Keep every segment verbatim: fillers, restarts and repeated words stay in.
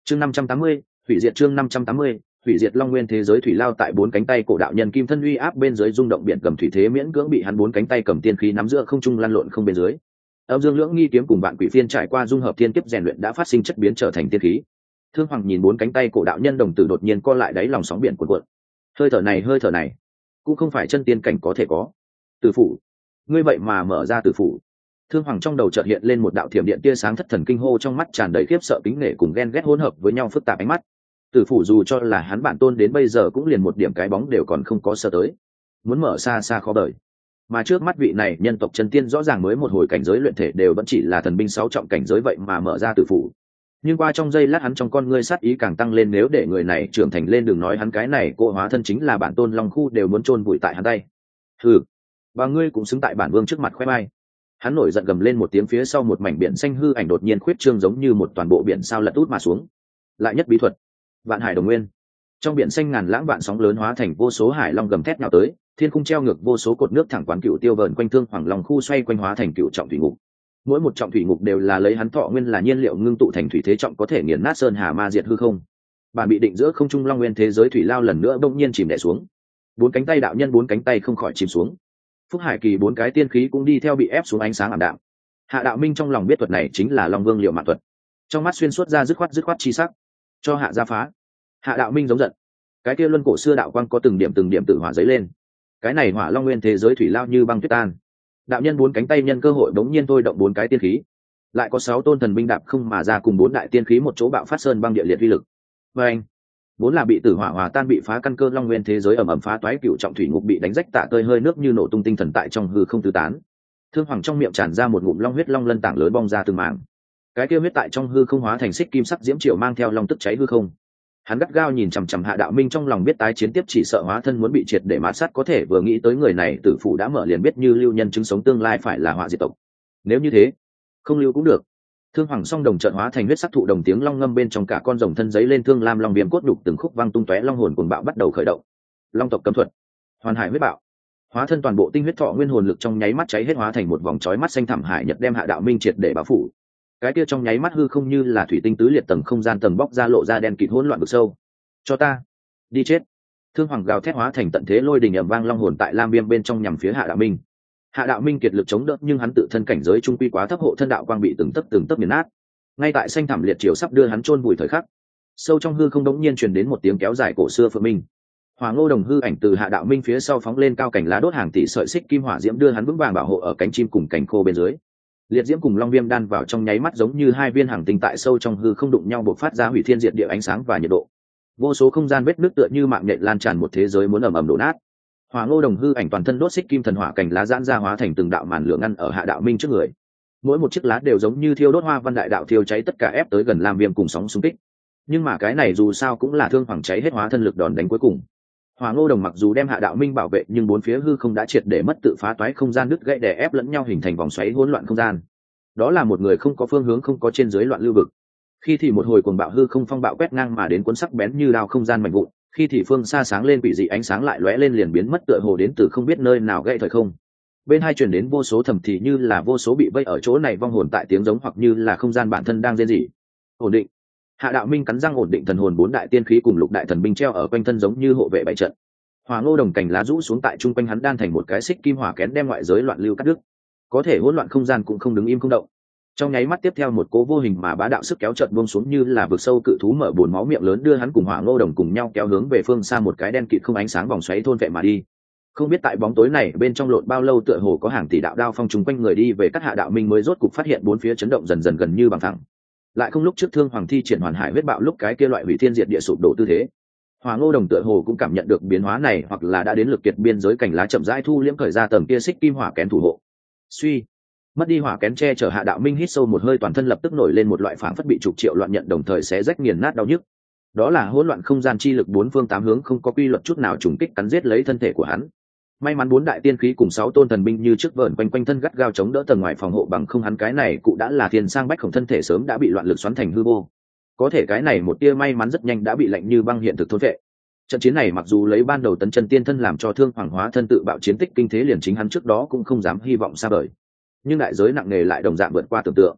chương năm trăm tám mươi hủy diệt chương năm trăm tám mươi hủy diệt long nguyên thế giới thủy lao tại bốn cánh tay cổ đạo nhân kim thân uy áp bên dưới rung động biển cầm thủy thế miễn cưỡng bị hắn bốn cánh tay cầm tiên khí nắm giữa không trung lăn lộn không bên dưới. Âm dương lưỡng nghi kiếm cùng vạn quỷ phiên trải qua dung hợp thiên kiếp rèn luyện đã phát sinh chất biến trở thành tiên khí. Thương Hoàng nhìn bốn cánh tay cổ đạo nhân đồng tử đột nhiên co lại đáy lòng sóng biển cuộn cuộn. Hơi thở này, hơi thở này, cũng không phải chân tiên cảnh có thể có. Tử phủ, ngươi vậy mà mở ra tử phủ. Thương Hoàng trong đầu chợt hiện lên một đạo thiểm điện tia sáng thất thần kinh hô, trong mắt tràn đầy khiếp sợ kính nể cùng ghen ghét hỗn hợp với nhau phức tạp ánh mắt. Tử phủ dù cho là hắn bản tôn đến bây giờ cũng liền một điểm cái bóng đều còn không có sơ tới, muốn mở xa xa khó đời. Mà trước mắt vị này nhân tộc chân tiên rõ ràng mới một hồi cảnh giới luyện thể đều vẫn chỉ là thần binh sáu trọng cảnh giới, vậy mà mở ra tử phủ. Nhưng qua trong giây lát hắn trong con ngươi sát ý càng tăng lên, nếu để người này trưởng thành lên, đừng nói hắn cái này cô hóa thân chính là bản tôn long khu đều muốn chôn vùi tại hắn tay. Hừ, và ngươi cũng xứng tại bản vương trước mặt khoe mai. Hắn nổi giận gầm lên một tiếng, phía sau một mảnh biển xanh hư ảnh đột nhiên khuyết trương giống như một toàn bộ biển sao lật út mà xuống. Lại nhất bí thuật vạn hải đồng nguyên. Trong biển xanh ngàn lãng vạn sóng lớn hóa thành vô số hải long gầm thét nhào tới, thiên khung treo ngược vô số cột nước thẳng quán cựu tiêu vờn quanh Thương Hoàng long khu xoay quanh hóa thành cựu trọng thủy ngục. Mỗi một trọng thủy ngục đều là lấy hắn thọ nguyên là nhiên liệu ngưng tụ thành thủy thế trọng, có thể nghiền nát sơn hà ma diệt hư không. Bản bị định giữa không trung long nguyên thế giới thủy lao lần nữa bỗng nhiên chìm đè xuống. Bốn cánh tay đạo nhân bốn cánh tay không khỏi chìm xuống. Phúc Hải Kỳ bốn cái tiên khí cũng đi theo bị ép xuống ánh sáng ảm đạm. Hạ Đạo Minh trong lòng biết thuật này chính là Long Vương Liệu Mạng thuật, trong mắt xuyên suốt ra dứt khoát dứt khoát chi sắc. Cho hạ gia phá. Hạ Đạo Minh giống giận. Cái kia luân cổ xưa đạo quang có từng điểm từng điểm tự hỏa giấy lên. Cái này hỏa long nguyên thế giới thủy lao như băng tuyết tan. Đạo nhân bốn cánh tay nhân cơ hội bỗng nhiên thôi động bốn cái tiên khí, lại có sáu tôn thần binh đạp không mà ra cùng bốn đại tiên khí một chỗ bạo phát sơn băng địa liệt vi lực. Và anh, vốn là bị tử hỏa hòa tan bị phá căn cơ long nguyên thế giới ầm ầm phá toái, cựu trọng thủy ngục bị đánh rách tạ tơi, hơi nước như nổ tung, tinh thần tại trong hư không tứ tán. Thương Hoàng trong miệng tràn ra một ngụm long huyết, long lân tảng lớn bong ra từng mảng. Cái kia huyết tại trong hư không hóa thành xích kim sắc diễm triệu mang theo long tức cháy hư không. Hắn gắt gao nhìn chằm chằm Hạ Đạo Minh, trong lòng biết tái chiến tiếp chỉ sợ hóa thân muốn bị triệt để mát sát, có thể vừa nghĩ tới người này tử phủ đã mở liền biết như lưu nhân chứng sống tương lai phải là họa diệt tộc. Nếu như thế, không lưu cũng được. Thương Hoàng song đồng chợt hóa thành huyết sắc thụ đồng, tiếng long ngâm bên trong cả con rồng thân giấy lên, thương lam long viêm cốt đục từng khúc văng tung tóe, long hồn cuồng bạo bắt đầu khởi động. Long tộc cấm thuật, hoàn hải huyết bạo. Hóa thân toàn bộ tinh huyết thọ nguyên hồn lực trong nháy mắt cháy hết, hóa thành một vòng chói mắt xanh thẳm hải nhật đem Hạ Đạo Minh triệt để bao phủ. Cái kia trong nháy mắt hư không như là thủy tinh tứ liệt, tầng không gian tầng bóc ra lộ ra đen kịt hỗn loạn vực sâu. Cho ta đi chết. Thương Hoàng gào thét hóa thành tận thế lôi đình ầm vang, long hồn tại lam viêm bên trong nhằm phía Hạ Đạo Minh. Hạ Đạo Minh kiệt lực chống đỡ nhưng hắn tự thân cảnh giới trung quy quá thấp, hộ thân đạo quang bị từng tấc từng tấc nghiền nát. Ngay tại xanh thẳm liệt chiều sắp đưa hắn chôn vùi thời khắc, sâu trong hư không đống nhiên truyền đến một tiếng kéo dài cổ xưa phượng minh. Hỏa Ngô Đồng hư ảnh từ Hạ Đạo Minh phía sau phóng lên cao, cảnh lá đốt hàng tỷ sợi xích kim hỏa diễm đưa hắn vững vàng bảo hộ ở cánh chim cùng cành khô bên dưới. Liệt diễm cùng long viêm đan vào trong nháy mắt giống như hai viên hàng tinh tại sâu trong hư không đụng nhau, bộc phát ra hủy thiên diệt địa ánh sáng và nhiệt độ. Vô số không gian vết nứt tựa như mạng nhện lan tràn, một thế giới muốn ầm ầm đổ nát. Hỏa Ngô Đồng hư ảnh toàn thân đốt xích kim thần hỏa, cành lá giãn ra hóa thành từng đạo màn lửa ngăn ở Hạ Đạo Minh trước người. Mỗi một chiếc lá đều giống như thiêu đốt hoa văn đại đạo, thiêu cháy tất cả ép tới gần lam viêm cùng sóng xung kích. Nhưng mà cái này dù sao cũng là Thương Hoàng cháy hết hóa thân lực đòn đánh cuối cùng. Hỏa Ngô Đồng mặc dù đem Hạ Đạo Minh bảo vệ, nhưng bốn phía hư không đã triệt để mất tự phá toái, không gian đứt gãy đè ép lẫn nhau hình thành vòng xoáy hỗn loạn không gian. Đó là một người không có phương hướng, không có trên dưới loạn lưu vực. Khi thì một hồi cuồng bạo hư không phong bạo quét ngang mà đến, cuốn sắc bén như đao không gian mạnh vụn, khi thì phương xa sáng lên quỷ dị ánh sáng lại lóe lên liền biến mất, tựa hồ đến từ không biết nơi nào gãy thời không. Bên hai truyền đến vô số thầm thì như là vô số bị vây ở chỗ này vong hồn tại tiếng giống, hoặc như là không gian bản thân đang rên rỉ. Ổn định. Hạ Đạo Minh cắn răng ổn định thần hồn, bốn đại tiên khí cùng lục đại thần binh treo ở quanh thân giống như hộ vệ bảy trận. Hỏa Ngô Đồng cành lá rũ xuống tại trung quanh hắn, đan thành một cái xích kim hỏa kén đem ngoại giới loạn lưu cắt đứt. Có thể hỗn loạn không gian cũng không đứng im không động. Trong nháy mắt tiếp theo một cố vô hình mà bá đạo sức kéo chợt buông xuống, như là vực sâu cự thú mở buồn máu miệng lớn, đưa hắn cùng Hỏa Ngô Đồng cùng nhau kéo hướng về phương xa một cái đen kịt không ánh sáng vòng xoáy thôn vệ mà đi. Không biết tại bóng tối này bên trong lộn bao lâu, tựa hồ có hàng tỷ đạo đao phong trùng quanh người đi về cắt Hạ Đạo Minh mới rốt cục phát hiện bốn phía chấn động dần dần gần như bằng thẳng. Lại không lúc trước Thương Hoàng thi triển hoàn hải huyết bạo lúc cái kia loại hủy thiên diệt địa sụp đổ tư thế. Hỏa Ngô Đồng tựa hồ cũng cảm nhận được biến hóa này, hoặc là đã đến lực kiệt biên giới, cành lá chậm rãi thu liễm cởi ra tầng kia xích kim hỏa kén thủ hộ. Suy, mất đi hỏa kén che chở, Hạ Đạo Minh hít sâu một hơi, toàn thân lập tức nổi lên một loại phảng phất bị chục triệu loạn nhận đồng thời xé rách nghiền nát đau nhức. Đó là hỗn loạn không gian chi lực, bốn phương tám hướng không có quy luật chút nào trùng kích cắn giết lấy thân thể của hắn. May mắn bốn đại tiên khí cùng sáu tôn thần binh như trước vờn quanh quanh thân, gắt gao chống đỡ tầng ngoài phòng hộ, bằng không hắn cái này cụ đã là thiên sang bách khổng thân thể sớm đã bị loạn lực xoắn thành hư vô. Có thể cái này một tia may mắn rất nhanh đã bị lạnh như băng hiện thực thôn vệ. Trận chiến này mặc dù lấy ban đầu tấn chân tiên thân làm cho Thương Hoàng hóa thân tự bạo chiến tích kinh thế, liền chính hắn trước đó cũng không dám hy vọng xa vời, nhưng đại giới nặng nề lại đồng dạng vượt qua tưởng tượng.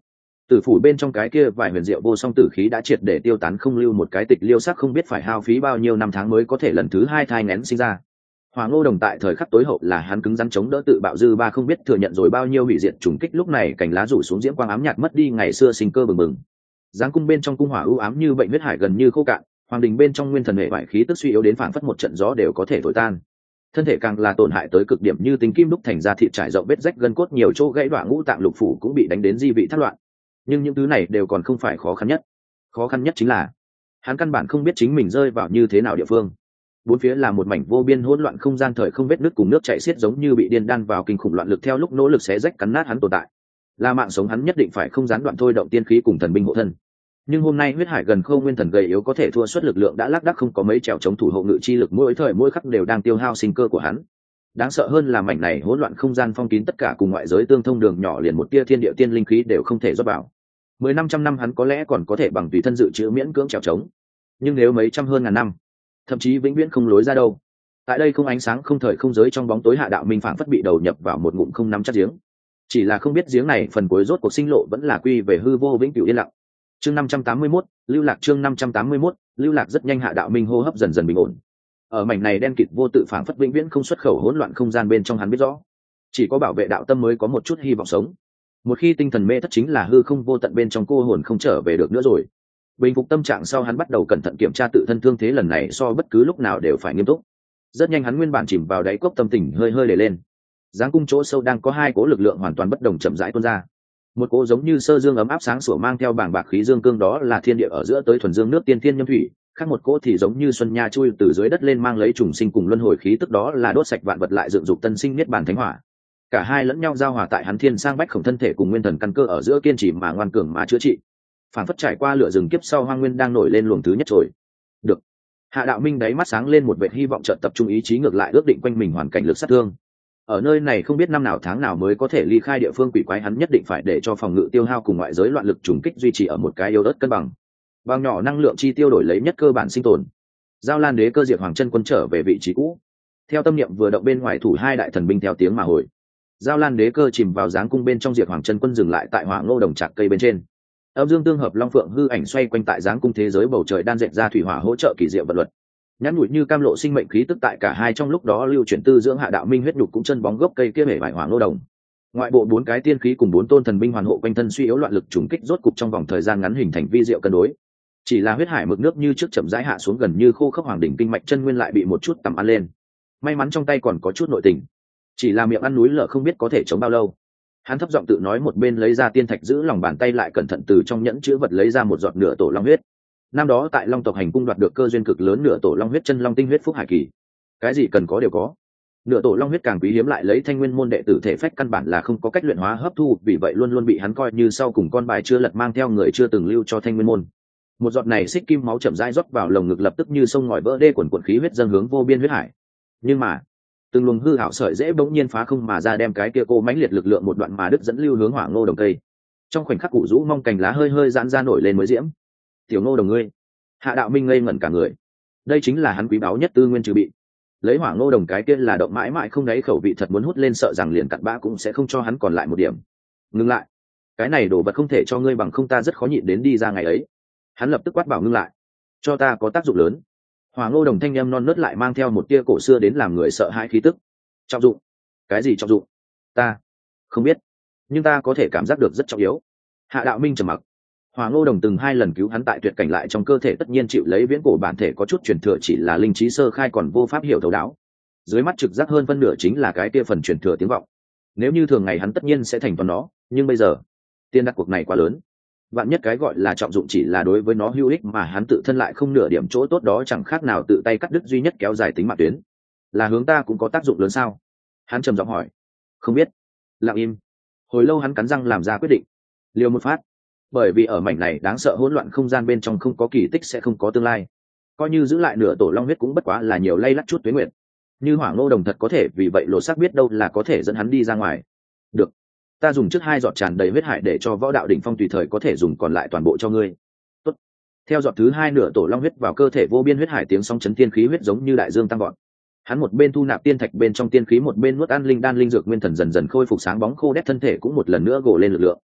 Tử phủ bên trong cái kia vài huyền diệu vô song tử khí đã triệt để tiêu tán không lưu một cái tịch liêu sắc không biết phải hao phí bao nhiêu năm tháng mới có thể lần thứ hai thai nghén sinh ra. Hỏa Ngô Đồng tại thời khắc tối hậu là hắn cứng rắn chống đỡ tự bạo dư ba không biết thừa nhận rồi bao nhiêu hủy diệt trùng kích lúc này cành lá rủ xuống diễm quang ám nhạt mất đi ngày xưa sinh cơ bừng bừng. Giáng cung bên trong cung hỏa ưu ám như bệnh huyết hải gần như khô cạn, hoàng đình bên trong nguyên thần hệ vải khí tức suy yếu đến phảng phất một trận gió đều có thể thổi tan. Thân thể càng là tổn hại tới cực điểm như tính kim đúc thành ra thịt trải rộng vết rách gân cốt nhiều chỗ gãy đoạn ngũ tạng lục phủ cũng bị đánh đến di vị thất loạn. Nhưng những thứ này đều còn không phải khó khăn nhất. Khó khăn nhất chính là hắn căn bản không biết chính mình rơi vào như thế nào địa phương. Bốn phía là một mảnh vô biên hỗn loạn không gian thời không vết nứt cùng nước chảy xiết giống như bị điên đan vào kinh khủng loạn lực theo lúc nỗ lực xé rách cắn nát hắn tồn tại. Là mạng sống hắn nhất định phải không gián đoạn thôi động tiên khí cùng thần binh hộ thân. Nhưng hôm nay huyết hải gần khâu nguyên thần gầy yếu có thể thua suất lực lượng đã lác đác không có mấy trèo chống thủ hộ ngự chi lực mỗi thời mỗi khắc đều đang tiêu hao sinh cơ của hắn. Đáng sợ hơn là mảnh này hỗn loạn không gian phong kín tất cả cùng ngoại giới tương thông đường nhỏ liền một tia thiên địa tiên linh khí đều không thể rót vào. Mười năm trăm năm hắn có lẽ còn có thể bằng tùy thân dự trữ miễn cưỡng trèo chống, nhưng nếu mấy trăm hơn ngàn năm, thậm chí vĩnh viễn không lối ra đâu. Tại đây không ánh sáng không thời không giới trong bóng tối hạ đạo minh phảng phất bị đầu nhập vào một ngụm không nắm chắc giếng. Chỉ là không biết giếng này phần cuối rốt cuộc sinh lộ vẫn là quy về hư vô vĩnh cửu yên lặng. Chương năm trăm tám mươi mốt, lưu lạc chương năm trăm tám mươi mốt, lưu lạc rất nhanh hạ đạo minh hô hấp dần dần bình ổn. Ở mảnh này đen kịt vô tự phảng phất vĩnh viễn không xuất khẩu hỗn loạn không gian bên trong hắn biết rõ, chỉ có bảo vệ đạo tâm mới có một chút hy vọng sống. Một khi tinh thần mê thất chính là hư không vô tận bên trong cô hồn không trở về được nữa rồi. Bình phục tâm trạng sau hắn bắt đầu cẩn thận kiểm tra tự thân thương thế lần này so bất cứ lúc nào đều phải nghiêm túc. Rất nhanh hắn nguyên bản chìm vào đáy cốc tâm tình hơi hơi để lên. Giáng cung chỗ sâu đang có hai cỗ lực lượng hoàn toàn bất đồng chậm rãi tuôn ra. Một cỗ giống như sơ dương ấm áp sáng sủa mang theo bảng bạc khí dương cương đó là thiên địa ở giữa tới thuần dương nước tiên thiên nhâm thủy, khác một cỗ thì giống như xuân nha chui từ dưới đất lên mang lấy trùng sinh cùng luân hồi khí tức đó là đốt sạch vạn vật lại dựng dục tân sinh niết bàn thánh hỏa. Cả hai lẫn nhau giao hòa tại hắn thiên sang bách khổng thân thể cùng nguyên thần căn cơ ở giữa kiên trì mà ngoan cường mà chữa trị. Phản phất trải qua lửa rừng kiếp sau hoang nguyên đang nổi lên luồng thứ nhất rồi. Được. Hạ đạo minh đáy mắt sáng lên một vệt hy vọng chợt tập trung ý chí ngược lại ước định quanh mình hoàn cảnh lực sát thương. Ở nơi này không biết năm nào tháng nào mới có thể ly khai địa phương quỷ quái hắn nhất định phải để cho phòng ngự tiêu hao cùng ngoại giới loạn lực trùng kích duy trì ở một cái yếu ớt cân bằng. Bao nhỏ năng lượng chi tiêu đổi lấy nhất cơ bản sinh tồn. Giao Lan Đế Cơ Diệt Hoàng Chân Quân trở về vị trí cũ. Theo tâm niệm vừa động bên ngoài thủ hai đại thần binh theo tiếng mà hồi. Giao Lan Đế Cơ chìm vào giáng cung bên trong Diệt Hoàng Chân Quân dừng lại tại Hỏa Ngô Đồng trạc cây bên trên. Âm dương tương hợp long phượng hư ảnh xoay quanh tại giáng cung thế giới bầu trời đan dệt ra thủy hỏa hỗ trợ kỳ diệu vật luật. Nhắn nhủi như cam lộ sinh mệnh khí tức tại cả hai trong lúc đó lưu chuyển tư dưỡng hạ đạo minh huyết nhục cũng chân bóng gốc cây kia bể vải Hỏa Ngô Đồng. Ngoại bộ bốn cái tiên khí cùng bốn tôn thần binh hoàn hộ quanh thân suy yếu loạn lực trùng kích rốt cục trong vòng thời gian ngắn hình thành vi diệu cân đối. Chỉ là huyết hải mực nước như trước chậm rãi hạ xuống gần như khô khốc hoàng đỉnh kinh mạch chân nguyên lại bị một chút tầm ăn lên. May mắn trong tay còn có chút nội tình, chỉ là miệng ăn núi lở không biết có thể chống bao lâu. Hắn thấp giọng tự nói một bên lấy ra tiên thạch giữ lòng bàn tay lại cẩn thận từ trong nhẫn chứa vật lấy ra một giọt nửa tổ long huyết. Năm đó tại Long tộc hành cung đoạt được cơ duyên cực lớn nửa tổ long huyết chân long tinh huyết phúc hải kỳ. Cái gì cần có đều có. Nửa tổ long huyết càng quý hiếm lại lấy thanh nguyên môn đệ tử thể phách căn bản là không có cách luyện hóa hấp thu, vì vậy luôn luôn bị hắn coi như sau cùng con bài chưa lật mang theo người chưa từng lưu cho thanh nguyên môn. Một giọt này xích kim máu chậm rãi rót vào lồng ngực lập tức như sông ngòi vỡ đê quần quần khí huyết dâng hướng vô biên huyết hải. Nhưng mà từng luồng hư hảo sợi dễ bỗng nhiên phá không mà ra đem cái kia cô mãnh liệt lực lượng một đoạn mà đứt dẫn lưu hướng Hỏa Ngô Đồng cây. Trong khoảnh khắc cụ rũ mong cành lá hơi hơi giãn ra nổi lên mới diễm. Tiểu Ngô Đồng ngươi. Hạ đạo minh ngây ngẩn cả người. Đây chính là hắn quý báu nhất tư nguyên trừ bị. Lấy Hỏa Ngô Đồng cái kia là động mãi mãi không đáy khẩu vị thật muốn hút lên sợ rằng liền cặn bã cũng sẽ không cho hắn còn lại một điểm. Ngưng lại. Cái này đồ vật không thể cho ngươi bằng không ta rất khó nhịn đến đi ra ngày ấy. Hắn lập tức quát bảo ngưng lại. Cho ta có tác dụng lớn. Hỏa Ngô Đồng thanh em non nớt lại mang theo một tia cổ xưa đến làm người sợ hãi khí tức. Trọng dụng? Cái gì trọng dụng? Ta không biết, nhưng ta có thể cảm giác được rất trọng yếu. Hạ đạo minh trầm mặc. Hỏa Ngô Đồng từng hai lần cứu hắn tại tuyệt cảnh lại trong cơ thể tất nhiên chịu lấy viễn cổ bản thể có chút truyền thừa chỉ là linh trí sơ khai còn vô pháp hiểu thấu đáo. Dưới mắt trực giác hơn phân nửa chính là cái tia phần truyền thừa tiếng vọng. Nếu như thường ngày hắn tất nhiên sẽ thành toàn nó, nhưng bây giờ tiên đặt cuộc này quá lớn. Vạn nhất cái gọi là trọng dụng chỉ là đối với nó hữu ích mà hắn tự thân lại không nửa điểm chỗ tốt đó chẳng khác nào tự tay cắt đứt duy nhất kéo dài tính mạng tuyến. Là hướng ta cũng có tác dụng lớn sao? Hắn trầm giọng hỏi. Không biết. Lặng im. Hồi lâu hắn cắn răng làm ra quyết định. Liều một phát. Bởi vì ở mảnh này đáng sợ hỗn loạn không gian bên trong không có kỳ tích sẽ không có tương lai. Coi như giữ lại nửa tổ long huyết cũng bất quá là nhiều lay lắt chút tuế nguyện. Như Hỏa Ngô Đồng thật có thể vì vậy lộ xác biết đâu là có thể dẫn hắn đi ra ngoài. Được. Ta dùng trước hai giọt tràn đầy huyết hải để cho võ đạo đỉnh phong tùy thời có thể dùng còn lại toàn bộ cho ngươi. Tốt. Theo giọt thứ hai nửa tổ long huyết vào cơ thể vô biên huyết hải tiếng sóng chấn tiên khí huyết giống như đại dương tăng vọt. Hắn một bên thu nạp tiên thạch bên trong tiên khí một bên nuốt ăn linh đan linh dược nguyên thần dần dần khôi phục sáng bóng khô đét thân thể cũng một lần nữa gồ lên lực lượng.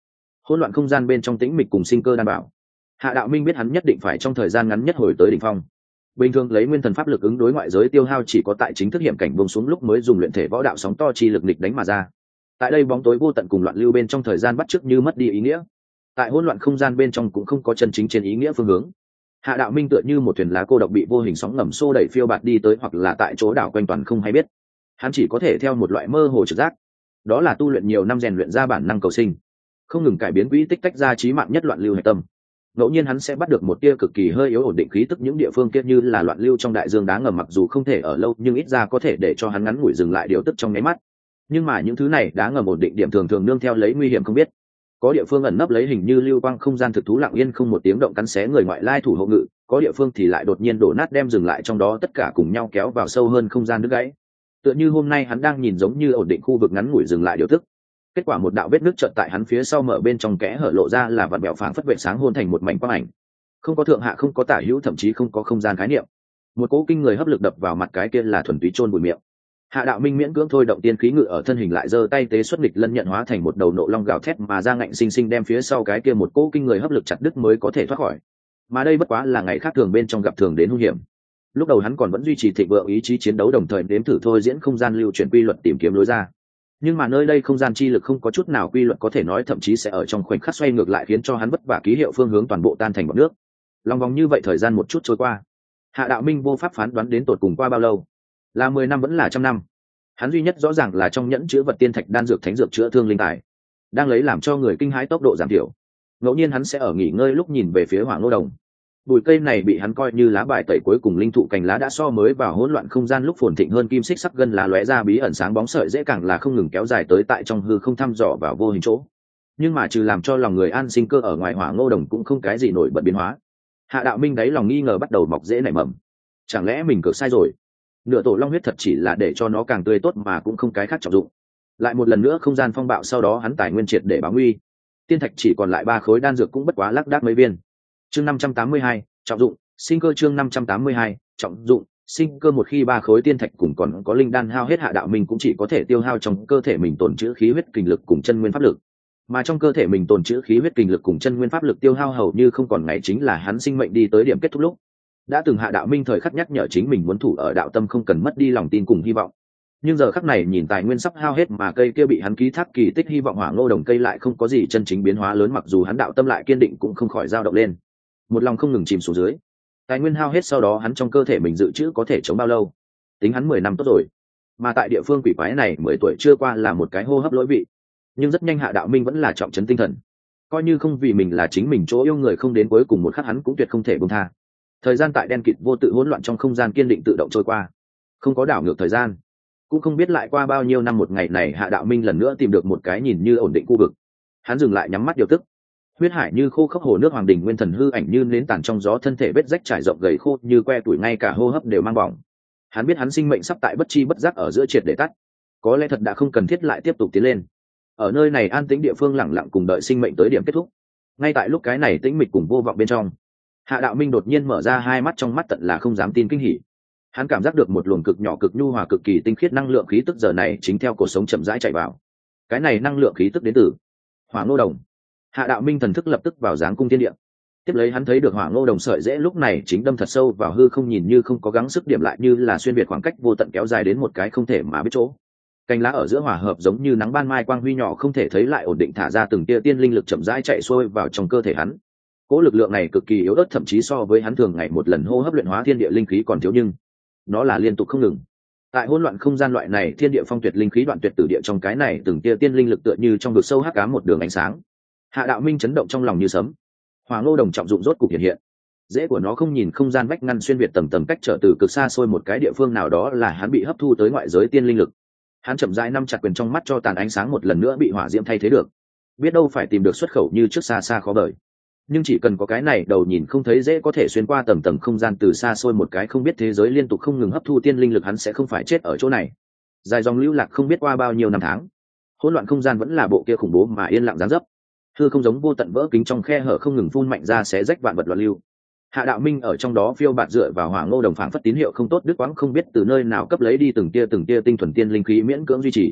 hỗn loạn không gian bên trong tĩnh mịch cùng sinh cơ đảm bảo. Hạ Đạo Minh biết hắn nhất định phải trong thời gian ngắn nhất hồi tới đỉnh phong. Bình thường lấy nguyên thần pháp lực ứng đối ngoại giới tiêu hao chỉ có tại chính thức hiểm cảnh buông xuống lúc mới dùng luyện thể võ đạo sóng to chi lực nghịch đánh mà ra. Tại đây bóng tối vô tận cùng loạn lưu bên trong thời gian bắt chước như mất đi ý nghĩa. Tại hỗn loạn không gian bên trong cũng không có chân chính trên ý nghĩa phương hướng. Hạ Đạo Minh tựa như một thuyền lá cô độc bị vô hình sóng ngầm xô đẩy phiêu bạt đi tới, hoặc là tại chỗ đảo quanh toàn không hay biết. Hắn chỉ có thể theo một loại mơ hồ trực giác, đó là tu luyện nhiều năm rèn luyện ra bản năng cầu sinh, không ngừng cải biến quỹ tích tách ra trí mạng nhất loạn lưu hệ tâm. Ngẫu nhiên hắn sẽ bắt được một tia cực kỳ hơi yếu ổn định khí tức, những địa phương kia như là loạn lưu trong đại dương đá ngầm, mặc dù không thể ở lâu nhưng ít ra có thể để cho hắn ngắn ngủi dừng lại điều tức trong nháy mắt. Nhưng mà những thứ này đá ngầm ổn định điểm thường thường nương theo lấy nguy hiểm không biết. Có địa phương ẩn nấp lấy hình như lưu quang không gian thực thú lặng yên không một tiếng động cắn xé người ngoại lai thủ hộ ngự, có địa phương thì lại đột nhiên đổ nát đem dừng lại trong đó, tất cả cùng nhau kéo vào sâu hơn không gian đứt gãy. Tựa như hôm nay hắn đang nhìn giống như ổn định khu vực ngắn ngủi dừng lại điều tức, kết quả một đạo vết nước chợt tại hắn phía sau mở bên trong kẽ hở lộ ra là vặn bẹo phảng phất vệ sáng hôn thành một mảnh quang ảnh, không có thượng hạ, không có tả hữu, thậm chí không có không gian khái niệm. Một cỗ kinh người hấp lực đập vào mặt, cái kia là thuần túy chôn bụi miệng. Hạ Đạo Minh miễn cưỡng thôi động tiên khí ngự ở thân hình, lại giơ tay tế xuất nghịch lân nhận hóa thành một đầu nộ long gào thét mà ra, ngạnh sinh sinh đem phía sau cái kia một cỗ kinh người hấp lực chặt đứt mới có thể thoát khỏi. Mà đây bất quá là ngày khác thường bên trong gặp thường đến hung hiểm. Lúc đầu hắn còn vẫn duy trì thịnh vượng ý chí chiến đấu, đồng thời đếm thử thôi diễn không gian lưu chuyển quy luật tìm kiếm lối ra. Nhưng mà nơi đây không gian chi lực không có chút nào quy luật, có thể nói thậm chí sẽ ở trong khoảnh khắc xoay ngược lại, khiến cho hắn vất vả ký hiệu phương hướng toàn bộ tan thành bọt nước. Lòng vòng như vậy thời gian một chút trôi qua, Hạ Đạo Minh vô pháp phán đoán đến tột cùng qua bao lâu, là mười năm vẫn là trăm năm. Hắn duy nhất rõ ràng là trong nhẫn chứa vật tiên thạch đan dược thánh dược chữa thương linh tài đang lấy làm cho người kinh hãi tốc độ giảm thiểu. Ngẫu nhiên hắn sẽ ở nghỉ ngơi lúc nhìn về phía Hỏa Ngô Đồng. Bụi cây này bị hắn coi như lá bài tẩy cuối cùng, linh thụ cành lá đã so mới vào hỗn loạn không gian lúc phồn thịnh hơn, kim xích sắc gân lá lóe ra bí ẩn sáng bóng sợi dễ càng là không ngừng kéo dài tới tại trong hư không thăm dò vào vô hình chỗ. Nhưng mà trừ làm cho lòng người an sinh cơ ở ngoài, Hỏa Ngô Đồng cũng không cái gì nổi bật biến hóa. Hạ Đạo Minh đáy lòng nghi ngờ bắt đầu mọc dễ nảy mầm. Chẳng lẽ mình cược sai rồi? Nửa tổ long huyết thật chỉ là để cho nó càng tươi tốt mà cũng không cái khác trọng dụng. Lại một lần nữa không gian phong bạo, sau đó hắn tài nguyên triệt để báo nguy. Tiên thạch chỉ còn lại ba khối, đan dược cũng bất quá lác đác mấy viên. Chương năm trăm tám mươi hai, trọng dụng sinh cơ. Chương năm trăm tám mươi hai, trọng dụng sinh cơ. Một khi ba khối tiên thạch cùng còn có linh đan hao hết, Hạ Đạo Minh cũng chỉ có thể tiêu hao trong cơ thể mình tồn trữ khí huyết kinh lực cùng chân nguyên pháp lực. Mà trong cơ thể mình tồn trữ khí huyết kinh lực cùng chân nguyên pháp lực tiêu hao hầu như không còn ngày, chính là hắn sinh mệnh đi tới điểm kết thúc lúc. Đã từng Hạ Đạo Minh thời khắc nhắc nhở chính mình muốn thủ ở đạo tâm, không cần mất đi lòng tin cùng hy vọng. Nhưng giờ khắc này nhìn tài nguyên sắp hao hết mà cây kia bị hắn ký thác kỳ tích hy vọng Hỏa Ngô Đồng cây lại không có gì chân chính biến hóa lớn, mặc dù hắn đạo tâm lại kiên định cũng không khỏi dao động lên, một lòng không ngừng chìm xuống dưới. Tài nguyên hao hết, sau đó hắn trong cơ thể mình dự trữ có thể chống bao lâu? Tính hắn mười năm tốt rồi. Mà tại địa phương quỷ quái này, mười tuổi chưa qua là một cái hô hấp lỗi vị. Nhưng rất nhanh Hạ Đạo Minh vẫn là trọng trấn tinh thần, coi như không vì mình là chính mình chỗ yêu người không đến cuối cùng một khắc, hắn cũng tuyệt không thể buông tha. Thời gian tại đen kịt vô tự hỗn loạn trong không gian kiên định tự động trôi qua, không có đảo ngược thời gian. Cũng không biết lại qua bao nhiêu năm, một ngày này Hạ Đạo Minh lần nữa tìm được một cái nhìn như ổn định khu vực. Hắn dừng lại nhắm mắt điều tức. Huyết hải như khô khốc hồ nước, hoàng đình nguyên thần hư ảnh như nến tàn trong gió, thân thể vết rách trải rộng gầy khô như que tuổi, ngay cả hô hấp đều mang bỏng. Hắn biết hắn sinh mệnh sắp tại bất chi bất giác ở giữa triệt để tắt, có lẽ thật đã không cần thiết lại tiếp tục tiến lên. Ở nơi này an tĩnh địa phương lặng lặng cùng đợi sinh mệnh tới điểm kết thúc. Ngay tại lúc cái này tĩnh mịch cùng vô vọng bên trong, Hạ Đạo Minh đột nhiên mở ra hai mắt, trong mắt tận là không dám tin kinh hỉ. Hắn cảm giác được một luồng cực nhỏ cực nhu hòa cực kỳ tinh khiết năng lượng khí tức giờ này chính theo cuộc sống chậm rãi chạy vào. Cái này năng lượng khí tức đến từ Hỏa Ngô Đồng. Hạ Đạo Minh thần thức lập tức vào dáng cung thiên địa. Tiếp lấy hắn thấy được Hỏa Ngô Đồng sợi dễ lúc này chính đâm thật sâu vào hư không, nhìn như không có gắng sức điểm lại như là xuyên việt khoảng cách vô tận kéo dài đến một cái không thể mà biết chỗ. Cành lá ở giữa hòa hợp giống như nắng ban mai, quang huy nhỏ không thể thấy lại ổn định thả ra từng tia tiên linh lực chậm rãi chạy xuôi vào trong cơ thể hắn. Cỗ lực lượng này cực kỳ yếu ớt, thậm chí so với hắn thường ngày một lần hô hấp luyện hóa thiên địa linh khí còn thiếu, nhưng nó là liên tục không ngừng. Tại hỗn loạn không gian loại này thiên địa phong tuyệt linh khí đoạn tuyệt tử địa, trong cái này từng tia tiên linh lực tựa như trong vực sâu hắc ám một đường ánh sáng. Hạ Đạo Minh chấn động trong lòng như sấm. Hỏa Ngô Đồng trọng dụng rốt cục hiện hiện. Dễ của nó không nhìn không gian vách ngăn, xuyên việt tầng tầng cách trở từ cực xa xôi một cái địa phương nào đó, là hắn bị hấp thu tới ngoại giới tiên linh lực. Hắn chậm rãi nắm chặt quyền, trong mắt cho tàn ánh sáng một lần nữa bị hỏa diễm thay thế được. Biết đâu phải tìm được xuất khẩu như trước, xa xa khó vời. Nhưng chỉ cần có cái này đầu nhìn không thấy dễ có thể xuyên qua tầng tầng không gian từ xa xôi một cái không biết thế giới liên tục không ngừng hấp thu tiên linh lực, hắn sẽ không phải chết ở chỗ này. Dài dòng lưu lạc không biết qua bao nhiêu năm tháng, hỗn loạn không gian vẫn là bộ kia khủng bố mà yên lặng giáng dấp. Hư không giống vô tận vỡ kính, trong khe hở không ngừng phun mạnh ra xé rách vạn vật loạn lưu. Hạ Đạo Minh ở trong đó phiêu bạt dựa vào Hỏa Ngô Đồng phảng phất tín hiệu không tốt đứt quãng, không biết từ nơi nào cấp lấy đi từng tia từng tia tinh thuần tiên linh khí miễn cưỡng duy trì.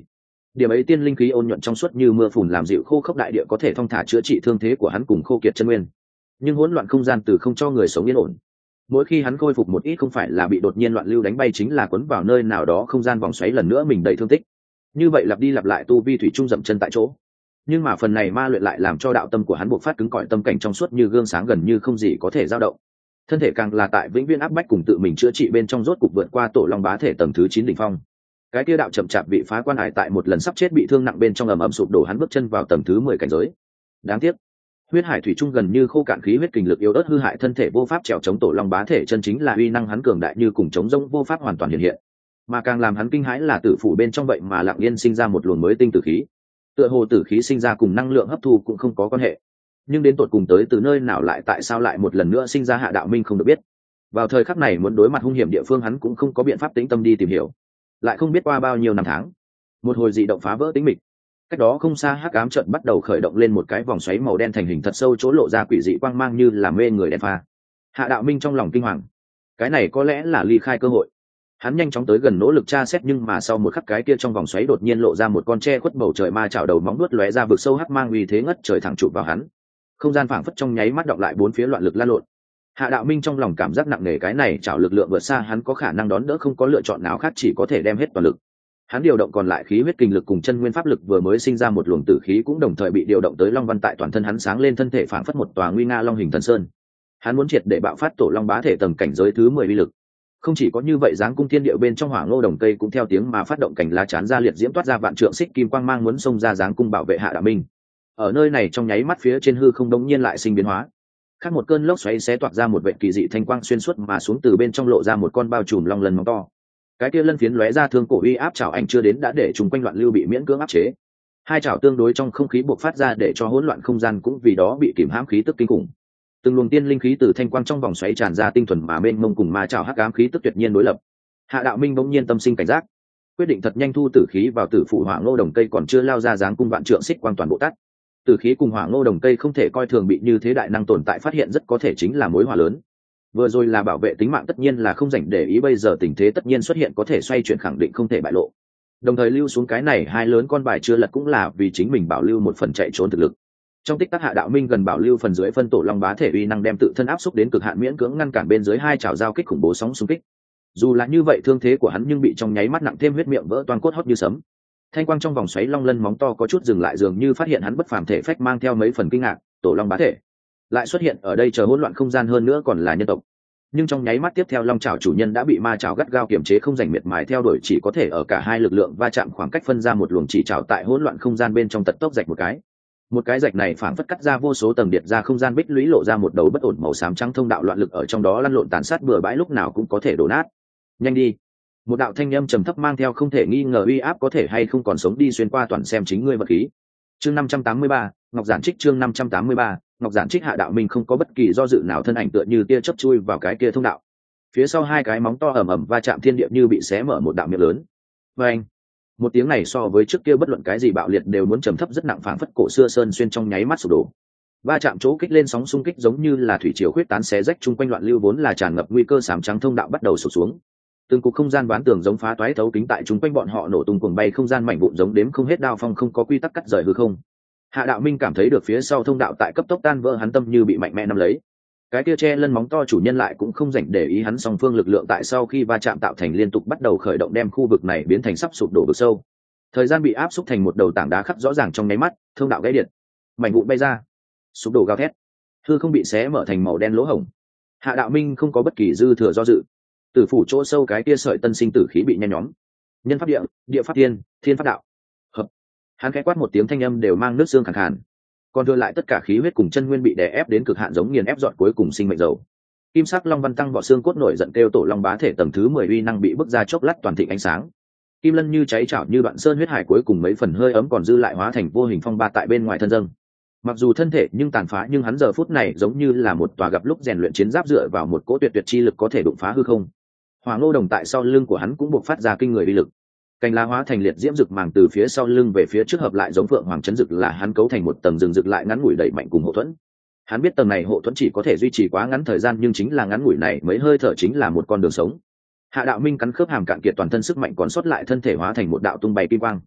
điểm ấy tiên linh khí ôn nhuận trong suốt như mưa phùn làm dịu khô khốc đại địa có thể thong thả chữa trị thương thế của hắn cùng khô kiệt chân nguyên. Nhưng hỗn loạn không gian từ không cho người sống yên ổn. Mỗi khi hắn khôi phục một ít không phải là bị đột nhiên loạn lưu đánh bay, chính là cuốn vào nơi nào đó không gian vòng xoáy lần nữa mình đầy thương tích. Như vậy lặp đi lặp lại, tu vi thủy trung dậm chân tại chỗ. Nhưng mà phần này ma luyện lại làm cho đạo tâm của hắn buộc phát cứng cỏi, tâm cảnh trong suốt như gương sáng, gần như không gì có thể dao động. Thân thể càng là tại vĩnh viễn áp bách cùng tự mình chữa trị bên trong, rốt cục vượt qua tổ long bá thể tầng thứ chín đỉnh phong. Cái kia đạo chậm chạp bị phá quan hải tại một lần sắp chết bị thương nặng bên trong ầm ầm sụp đổ, hắn bước chân vào tầng thứ mười cảnh giới. Đáng tiếc, huyết hải thủy trung gần như khô cạn, khí huyết kình lực yếu ớt hư hại thân thể, vô pháp trèo chống tổ long bá thể chân chính là uy năng hắn cường đại như cùng chống rông vô pháp hoàn toàn hiện hiện. Mà càng làm hắn kinh hãi là tử phủ bên trong vậy mà lặng yên sinh ra một luồng mới tinh tử khí. Tựa hồ tử khí sinh ra cùng năng lượng hấp thu cũng không có quan hệ, nhưng đến tột cùng tới từ nơi nào, lại tại sao lại một lần nữa sinh ra, Hạ Đạo Minh không được biết. Vào thời khắc này muốn đối mặt hung hiểm địa phương, hắn cũng không có biện pháp tĩnh tâm đi tìm hiểu. Lại không biết qua bao nhiêu năm tháng, một hồi dị động phá vỡ tĩnh mịch. Cách đó không xa, hắc ám trận bắt đầu khởi động lên một cái vòng xoáy màu đen thành hình thật sâu, chỗ lộ ra quỷ dị quang mang như là mê người đèn pha. Hạ Đạo Minh trong lòng kinh hoàng, cái này có lẽ là ly khai cơ hội. Hắn nhanh chóng tới gần nỗ lực tra xét, nhưng mà sau một khắc, cái kia trong vòng xoáy đột nhiên lộ ra một con tre khuất bầu trời ma chảo đầu móng nuốt lóe ra vực sâu hắc mang, uy thế ngất trời thẳng chụp vào hắn. Không gian phảng phất trong nháy mắt đọng lại, bốn phía loạn lực lan lộn. Hạ Đạo Minh trong lòng cảm giác nặng nề, cái này chảo lực lượng vượt xa hắn có khả năng đón đỡ, không có lựa chọn nào khác, chỉ có thể đem hết toàn lực. Hắn điều động còn lại khí huyết kinh lực cùng chân nguyên pháp lực, vừa mới sinh ra một luồng tử khí cũng đồng thời bị điều động tới long văn tại toàn thân hắn sáng lên, thân thể phảng phất một tòa nguy nga long hình thần sơn. Hắn muốn triệt để bạo phát tổ long bá thể tầng cảnh giới thứ mười uy lực. Không chỉ có như vậy, giáng cung thiên địa bên trong hỏa ngô đồng cây cũng theo tiếng mà phát động, cành lá chán ra liệt diễm, toát ra vạn trượng xích kim quang mang, muốn xông ra giáng cung bảo vệ Hạ Đạo Minh. Ở nơi này trong nháy mắt, phía trên hư không đống nhiên lại sinh biến hóa. Khác một cơn lốc xoáy xé toạc ra một vệt kỳ dị thanh quang xuyên suốt mà xuống, từ bên trong lộ ra một con bao trùm long lân móng to. Cái kia lân phiến lóe ra thương cổ uy áp chảo ảnh chưa đến đã để chúng quanh loạn lưu bị miễn cưỡng áp chế. Hai chảo tương đối trong không khí buộc phát ra, để cho hỗn loạn không gian cũng vì đó bị kìm hãm khí tức kinh khủng. Từng luồng tiên linh khí từ thanh quang trong vòng xoáy tràn ra, tinh thuần mà mênh mông, cùng ma chảo hắc ám khí tức tuyệt nhiên đối lập. Hạ Đạo Minh bỗng nhiên tâm sinh cảnh giác, quyết định thật nhanh thu tử khí vào tử phụ hỏa ngô đồng cây, còn chưa lao ra giáng cung vạn trượng xích quang toàn bộ tắt. Tử khí cùng hỏa ngô đồng cây không thể coi thường, bị như thế đại năng tồn tại phát hiện, rất có thể chính là mối họa lớn. Vừa rồi là bảo vệ tính mạng, tất nhiên là không rảnh để ý, bây giờ tình thế tất nhiên xuất hiện có thể xoay chuyển, khẳng định không thể bại lộ. Đồng thời lưu xuống cái này hai lớn con bài chưa lật, cũng là vì chính mình bảo lưu một phần chạy trốn thực lực. Trong tích tắc, Hạ Đạo Minh gần bảo lưu phần dưới phân tổ long bá thể uy năng, đem tự thân áp xúc đến cực hạn, miễn cưỡng ngăn cản bên dưới hai chảo giao kích khủng bố sóng xung kích. Dù là như vậy, thương thế của hắn nhưng bị trong nháy mắt nặng thêm, huyết miệng vỡ toang, cốt hót như sấm. Thanh quang trong vòng xoáy long lân móng to có chút dừng lại, dường như phát hiện hắn bất phàm thể phách, mang theo mấy phần kinh ngạc. Tổ long bá thể lại xuất hiện ở đây, chờ hỗn loạn không gian, hơn nữa còn là nhân tộc. Nhưng trong nháy mắt tiếp theo, long chảo chủ nhân đã bị ma chảo gắt gao kiềm chế, không rảnh miệt mài theo đuổi, chỉ có thể ở cả hai lực lượng va chạm khoảng cách phân ra một luồng chỉ chảo tại hỗn loạn không gian bên trong tật tốc rạch một cái. Một cái rạch này phảng phất cắt ra vô số tầng điện ra không gian, bích lũy lộ ra một đầu bất ổn màu xám trắng thông đạo, loạn lực ở trong đó lăn lộn tàn sát bừa bãi, lúc nào cũng có thể đổ nát. Nhanh đi! Một đạo thanh âm trầm thấp mang theo không thể nghi ngờ uy áp, có thể hay không còn sống đi xuyên qua toàn xem chính ngươi vật khí. Chương năm trăm tám mươi ba, Ngọc Giản Trích. Chương năm trăm tám mươi ba, Ngọc Giản Trích. Hạ Đạo Minh không có bất kỳ do dự nào, thân ảnh tựa như tia chớp chui vào cái kia thông đạo. Phía sau hai cái móng to ầm ầm va chạm, thiên địa như bị xé mở một đạo miệng lớn. Và anh, một tiếng này so với trước kia bất luận cái gì bạo liệt đều muốn trầm thấp rất nặng, phảng phất cổ xưa sơn xuyên trong nháy mắt sụp đổ. Va chạm chỗ kích lên sóng xung kích giống như là thủy triều khuyết tán, xé rách chung quanh loạn lưu vốn là tràn ngập nguy cơ, sám trắng thông đạo bắt đầu sụp xuống. Từng cục không gian ván tường giống phá toái thấu kính tại chung quanh bọn họ nổ tung cuồng bay, không gian mảnh vụn giống đếm không hết đao phong, không có quy tắc cắt rời hư không. Hạ Đạo Minh cảm thấy được phía sau thông đạo tại cấp tốc tan vỡ, hắn tâm như bị mạnh mẽ nắm lấy. Cái kia che lân móng to chủ nhân lại cũng không rảnh để ý hắn, song phương lực lượng tại sau khi va chạm tạo thành liên tục bắt đầu khởi động, đem khu vực này biến thành sắp sụp đổ vực sâu. Thời gian bị áp xúc thành một đầu tảng đá khắc rõ ràng trong nháy mắt, thông đạo gãy điện, mảnh vụn bay ra, sụp đổ gào thét, hư không bị xé mở thành màu đen lỗ hổng. Hạ Đạo Minh không có bất kỳ dư thừa do dự, tử phủ chỗ sâu cái kia sợi tân sinh tử khí bị nhen nhóm, nhân pháp địa, địa pháp thiên, thiên pháp đạo, hợp. Hắn khẽ quát một tiếng, thanh âm đều mang nước xương khàn khàn, còn thừa lại tất cả khí huyết cùng chân nguyên bị đè ép đến cực hạn, giống nghiền ép dọn cuối cùng sinh mệnh dầu. Kim sắc long văn tăng vỏ xương cốt nổi giận kêu, tổ long bá thể tầng thứ mười uy năng bị bức ra chốc lát toàn thịnh ánh sáng. Kim lân như cháy chảo như đoạn sơn, huyết hải cuối cùng mấy phần hơi ấm còn dư lại hóa thành vô hình phong ba tại bên ngoài thân dâng. Mặc dù thân thể nhưng tàn phá, nhưng hắn giờ phút này giống như là một tòa gặp lúc rèn luyện chiến giáp, dựa vào một cỗ tuyệt tuyệt chi lực có thể đụng phá hư không. Hỏa ngô đồng tại sau lưng của hắn cũng buộc phát ra kinh người uy lực, cành lá hóa thành liệt diễm rực màng từ phía sau lưng về phía trước hợp lại, giống phượng hoàng chấn rực, là hắn cấu thành một tầng rừng rực lại ngắn ngủi đẩy mạnh cùng hộ thuẫn. Hắn biết tầng này hộ thuẫn chỉ có thể duy trì quá ngắn thời gian, nhưng chính là ngắn ngủi này mấy hơi thở chính là một con đường sống. Hạ Đạo Minh cắn khớp hàm, cạn kiệt toàn thân sức mạnh còn sót lại, thân thể hóa thành một đạo tung bay kim quang.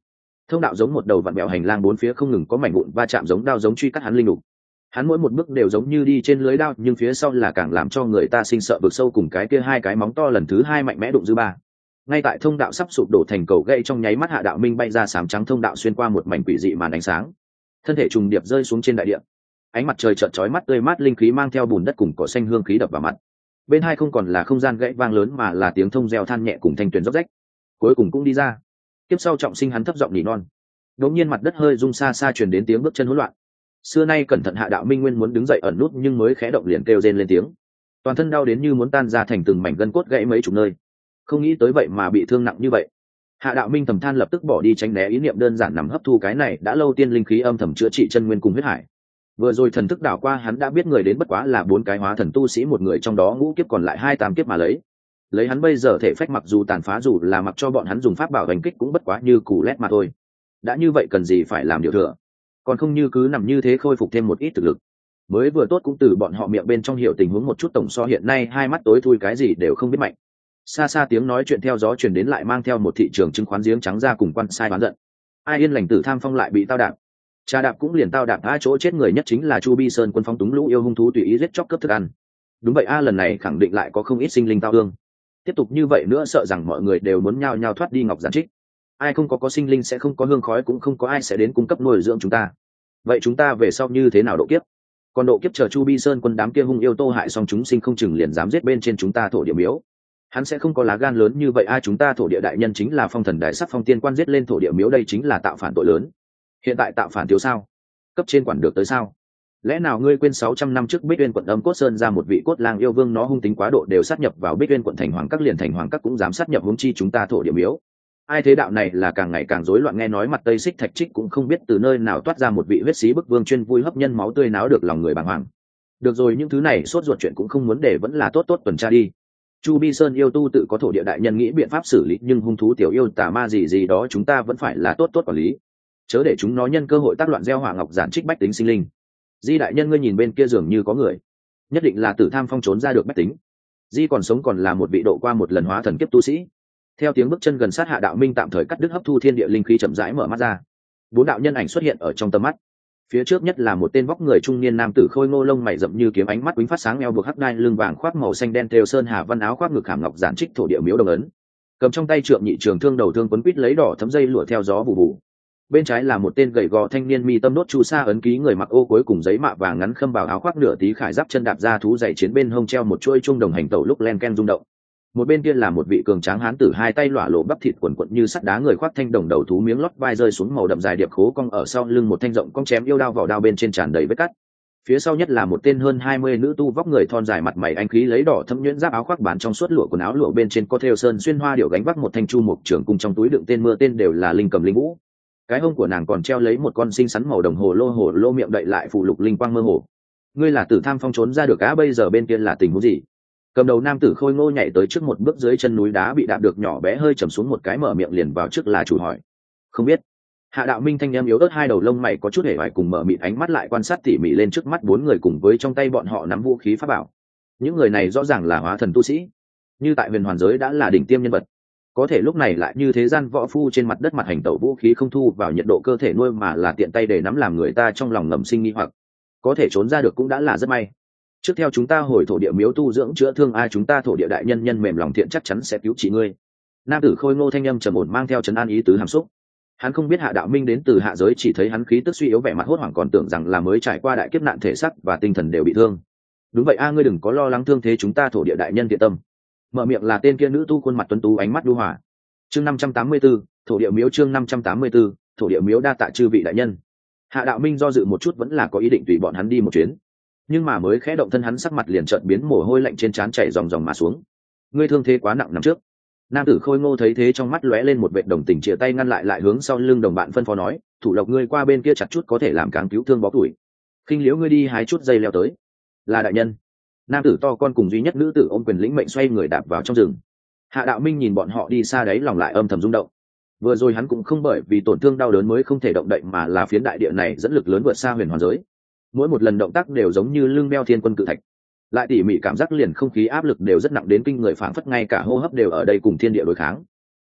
thông đạo giống một đầu vặn bèo hành lang, bốn phía không ngừng có mảnh vụn va chạm giống đao giống truy cắt hắn linh lục. Hắn mỗi một bước đều giống như đi trên lưới đao, nhưng phía sau là càng làm cho người ta sinh sợ vực sâu cùng cái kia hai cái móng to lần thứ hai mạnh mẽ đụng dư ba. Ngay tại thông đạo sắp sụp đổ thành cầu gậy trong nháy mắt, Hạ Đạo Minh bay ra sám trắng thông đạo, xuyên qua một mảnh quỷ dị màn ánh sáng, thân thể trùng điệp rơi xuống trên đại địa. Ánh mặt trời chợt chói mắt, tươi mát linh khí mang theo bùn đất cùng cỏ xanh hương khí đập vào mặt. Bên hai không còn là không gian gãy vang lớn, mà là tiếng thông reo than nhẹ cùng thanh tuyền róc rách. Cuối cùng cũng đi ra. Tiếp sau trọng sinh, hắn thấp giọng nỉ non. Đống nhiên mặt đất hơi rung, xa xa truyền đến tiếng bước chân hỗn loạn. Xưa nay cẩn thận Hạ Đạo Minh nguyên muốn đứng dậy ẩn nút, nhưng mới khẽ động liền kêu rên lên tiếng. Toàn thân đau đến như muốn tan ra thành từng mảnh gân cốt gãy mấy chục nơi. Không nghĩ tới vậy mà bị thương nặng như vậy. Hạ Đạo Minh thầm than, lập tức bỏ đi tránh né ý niệm đơn giản nằm hấp thu cái này đã lâu tiên linh khí âm thầm chữa trị chân nguyên cùng huyết hải. Vừa rồi thần thức đảo qua, hắn đã biết người đến bất quá là bốn cái hóa thần tu sĩ, một người trong đó ngũ kiếp còn lại hai tam kiếp mà lấy. Lấy hắn bây giờ thể phách, mặc dù tàn phá, dù là mặc cho bọn hắn dùng pháp bảo đánh kích cũng bất quá như củ lét mà thôi. Đã như vậy cần gì phải làm điều thừa, còn không như cứ nằm như thế khôi phục thêm một ít thực lực. Mới vừa tốt cũng từ bọn họ miệng bên trong hiểu tình huống một chút, tổng so hiện nay hai mắt tối thui cái gì đều không biết mạnh. Xa xa tiếng nói chuyện theo gió truyền đến, lại mang theo một thị trường chứng khoán giếng trắng ra cùng quan sai bán giận. Ai yên lành Tử Tham Phong lại bị tao đạp, trà đạp cũng liền tao đạp, a chỗ chết người nhất chính là Chu Bi Sơn quân phóng túng lũ yêu hung thú tùy ý giết chóc cướp thức ăn. Đúng vậy a, lần này khẳng định lại có không ít sinh linh tao thương. Tiếp tục như vậy nữa sợ rằng mọi người đều muốn nhao nhao thoát đi ngọc giản trích. Ai không có có sinh linh sẽ không có hương khói, cũng không có ai sẽ đến cung cấp nuôi dưỡng chúng ta. Vậy chúng ta về sau như thế nào độ kiếp? Còn độ kiếp chờ Chu Bi Sơn quân đám kia hung yêu tô hại xong chúng sinh, không chừng liền dám giết bên trên chúng ta thổ địa miếu. Hắn sẽ không có lá gan lớn như vậy a, chúng ta thổ địa đại nhân chính là phong thần đại sắc phong tiên quan, giết lên thổ địa miếu đây chính là tạo phản tội lớn. Hiện tại tạo phản thiếu sao? Cấp trên quản được tới sao? Lẽ nào ngươi quên sáu trăm năm trước Bích Uyên quận Âm Cốt Sơn ra một vị cốt lang yêu vương, nó hung tính quá độ đều sát nhập vào Bích Uyên quận thành hoàng các, liền thành hoàng các cũng dám sát nhập, huống chi chúng ta thổ địa miếu. Ai thế đạo này là càng ngày càng rối loạn. Nghe nói mặt Tây Xích Thạch Trích cũng không biết từ nơi nào toát ra một vị huyết sĩ bức vương, chuyên vui hấp nhân máu tươi, náo được lòng người bàng hoàng. Được rồi, những thứ này sốt ruột chuyện cũng không muốn để, vẫn là tốt tốt tuần tra đi. Chu Bi Sơn yêu tu tự có thổ địa đại nhân nghĩ biện pháp xử lý, nhưng hung thú tiểu yêu tà ma gì gì đó chúng ta vẫn phải là tốt tốt quản lý, chớ để chúng nó nhân cơ hội tác loạn gieo hỏa ngọc giản trích bách tính sinh linh. Di đại nhân, ngươi nhìn bên kia dường như có người, nhất định là Tử Tham Phong trốn ra được bách tính. Di còn sống còn là một vị độ qua một lần hóa thần kiếp tu sĩ. Theo tiếng bước chân gần sát, Hạ Đạo Minh tạm thời cắt đứt hấp thu thiên địa linh khí, chậm rãi mở mắt ra. Bốn đạo nhân ảnh xuất hiện ở trong tầm mắt. Phía trước nhất là một tên vóc người trung niên nam tử khôi ngô, lông mày rậm như kiếm, ánh mắt quýnh phát sáng, eo buộc hắc đai lưng vàng, khoác màu xanh đen thêu sơn hà văn áo khoác, ngực hàm ngọc giản trích thổ địa miếu đồng ấn, cầm trong tay trượng nhị trường thương, đầu thương quấn quít lấy đỏ thấm dây lụa theo gió bù bù. Bên trái là một tên gầy gò thanh niên, mi tâm đốt chu sa ấn ký, người mặc ô cuối cùng giấy mạ vàng ngắn khâm vào áo khoác nửa tí khải giáp, chân đạp ra thú dày chiến, bên hông treo một chuôi chuông đồng hành tẩu lúc len ken rung động. Một bên kia là một vị cường tráng hán tử, hai tay lỏa lộ bắp thịt quần quận như sắt đá, người khoác thanh đồng đầu thú miếng lót vai rơi xuống màu đậm dài điệp khố cong ở sau lưng, một thanh rộng cong chém yêu đao vào đao bên trên tràn đầy vết cắt. Phía sau nhất là một tên hơn hai mươi nữ tu, vóc người thon dài, mặt mày anh khí, lấy đỏ thâm nhuyễn giáp, áo khoác bản trong suốt lụa, quần áo lụa bên trên có thêu sơn xuyên hoa điệu, gánh vác một thanh chu mục trường cung, trong túi đựng tên mưa, tên đều là linh cầm linh vũ. Cái hông của nàng còn treo lấy một con xinh xắn màu đồng hồ lô, hồ lô miệng đậy lại phụ lục linh quang mơ hồ. Ngươi là Tử Tham Phong trốn ra được á? Bây giờ bên kia là tình huống gì? Cầm đầu nam tử khôi ngô nhảy tới trước một bước, dưới chân núi đá bị đạp được nhỏ bé hơi trầm xuống một cái, mở miệng liền vào trước là chủ hỏi. Không biết. Hạ Đạo Minh thanh em yếu ớt, hai đầu lông mày có chút hề hoài, cùng mở mịt ánh mắt lại quan sát tỉ mỉ lên trước mắt bốn người cùng với trong tay bọn họ nắm vũ khí pháp bảo. Những người này rõ ràng là hóa thần tu sĩ, như tại huyền hoàn giới đã là đỉnh tiêm nhân vật, có thể lúc này lại như thế gian võ phu trên mặt đất mặt hành tẩu, vũ khí không thu vào nhiệt độ cơ thể nuôi mà là tiện tay để nắm, làm người ta trong lòng ngầm sinh nghi hoặc. Có thể trốn ra được cũng đã là rất may. Trước theo chúng ta hồi thổ địa miếu tu dưỡng chữa thương, ai chúng ta thổ địa đại nhân nhân mềm lòng thiện chắc chắn sẽ cứu trị ngươi. Nam tử khôi ngô thanh âm trầm ổn, mang theo trấn an ý tứ hàm xúc. Hắn không biết Hạ Đạo Minh đến từ hạ giới, chỉ thấy hắn khí tức suy yếu, vẻ mặt hốt hoảng, còn tưởng rằng là mới trải qua đại kiếp nạn, thể xác và tinh thần đều bị thương. Đúng vậy a, ngươi đừng có lo lắng thương thế, chúng ta thổ địa đại nhân thiện tâm. Mở miệng là tên kia nữ tu, khuôn mặt tuấn tú, ánh mắt đu hòa. Chương năm trăm tám mươi 4, thổ địa miếu. Chương năm trăm tám mươi 4, thổ địa miếu. Đa tạ chư vị đại nhân. Hạ Đạo Minh do dự một chút, vẫn là có ý định tùy bọn hắn đi một chuyến, nhưng mà mới khẽ động thân, hắn sắc mặt liền chợt biến, mồ hôi lạnh trên trán chảy ròng ròng mà xuống. Ngươi thương thế quá nặng nằm trước. Nam tử khôi ngô thấy thế, trong mắt lóe lên một vệt đồng tình, chia tay ngăn lại, lại hướng sau lưng đồng bạn phân phó nói, thủ lộc ngươi qua bên kia chặt chút có thể làm cáng cứu thương bó tuổi, khinh liễu ngươi đi hái chút dây leo tới. Là đại nhân. Nam tử to con cùng duy nhất nữ tử ôm quyền lĩnh mệnh, xoay người đạp vào trong rừng. Hạ Đạo Minh nhìn bọn họ đi xa đấy, lòng lại âm thầm rung động. Vừa rồi hắn cũng không bởi vì tổn thương đau đớn mới không thể động đậy, mà là phiến đại địa này dẫn lực lớn vượt xa huyền hoàn giới, mỗi một lần động tác đều giống như lưng beo thiên quân cự thạch, lại tỉ mỉ cảm giác liền không khí áp lực đều rất nặng đến kinh người, phảng phất ngay cả hô hấp đều ở đây cùng thiên địa đối kháng.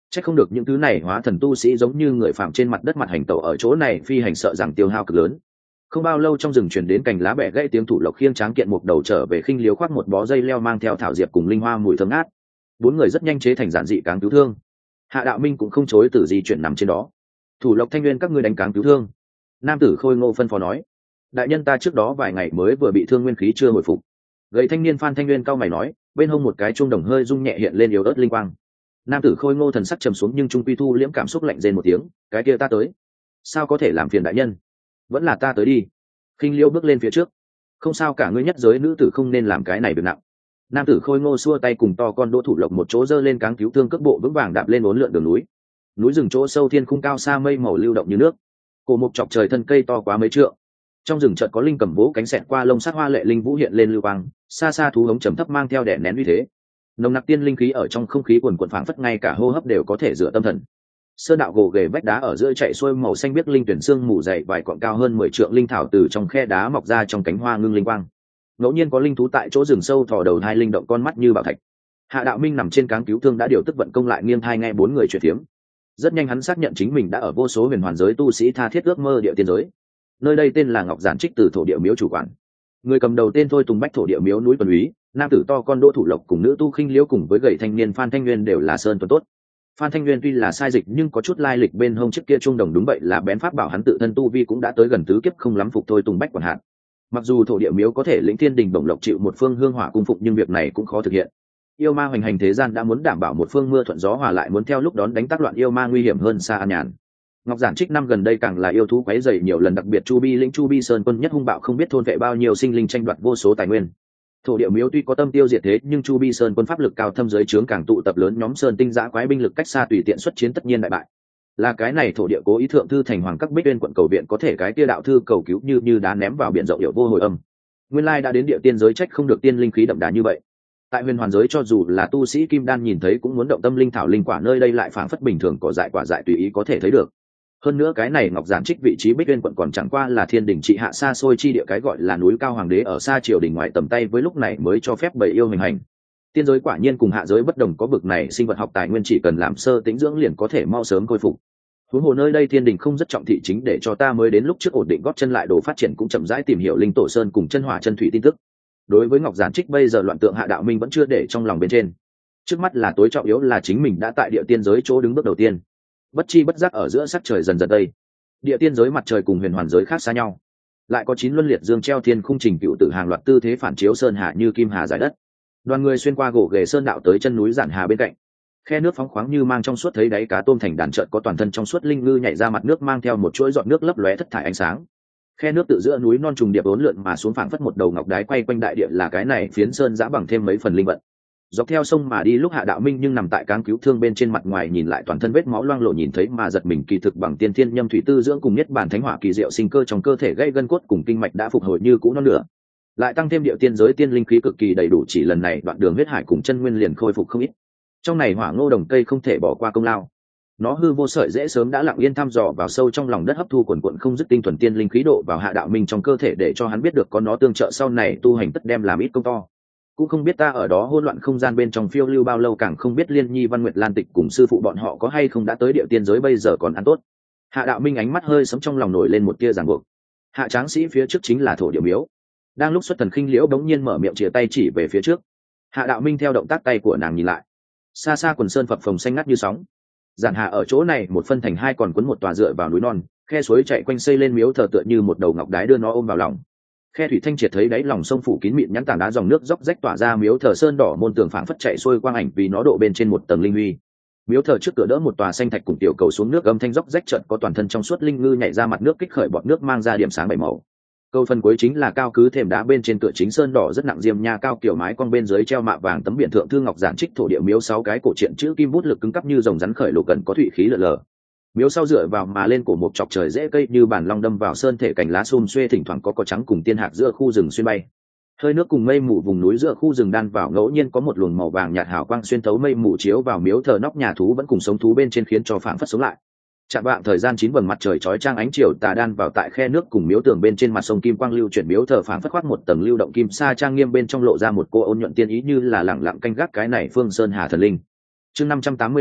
Chắc không được những thứ này hóa thần tu sĩ giống như người phạm trên mặt đất mặt hành tẩu ở chỗ này phi hành sợ rằng tiêu hao cực lớn. Không bao lâu trong rừng chuyển đến cành lá bẻ gãy tiếng thủ lộc khiêng tráng kiện một đầu trở về khinh liếu khoác một bó dây leo mang theo thảo diệp cùng linh hoa mùi thơm ngát. Bốn người rất nhanh chế thành giản dị cáng cứu thương. Hạ Đạo Minh cũng không chối từ di chuyển nằm trên đó. Thủ lộc Thanh Nguyên các ngươi đánh cáng cứu thương. Nam tử Khôi Ngô phân phó nói. Đại nhân ta trước đó vài ngày mới vừa bị thương nguyên khí chưa hồi phục. Gầy thanh niên Phan Thanh Nguyên cao mày nói, bên hông một cái chuông đồng hơi rung nhẹ hiện lên yếu ớt linh quang. Nam tử Khôi Ngô thần sắc trầm xuống nhưng trung quy thu liễm cảm xúc lạnh rên một tiếng, cái kia ta tới. Sao có thể làm phiền đại nhân? Vẫn là ta tới đi. Khinh Liêu bước lên phía trước. Không sao cả, ngươi nhất giới nữ tử không nên làm cái này việc nặng. Nam tử Khôi Ngô xua tay cùng to con Đỗ Thủ Lộc một chỗ giơ lên cáng cứu thương cước bộ vững vàng đạp lên uốn lượn đường núi. Núi rừng chỗ sâu thiên khung cao xa mây màu lưu động như nước. Cổ mục chọc trời thân cây to quá mấy trượng. Trong rừng chợt có linh cầm vỗ cánh xẹt qua lông sắc hoa lệ linh vũ hiện lên lưu quang, xa xa thú hống trầm thấp mang theo đẻ nén uy thế. Nồng nặc tiên linh khí ở trong không khí quần quần phảng phất ngay cả hô hấp đều có thể rửa tâm thần. Sơn đạo gồ ghề vách đá ở giữa chạy xuôi màu xanh biếc linh tuyển xương mù dày vài cọn cao hơn mười trượng linh thảo từ trong khe đá mọc ra trong cánh hoa ngưng linh quang. Ngẫu nhiên có linh thú tại chỗ rừng sâu thò đầu hai linh động con mắt như bảo thạch. Hạ Đạo Minh nằm trên cáng cứu thương đã điều tức vận công lại nghiêng thai nghe bốn người chuyện phiếm. Rất nhanh hắn xác nhận chính mình đã ở vô số huyền hoàn giới tu sĩ tha thiết ước mơ địa tiên giới. Nơi đây tên là Ngọc Giản Trích từ thổ địa miếu chủ quản. Người cầm đầu tên thôi Tùng Bách thổ địa miếu núi Tuần Úy, nam tử to con Đỗ Thủ Lộc cùng nữ tu Khinh Liễu cùng với gầy thanh niên Phan Thanh Nguyên đều là sơn tuần tốt. Phan Thanh Nguyên tuy là sai dịch nhưng có chút lai lịch bên hông chiếc kia trung đồng đúng vậy là bén pháp bảo hắn tự thân tu vi cũng đã tới gần tứ kiếp không lắm phục thôi Tùng Bách quản hạn. Mặc dù thổ địa miếu có thể lĩnh thiên đình bổng lộc chịu một phương hương hỏa cung phụng nhưng việc này cũng khó thực hiện. Yêu ma hoành hành thế gian đã muốn đảm bảo một phương mưa thuận gió hòa lại muốn theo lúc đón đánh tác loạn yêu ma nguy hiểm hơn xa an nhàn. Ngọc Giản Trích năm gần đây càng là yêu thú quấy rầy nhiều lần, đặc biệt Chu Bi lĩnh Chu Bi Sơn quân nhất hung bạo không biết thôn vệ bao nhiêu sinh linh tranh đoạt vô số tài nguyên. Thổ địa miếu tuy có tâm tiêu diệt thế nhưng Chu Bi Sơn quân pháp lực cao thâm giới trướng càng tụ tập lớn nhóm sơn tinh giã quái binh lực cách xa tùy tiện xuất chiến tất nhiên đại bại. Là cái này thổ địa cố ý thượng thư thành hoàng các bích uyên quận cầu viện có thể cái kia đạo thư cầu cứu như như đá ném vào biển rộng hiệu vô hồi âm. Nguyên lai đã đến địa tiên giới trách không được tiên linh khí đậm đà như vậy. Tại huyền hoàn giới cho dù là tu sĩ kim đan nhìn thấy cũng muốn động tâm linh thảo linh quả nơi đây lại phảng phất bình thường cỏ dại quả dại tùy ý có thể thấy được. Hơn nữa cái này Ngọc Giản Trích vị trí bích uyên quận còn chẳng qua là thiên đỉnh trị hạ xa xôi chi địa cái gọi là núi cao hoàng đế ở xa triều đình ngoại tầm tay với lúc này mới cho phép bầy yêu hình hành. Tiên giới quả nhiên cùng hạ giới bất đồng có bực này sinh vật học tài nguyên chỉ cần làm sơ tĩnh dưỡng liền có thể mau sớm khôi phục. Huống hồ nơi đây thiên đình không rất trọng thị chính để cho ta mới đến lúc trước ổn định góp chân lại đồ phát triển cũng chậm rãi tìm hiểu linh tổ sơn cùng chân hỏa chân thủy tin tức. Đối với Ngọc Giản Trích bây giờ loạn tượng Hạ Đạo Minh vẫn chưa để trong lòng bên trên. Trước mắt là tối trọng yếu là chính mình đã tại địa tiên giới chỗ đứng bước đầu tiên. Bất chi bất giác ở giữa sắc trời dần dần đây, địa tiên giới mặt trời cùng huyền hoàn giới khác xa nhau, lại có chín luân liệt dương treo thiên khung trình cựu tử hàng loạt tư thế phản chiếu sơn hà như kim hà giải đất. Đoàn người xuyên qua gỗ ghề sơn đạo tới chân núi Giản Hà bên cạnh, khe nước phóng khoáng như mang trong suốt thấy đáy cá tôm thành đàn, chợt có toàn thân trong suốt linh ngư nhảy ra mặt nước mang theo một chuỗi giọt nước lấp lóe thất thải ánh sáng. Khe nước tự giữa núi non trùng điệp uốn lượn mà xuống phảng phất một đầu ngọc đái quay quanh đại địa, là cái này phiến sơn giã bằng thêm mấy phần linh vận. Dọc theo sông mà đi lúc Hạ Đạo Minh nhưng nằm tại cáng cứu thương bên trên mặt ngoài nhìn lại toàn thân vết máu loang lổ nhìn thấy mà giật mình, kỳ thực bằng tiên thiên nhâm thủy tư dưỡng cùng nhất bản thánh hỏa kỳ diệu sinh cơ trong cơ thể gây gân cốt cùng kinh mạch đã phục hồi như cũ non nữa, lại tăng thêm địa tiên giới tiên linh khí cực kỳ đầy đủ, chỉ lần này đoạn đường huyết hải cùng chân nguyên liền khôi phục không ít. Trong này hỏa ngô đồng cây không thể bỏ qua công lao, nó hư vô sợi dễ sớm đã lặng yên thăm dò vào sâu trong lòng đất hấp thu quần quận không dứt tinh thuần tiên linh khí độ vào Hạ Đạo Minh trong cơ thể để cho hắn biết được có nó tương trợ sau này tu hành tất đem làm ít công to. Cũng không biết ta ở đó hỗn loạn không gian bên trong phiêu lưu bao lâu, càng không biết Liên Nhi Văn Nguyệt Lan Tịch cùng sư phụ bọn họ có hay không đã tới địa tiên giới bây giờ còn ăn tốt. Hạ Đạo Minh ánh mắt hơi sấm trong lòng nổi lên một tia ràng buộc. Hạ Tráng Sĩ phía trước chính là thổ địa miếu. Đang lúc xuất thần Khinh Liễu bỗng nhiên mở miệng chìa tay chỉ về phía trước. Hạ Đạo Minh theo động tác tay của nàng nhìn lại, xa xa quần sơn phập phồng xanh ngắt như sóng. Giản Hà ở chỗ này một phân thành hai còn quấn một tòa dựa vào núi non, khe suối chạy quanh xây lên miếu thờ tựa như một đầu ngọc đái đưa nó ôm vào lòng. Khe thủy thanh triệt thấy đáy lòng sông phủ kín mịn nhẵn tảng đá, dòng nước róc rách tỏa ra miếu thờ sơn đỏ môn tường phảng phất chạy xuôi quang ảnh vì nó độ bên trên một tầng linh huy. Miếu thờ trước cửa đỡ một tòa xanh thạch cùng tiểu cầu xuống nước, âm thanh róc rách trận có toàn thân trong suốt linh ngư nhảy ra mặt nước kích khởi bọt nước mang ra điểm sáng bảy màu. Câu phần cuối chính là cao cứ thềm đá bên trên cửa chính sơn đỏ rất nặng diêm nha cao kiểu mái con bên dưới treo mạ vàng tấm biển thượng thư Ngọc Giản Trích thổ địa miếu sáu cái cổ truyện chữ kim bút lực cứng cắp như rồng rắn khởi lục gần có thủy khí lở lờ. Miếu sau dựa vào mà lên cổ một chọc trời dễ cây như bản long đâm vào sơn thể, cành lá xum xuê thỉnh thoảng có cỏ trắng cùng tiên hạc giữa khu rừng xuyên bay. Hơi nước cùng mây mù vùng núi giữa khu rừng đan vào, ngẫu nhiên có một luồng màu vàng nhạt hào quang xuyên thấu mây mù chiếu vào miếu thờ nóc nhà thú vẫn cùng sống thú bên trên khiến cho phảng phất sống lại. Chạm vạng thời gian chín vầng mặt trời chói chang ánh chiều tà đan vào tại khe nước cùng miếu tường bên trên mặt sông kim quang lưu chuyển, miếu thờ phảng phất khoác một tầng lưu động kim sa trang nghiêm bên trong lộ ra một cô ôn nhuận tiên ý như là lẳng lặng canh gác cái này phương sơn hà thần linh. Chương năm trăm tám mươi lăm,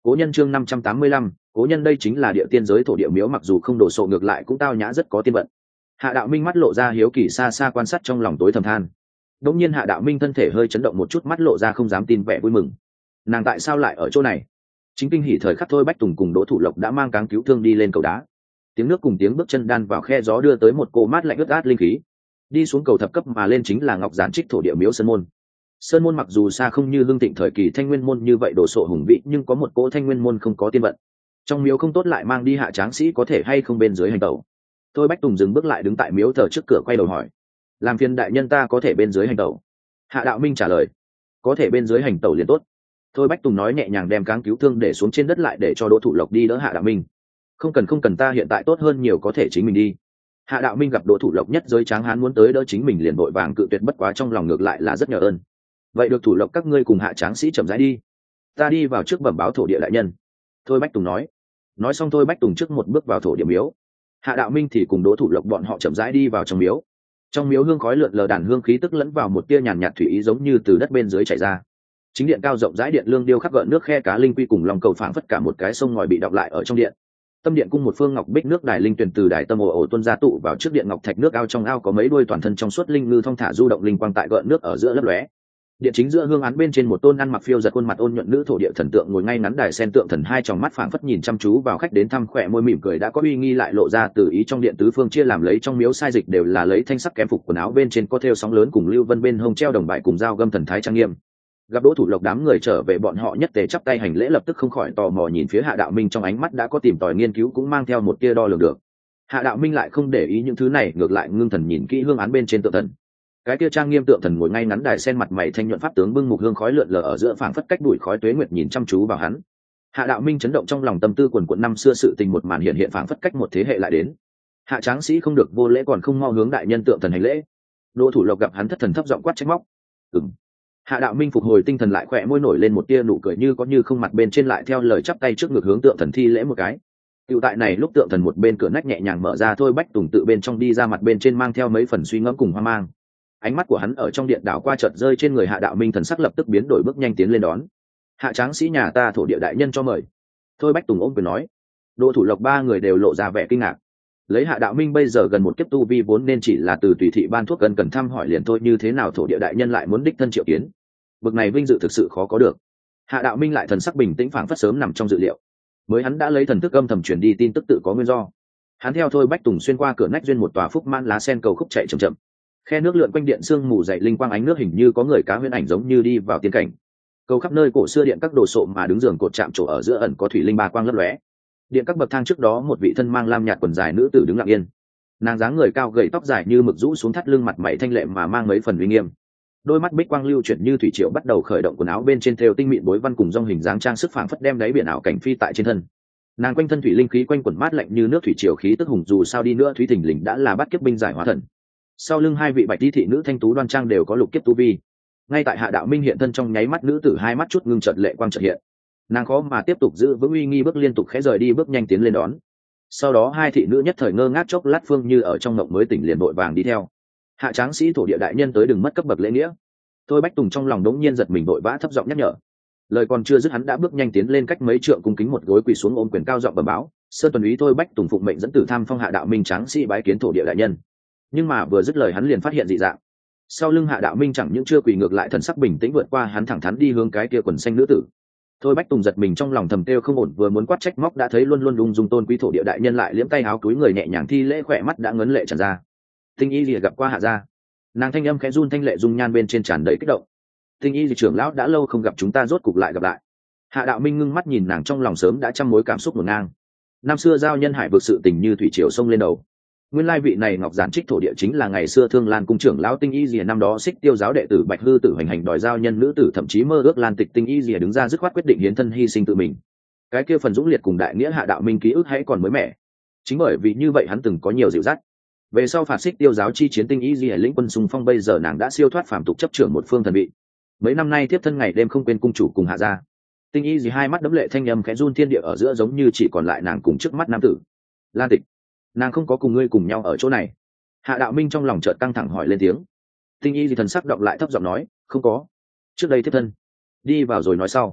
Cố nhân chương năm trăm tám mươi lăm, cố nhân đây chính là địa tiên giới thổ địa miếu, mặc dù không đổ sộ ngược lại cũng tao nhã rất có tiên vận. Hạ Đạo Minh mắt lộ ra hiếu kỳ, xa xa quan sát trong lòng tối thầm than. Đột nhiên Hạ Đạo Minh thân thể hơi chấn động một chút, mắt lộ ra không dám tin vẻ vui mừng. Nàng tại sao lại ở chỗ này? Chính kinh hỉ thời khắc Thôi Bách Tùng cùng Đỗ Thủ Lộc đã mang cáng cứu thương đi lên cầu đá. Tiếng nước cùng tiếng bước chân đan vào khe gió đưa tới một cô mát lạnh ướt át linh khí. Đi xuống cầu thập cấp mà lên chính là Ngọc Giản Trích thổ địa miếu Sơn môn. Sơn môn mặc dù xa không như Hưng Thịnh thời kỳ Thanh Nguyên môn như vậy đồ sộ hùng vĩ, nhưng có một cỗ Thanh Nguyên môn không có tiên vận. Trong miếu không tốt lại mang đi hạ tráng sĩ có thể hay không bên dưới hành tẩu. Thôi Bách Tùng dừng bước lại đứng tại miếu thờ trước cửa quay đầu hỏi: làm phiền đại nhân ta có thể bên dưới hành tẩu? Hạ Đạo Minh trả lời: có thể bên dưới hành tẩu liền tốt. Thôi Bách Tùng nói nhẹ nhàng đem cáng cứu thương để xuống trên đất lại để cho Đỗ Thủ Lộc đi đỡ Hạ Đạo Minh. Không cần không cần, ta hiện tại tốt hơn nhiều, có thể chính mình đi. Hạ Đạo Minh gặp Đỗ Thủ Lộc nhất giới tráng hán muốn tới đỡ chính mình liền vội vàng cự tuyệt, bất quá trong lòng ngược lại là rất nhờ ơn. Vậy được Thủ Lộc các ngươi cùng Hạ tráng sĩ chậm rãi đi, ta đi vào trước bẩm báo thổ địa đại nhân. Thôi Bách Tùng nói. Nói xong Thôi Bách Tùng trước một bước vào thổ địa miếu. Hạ Đạo Minh thì cùng Đỗ Thủ Lộc bọn họ chậm rãi đi vào trong miếu. Trong miếu hương khói lượn lờ, đàn hương khí tức lẫn vào một tia nhàn nhạt thủy ý giống như từ đất bên dưới chảy ra. Chính điện cao rộng rãi, điện lương điêu khắc gợn nước, khe cá linh quy cùng lòng cầu phảng phất cả một cái sông ngòi bị đọng lại ở trong điện. Tâm điện cung một phương ngọc bích nước đài linh tuyển từ đài tâm ồ ồ tuôn ra tụ vào trước điện ngọc thạch nước ao, trong ao có mấy đuôi toàn thân trong suốt linh ngư thong thả du động linh quang tại gợn nước ở giữa lấp lóe. Điện chính giữa hương án bên trên một tôn ăn mặc phiêu giật, khuôn mặt ôn nhuận nữ thổ địa thần tượng ngồi ngay ngắn đài sen tượng thần, hai tròng mắt phảng phất nhìn chăm chú vào khách đến thăm, khỏe môi mỉm cười đã có uy nghi lại lộ ra từ ý. Trong điện tứ phương chia làm lấy trong miếu sai dịch đều là lấy thanh sắc kém phục quần áo, bên trên có thêu sóng lớn cùng lưu vân, bên hông treo đồng bại cùng dao găm, thần thái trang nghiêm. Gặp Đỗ Thủ Lộc đám người trở về, bọn họ nhất tề chắp tay hành lễ, lập tức không khỏi tò mò nhìn phía Hạ Đạo Minh, trong ánh mắt đã có tìm tòi nghiên cứu, cũng mang theo một tia đo lường được. Hạ Đạo Minh lại không để ý những thứ này, ngược lại ngưng thần nhìn kỹ hương án bên trên tượng thần. Cái kia trang nghiêm tượng thần ngồi ngay ngắn đài sen, mặt mày thanh nhuận, pháp tướng bưng mục hương khói lượn lờ ở giữa, phảng phất cách đuổi khói tuế nguyệt nhìn chăm chú vào hắn. Hạ Đạo Minh chấn động trong lòng, tâm tư quần quận năm xưa sự tình một màn hiện hiện, phảng phất cách một thế hệ lại đến. Hạ tráng sĩ không được vô lễ, còn không mau hướng đại nhân tượng thần hành lễ. Đỗ Thủ Lộc gặp hắn thất thần thấp giọng quát trách móc. Ừm. Hạ Đạo Minh phục hồi tinh thần lại, khỏe môi nổi lên một tia nụ cười như có như không, mặt bên trên lại theo lời chắp tay trước ngực hướng tượng thần thi lễ một cái. Tiểu tại này lúc tượng thần một bên cửa nách nhẹ nhàng mở ra, Thôi Bách Tùng tự bên trong đi ra, mặt bên trên mang theo mấy phần suy ngẫm cùng hoang mang. Ánh mắt của hắn ở trong điện đảo qua, chợt rơi trên người Hạ Đạo Minh, thần sắc lập tức biến đổi, bước nhanh tiến lên đón. Hạ tráng sĩ nhà ta thổ địa đại nhân cho mời. Thôi Bách Tùng ôm quyền nói. Đỗ Thủ Lộc ba người đều lộ ra vẻ kinh ngạc. Lấy Hạ Đạo Minh bây giờ gần một kiếp tu vi, vốn nên chỉ là từ tùy thị ban thuốc cần cần thăm hỏi liền thôi, như thế nào thổ địa đại nhân lại muốn đích thân triệu kiến? Bực này vinh dự thực sự khó có được. Hạ Đạo Minh lại thần sắc bình tĩnh, phảng phất sớm nằm trong dự liệu. Mới hắn đã lấy thần thức âm thầm truyền đi tin tức, tự có nguyên do. Hắn theo Thôi Bách Tùng xuyên qua cửa nách duyên một tòa phúc man lá sen cầu khúc chạy chậm chậm. Khe nước lượn quanh điện, sương mù dậy linh quang, ánh nước hình như có người cá huyễn ảnh giống như đi vào tiên cảnh. Cầu khắp nơi cổ xưa điện các đồ sộ mà đứng giường cột chạm trổ ở giữa ẩn có thủy linh ba quang lấp lóe. Điện các bậc thang trước đó một vị thân mang lam nhạt quần dài nữ tử đứng lặng yên. Nàng dáng người cao gầy, tóc dài như mực rũ xuống thắt lưng, mặt mày thanh lệ mà mang mấy phần uy nghiêm. Đôi mắt bích quang lưu chuyển như thủy triều, bắt đầu khởi động, quần áo bên trên thêu tinh mịn bối văn cùng dòng hình dáng trang sức, phảng phất đem đáy biển ảo cảnh phi tại trên thân. Nàng quanh thân thủy linh khí quanh quần mát lạnh như nước thủy triều, khí tức hùng, dù sao đi nữa thúy thình lình đã là bắt kiếp binh giải hóa thần. Sau lưng hai vị bạch y thị nữ thanh tú đoan trang đều có lục kiếp tu vi. Ngay tại Hạ Đạo Minh hiện thân trong nháy mắt, nữ tử hai mắt chút ngưng chợt lệ quang chợt hiện. Nàng khó mà tiếp tục giữ vững uy nghi, bước liên tục khẽ rời đi, bước nhanh tiến lên đón. Sau đó hai thị nữ nhất thời ngơ ngác, chốc lát phương như ở trong mộng mới tỉnh, liền vội vàng đi theo. Hạ tráng sĩ thổ địa đại nhân tới, đừng mất cấp bậc lễ nghĩa. Thôi Bách Tùng trong lòng đống nhiên giật mình, vội vã thấp giọng nhắc nhở. Lời còn chưa dứt, hắn đã bước nhanh tiến lên, cách mấy trượng cung kính một gối quỳ xuống ôm quyền cao giọng bẩm báo. Sơn tuần úy Thôi Bách Tùng phụng mệnh dẫn tử tham phong Hạ Đạo Minh tráng sĩ bái kiến thổ địa đại nhân. Nhưng mà vừa dứt lời, hắn liền phát hiện dị dạng. Sau lưng Hạ Đạo Minh chẳng những chưa quỳ, ngược lại thần sắc bình tĩnh vượt qua hắn, thẳng thắn đi hướng cái kia quần xanh nữ tử. Thôi Bách Tùng giật mình trong lòng thầm kêu không ổn, vừa muốn quát trách móc, đã thấy luôn luôn ung dung tôn quý thổ địa đại nhân lại liếm tay áo túi người nhẹ nhàng thi lễ, khỏe mắt đã ngấn lệ tràn ra. Tinh Y lìa gặp qua Hạ gia. Nàng thanh âm khẽ run, thanh lệ dung nhan bên trên tràn đầy kích động. Tinh Y lìa trưởng lão, đã lâu không gặp, chúng ta rốt cục lại gặp lại. Hạ Đạo Minh ngưng mắt nhìn nàng, trong lòng sớm đã trăm mối cảm xúc ngổn ngang. Năm xưa giao nhân hải vực sự tình như thủy triều sông lên đầu. Nguyên lai vị này Ngọc Giản Trích thổ địa chính là ngày xưa Thương Lan cung trưởng lão Tinh Y Lìa, năm đó Xích Tiêu giáo đệ tử Bạch Hư tử hành hành đòi giao nhân nữ tử, thậm chí mơ ước Lan Tịch, Tinh Y Lìa đứng ra dứt khoát quyết định hiến thân hy sinh tự mình. Cái kia phần dũng liệt cùng đại nghĩa Hạ Đạo Minh ký ức hãy còn mới mẻ. Chính bởi vì như vậy hắn từng có nhiều dịu dắt. Về sau phạt Xích Tiêu giáo chi chiến, Tinh Y Lìa lĩnh quân xung phong, bây giờ nàng đã siêu thoát phàm tục, chấp trưởng một phương thần vị. Mấy năm nay tiếp thân ngày đêm không quên cung chủ cùng Hạ gia. Tinh Y Lìa hai mắt đẫm lệ, thanh âm khẽ run, thiên địa ở giữa giống như chỉ còn lại nàng cùng trước mắt nam tử. Lan Tịch, nàng không có cùng ngươi cùng nhau ở chỗ này? Hạ Đạo Minh trong lòng chợt căng thẳng hỏi lên tiếng. Tinh Y thì thần sắc động lại, thấp giọng nói, không có. Trước đây tiếp thân đi vào rồi nói sau.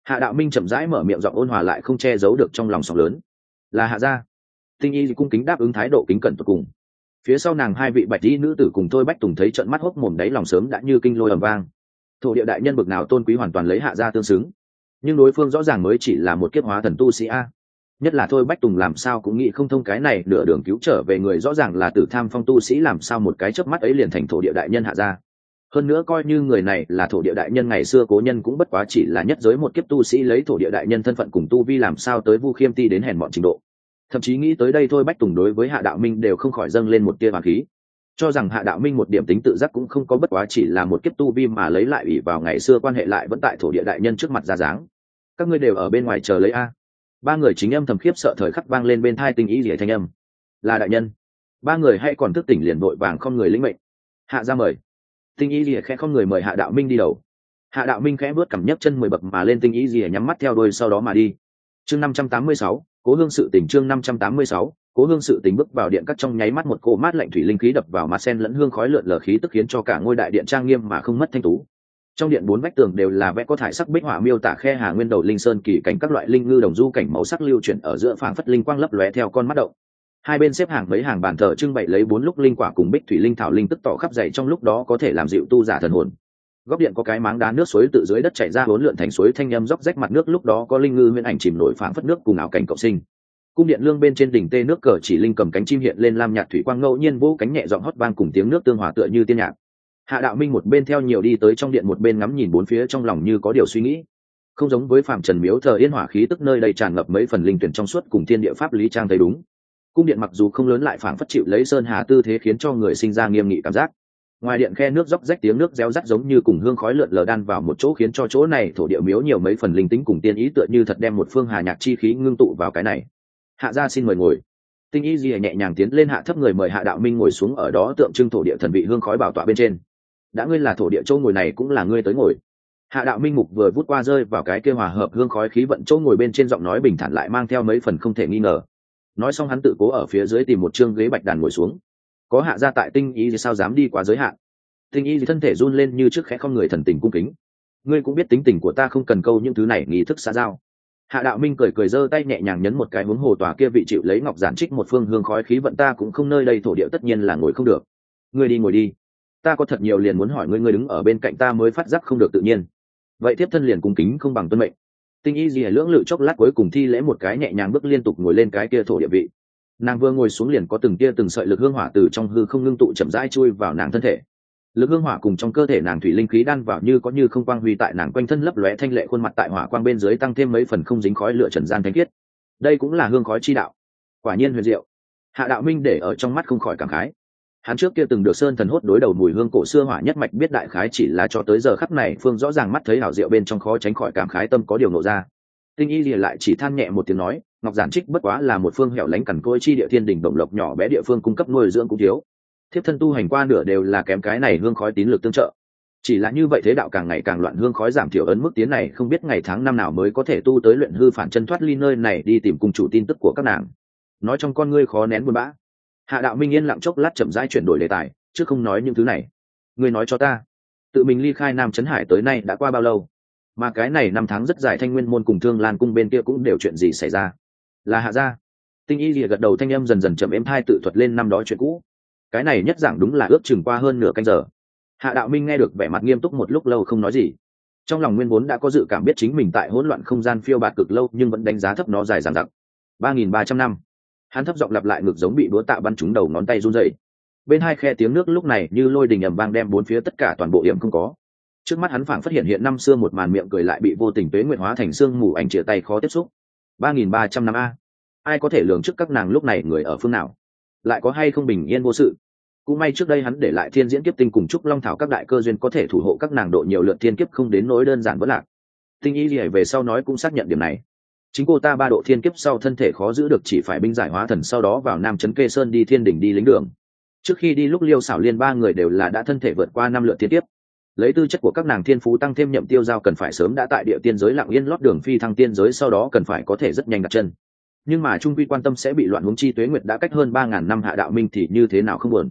Hạ đạo minh chậm rãi mở miệng giọng ôn hòa lại không che giấu được trong lòng sóng lớn. Là Hạ gia. Tinh y cung kính đáp ứng, thái độ kính cẩn tột cùng. Phía sau nàng hai vị bạch y nữ tử cùng Thôi Bách Tùng thấy trận mắt hốc mồm, đáy lòng sớm đã như kinh lôi ầm vang. Thổ địa đại nhân bực nào tôn quý hoàn toàn lấy Hạ gia tương xứng, nhưng đối phương rõ ràng mới chỉ là một kiếp hóa thần tu sĩ a. Nhất là Thôi Bách Tùng làm sao cũng nghĩ không thông, cái này nửa đường cứu trở về người rõ ràng là Tử Tham Phong tu sĩ, làm sao một cái chớp mắt ấy liền thành thổ địa đại nhân Hạ gia. Hơn nữa coi như người này là thổ địa đại nhân ngày xưa cố nhân cũng bất quá chỉ là nhất giới một kiếp tu sĩ, lấy thổ địa đại nhân thân phận cùng tu vi làm sao tới Vu Khiêm Ti đến hèn mọn trình độ. Thậm chí nghĩ tới đây Thôi Bách Tùng đối với Hạ đạo minh đều không khỏi dâng lên một tia oán khí, cho rằng Hạ đạo minh một điểm tính tự giác cũng không có, bất quá chỉ là một kiếp tu vi mà lấy lại ủy vào ngày xưa quan hệ lại vẫn tại thổ địa đại nhân trước mặt ra dáng. Các ngươi đều ở bên ngoài chờ lấy a. Ba người chính âm thầm khiếp sợ thời khắc vang lên bên thai Tinh ý rỉa thanh âm. Là đại nhân. Ba người hay còn thức tỉnh liền vội vàng không người lĩnh mệnh. Hạ ra mời. Tinh ý rỉa khẽ không người mời Hạ đạo minh đi đầu. Hạ đạo minh khẽ bước cằm nhấc chân mười bậc mà lên, Tinh ý rỉa nhắm mắt theo đuôi sau đó mà đi. Chương năm trăm tám mươi sáu, Cố Hương sự tình. Chương năm trăm tám mươi sáu, Cố Hương sự tình. Bước vào điện cắt trong nháy mắt, một cỗ mát lạnh thủy linh khí đập vào mặt, sen lẫn hương khói lượn lờ khí tức khiến cho cả ngôi đại điện trang nghiêm mà không mất thanh tú. Trong điện bốn vách tường đều là vẽ có thải sắc bích họa miêu tả khe hà nguyên đầu linh sơn kỳ cảnh, các loại linh ngư đồng du cảnh màu sắc lưu chuyển ở giữa, phảng phất linh quang lấp lóe theo con mắt động. Hai bên xếp hàng mấy hàng bàn thờ trưng bày lấy bốn lúc linh quả cùng bích thủy linh thảo linh tức tỏ khắp dày, trong lúc đó có thể làm dịu tu giả thần hồn. Góc điện có cái máng đá nước suối tự dưới đất chảy ra hỗn lượn thành suối thanh âm róc rách mặt nước, lúc đó có linh ngư huyễn ảnh chìm nổi phảng phất nước cùng ảo cảnh cộng sinh. Cung điện lương bên trên đỉnh tê nước cờ chỉ linh cầm cánh chim hiện lên lam nhạt thủy quang, ngẫu nhiên vỗ cánh nhẹ giọng hót vang cùng tiếng nước tương hòa tựa như tiên nhạc. Hạ đạo minh một bên theo nhiều đi tới trong điện, một bên ngắm nhìn bốn phía, trong lòng như có điều suy nghĩ. Không giống với phạm trần miếu thờ yên hỏa khí tức nơi đây tràn ngập mấy phần linh tuyển trong suốt cùng thiên địa pháp lý trang thấy đúng. Cung điện mặc dù không lớn lại phảng phất chịu lấy sơn hà tư thế, khiến cho người sinh ra nghiêm nghị cảm giác. Ngoài điện khe nước róc rách tiếng nước réo rắt giống như cùng hương khói lượn lờ đan vào một chỗ, khiến cho chỗ này thổ địa miếu nhiều mấy phần linh tính cùng tiên ý, tựa như thật đem một phương hà nhạc chi khí ngưng tụ vào cái này. Hạ gia xin mời ngồi. Tinh y gì nhẹ nhàng tiến lên hạ thấp người mời Hạ đạo minh ngồi xuống ở đó tượng trưng thổ địa thần vị hương khói bảo tọa bên trên. Đã ngươi là thổ địa chỗ ngồi này cũng là ngươi tới ngồi. Hạ đạo minh mục vừa vút qua rơi vào cái kia hòa hợp hương khói khí vận chỗ ngồi bên trên, giọng nói bình thản lại mang theo mấy phần không thể nghi ngờ. Nói xong hắn tự cố ở phía dưới tìm một chương ghế bạch đàn ngồi xuống. Có Hạ gia tại, Tinh y gì sao dám đi quá giới hạn. Tinh y gì thân thể run lên như trước khẽ không người thần tình cung kính. Ngươi cũng biết tính tình của ta không cần câu những thứ này nghi thức xã giao. Hạ đạo minh cười cười giơ tay nhẹ nhàng nhấn một cái hướng hồ tòa kia vị chịu lấy ngọc giản trích một phương hương khói khí vận, ta cũng không nơi đây thổ địa tất nhiên là ngồi không được. Ngươi đi ngồi đi. Ta có thật nhiều liền muốn hỏi ngươi, ngươi đứng ở bên cạnh ta mới phát giác không được tự nhiên. Vậy tiếp thân liền cung kính không bằng tuân mệnh. Tinh y gì lưỡng lự chốc lát cuối cùng thi lễ một cái, nhẹ nhàng bước liên tục ngồi lên cái kia thổ địa vị. Nàng vừa ngồi xuống liền có từng tia từng sợi lực hương hỏa từ trong hư không ngưng tụ chậm rãi chui vào nàng thân thể. Lực hương hỏa cùng trong cơ thể nàng thủy linh khí đan vào như có như không, quang huy tại nàng quanh thân lấp lóe, thanh lệ khuôn mặt tại hỏa quang bên dưới tăng thêm mấy phần không dính khói lửa trần gian thanh khiết. Đây cũng là hương khói chi đạo, quả nhiên huyền diệu. Hạ đạo minh để ở trong mắt không khỏi cảm khái. Hắn trước kia từng được sơn thần hốt đối đầu mùi hương cổ xưa hỏa nhất mạch biết đại khái, chỉ là cho tới giờ khắc này phương rõ ràng mắt thấy hảo diệu bên trong, khó tránh khỏi cảm khái, tâm có điều nộ ra. Tinh y lìa lại chỉ than nhẹ một tiếng nói, ngọc giản trích bất quá là một phương hẻo lánh cằn cỗi chi địa thiên đình bổng lộc nhỏ bé, địa phương cung cấp nuôi dưỡng cũng thiếu, thiếp thân tu hành qua nửa đều là kém cái này hương khói tín lực tương trợ. Chỉ là như vậy thế đạo càng ngày càng loạn, hương khói giảm thiểu ấn mức tiến này không biết ngày tháng năm nào mới có thể tu tới luyện hư phản chân, thoát ly nơi này đi tìm cùng chủ tin tức của các nàng. Nói trong con ngươi khó nén buồn bã. Hạ đạo minh yên lặng chốc lát chậm rãi chuyển đổi đề tài, chứ không nói những thứ này. Ngươi nói cho ta, tự mình ly khai Nam Chấn Hải tới nay đã qua bao lâu? Mà cái này năm tháng rất dài, Thanh Nguyên môn cùng Thương Lan cung bên kia cũng đều chuyện gì xảy ra? Là Hạ gia. Tinh y lìa gật đầu, thanh âm dần dần chậm êm thai tự thuật lên năm đó chuyện cũ. Cái này nhất giảng đúng là ước chừng qua hơn nửa canh giờ. Hạ đạo minh nghe được vẻ mặt nghiêm túc một lúc lâu không nói gì. Trong lòng nguyên vốn đã có dự cảm biết chính mình tại hỗn loạn không gian phiêu bạt cực lâu, nhưng vẫn đánh giá thấp nó dài dằng dặc. ba nghìn ba trăm năm. Hắn thấp giọng lặp lại, ngực giống bị búa tạ bắn trúng đầu, ngón tay run rẩy. Bên hai khe tiếng nước lúc này như lôi đình ầm vang, đem bốn phía tất cả toàn bộ hiểm không có. Trước mắt hắn phảng phát hiện hiện năm xưa một màn, miệng cười lại bị vô tình tuế nguyệt hóa thành xương mù ảnh, chia tay khó tiếp xúc. ba nghìn ba trăm năm a. Ai có thể lường trước các nàng lúc này người ở phương nào, lại có hay không bình yên vô sự. Cũng may trước đây hắn để lại thiên diễn kiếp tinh cùng trúc long thảo các đại cơ duyên có thể thủ hộ các nàng độ nhiều lượt thiên kiếp, không đến nỗi đơn giản vỡ lạc. Tinh y lìa về sau nói cũng xác nhận điểm này. Chính cô ta ba độ thiên kiếp sau thân thể khó giữ được, chỉ phải binh giải hóa thần, sau đó vào Nam Trấn Kê Sơn đi thiên đỉnh đi lính đường. Trước khi đi lúc Liêu Xảo Liên ba người đều là đã thân thể vượt qua năm lượt thiên kiếp. Lấy tư chất của các nàng thiên phú tăng thêm Nhậm Tiêu Giao cần phải sớm đã tại địa tiên giới lặng yên lót đường phi thăng tiên giới, sau đó cần phải có thể rất nhanh đặt chân. Nhưng mà trung quy quan tâm sẽ bị loạn huống chi tuế nguyệt đã cách hơn ba ngàn năm, Hạ đạo minh thì như thế nào không buồn.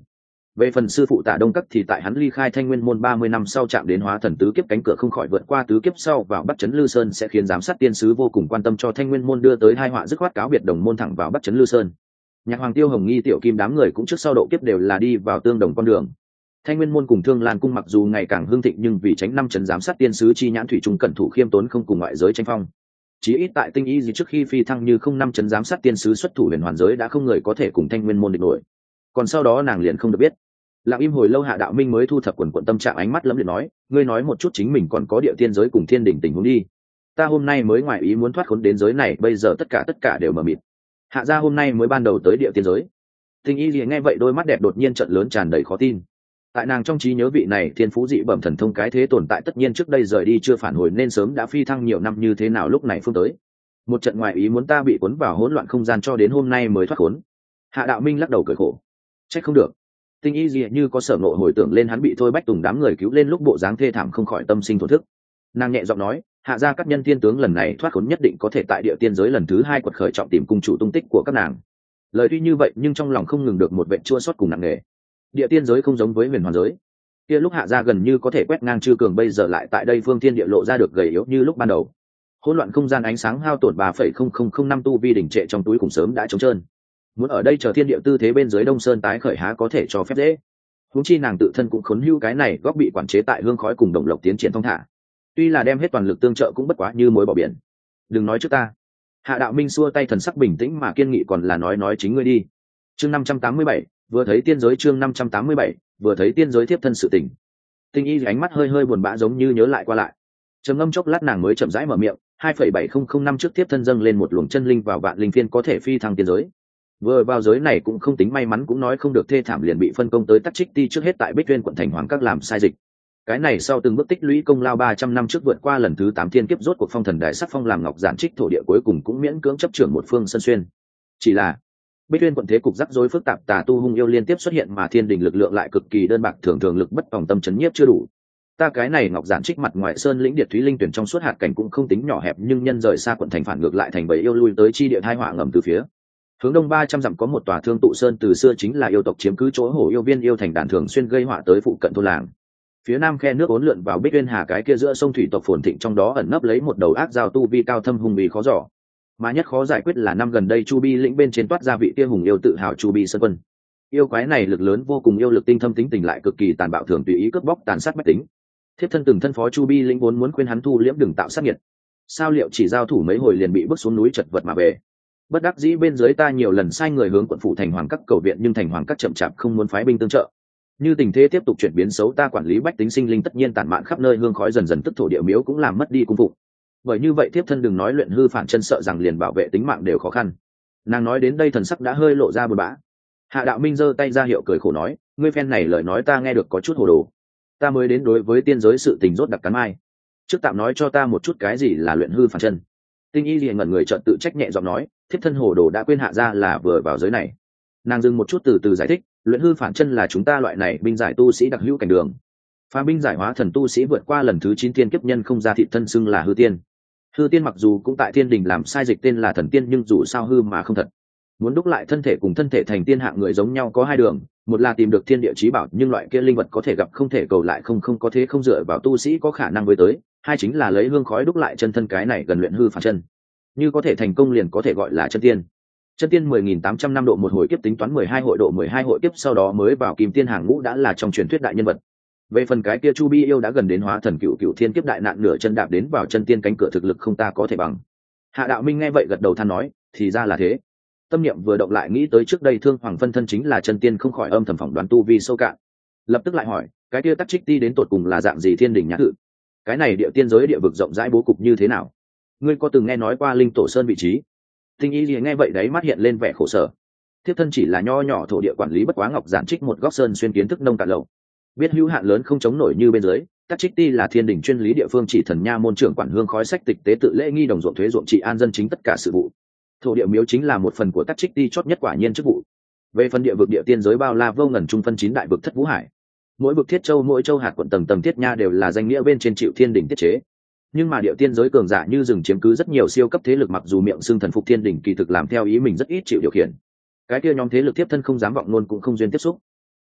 Về phần sư phụ Tạ Đông Các thì tại hắn ly khai Thanh Nguyên môn ba mươi năm sau chạm đến hóa thần tứ kiếp cánh cửa không khỏi vượt qua tứ kiếp sau vào Bắc Trấn Lư Sơn sẽ khiến giám sát tiên sứ vô cùng quan tâm cho Thanh Nguyên môn đưa tới hai họa dứt khoát cáo biệt đồng môn thẳng vào Bắc Trấn Lư Sơn. Nhạc Hoàng Tiêu Hồng Nghi Tiểu Kim đám người cũng trước sau độ kiếp đều là đi vào tương đồng con đường. Thanh Nguyên môn cùng Thương Lan cung mặc dù ngày càng hưng thịnh nhưng vì tránh năm trấn giám sát tiên sứ chi nhãn thủy trung cẩn thủ khiêm tốn không cùng ngoại giới tranh phong. Chí ít tại Tinh Y gì trước khi phi thăng như không năm trấn giám sát tiên sứ xuất thủ huyền hoàn giới đã không người có thể cùng Thanh Nguyên môn địch nổi. Còn sau đó nàng liền không được biết. Lặng im hồi lâu Hạ Đạo Minh mới thu thập quần quần tâm trạng ánh mắt lẫm liệt nói, ngươi nói một chút chính mình còn có địa tiên giới cùng thiên đỉnh tình huống đi. Ta hôm nay mới ngoài ý muốn thoát khốn đến giới này, bây giờ tất cả tất cả đều mờ mịt. Hạ gia hôm nay mới ban đầu tới địa tiên giới. Tinh Y gì nghe vậy đôi mắt đẹp đột nhiên trợn lớn tràn đầy khó tin. Tại nàng trong trí nhớ vị này thiên phú dị bẩm thần thông cái thế tồn tại tất nhiên trước đây rời đi chưa phản hồi nên sớm đã phi thăng nhiều năm như thế nào lúc này phương tới. Một trận ngoại ý muốn ta bị cuốn vào hỗn loạn không gian cho đến hôm nay mới thoát khốn. Hạ Đạo Minh lắc đầu cười khổ. Trách không được. Tinh Y gì như có sở ngộ hồi tưởng lên hắn bị Thôi Bách Tùng đám người cứu lên lúc bộ dáng thê thảm không khỏi tâm sinh thổn thức. Nàng nhẹ giọng nói, Hạ gia các nhân tiên tướng lần này thoát khốn nhất định có thể tại địa tiên giới lần thứ hai quật khởi trọng tìm cung chủ tung tích của các nàng. Lời tuy như vậy nhưng trong lòng không ngừng được một vệ chua xót cùng nặng nề. Địa tiên giới không giống với huyền hoàn giới. Kia lúc Hạ gia gần như có thể quét ngang chư cường bây giờ lại tại đây phương thiên địa lộ ra được gầy yếu như lúc ban đầu. Hỗn loạn không gian ánh sáng hao tổn ba phẩy không không không năm tu vi đỉnh trệ trong túi cùng sớm đã trống trơn. Muốn ở đây chờ thiên địa tư thế bên dưới Đông Sơn tái khởi há có thể cho phép dễ. Huống chi nàng tự thân cũng khốn hữu cái này góc bị quản chế tại hương khói cùng đồng lộc tiến triển thông thả. Tuy là đem hết toàn lực tương trợ cũng bất quá như mối bỏ biển. Đừng nói trước ta. Hạ Đạo Minh xua tay thần sắc bình tĩnh mà kiên nghị còn là nói nói chính ngươi đi. Chương năm trăm tám mươi bảy, vừa thấy tiên giới chương năm trăm tám mươi bảy, vừa thấy tiên giới tiếp thân sự tình. Tinh Y ánh mắt hơi hơi buồn bã giống như nhớ lại qua lại. Trầm ngâm chốc lát nàng mới chậm rãi mở miệng, hai phẩy bảy không không năm trước tiếp thân dâng lên một luồng chân linh vào vạn linh phiên có thể phi thăng tiên giới. Vừa vào giới này cũng không tính may mắn cũng nói không được thê thảm liền bị phân công tới Tắc Trích Ti trước hết tại Bích Tuyên quận thành Hoàng Các làm sai dịch. Cái này sau từng bước tích lũy công lao ba trăm năm trước vượt qua lần thứ tám thiên kiếp rốt cuộc phong thần đại sắc phong làm ngọc giản trích thổ địa cuối cùng cũng miễn cưỡng chấp trưởng một phương sân xuyên. Chỉ là Bích Tuyên quận thế cục rắc rối phức tạp tà tu hung yêu liên tiếp xuất hiện mà thiên đình lực lượng lại cực kỳ đơn bạc thường thường lực bất phòng tâm chấn nhiếp chưa đủ. Ta cái này ngọc giản trích mặt ngoài sơn lĩnh điệt thúy linh tuyển trong suốt hạt cảnh cũng không tính nhỏ hẹp nhưng nhân rời xa quận thành phản ngược lại thành bầy yêu lui tới chi địa hai họa ngầm từ phía hướng đông ba trăm dặm có một tòa thương tụ sơn từ xưa chính là yêu tộc chiếm cứ chỗ hổ yêu viên yêu thành đàn thường xuyên gây họa tới phụ cận thôn làng. Phía nam khe nước uốn lượn vào Bích Uyên Hà cái kia giữa sông thủy tộc phồn thịnh trong đó ẩn nấp lấy một đầu ác giao tu vi cao thâm hùng bì khó dò. Mà nhất khó giải quyết là năm gần đây Chu Bi lĩnh bên trên toát ra vị kia hùng yêu tự hào Chu Bi Sơn Quân. Yêu quái này lực lớn vô cùng yêu lực tinh thâm tính tình lại cực kỳ tàn bạo thường tùy ý cướp bóc tàn sát bách tính. Thiếp thân từng thân phó Chu Bi lĩnh vốn muốn khuyên hắn thu liễm đừng tạo sát nhiệt. Sao liệu chỉ giao thủ mấy hồi liền bị bước xuống núi chật vật mà về. Bất đắc dĩ bên dưới ta nhiều lần sai người hướng quận phủ thành Hoàng Các cầu viện nhưng thành Hoàng Các chậm chạp không muốn phái binh tương trợ. Như tình thế tiếp tục chuyển biến xấu ta quản lý bách tính sinh linh tất nhiên tản mạn khắp nơi hương khói dần dần tức thổ địa miếu cũng làm mất đi cung phụng. Bởi như vậy thiếp thân đừng nói luyện hư phản chân sợ rằng liền bảo vệ tính mạng đều khó khăn. Nàng nói đến đây thần sắc đã hơi lộ ra buồn bã. Hạ Đạo Minh giơ tay ra hiệu cười khổ nói, ngươi phen này lời nói ta nghe được có chút hồ đồ. Ta mới đến đối với tiên giới sự tình rốt đặc cắn mai. Trước tạm nói cho ta một chút cái gì là luyện hư phản chân. Tinh Y liền ngẩn người chợt tự trách nhẹ giọng nói, thiếp thân hồ đồ đã quên hạ ra là vừa vào giới này. Nàng dừng một chút từ từ giải thích, luyện hư phản chân là chúng ta loại này binh giải tu sĩ đặc hữu cảnh đường. Phá binh giải hóa thần tu sĩ vượt qua lần thứ chín tiên kiếp nhân không ra thị thân xưng là hư tiên. Hư tiên mặc dù cũng tại thiên đình làm sai dịch tên là thần tiên nhưng dù sao hư mà không thật. Muốn đúc lại thân thể cùng thân thể thành tiên hạng người giống nhau có hai đường, một là tìm được thiên địa chí bảo nhưng loại kia linh vật có thể gặp không thể cầu lại không không có thế không dựa vào tu sĩ có khả năng với tới, hai chính là lấy hương khói đúc lại chân thân cái này gần luyện hư phản chân. Như có thể thành công liền có thể gọi là chân tiên. Chân tiên mười nghìn tám trăm năm độ một hồi kiếp tính toán mười hai hội độ mười hai hội kiếp sau đó mới vào kim tiên hàng ngũ đã là trong truyền thuyết đại nhân vật. Về phần cái kia Chu Bi yêu đã gần đến hóa thần cựu cựu thiên kiếp đại nạn nửa chân đạp đến vào chân tiên cánh cửa thực lực không ta có thể bằng. Hạ Đạo Minh nghe vậy gật đầu than nói, thì ra là thế. Tâm niệm vừa động lại nghĩ tới trước đây Thương Hoàng phân thân chính là chân tiên không khỏi âm thầm phỏng đoán tu vi sâu cạn. Lập tức lại hỏi, cái kia Tắc Trích Ti đến tột cùng là dạng gì thiên đỉnh nhã tự? Cái này địa tiên giới địa vực rộng rãi bố cục như thế nào? Ngươi có từng nghe nói qua Linh Tổ Sơn vị trí? Tinh Y nghe vậy đấy mắt hiện lên vẻ khổ sở. Thiếp thân chỉ là nho nhỏ thổ địa quản lý bất quá ngọc giản trích một góc sơn xuyên kiến thức nông cạn lậu. Biết hữu hạn lớn không chống nổi như bên dưới, Tắc Trích Ti là thiên đình chuyên lý địa phương chỉ thần nha môn trưởng quản hương khói sách tịch tế tự lễ nghi đồng ruộng thuế ruộng trị an dân chính tất cả sự vụ. Thổ địa miếu chính là một phần của Tắc Trích Ti chót nhất quả nhiên chức vụ. Về phần địa vực địa tiên giới bao la vô ngần trung phân chín đại vực thất vũ hải. Mỗi vực thiết châu mỗi châu hạt quận tầng tầng thiết nha đều là danh nghĩa bên trên chịu thiên đình tiết chế. Nhưng mà địa tiên giới cường giả như rừng chiếm cứ rất nhiều siêu cấp thế lực mặc dù miệng xưng thần phục thiên đình kỳ thực làm theo ý mình rất ít chịu điều khiển. Cái kia nhóm thế lực tiếp thân không dám vọng luôn cũng không duyên tiếp xúc.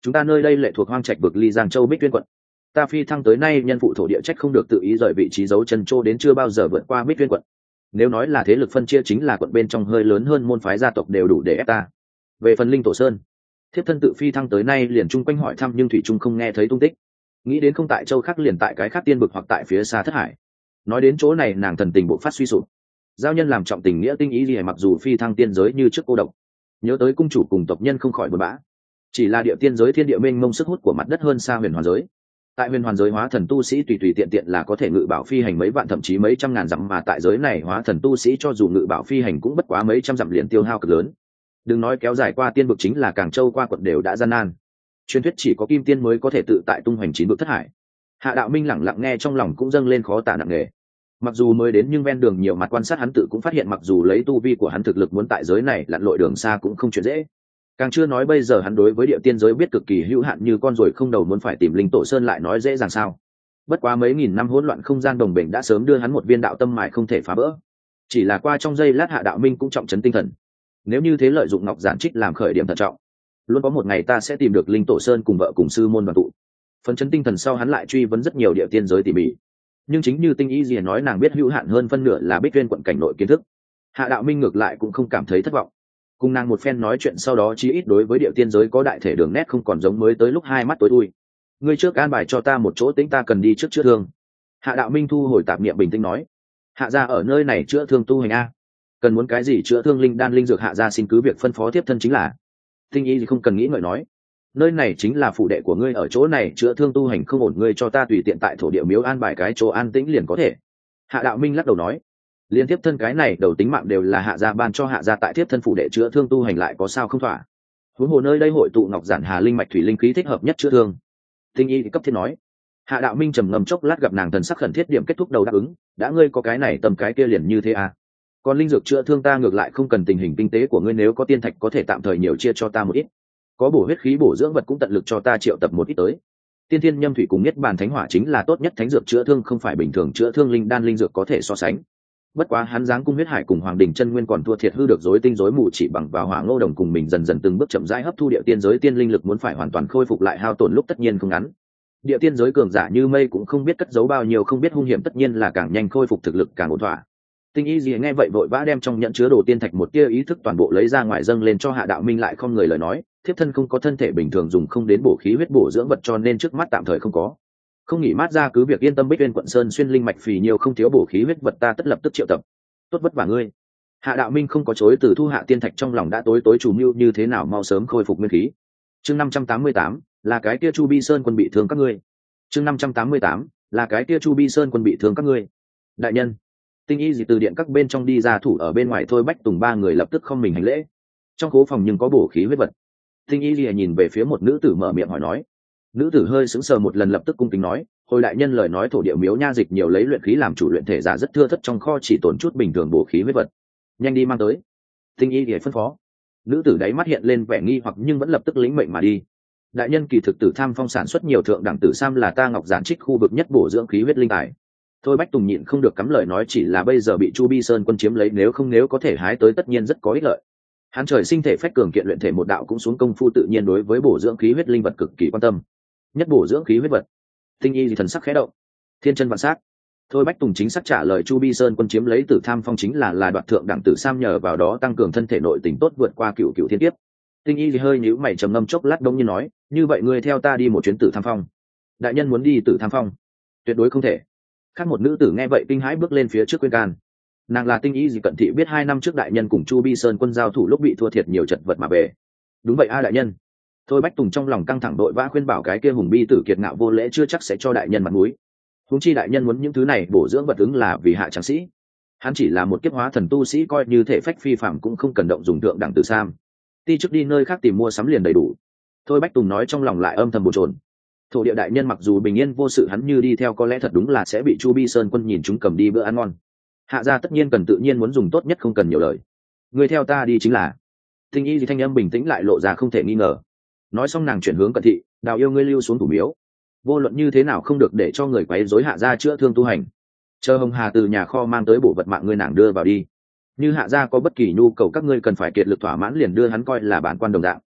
chúng ta nơi đây lệ thuộc hoang trạch vực ly giang châu bích tuyên quận, ta phi thăng tới nay nhân phụ thổ địa trách không được tự ý rời vị trí dấu chân châu đến chưa bao giờ vượt qua bích tuyên quận. Nếu nói là thế lực phân chia chính là quận bên trong hơi lớn hơn môn phái gia tộc đều đủ để ép ta. Về phần linh tổ sơn, thiếp thân tự phi thăng tới nay liền chung quanh hỏi thăm nhưng thủy trung không nghe thấy tung tích, nghĩ đến không tại châu khác liền tại cái khác tiên vực hoặc tại phía xa thất hải. Nói đến chỗ này nàng thần tình bộ phát suy sụp. Giao nhân làm trọng tình nghĩa tinh ý gì mặc dù phi thăng tiên giới như trước cô độc, nhớ tới cung chủ cùng tộc nhân không khỏi buồn bã. Chỉ là địa tiên giới thiên địa mênh mông sức hút của mặt đất hơn xa huyền hoàn giới. Tại huyền hoàn giới hóa thần tu sĩ tùy tùy tiện tiện là có thể ngự bảo phi hành mấy vạn thậm chí mấy trăm ngàn dặm, mà tại giới này hóa thần tu sĩ cho dù ngự bảo phi hành cũng bất quá mấy trăm dặm liền tiêu hao cực lớn. Đừng nói kéo dài qua tiên vực, chính là Cảng Châu qua quận đều đã gian nan. Truyền thuyết chỉ có kim tiên mới có thể tự tại tung hoành chín vực thất hải. Hạ Đạo Minh lẳng lặng nghe trong lòng cũng dâng lên khó tả nặng nề. Mặc dù mới đến nhưng ven đường nhiều mặt quan sát hắn tự cũng phát hiện mặc dù lấy tu vi của hắn thực lực muốn tại giới này lặn lội đường xa cũng không chuyện dễ. Càng chưa nói bây giờ hắn đối với địa tiên giới biết cực kỳ hữu hạn như con ruồi không đầu, muốn phải tìm linh tổ sơn lại nói dễ dàng sao. Bất quá mấy nghìn năm hỗn loạn không gian đồng bình đã sớm đưa hắn một viên đạo tâm mài không thể phá vỡ. Chỉ là qua trong giây lát Hạ Đạo Minh cũng trọng trấn tinh thần. Nếu như thế lợi dụng Ngọc Giản Trích làm khởi điểm thận trọng, luôn có một ngày ta sẽ tìm được linh tổ sơn cùng vợ cùng sư môn đoàn tụ. Phấn chấn tinh thần sau hắn lại truy vấn rất nhiều địa tiên giới tỉ mỉ. Nhưng chính như Tinh Y Dìa nói, nàng biết hữu hạn hơn phân nửa là Bích Tuyên quận cảnh nội kiến thức. Hạ Đạo Minh ngược lại cũng không cảm thấy thất vọng. Cùng nàng một phen nói chuyện sau đó chí ít đối với địa tiên giới có đại thể đường nét không còn giống mới tới lúc hai mắt tối thui. Ngươi trước an bài cho ta một chỗ tĩnh ta cần đi trước chữa thương. Hạ Đạo Minh thu hồi tạp niệm bình tĩnh nói. Hạ gia ở nơi này chữa thương tu hành a. Cần muốn cái gì chữa thương linh đan linh dược Hạ gia xin cứ việc phân phó tiếp thân chính là. Tinh Y thì không cần nghĩ ngợi nói. Nơi này chính là phủ đệ của ngươi, ở chỗ này chữa thương tu hành không ổn, ngươi cho ta tùy tiện tại thổ địa miếu an bài cái chỗ an tĩnh liền có thể. Hạ Đạo Minh lắc đầu nói. Liên tiếp thân cái này đầu tính mạng đều là Hạ gia ban cho, Hạ gia tại tiếp thân phủ đệ chữa thương tu hành lại có sao không thỏa. Huống hồ nơi đây hội tụ Ngọc Giản Hà linh mạch thủy linh khí thích hợp nhất chữa thương. Tinh Y cấp thiết nói. Hạ Đạo Minh trầm ngâm chốc lát, gặp nàng thần sắc khẩn thiết điểm kết thúc đầu đáp ứng. Đã ngươi có cái này tầm cái kia liền như thế à. Còn linh dược chữa thương ta ngược lại không cần, tình hình kinh tế của ngươi nếu có tiên thạch có thể tạm thời nhiều chia cho ta một ít. Có bổ huyết khí bổ dưỡng vật cũng tận lực cho ta triệu tập một ít tới. Tiên thiên nhâm thủy cùng nhất bàn thánh hỏa chính là tốt nhất thánh dược chữa thương, không phải bình thường chữa thương linh đan linh dược có thể so sánh. Bất quá hắn giáng cung huyết hải cùng hoàng đình chân nguyên còn thua thiệt hư được rối tinh rối mù, chỉ bằng vào hỏa ngô đồng cùng mình dần dần từng bước chậm rãi hấp thu địa tiên giới tiên linh lực, muốn phải hoàn toàn khôi phục lại hao tổn lúc tất nhiên không ngắn. Địa tiên giới cường giả như mây cũng không biết cất giấu bao nhiêu không biết hung hiểm, tất nhiên là càng nhanh khôi phục thực lực càng ổn thỏa. Tinh Y gì nghe vậy vội vã đem trong nhận chứa đồ tiên thạch một tia ý thức toàn bộ lấy ra ngoài dâng lên cho Hạ Đạo Minh, lại không người lời nói, thiếp thân không có thân thể bình thường dùng không đến bổ khí huyết bổ dưỡng vật, cho nên trước mắt tạm thời không có. Không nghỉ mát ra cứ việc yên tâm, Bích Uyên quận sơn xuyên linh mạch phì nhiều không thiếu bổ khí huyết vật, ta tất lập tức triệu tập. Tốt vất vả ngươi. Hạ Đạo Minh không có chối từ, thu hạ tiên thạch trong lòng đã tối tối chủ mưu như thế nào mau sớm khôi phục nguyên khí. Chương năm trăm tám mươi tám là cái kia Chu Bi Sơn quân bị thương các ngươi. Chương năm trăm tám mươi tám là cái kia Chu Bi Sơn quân bị thương các ngươi. Đại nhân. Tinh Y gì từ điện các bên trong đi ra, thủ ở bên ngoài Thôi Bách Tùng ba người lập tức không mình hành lễ. Trong khố phòng nhưng có bổ khí huyết vật. Tinh Y gì nhìn về phía một nữ tử mở miệng hỏi nói. Nữ tử hơi sững sờ một lần, lập tức cung kính nói, hồi đại nhân lời nói thổ địa miếu nha dịch nhiều lấy luyện khí làm chủ, luyện thể giả rất thưa thất, trong kho chỉ tồn chút bình thường bổ khí huyết vật, nhanh đi mang tới. Tinh Y gì phân phó. Nữ tử đáy mắt hiện lên vẻ nghi hoặc nhưng vẫn lập tức lĩnh mệnh mà đi. Đại nhân, kỳ thực Tử Tham Phong sản xuất nhiều thượng đẳng tử sam là ta Ngọc Giản Trích khu vực nhất bổ dưỡng khí huyết linh tài. Thôi Bách Tùng nhịn không được cắm lời nói, chỉ là bây giờ bị Chu Bi Sơn quân chiếm lấy, nếu không nếu có thể hái tới tất nhiên rất có ích lợi. Hắn trời sinh thể phách cường kiện, luyện thể một đạo cũng xuống công phu, tự nhiên đối với bổ dưỡng khí huyết linh vật cực kỳ quan tâm. Nhất bổ dưỡng khí huyết vật. Tinh Y thì thần sắc khẽ động. Thiên chân vạn sát. Thôi Bách Tùng chính xác trả lời, Chu Bi Sơn quân chiếm lấy Tử Tham Phong chính là là đoạt thượng đẳng tử sam, nhờ vào đó tăng cường thân thể nội tình tốt, vượt qua cựu cựu thiên kiếp. Tinh Y thì hơi nhíu mày trầm ngâm chốc lát, đông như nói, như vậy ngươi theo ta đi một chuyến Tử Tham Phong. Đại nhân muốn đi Tử Tham Phong? Tuyệt đối không thể. Khác một nữ tử nghe vậy kinh hãi bước lên phía trước khuyên can. Nàng là Tinh Y gì cận thị, biết hai năm trước đại nhân cùng Chu Bi Sơn quân giao thủ lúc bị thua thiệt nhiều chật vật mà về. Đúng vậy a đại nhân. Thôi Bách Tùng trong lòng căng thẳng, đội vã khuyên bảo cái kia hùng bi tử kiệt ngạo vô lễ chưa chắc sẽ cho đại nhân mặt mũi. Huống chi đại nhân muốn những thứ này bổ dưỡng vật ứng là vì hạ tráng sĩ. Hắn chỉ là một kiếp hóa thần tu sĩ, coi như thể phách phi phàm cũng không cần động dùng thượng đẳng tử sam. Ti trước đi nơi khác tìm mua sắm liền đầy đủ. Thôi Bách Tùng nói trong lòng lại âm thầm bồn chồn. Thổ địa đại nhân mặc dù bình yên vô sự, hắn như đi theo có lẽ thật đúng là sẽ bị Chu Bi Sơn quân nhìn chúng cầm đi bữa ăn ngon. Hạ gia tất nhiên cần tự nhiên muốn dùng tốt nhất, không cần nhiều lời. Người theo ta đi chính là. Tinh Y thì thanh âm bình tĩnh lại lộ ra không thể nghi ngờ. Nói xong nàng chuyển hướng cận thị, Đào yêu ngươi lưu xuống thủ miếu, vô luận như thế nào không được để cho người quấy rối Hạ gia chữa thương tu hành. Chờ Hồng Hà từ nhà kho mang tới bổ vật mạng ngươi nàng đưa vào đi. Như Hạ gia có bất kỳ nhu cầu các ngươi cần phải kiệt lực thỏa mãn liền đưa hắn coi là bản quan đồng dạng.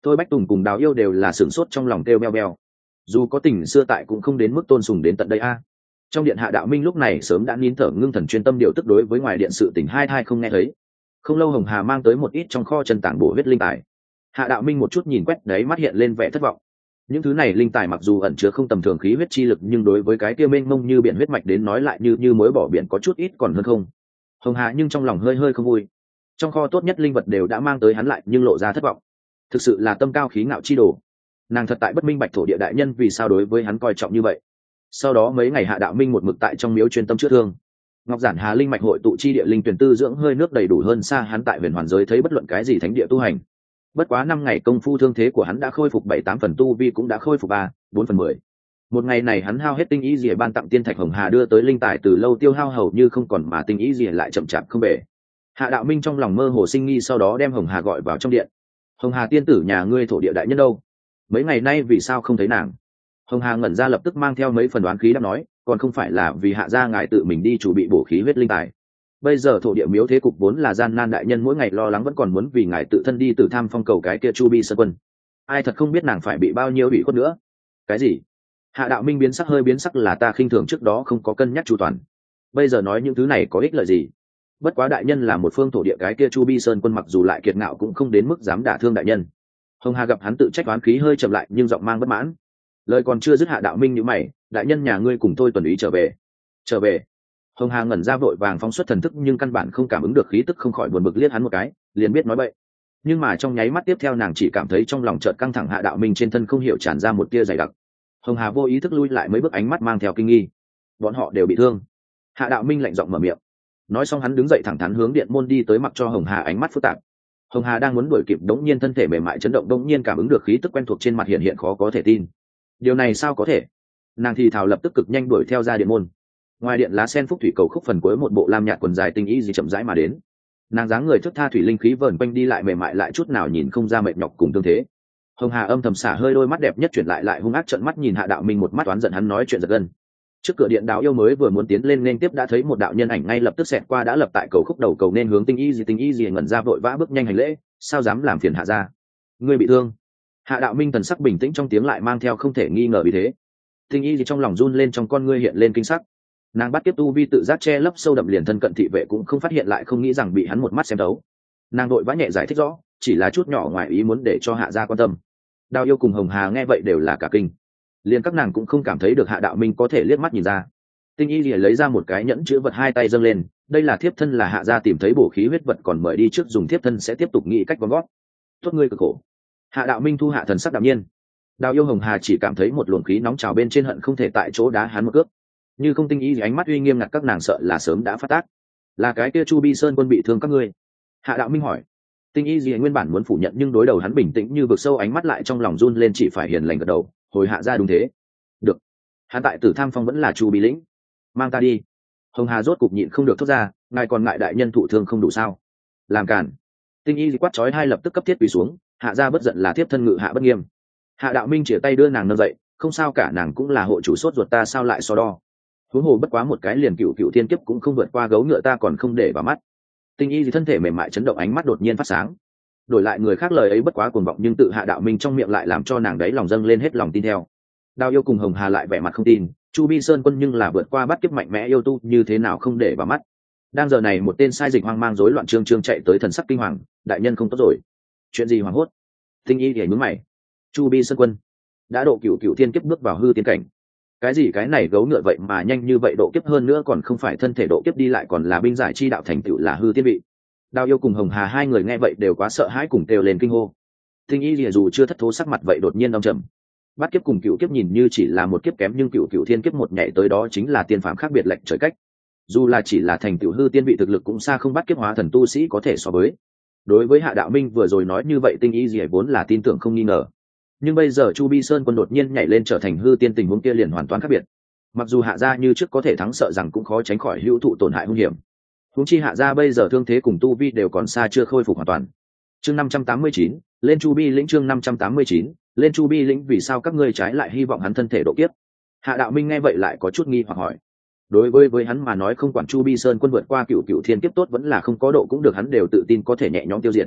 Thôi Bách Tùng cùng Đào Yêu đều là sửng sốt trong lòng kêu beo beo. Dù có tình xưa tại cũng không đến mức tôn sùng đến tận đây a. Trong điện Hạ Đạo Minh lúc này sớm đã nín thở ngưng thần chuyên tâm điều tức đối với ngoài điện sự tình hai thai không nghe thấy. Không lâu Hồng Hà mang tới một ít trong kho chân tảng bổ huyết linh tài. Hạ Đạo Minh một chút nhìn quét đấy mắt hiện lên vẻ thất vọng. Những thứ này linh tài mặc dù ẩn chứa không tầm thường khí huyết chi lực nhưng đối với cái kia mênh mông như biển huyết mạch đến nói lại như như mới bỏ biển có chút ít còn hơn không. Hồng Hà nhưng trong lòng hơi hơi không vui. Trong kho tốt nhất linh vật đều đã mang tới hắn lại nhưng lộ ra thất vọng. Thực sự là tâm cao khí ngạo chi đồ. Nàng thật tại bất minh bạch thổ địa đại nhân vì sao đối với hắn coi trọng như vậy. Sau đó mấy ngày Hạ Đạo Minh một mực tại trong miếu chuyên tâm chữa thương. Ngọc Giản Hà linh mạch hội tụ chi địa linh tuyển tư dưỡng hơi nước đầy đủ hơn xa hắn tại huyền hoàn giới thấy bất luận cái gì thánh địa tu hành. Bất quá năm ngày công phu thương thế của hắn đã khôi phục bảy tám phần, tu vi cũng đã khôi phục ba bốn phần mười. Một ngày này hắn hao hết tinh ý rìa ban tặng tiên thạch Hồng Hà đưa tới linh tài từ lâu tiêu hao hầu như không còn mà tinh ý rìa lại chậm chạp không về. Hạ Đạo Minh trong lòng mơ hồ sinh nghi sau đó đem Hồng Hà gọi vào trong điện. Hồng Hà tiên tử nhà ngươi thổ địa đại nhân đâu? Mấy ngày nay vì sao không thấy nàng? Hồng Hà ngẩn ra lập tức mang theo mấy phần đoán khí đáp nói, còn không phải là vì Hạ gia ngài tự mình đi chủ bị bổ khí huyết linh tài. Bây giờ thổ địa miếu thế cục vốn là gian nan, đại nhân mỗi ngày lo lắng vẫn còn muốn vì ngài tự thân đi từ tham phong cầu cái kia Chu Bi Sơn Quân. Ai thật không biết nàng phải bị bao nhiêu ủy khuất nữa. Cái gì? Hạ Đạo Minh biến sắc hơi biến sắc là ta khinh thường trước đó không có cân nhắc chu toàn. Bây giờ nói những thứ này có ích lợi gì? Bất quá đại nhân là một phương thổ địa, cái kia Chu Bi Sơn Quân mặc dù lại kiệt ngạo cũng không đến mức dám đả thương đại nhân. Hồng Hà gặp hắn tự trách oán khí hơi chậm lại nhưng giọng mang bất mãn. Lời còn chưa dứt Hạ Đạo Minh nhíu mày, đại nhân nhà ngươi cùng tôi tuần ý trở về. Trở về? Hồng Hà ngẩn ra vội vàng phóng xuất thần thức nhưng căn bản không cảm ứng được khí tức, không khỏi buồn bực liếc hắn một cái, liền biết nói bậy. Nhưng mà trong nháy mắt tiếp theo nàng chỉ cảm thấy trong lòng chợt căng thẳng, Hạ Đạo Minh trên thân không hiểu tràn ra một tia dày đặc. Hồng Hà vô ý thức lui lại mấy bước, ánh mắt mang theo kinh nghi. Bọn họ đều bị thương. Hạ Đạo Minh lạnh giọng mở miệng. Nói xong hắn đứng dậy thẳng thắn hướng điện môn đi tới, mặc cho Hồng Hà ánh mắt phức tạp. Hồng Hà đang muốn đuổi kịp, đống nhiên thân thể mềm mại chấn động, đống nhiên cảm ứng được khí tức quen thuộc trên mặt hiện hiện, khó có thể tin. Điều này sao có thể? Nàng thì thào lập tức cực nhanh đuổi theo ra điện môn. Ngoài điện lá sen phúc thủy cầu khúc phần cuối một bộ lam nhạt quần dài tinh ý gì chậm rãi mà đến. Nàng dáng người thướt tha, thủy linh khí vờn quanh đi lại mềm mại lại chút nào nhìn không ra mệt nhọc cùng tương thế. Hồng Hà âm thầm xả hơi, đôi mắt đẹp nhất chuyển lại lại hung ác trợn mắt nhìn Hạ Đạo Minh một mắt oán giận, hắn nói chuyện giật gân. Trước cửa điện Đạo Yêu mới vừa muốn tiến lên nên tiếp đã thấy một đạo nhân ảnh ngay lập tức xẹt qua đã lập tại cầu khúc đầu cầu nên hướng tinh y gì tinh y gì ngẩn ra vội vã bước nhanh hành lễ, sao dám làm phiền Hạ gia? Ngươi bị thương? Hạ Đạo Minh thần sắc bình tĩnh trong tiếng lại mang theo không thể nghi ngờ vì thế. Tinh y gì trong lòng run lên, trong con ngươi hiện lên kinh sắc. Nàng bắt tiếp tu vi tự giác che lấp sâu đậm, liền thân cận thị vệ cũng không phát hiện, lại không nghĩ rằng bị hắn một mắt xem thấu. Nàng đội vã nhẹ giải thích rõ, chỉ là chút nhỏ ngoài ý muốn để cho Hạ gia quan tâm. Đào Yêu cùng Hồng Hà nghe vậy đều là cả kinh, liền các nàng cũng không cảm thấy được Hạ Đạo Minh có thể liếc mắt nhìn ra. Tinh y lìa lấy ra một cái nhẫn chữ vật, hai tay dâng lên, đây là thiếp thân là Hạ gia tìm thấy bổ khí huyết vật, còn mời đi trước dùng, thiếp thân sẽ tiếp tục nghĩ cách gom gót. Tốt ngươi cực khổ. Hạ Đạo Minh thu hạ thần sắc đạm nhiên. Đào Yêu Hồng Hà chỉ cảm thấy một luồng khí nóng trào bên trên, hận không thể tại chỗ đá hắn một cước. Như không tinh y ánh mắt uy nghiêm ngặt, các nàng sợ là sớm đã phát tác. Là cái kia Chu Bi Sơn Quân bị thương các ngươi? Hạ Đạo Minh hỏi. Tinh y gì nguyên bản muốn phủ nhận nhưng đối đầu hắn bình tĩnh như vực sâu ánh mắt lại trong lòng run lên, chỉ phải hiền lành gật đầu, hồi Hạ gia đúng thế. Được. Hắn tại Tử Tham Phong vẫn là Chu Bi lĩnh. Mang ta đi. Hồng Hà rốt cục nhịn không được thốt ra, ngài còn ngại đại nhân thụ thương không đủ sao? Làm cản. Tinh y quát chói hai lập tức cấp thiết quỳ xuống, Hạ gia bất giận là thiếp thân ngự hạ bất nghiêm. Hạ Đạo Minh chìa tay đưa nàng nâng dậy, không sao cả, nàng cũng là hộ chủ sốt ruột, ta sao lại so đo? Huống hồ bất quá một cái liền cựu cựu thiên kiếp cũng không vượt qua gấu ngựa, ta còn không để vào mắt. Tinh y gì thân thể mềm mại chấn động, ánh mắt đột nhiên phát sáng. Đổi lại người khác lời ấy bất quá cuồng vọng, nhưng tự Hạ Đạo Minh trong miệng lại làm cho nàng đấy lòng dâng lên hết lòng tin theo. Đào Yêu cùng Hồng Hà lại vẻ mặt không tin, Chu Bi Sơn Quân nhưng là vượt qua bắt kiếp mạnh mẽ yêu tu, như thế nào không để vào mắt. Đang giờ này một tên sai dịch hoang mang rối loạn trương trương chạy tới, thần sắc kinh hoàng, đại nhân không tốt rồi. Chuyện gì hoảng hốt? Tinh y thì nhướng mày. Chu Bi Sơn Quân đã độ cựu cựu thiên kiếp bước vào hư tiên cảnh. Cái gì cái này gấu ngựa vậy mà nhanh như vậy độ kiếp, hơn nữa còn không phải thân thể độ kiếp đi lại còn là binh giải chi đạo thành tựu là hư tiên vị. Đào Yêu cùng Hồng Hà hai người nghe vậy đều quá sợ hãi cùng kêu lên kinh hô. Tinh y lìa dù chưa thất thố sắc mặt vậy đột nhiên đông trầm. Bắt kiếp cùng cựu kiếp nhìn như chỉ là một kiếp kém, nhưng cựu cựu thiên kiếp một nhảy tới đó chính là tiên phàm khác biệt lệch trời cách. Dù là chỉ là thành tựu hư tiên vị thực lực cũng xa không bắt kiếp hóa thần tu sĩ có thể so với. Đối với Hạ Đạo Minh vừa rồi nói như vậy, tinh y lìa vốn là tin tưởng không nghi ngờ. Nhưng bây giờ Chu Bi Sơn Quân đột nhiên nhảy lên trở thành hư tiên, tình huống kia liền hoàn toàn khác biệt. Mặc dù Hạ gia như trước có thể thắng, sợ rằng cũng khó tránh khỏi hữu thụ tổn hại hung hiểm. Huống chi Hạ gia bây giờ thương thế cùng tu vi đều còn xa chưa khôi phục hoàn toàn. Chương năm trăm tám mươi chín, lên Chu Bi lĩnh. Chương năm trăm tám mươi chín, lên Chu Bi lĩnh. Vì sao các ngươi trái lại hy vọng hắn thân thể độ kiếp? Hạ Đạo Minh nghe vậy lại có chút nghi hoặc hỏi. Đối với với hắn mà nói, không quản Chu Bi Sơn Quân vượt qua cựu cựu thiên kiếp tốt vẫn là không có độ cũng được, hắn đều tự tin có thể nhẹ nhõm tiêu diệt.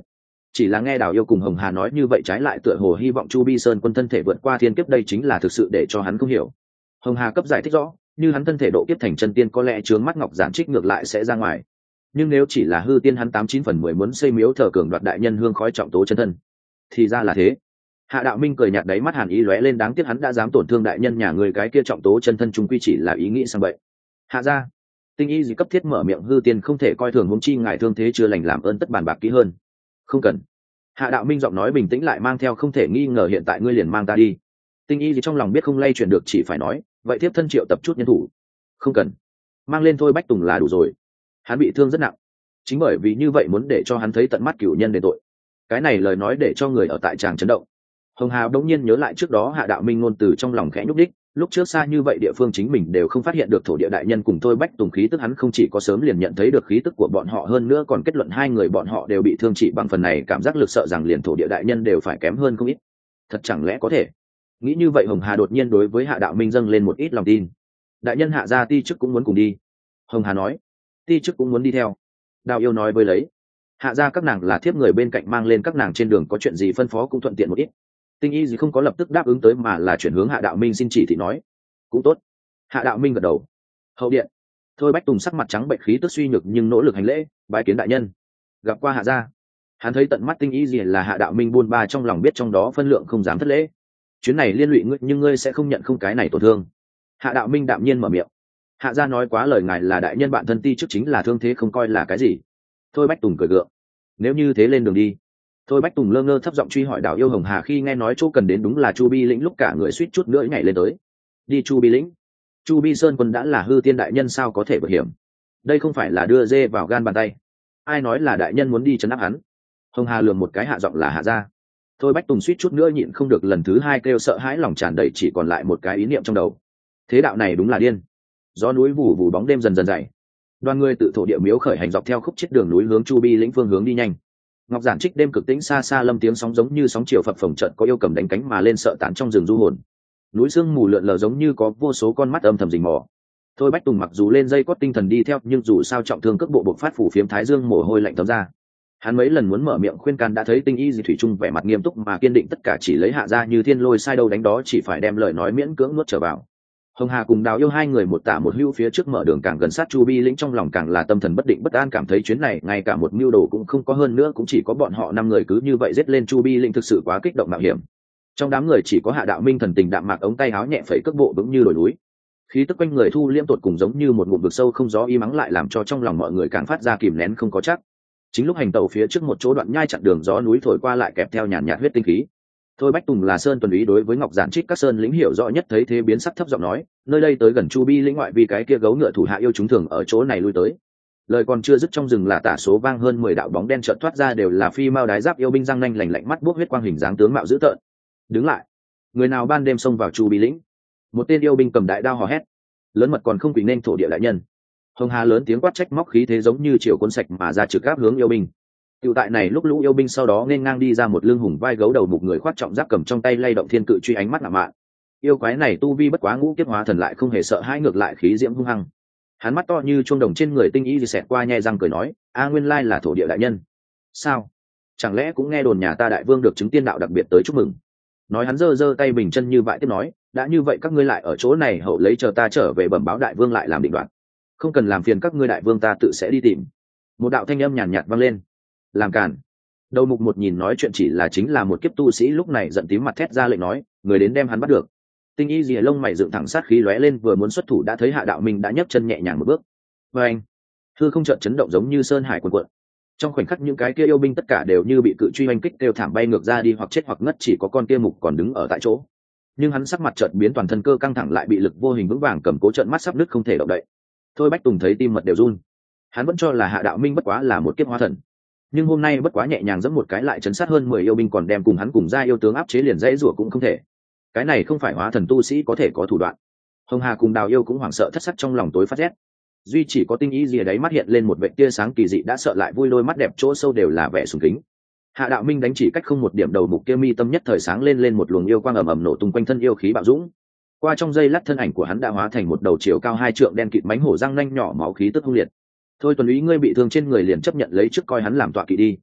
chỉ là nghe Đào Yêu cùng Hồng Hà nói như vậy trái lại tựa hồ hy vọng Chu Bi Sơn Quân thân thể vượt qua thiên kiếp, đây chính là thực sự để cho hắn không hiểu. Hồng Hà cấp giải thích rõ, như hắn thân thể độ kiếp thành chân tiên có lẽ chướng mắt Ngọc Giản Trích ngược lại sẽ ra ngoài, nhưng nếu chỉ là hư tiên hắn tám chín phần mười muốn xây miếu thờ cường đoạt đại nhân hương khói trọng tố chân thân. Thì ra là thế. Hạ Đạo Minh cười nhạt, đáy mắt hàn ý lóe lên, đáng tiếc hắn đã dám tổn thương đại nhân nhà người, cái kia trọng tố chân thân trung quy chỉ là ý nghĩ sang vậy. Hạ gia Tinh Y gì cấp thiết mở miệng, hư tiên không thể coi thường, huống chi ngài thương thế chưa lành, làm ơn tất bàn bạc kỹ hơn. Không cần. Hạ Đạo Minh giọng nói bình tĩnh lại mang theo không thể nghi ngờ, hiện tại ngươi liền mang ta đi. Tinh Y gì trong lòng biết không lay chuyển được, chỉ phải nói vậy tiếp thân triệu tập chút nhân thủ. Không cần, mang lên thôi Bách Tùng là đủ rồi, hắn bị thương rất nặng, chính bởi vì như vậy muốn để cho hắn thấy tận mắt cửu nhân đền tội. Cái này lời nói để cho người ở tại tràng chấn động. Hồng Hà đống nhiên nhớ lại trước đó Hạ Đạo Minh ngôn từ, trong lòng khẽ nhúc đích, lúc trước xa như vậy địa phương chính mình đều không phát hiện được thổ địa đại nhân cùng thôi Bách Tùng khí tức, hắn không chỉ có sớm liền nhận thấy được khí tức của bọn họ, hơn nữa còn kết luận hai người bọn họ đều bị thương, chỉ bằng phần này cảm giác lực sợ rằng liền thổ địa đại nhân đều phải kém hơn không ít. Thật chẳng lẽ có thể? Nghĩ như vậy Hồng Hà đột nhiên đối với Hạ Đạo Minh dâng lên một ít lòng tin. Đại nhân Hạ gia ti chức cũng muốn cùng đi. Hồng Hà nói. Ti chức cũng muốn đi theo. Đào Yêu nói với lấy. Hạ gia các nàng là thiếp người bên cạnh, mang lên các nàng trên đường có chuyện gì phân phó cũng thuận tiện một ít. Tinh Y gì không có lập tức đáp ứng tới mà là chuyển hướng Hạ Đạo Minh xin chỉ thị nói. Cũng tốt. Hạ Đạo Minh gật đầu. Hậu điện. Thôi Bách Tùng sắc mặt trắng bệnh, khí tức suy nhược nhưng nỗ lực hành lễ, bái kiến đại nhân. Gặp qua Hạ gia. Hắn thấy tận mắt Tinh Y gì là Hạ Đạo Minh buôn ba, trong lòng biết trong đó phân lượng, không dám thất lễ. Chuyến này liên lụy ngươi, nhưng ngươi sẽ không nhận không cái này tổn thương. Hạ Đạo Minh đạm nhiên mở miệng. Hạ gia nói quá lời, ngài là đại nhân bạn thân, ti chức chính là thương thế không coi là cái gì. Thôi Bách Tùng cười gượng. Nếu như thế lên đường đi. Thôi Bách Tùng lơ ngơ thấp giọng truy hỏi. Đào Yêu Hồng Hà khi nghe nói chỗ cần đến đúng là Chu Bi lĩnh, lúc cả người suýt chút nữa nhảy lên tới. Đi Chu Bi lĩnh? Chu Bi Sơn Quân đã là hư tiên đại nhân, sao có thể vượt hiểm? Đây không phải là đưa dê vào gan bàn tay. Ai nói là đại nhân muốn đi trấn áp hắn? Hồng Hà lườm một cái hạ giọng là Hạ gia. Thôi Bách Tùng suýt chút nữa nhịn không được, lần thứ hai kêu sợ hãi, lòng tràn đầy chỉ còn lại một cái ý niệm trong đầu. Thế đạo này đúng là điên. Gió núi vù vù, bóng đêm dần dần dày. Đoàn người tự thổ địa miếu khởi hành, dọc theo khúc chết đường núi hướng Chu Bi lĩnh phương hướng đi nhanh. Ngọc Giản Trích đêm cực tĩnh, xa xa lâm tiếng sóng giống như sóng chiều phập phồng, trận có yêu cầm đánh cánh mà lên, sợ tán trong rừng du hồn. Núi sương mù lượn lờ giống như có vô số con mắt âm thầm rình mò. Thôi Bách Tùng mặc dù lên dây cót tinh thần đi theo, nhưng dù sao trọng thương cước bộ bộc phát phủ phiếm thái dương, mồ hôi lạnh tấm ra. Hắn mấy lần muốn mở miệng khuyên can, đã thấy Tinh Y gì thủy chung vẻ mặt nghiêm túc mà kiên định, tất cả chỉ lấy Hạ gia như thiên lôi sai đâu đánh đó, chỉ phải đem lời nói miễn cưỡng nuốt trở vào. Hồng Hà cùng Đào Yêu hai người một tả một hữu phía trước mở đường, càng gần sát Chu Bi lĩnh, trong lòng càng là tâm thần bất định bất an, cảm thấy chuyến này ngay cả một mưu đồ cũng không có, hơn nữa cũng chỉ có bọn họ năm người cứ như vậy giết lên Chu Bi lĩnh, thực sự quá kích động mạo hiểm. Trong đám người chỉ có Hạ Đạo Minh thần tình đạm mạc, ống tay áo nhẹ phẩy, cước bộ vững như đồi núi, khí tức quanh người thu liêm tột cùng giống như một ngụm vực sâu không gió y mắng, lại làm cho trong lòng mọi người càng phát ra kìm nén không có chắc. Chính lúc hành tàu phía trước một chỗ đoạn nhai chặn đường, gió núi thổi qua lại kẹp theo nhàn nhạt huyết tinh khí. Thôi Bách Tùng là sơn tuần úy, đối với Ngọc Giản Trích các sơn lĩnh hiểu rõ nhất, thấy thế biến sắc thấp giọng nói, nơi đây tới gần Chu Bi lĩnh ngoại, vì cái kia gấu ngựa thủ hạ yêu chúng thường ở chỗ này lui tới. Lời còn chưa dứt, trong rừng là tả số vang hơn mười đạo bóng đen chợt thoát ra, đều là phi mao đái giáp yêu binh, răng nanh lành lạnh, mắt buốc huyết quang, hình dáng tướng mạo dữ tợn. Đứng lại. Người nào ban đêm xông vào Chu Bi lĩnh? Một tên yêu binh cầm đại đao hò hét. Lớn mật còn không quỳ nên thổ địa đại nhân. Hồng Hà lớn tiếng quát trách móc, khí thế giống như chiều cuốn sạch mà ra, trực áp hướng yêu binh. Tiểu tại này lúc lũ yêu binh sau đó nên ngang đi ra một lưng hùng vai gấu đầu mục người khoác trọng giáp, cầm trong tay lay động thiên cự truy, ánh mắt ngạo mạn. Yêu quái này tu vi bất quá ngũ kiếp hóa thần, lại không hề sợ hãi, ngược lại khí diễm hung hăng. Hắn mắt to như chuông đồng trên người Tinh Y xẹt qua, nhe răng cười nói, a nguyên lai là thổ địa đại nhân. Sao? Chẳng lẽ cũng nghe đồn nhà ta đại vương được chứng tiên đạo đặc biệt tới chúc mừng? Nói hắn giơ giơ tay bình chân như vậy tiếp nói, đã như vậy các ngươi lại ở chỗ này hậu lấy chờ ta trở về bẩm báo đại vương lại làm định đoạt. Không cần làm phiền các ngươi, đại vương ta tự sẽ đi tìm. Một đạo thanh âm nhàn nhạt vang lên. Làm cản. Đầu mục một nhìn nói chuyện chỉ là chính là một kiếp tu sĩ, lúc này giận tím mặt thét ra lệnh nói, người đến đem hắn bắt được. Tinh Y rìa lông mày dựng thẳng, sát khí lóe lên, vừa muốn xuất thủ đã thấy Hạ Đạo Minh đã nhấc chân nhẹ nhàng một bước. Và anh, hư không chợt chấn động giống như sơn hải cuồn cuộn. Trong khoảnh khắc những cái kia yêu binh tất cả đều như bị cự truy oanh kích, kêu thảm bay ngược ra đi, hoặc chết hoặc ngất, chỉ có con kia mục còn đứng ở tại chỗ. Nhưng hắn sắc mặt chợt biến, toàn thân cơ căng thẳng, lại bị lực vô hình vững vàng cầm cố, trợn mắt sắp nứt không thể động đậy. Thôi Bách Tùng thấy tim mật đều run. Hắn vẫn cho là Hạ Đạo Minh bất quá là một kiếp hóa thần, nhưng hôm nay bất quá nhẹ nhàng giẫm một cái lại chấn sát hơn mười yêu binh, còn đem cùng hắn cùng gia yêu tướng áp chế, liền dãy rủa cũng không thể. Cái này không phải hóa thần tu sĩ có thể có thủ đoạn. Hồng Hà cùng Đào Yêu cũng hoảng sợ thất sắc, trong lòng tối phát rét. Duy chỉ có Tinh Y rìa đáy mắt hiện lên một vệt tia sáng kỳ dị, đã sợ lại vui, đôi mắt đẹp chỗ sâu đều là vẻ sùng kính. Hạ Đạo Minh đánh chỉ cách không một điểm, đầu mục kia mi tâm nhất thời sáng lên lên một luồng yêu quang ầm ầm nổ tung, quanh thân yêu khí bạo dũng. Qua trong giây lát thân ảnh của hắn đã hóa thành một đầu chiều cao hai trượng đen kịt mánh hổ, răng nanh nhỏ máu khí tức hung liệt. Thôi tuần úy, ngươi bị thương trên người liền chấp nhận lấy trước, coi hắn làm tọa kỵ đi.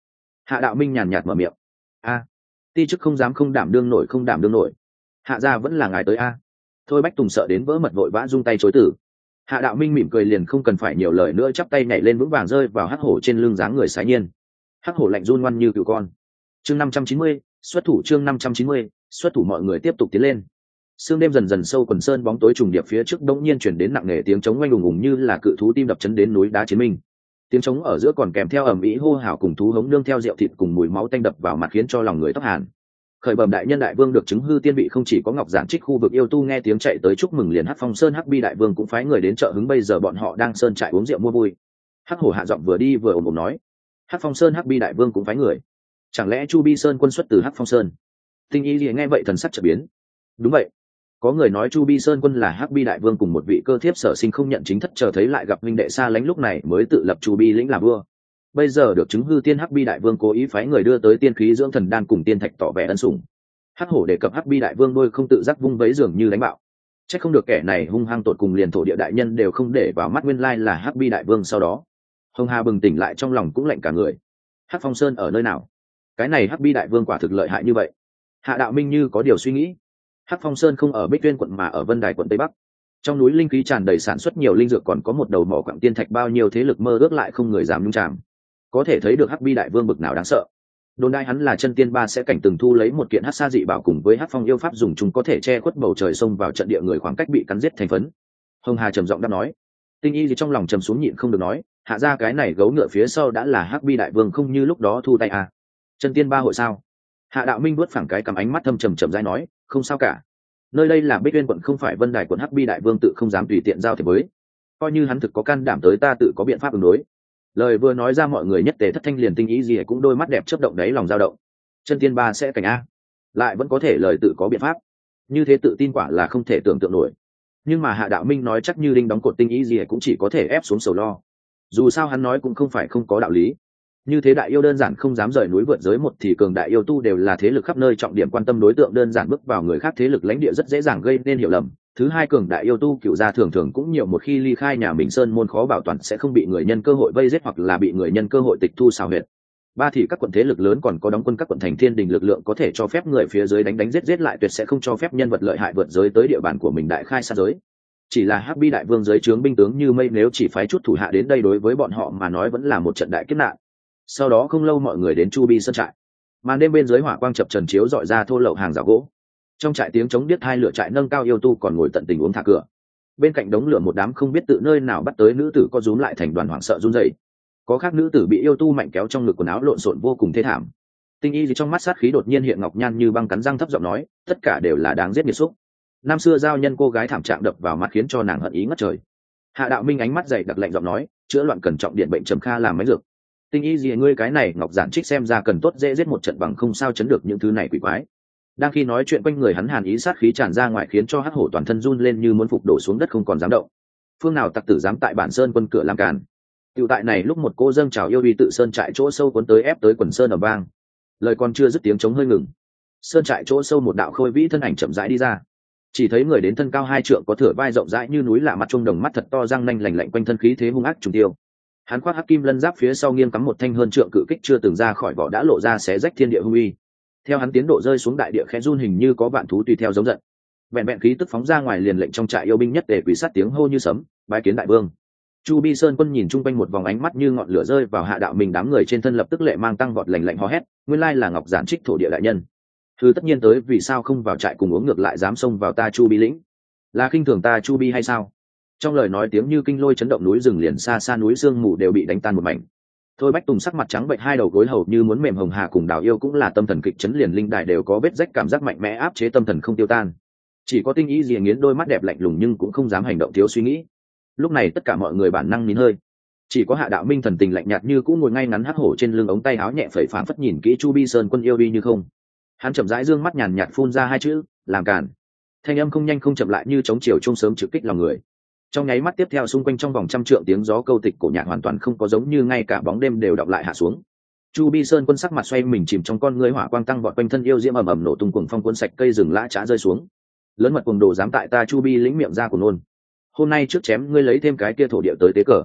Hạ Đạo Minh nhàn nhạt mở miệng. A, ti chức không dám không đảm đương nổi, không đảm đương nổi. Hạ gia vẫn là ngài tới a. Thôi Bách Tùng sợ đến vỡ mật vội vã rung tay chối từ. Hạ Đạo Minh mỉm cười liền không cần phải nhiều lời nữa, chắp tay nhảy lên vững vàng rơi vào hắc hổ trên lưng dáng người sái nhiên. Hắc hổ lạnh run ngoan như cừu con. Chương năm trăm chín mươi, xuất thủ. Chương năm trăm chín mươi, xuất thủ. Mọi người tiếp tục tiến lên. Sương đêm dần dần sâu, quần sơn bóng tối trùng điệp phía trước đống nhiên chuyển đến nặng nề tiếng trống oanh ùng ùng như là cự thú tim đập chấn đến núi đá chiến minh. Tiếng trống ở giữa còn kèm theo ầm ĩ hô hào cùng thú hống nương theo rượu thịt cùng mùi máu tanh đập vào mặt khiến cho lòng người tóc hàn. Khởi bẩm đại nhân, đại vương được chứng hư tiên vị, không chỉ có Ngọc Giản Trích khu vực yêu tu nghe tiếng chạy tới chúc mừng, liền Hắc Phong Sơn Hắc Bi đại vương cũng phái người đến trợ hứng, bây giờ bọn họ đang sơn trại uống rượu mua vui. Hắc hổ hạ giọng vừa đi vừa ồm ồm nói, Hắc Phong Sơn Hắc Bi đại vương cũng phái người, chẳng lẽ Chu Bi Sơn quân xuất từ Hắc Phong Sơn? Tinh Y Lìa nghe vậy thần sắc chợt biến. Đúng vậy, có người nói Chu Bi Sơn quân là Hắc Bi đại vương cùng một vị cơ thiếp sở sinh không nhận chính thất, chờ thấy lại gặp huynh đệ xa lánh, lúc này mới tự lập Chu Bi lĩnh làm vua. Bây giờ được chứng hư tiên Hắc Bi đại vương cố ý phái người đưa tới tiên khí dưỡng thần đan cùng tiên thạch tỏ vẻ ân sủng. Hắc hổ đề cập Hắc Bi đại vương đôi không tự giác vung vấy dường như đánh bạo. Chắc không được kẻ này hung hăng tột cùng, liền thổ địa đại nhân đều không để vào mắt, nguyên lai là Hắc Bi đại vương. Sau đó Hồng Hà bừng tỉnh lại, trong lòng cũng lạnh cả người. Hắc Phong Sơn ở nơi nào? Cái này Hắc Bi đại vương quả thực lợi hại như vậy. Hạ Đạo Minh như có điều suy nghĩ. Hắc Phong Sơn không ở Bích Tuyên quận mà ở Vân Đài quận Tây Bắc. Trong núi linh khí tràn đầy, sản xuất nhiều linh dược, còn có một đầu mỏ quặng tiên thạch, bao nhiêu thế lực mơ ước lại không người dám nhúng chạm. Có thể thấy được Hắc Bi đại vương bực nào đáng sợ. Đồn đại hắn là chân tiên ba sẽ cảnh từng thu lấy một kiện hắc sa dị bảo, cùng với hắc phong yêu pháp dùng chúng có thể che khuất bầu trời, xông vào trận địa người khoảng cách bị cắn giết thành phấn. Hồng Hà trầm giọng đáp nói. Tinh Y gì trong lòng trầm xuống nhịn không được nói, hạ ra cái này gấu ngựa phía sau đã là Hắc Bi đại vương, không như lúc đó thu tay à? Chân tiên ba hội sao? Hạ Đạo Minh vuốt phẳng cái cầm, ánh mắt thâm trầm chậm rãi nói, không sao cả. Nơi đây là Bích Uyên quận, không phải Vân Đài quận, Hắc Bi đại vương tự không dám tùy tiện giao thiệp với. Coi như hắn thực có can đảm tới, ta tự có biện pháp ứng đối. Lời vừa nói ra, mọi người nhất tề thất thanh, liền Tinh Ý gì cũng đôi mắt đẹp chớp động, đáy lòng dao động. Chân tiên ba sẽ cảnh a, lại vẫn có thể lời tự có biện pháp, như thế tự tin quả là không thể tưởng tượng nổi. Nhưng mà Hạ Đạo Minh nói chắc như đinh đóng cột, Tinh Ý gì cũng chỉ có thể ép xuống sầu lo. Dù sao hắn nói cũng không phải không có đạo lý. Như thế đại yêu đơn giản không dám rời núi vượt giới, một thì cường đại yêu tu đều là thế lực khắp nơi trọng điểm quan tâm, đối tượng đơn giản bước vào người khác thế lực lãnh địa rất dễ dàng gây nên hiểu lầm. Thứ hai, cường đại yêu tu cựu gia thường thường cũng nhiều, một khi ly khai nhà mình sơn môn khó bảo toàn sẽ không bị người nhân cơ hội vây giết hoặc là bị người nhân cơ hội tịch thu xào huyệt. Ba thì các quận thế lực lớn còn có đóng quân các quận thành thiên đình lực lượng có thể cho phép người phía dưới đánh đánh giết giết, lại tuyệt sẽ không cho phép nhân vật lợi hại vượt giới tới địa bàn của mình đại khai sát giới. Chỉ là Hắc Bi đại vương dưới trướng binh tướng như mây, nếu chỉ phái chút thủ hạ đến đây, đối với bọn họ mà nói vẫn là một trận đại kiếp nạn. Sau đó không lâu mọi người đến Chu Bi sơn trại, màn đêm bên dưới hỏa quang chập trần chiếu dọi ra thô lậu hàng rào gỗ. Trong trại tiếng trống điếc hai, lửa trại nâng cao, yêu tu còn ngồi tận tình uống thả cửa. Bên cạnh đống lửa một đám không biết tự nơi nào bắt tới nữ tử co rúm lại thành đoàn, hoảng sợ run rẩy. Có khác nữ tử bị yêu tu mạnh kéo trong ngực, quần áo lộn xộn vô cùng thê thảm. Tinh Y gì trong mắt sát khí đột nhiên hiện, ngọc nhan như băng, cắn răng thấp giọng nói, tất cả đều là đáng giết nghiệt xúc. Năm xưa giao nhân cô gái thảm trạng đập vào mặt khiến cho nàng hận ý ngất trời. Hạ Đạo Minh ánh mắt dày đặc lạnh giọng nói, chữa loạn cần trọng điện bệnh trầm kha làm mấy dược. Tinh Y gì ngươi cái này Ngọc Giản Trích xem ra cần tốt dễ giết một trận, bằng không sao chấn được những thứ này quỷ quái. Đang khi nói chuyện, quanh người hắn hàn ý sát khí tràn ra ngoài, khiến cho hắc hổ toàn thân run lên như muốn phục đổ xuống đất, không còn dám động. Phương nào tặc tử dám tại bản sơn quân cửa làm càn? Tiểu tại này lúc, một cô dâng trào yêu uy tự sơn trại chỗ sâu cuốn tới, ép tới quần sơn ở vang. Lời còn chưa dứt, tiếng trống hơi ngừng. Sơn trại chỗ sâu một đạo khôi vĩ thân ảnh chậm rãi đi ra. Chỉ thấy người đến thân cao hai trượng, có thửa vai rộng rãi như núi, lạ mặt trung đồng, mắt thật to, răng nanh lành lạnh, quanh thân khí thế hung ác trùng tiêu. Hắn khoác hắc kim lân giáp, phía sau nghiêng cắm một thanh hơn trượng cự kích chưa từng ra khỏi vỏ, đã lộ ra xé rách thiên địa hung uy. Theo hắn tiến độ rơi xuống, đại địa khẽ run, hình như có vạn thú tùy theo giống giận. Vẹn vẹn khí tức phóng ra ngoài, liền lệnh trong trại yêu binh nhất để quỳ sát, tiếng hô như sấm, bái kiến đại vương. Chu Bi Sơn quân nhìn chung quanh một vòng, ánh mắt như ngọn lửa rơi vào Hạ Đạo Minh, đám người trên thân lập tức lệ mang tăng vọt, lạnh lạnh hò hét, nguyên lai là Ngọc Giản Trích thổ địa đại nhân. Thứ tất nhiên tới, vì sao không vào trại cùng uống, ngược lại dám xông vào ta Chu Bi lĩnh? Là khinh thường ta Chu Bi hay sao? Trong lời nói tiếng như kinh lôi chấn động núi rừng, liền xa xa núi sương mù đều bị đánh tan một mảnh. Thôi Bách Tùng sắc mặt trắng bệnh, hai đầu gối hầu như muốn mềm. Hồng Hà cùng Đào Yêu cũng là tâm thần kịch chấn, liền linh đài đều có vết rách, cảm giác mạnh mẽ áp chế tâm thần không tiêu tan. Chỉ có Tinh Ý Diệ nghiến đôi mắt đẹp lạnh lùng, nhưng cũng không dám hành động thiếu suy nghĩ. Lúc này tất cả mọi người bản năng nín hơi. Chỉ có Hạ Đạo Minh thần tình lạnh nhạt như cũ, ngồi ngay ngắn hắc hổ trên lưng, ống tay áo nhẹ phẩy, phảng phất nhìn kỹ Chu Bi Sơn quân yêu uy như không. Hắn chậm rãi dương mắt nhàn nhạt phun ra hai chữ, làm cản. Thanh âm không nhanh không chậm, lại như chống chiều trung sớm trực kích lòng người. Trong nháy mắt tiếp theo, xung quanh trong vòng trăm trượng tiếng gió câu tịch cổ nhạc hoàn toàn không có, giống như ngay cả bóng đêm đều đọng lại hạ xuống. Chu Bi Sơn quân sắc mặt xoay mình, chìm trong con ngươi hỏa quang tăng vọt, quanh thân yêu diễm ầm ầm nổ tung, cuồng phong cuốn sạch cây rừng lã chã rơi xuống. Lớn mật cuồng đồ dám tại ta Chu Bi lĩnh miệng ra của nôn, hôm nay trước chém ngươi lấy thêm cái kia thổ địa tới tế cờ.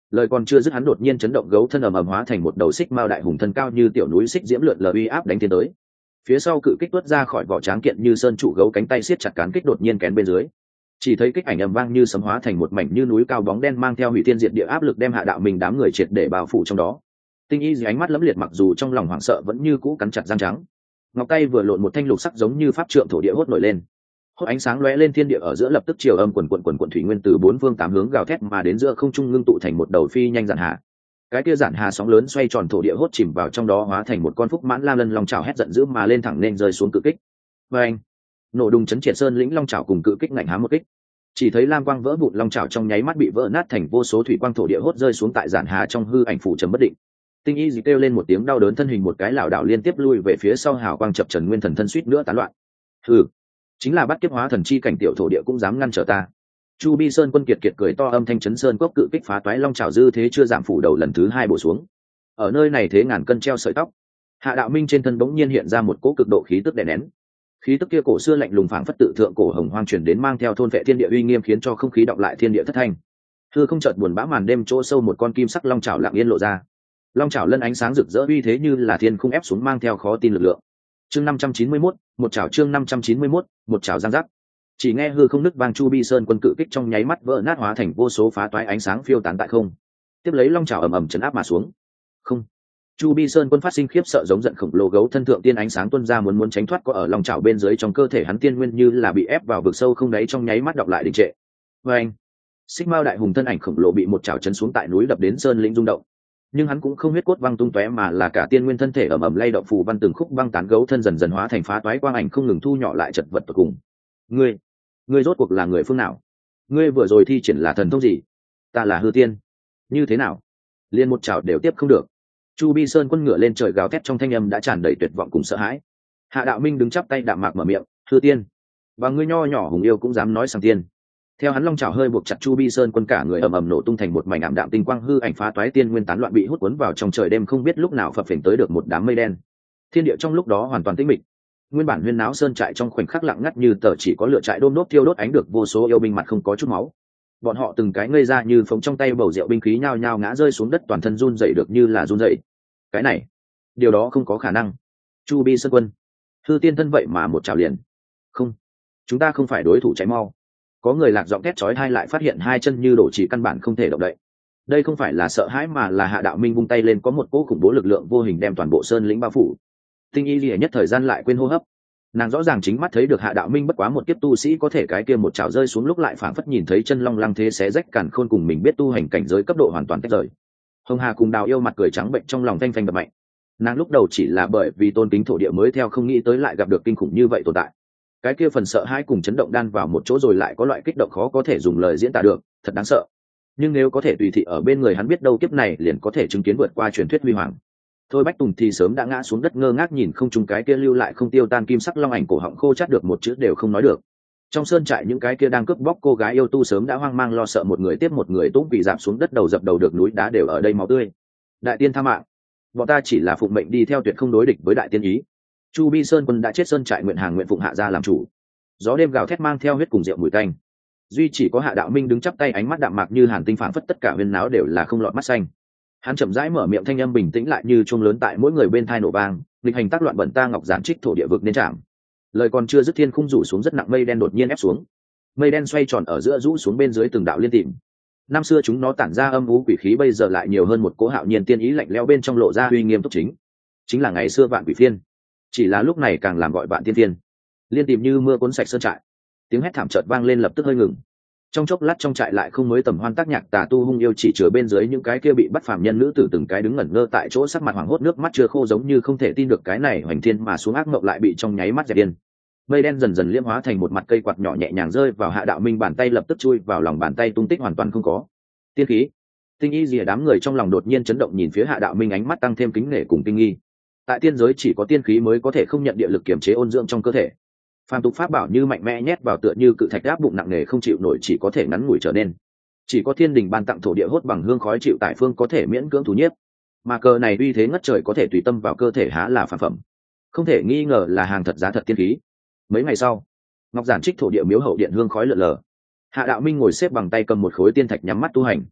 Lời còn chưa dứt, hắn đột nhiên chấn động, gấu thân ầm ầm hóa thành một đầu xích mao đại hùng thân cao như tiểu núi xích diễm lượn lờ uy áp đánh tiến tới. Phía sau cự kích tuốt ra khỏi vỏ tráng kiện như sơn trụ gấu, cánh tay siết chặt cán kích đột nhiên kén bên dưới. Chỉ thấy kích ảnh ầm vang như sấm hóa thành một mảnh như núi cao bóng đen mang theo hủy thiên diệt địa áp lực đem Hạ Đạo Minh đám người triệt để bao phủ trong đó. Tinh Y Dì ánh mắt lẫm liệt, mặc dù trong lòng hoảng sợ vẫn như cũ cắn chặt răng trắng. Ngọc tay vừa lộn, một thanh lục sắc giống như pháp trượng thổ địa hốt nổi lên. Hốt ánh sáng lóe lên, thiên địa ở giữa lập tức chiều âm quần quần quần quần thủy nguyên từ bốn phương tám hướng gào thét mà đến, giữa không trung ngưng tụ thành một đầu phi nhanh giản hà. Cái kia giản hà sóng lớn xoay tròn, thổ địa hốt chìm vào trong đó hóa thành một con phúc mãn lam lân long chảo hét giận dữ mà lên thẳng nên rơi xuống cự kích. Và anh nổ đùng chấn triệt sơn lĩnh long chảo cùng cự kích ngạnh hám một kích. Chỉ thấy lam quang vỡ vụn, long chảo trong nháy mắt bị vỡ nát thành vô số thủy quang, thổ địa hốt rơi xuống tại giản hà trong hư ảnh phủ trầm bất định. Tinh Y Dì kêu lên một tiếng đau đớn, thân hình một cái lảo đảo liên tiếp lui về phía sau, hào quang chập trần, nguyên thần thân suýt nữa tán loạn. Ừ, chính là bắt kiếp hóa thần chi cảnh tiểu thổ địa cũng dám ngăn trở ta. Chu Bi Sơn Quân kiệt kiệt cười to, âm thanh chấn sơn cốc, cự kích phá toái long chảo dư thế chưa giảm, phủ đầu lần thứ hai bổ xuống. Ở nơi này thế ngàn cân treo sợi tóc, Hạ Đạo Minh trên thân bỗng nhiên hiện ra một cỗ cực độ khí tức đè nén. Khí tức kia cổ xưa lạnh lùng phảng phất tự thượng cổ hồng hoang truyền đến, mang theo thôn vệ thiên địa uy nghiêm, khiến cho không khí đọng lại, thiên địa thất thanh. Hư không chợt buồn bã, màn đêm chỗ sâu một con kim sắc long chảo lặng yên lộ ra. Long chảo lân ánh sáng rực rỡ, uy thế như là thiên khung ép xuống, mang theo khó tin lực lượng. Chương năm trăm chín mươi mốt, một chảo. Chương năm trăm chín mươi mốt, một chảo giang giác. Chỉ nghe hư không nứt vang, Chu Bi Sơn Quân cự kích trong nháy mắt vỡ nát, hóa thành vô số phá toái ánh sáng phiêu tán tại không. Tiếp lấy long chảo ầm ầm chấn áp mà xuống. Không. Chu Bi Sơn Quân phát sinh khiếp sợ, giống giận khổng lồ gấu thân thượng tiên ánh sáng tuôn ra, muốn muốn tránh thoát, có ở long chảo bên dưới, trong cơ thể hắn tiên nguyên như là bị ép vào vực sâu không đáy, trong nháy mắt đọc lại đình trệ. Và anh, xích mao đại hùng thân ảnh khổng lồ bị một chảo chấn xuống tại núi, đập đến sơn lĩnh rung động. Nhưng hắn cũng không huyết cốt văng tung tóe, mà là cả tiên nguyên thân thể ầm ầm lay động, phù văn từng khúc băng tán, gấu thân dần dần hóa thành phá toái quang ảnh, không ngừng thu nhỏ lại, chật vật tột cùng. Ngươi, ngươi rốt cuộc là người phương nào? Ngươi vừa rồi thi triển là thần thông gì? Ta là hư tiên, như thế nào liên một chảo đều tiếp không được? Chu Bi Sơn Quân ngửa lên trời gào thét, trong thanh âm đã tràn đầy tuyệt vọng cùng sợ hãi. Hạ Đạo Minh đứng chắp tay đạm mạc mở miệng, hư tiên, và ngươi nho nhỏ hùng yêu cũng dám nói sang tiên? Theo hắn long chảo hơi buộc chặt, Chu Bi Sơn Quân cả người ầm ầm nổ tung thành một mảnh ảm đạm tinh quang, hư ảnh phá toái, tiên nguyên tán loạn, bị hút cuốn vào trong trời đêm, không biết lúc nào phập phình tới được một đám mây đen. Thiên địa trong lúc đó hoàn toàn tĩnh mịch. Nguyên bản huyên náo sơn trại trong khoảnh khắc lặng ngắt như tờ, chỉ có lửa trại đôm đốt thiêu đốt, ánh được vô số yêu binh mặt không có chút máu. Bọn họ từng cái ngây ra như phồng, trong tay bầu rượu binh khí nhao nhao ngã rơi xuống đất, toàn thân run rẩy được như là run rẩy. Cái này, điều đó không có khả năng. Chu Bi Sơn Quân, hư tiên thân vậy mà một chảo liền? Không, chúng ta không phải đối thủ, cháy mau. Có người lạc giọng thét chói tai, lại phát hiện hai chân như đổ chỉ, căn bản không thể động đậy. Đây không phải là sợ hãi, mà là Hạ Đạo Minh vung tay lên, có một cỗ khủng bố lực lượng vô hình đem toàn bộ sơn lĩnh bao phủ. Tinh Y Lìa nhất thời gian lại quên hô hấp. Nàng rõ ràng chính mắt thấy được Hạ Đạo Minh bất quá một kiếp tu sĩ, có thể cái kia một chảo rơi xuống lúc lại phảng phất nhìn thấy chân long lăng thế xé rách càn khôn, cùng mình biết tu hành cảnh giới cấp độ hoàn toàn tách rời. Hồng Hà cùng Đào Yêu mặt cười trắng bệnh, trong lòng thanh phanh đập mạnh. Nàng lúc đầu chỉ là bởi vì tôn kính thổ địa mới theo, không nghĩ tới lại gặp được kinh khủng như vậy tồn tại. Cái kia phần sợ hãi cùng chấn động đan vào một chỗ, rồi lại có loại kích động khó có thể dùng lời diễn tả được, thật đáng sợ. Nhưng nếu có thể tùy thị ở bên người hắn, biết đâu kiếp này liền có thể chứng kiến vượt qua truyền thuyết huy hoàng. Thôi Bách Tùng thì sớm đã ngã xuống đất, ngơ ngác nhìn không trung cái kia lưu lại không tiêu tan kim sắc long ảnh, cổ họng khô chát được một chữ đều không nói được. Trong sơn trại những cái kia đang cướp bóc cô gái yêu tu sớm đã hoang mang lo sợ, một người tiếp một người túng vì dạp xuống đất, đầu dập đầu được núi đá đều ở đây máu tươi. Đại tiên tha mạng, bọn ta chỉ là phụng mệnh đi theo, tuyệt không đối địch với đại tiên ý. Chu Bi Sơn Quân đã chết, sơn trại nguyện hàng nguyện phụng hạ gia làm chủ. Gió đêm gào thét mang theo huyết cùng rượu mùi tanh. Duy chỉ có Hạ Đạo Minh đứng chắp tay, ánh mắt đạm mạc như hàn tinh, phảng phất tất cả huyên náo đều là không lọt mắt xanh. Hắn chậm rãi mở miệng, thanh âm bình tĩnh lại như chuông lớn tại mỗi người bên thai nổ vang, nghịch hành tác loạn bẩn ta ngọc giản trích thổ địa vực nên chạm. Lời còn chưa dứt, thiên khung rủ xuống rất nặng, mây đen đột nhiên ép xuống. Mây đen xoay tròn ở giữa, rũ xuống bên dưới từng đạo liên tìm. Năm xưa chúng nó tản ra âm u quỷ khí, bây giờ lại nhiều hơn một cỗ hạo nhiên tiên ý lạnh lẽo, bên trong lộ ra uy nghiêm túc chính. Chính là ngày xưa vạn quỷ phiên, chỉ là lúc này càng làm gọi vạn tiên tiên. Liên tìm như mưa cuốn sạch sơn trại. Tiếng hét thảm chợt vang lên, lập tức hơi ngừng. Trong chốc lát trong trại lại không mới tầm hoan tác nhạc tà tu hung yêu, chỉ chừa bên dưới những cái kia bị bắt phàm nhân nữ tử từng cái đứng ngẩn ngơ tại chỗ, sắc mặt hoảng hốt, nước mắt chưa khô, giống như không thể tin được cái này hoành thiên mà xuống ác mộng lại bị trong nháy mắt dẹp điên. Mây đen dần dần liễm hóa thành một mặt cây quạt nhỏ, nhẹ nhàng rơi vào Hạ Đạo Minh bàn tay, lập tức chui vào lòng bàn tay, tung tích hoàn toàn không có. Tiên khí. Tinh Y Lìa đám người trong lòng đột nhiên chấn động, nhìn phía Hạ Đạo Minh, ánh mắt tăng thêm kính nể cùng kinh nghi. Tại tiên giới chỉ có tiên khí mới có thể không nhận địa lực kiểm chế ôn dưỡng trong cơ thể. Phàm tục pháp bảo như mạnh mẽ nhét vào, tựa như cự thạch áp bụng nặng nề không chịu nổi, chỉ có thể ngắn ngủi trở nên. Chỉ có thiên đình ban tặng thổ địa hốt bằng hương khói chịu tại phương có thể miễn cưỡng thủ nhiếp. Mà cờ này uy thế ngất trời, có thể tùy tâm vào cơ thể, há là phàm phẩm. Không thể nghi ngờ là hàng thật giá thật tiên khí. Mấy ngày sau, ngọc giản trích thổ địa miếu hậu điện hương khói lượn lờ. Hạ Đạo Minh ngồi xếp bằng, tay cầm một khối tiên thạch nhắm mắt tu hành.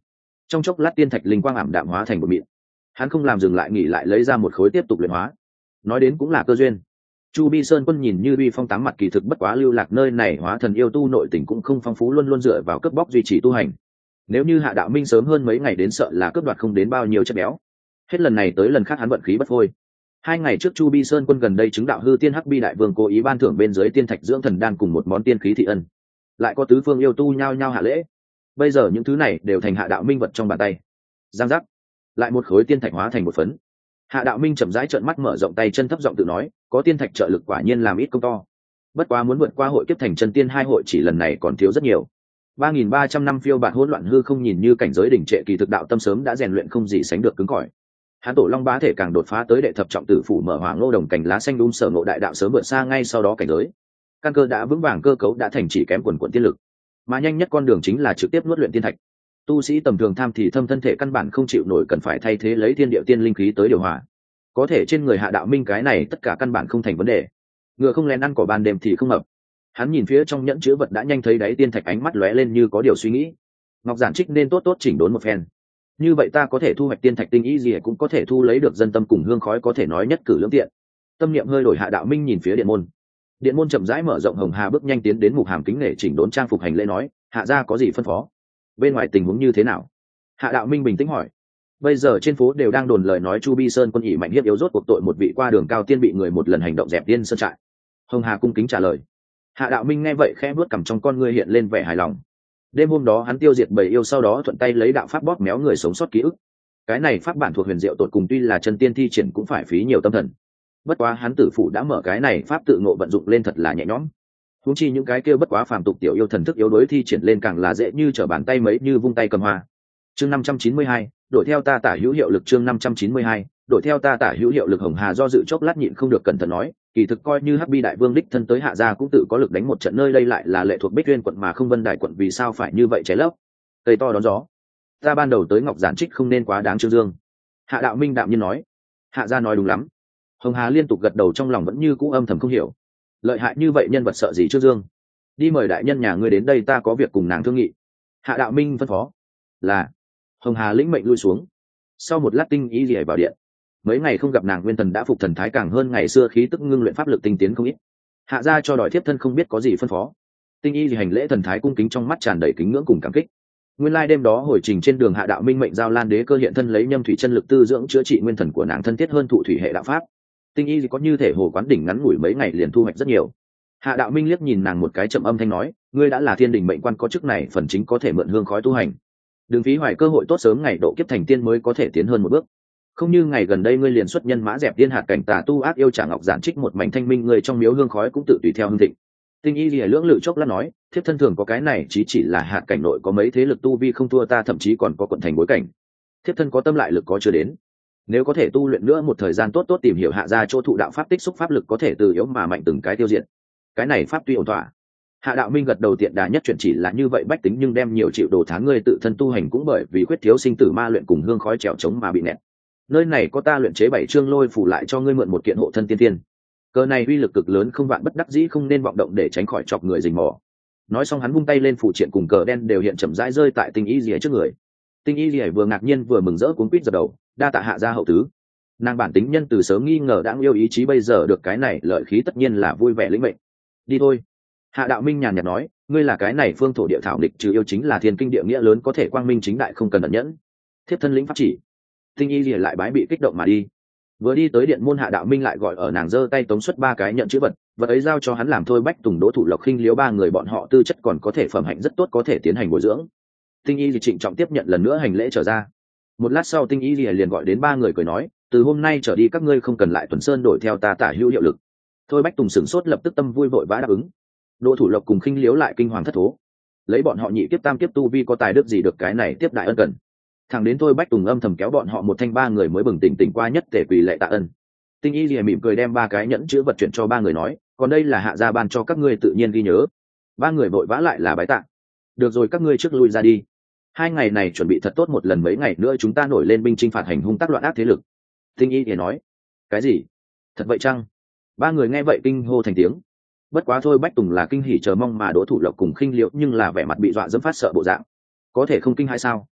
trong chốc lát tiên thạch linh quang ảm đạm hóa thành một mịn. Hắn không làm dừng lại nghỉ lại lấy ra một khối tiếp tục luyện hóa. Nói đến cũng là cơ duyên. Chu Bi Sơn Quân nhìn như uy phong tám mặt kỳ thực bất quá lưu lạc nơi này hóa thần yêu tu nội tình cũng không phong phú, luôn luôn dựa vào cướp bóc duy trì tu hành. Nếu như Hạ Đạo Minh sớm hơn mấy ngày đến sợ là cướp đoạt không đến bao nhiêu chất béo. Hết lần này tới lần khác hắn vận khí bất phôi. Hai ngày trước Chu Bi Sơn Quân gần đây chứng đạo hư tiên hắc bi đại vương cố ý ban thưởng bên dưới tiên thạch dưỡng thần đan cùng một món tiên khí thị ân. Lại có tứ phương yêu tu nhao nhao hạ lễ. Bây giờ những thứ này đều thành Hạ Đạo Minh vật trong bàn tay. Giang giác, lại một khối tiên thạch hóa thành một phấn. Hạ Đạo Minh chậm rãi trợn mắt mở rộng tay chân thấp giọng tự nói, có tiên thạch trợ lực quả nhiên làm ít công to. Bất quá muốn vượt qua hội kiếp thành chân tiên hai hội chỉ lần này còn thiếu rất nhiều. ba nghìn ba trăm năm phiêu bạt hỗn loạn hư không nhìn như cảnh giới đỉnh trệ, kỳ thực đạo tâm sớm đã rèn luyện không gì sánh được cứng cỏi. Hán tổ long bá thể càng đột phá tới đệ thập trọng tử phủ mở hỏa ngô đồng cảnh lá xanh đun sở ngộ đại đạo sớm vượt xa ngay sau đó cảnh giới. Căn cơ đã vững vàng, cơ cấu đã thành chỉ kém quần quần tiên lực, mà nhanh nhất con đường chính là trực tiếp nuốt luyện tiên thạch. Tu sĩ tầm thường tham thì thâm thân thể căn bản không chịu nổi, cần phải thay thế lấy thiên địa tiên linh khí tới điều hòa. Có thể trên người Hạ Đạo Minh cái này tất cả căn bản không thành vấn đề. Ngựa không lén ăn cỏ ban đêm thì không hợp. Hắn nhìn phía trong nhẫn chứa vật đã nhanh thấy đáy tiên thạch, ánh mắt lóe lên như có điều suy nghĩ. Ngọc Giản Trích nên tốt tốt chỉnh đốn một phen. Như vậy ta có thể thu hoạch tiên thạch tinh ý gì cũng có thể thu lấy được dân tâm cùng hương khói, có thể nói nhất cử lưỡng tiện. Tâm niệm hơi đổi, Hạ Đạo Minh nhìn phía điện môn. Điện môn chậm rãi mở rộng, Hồng Hà bước nhanh tiến đến Mục Hàm kính nể chỉnh đốn trang phục hành lễ nói, hạ gia có gì phân phó? Bên ngoài tình huống như thế nào? Hạ Đạo Minh bình tĩnh hỏi. Bây giờ trên phố đều đang đồn lời nói Chu Bi Sơn Quân ỷ mạnh hiếp yếu, rốt cuộc tội một vị qua đường cao tiên bị người một lần hành động dẹp tiên sơn trại. Hồng Hà cung kính trả lời. Hạ Đạo Minh nghe vậy khẽ bước cằm, trong con ngươi hiện lên vẻ hài lòng. Đêm hôm đó hắn tiêu diệt bầy yêu, sau đó thuận tay lấy đạo pháp bóp méo người sống sót ký ức. Cái này pháp bản thuộc huyền diệu tột cùng, tuy là chân tiên thi triển cũng phải phí nhiều tâm thần. Bất quá hắn tử phủ đã mở, cái này pháp tự ngộ vận dụng lên thật là nhẹ nhõm. Huống chi những cái kia bất quá phàm tục tiểu yêu thần thức yếu đối thi triển lên càng là dễ như trở bàn tay, mấy như vung tay cầm hoa. Chương năm trăm chín mươi hai, đổi theo ta tả hữu hiệu lực. Chương năm trăm chín mươi hai, đổi theo ta tả hữu hiệu lực. Hồng Hà do dự chốc lát nhịn không được cẩn thận nói, kỳ thực coi như Hắc Bi đại vương đích thân tới Hạ gia cũng tự có lực đánh một trận, nơi đây lại là lệ thuộc Bích Uyên quận mà không Vân Đài quận, vì sao phải như vậy trái lấp? Tây to đón gió. Ta ban đầu tới Ngọc Giản Trích không nên quá đáng trương dương. Hạ Đạo Minh đạm nhiên nói. Hạ gia nói đúng lắm. Hồng Hà liên tục gật đầu, trong lòng vẫn như cũ âm thầm không hiểu, lợi hại như vậy nhân vật sợ gì trương dương? Đi mời đại nhân nhà ngươi đến đây, ta có việc cùng nàng thương nghị. Hạ Đạo Minh phân phó. Là. Hồng Hà lĩnh mệnh lui xuống. Sau một lát Tinh Y Lìa vào điện. Mấy ngày không gặp nàng, nguyên thần đã phục thần thái càng hơn ngày xưa, khí tức ngưng luyện pháp lực tinh tiến không ít. Hạ gia cho đòi thiếp thân không biết có gì phân phó. Tinh Y Lìa hành lễ thần thái cung kính, trong mắt tràn đầy kính ngưỡng cùng cảm kích. Nguyên lai đêm đó hồi trình trên đường, Hạ Đạo Minh mệnh giao Lan Đế Cơ hiện thân lấy nhâm thủy chân lực tư dưỡng chữa trị nguyên thần của nàng, thân thiết hơn thụ thủy hệ đạo pháp. Tinh Y có như thể hồ quán đỉnh, ngắn ngủi mấy ngày liền thu hoạch rất nhiều. Hạ Đạo Minh liếc nhìn nàng một cái, trầm âm thanh nói, ngươi đã là thiên đình mệnh quan, có chức này phần chính có thể mượn hương khói tu hành. Đừng phí hoài cơ hội tốt, sớm ngày độ kiếp thành tiên mới có thể tiến hơn một bước. Không như ngày gần đây ngươi liền xuất nhân mã dẹp tiên hạt cảnh tà tu ác yêu, trả Ngọc Giản Trích một mảnh thanh minh, người trong miếu hương khói cũng tự tùy theo hương thịnh. Tinh Y lìa lưỡng lự chốc lát nói, thiếp thân thường có cái này chỉ chỉ là hạt cảnh nội có mấy thế lực tu vi không thua ta, thậm chí còn có quận thành bối cảnh. Thiếp thân có tâm lại lực có chưa đến, nếu có thể tu luyện nữa một thời gian tốt tốt tìm hiểu Hạ gia chỗ thụ đạo pháp, tích xúc pháp lực có thể từ yếu mà mạnh từng cái tiêu diệt. Cái này pháp tuy ổn thỏa. Hạ Đạo Minh gật đầu, tiện đà nhất chuyện chỉ là như vậy bách tính, nhưng đem nhiều triệu đồ tháng ngươi tự thân tu hành cũng bởi vì khuyết thiếu sinh tử ma luyện cùng hương khói trèo trống mà bị nẹt. Nơi này có ta luyện chế bảy chương lôi phủ lại cho ngươi mượn một kiện hộ thân tiên tiên. Cờ này uy lực cực lớn, không vạn bất đắc dĩ không nên vọng động để tránh khỏi chọc người rình mò. Nói xong hắn vung tay lên, phủ triện cùng cờ đen đều hiện chậm rãi rơi tại Tinh Y Lìa trước người. Tinh Y Lìa vừa ngạc nhiên vừa mừng rỡ, cuống quýt giật đầu, đa tạ Hạ gia hậu tứ. Nàng bản tính nhân từ sớm nghi ngờ đã yêu ý chí, bây giờ được cái này lợi khí tất nhiên là vui vẻ lĩnh mệnh. Đi thôi. Hạ Đạo Minh nhàn nhạt nói, ngươi là cái này phương thổ địa thảo địch trừ yêu chính là thiên kinh địa nghĩa lớn, có thể quang minh chính đại, không cần ẩn nhẫn. Thiếp thân lĩnh pháp chỉ. Tinh Y lìa lại bái bị kích động mà đi. Vừa đi tới điện môn, Hạ Đạo Minh lại gọi ở nàng giơ tay tống xuất ba cái nhận chữ vật, vật ấy giao cho hắn làm thôi Bách Tùng, Đỗ Thủ Lộc, Khinh Liếu ba người bọn họ tư chất còn có thể, phẩm hạnh rất tốt, có thể tiến hành bồi dưỡng. Tinh Y thì trịnh trọng tiếp nhận lần nữa hành lễ trở ra. Một lát sau Tinh Y liền gọi đến ba người cười nói, từ hôm nay trở đi các ngươi không cần lại tuần sơn, đổi theo ta tả hữu hiệu lực. Thôi Bách Tùng sửng sốt, lập tức tâm vui vội vã đáp ứng. Đỗ Thủ Lộc cùng Khinh Liếu lại kinh hoàng thất thố, lấy bọn họ nhị kiếp tam kiếp tu vi có tài đức gì được cái này tiếp đại ân cần. Thằng đến Thôi Bách Tùng âm thầm kéo bọn họ một thanh, ba người mới bừng tỉnh tỉnh qua nhất tề quỳ lệ tạ ân. Tinh Y lìa mỉm cười đem ba cái nhẫn chứa vật chuyển cho ba người nói, còn đây là Hạ gia ban cho các ngươi, tự nhiên ghi nhớ. Ba người vội vã lại là bái tạ. Được rồi, các ngươi trước lui ra đi. Hai ngày này chuẩn bị thật tốt, một lần mấy ngày nữa chúng ta nổi lên binh chinh phạt hành hung tác loạn ác thế lực. Tinh Y lìa nói. Cái gì? Thật vậy chăng? Ba người nghe vậy kinh hô thành tiếng. Bất quá Thôi Bách Tùng là kinh hỉ chờ mong, mà Đỗ Thủ Lộc cùng Khinh Liễu nhưng là vẻ mặt bị dọa dẫm phát sợ bộ dạng. Có thể không kinh hay sao?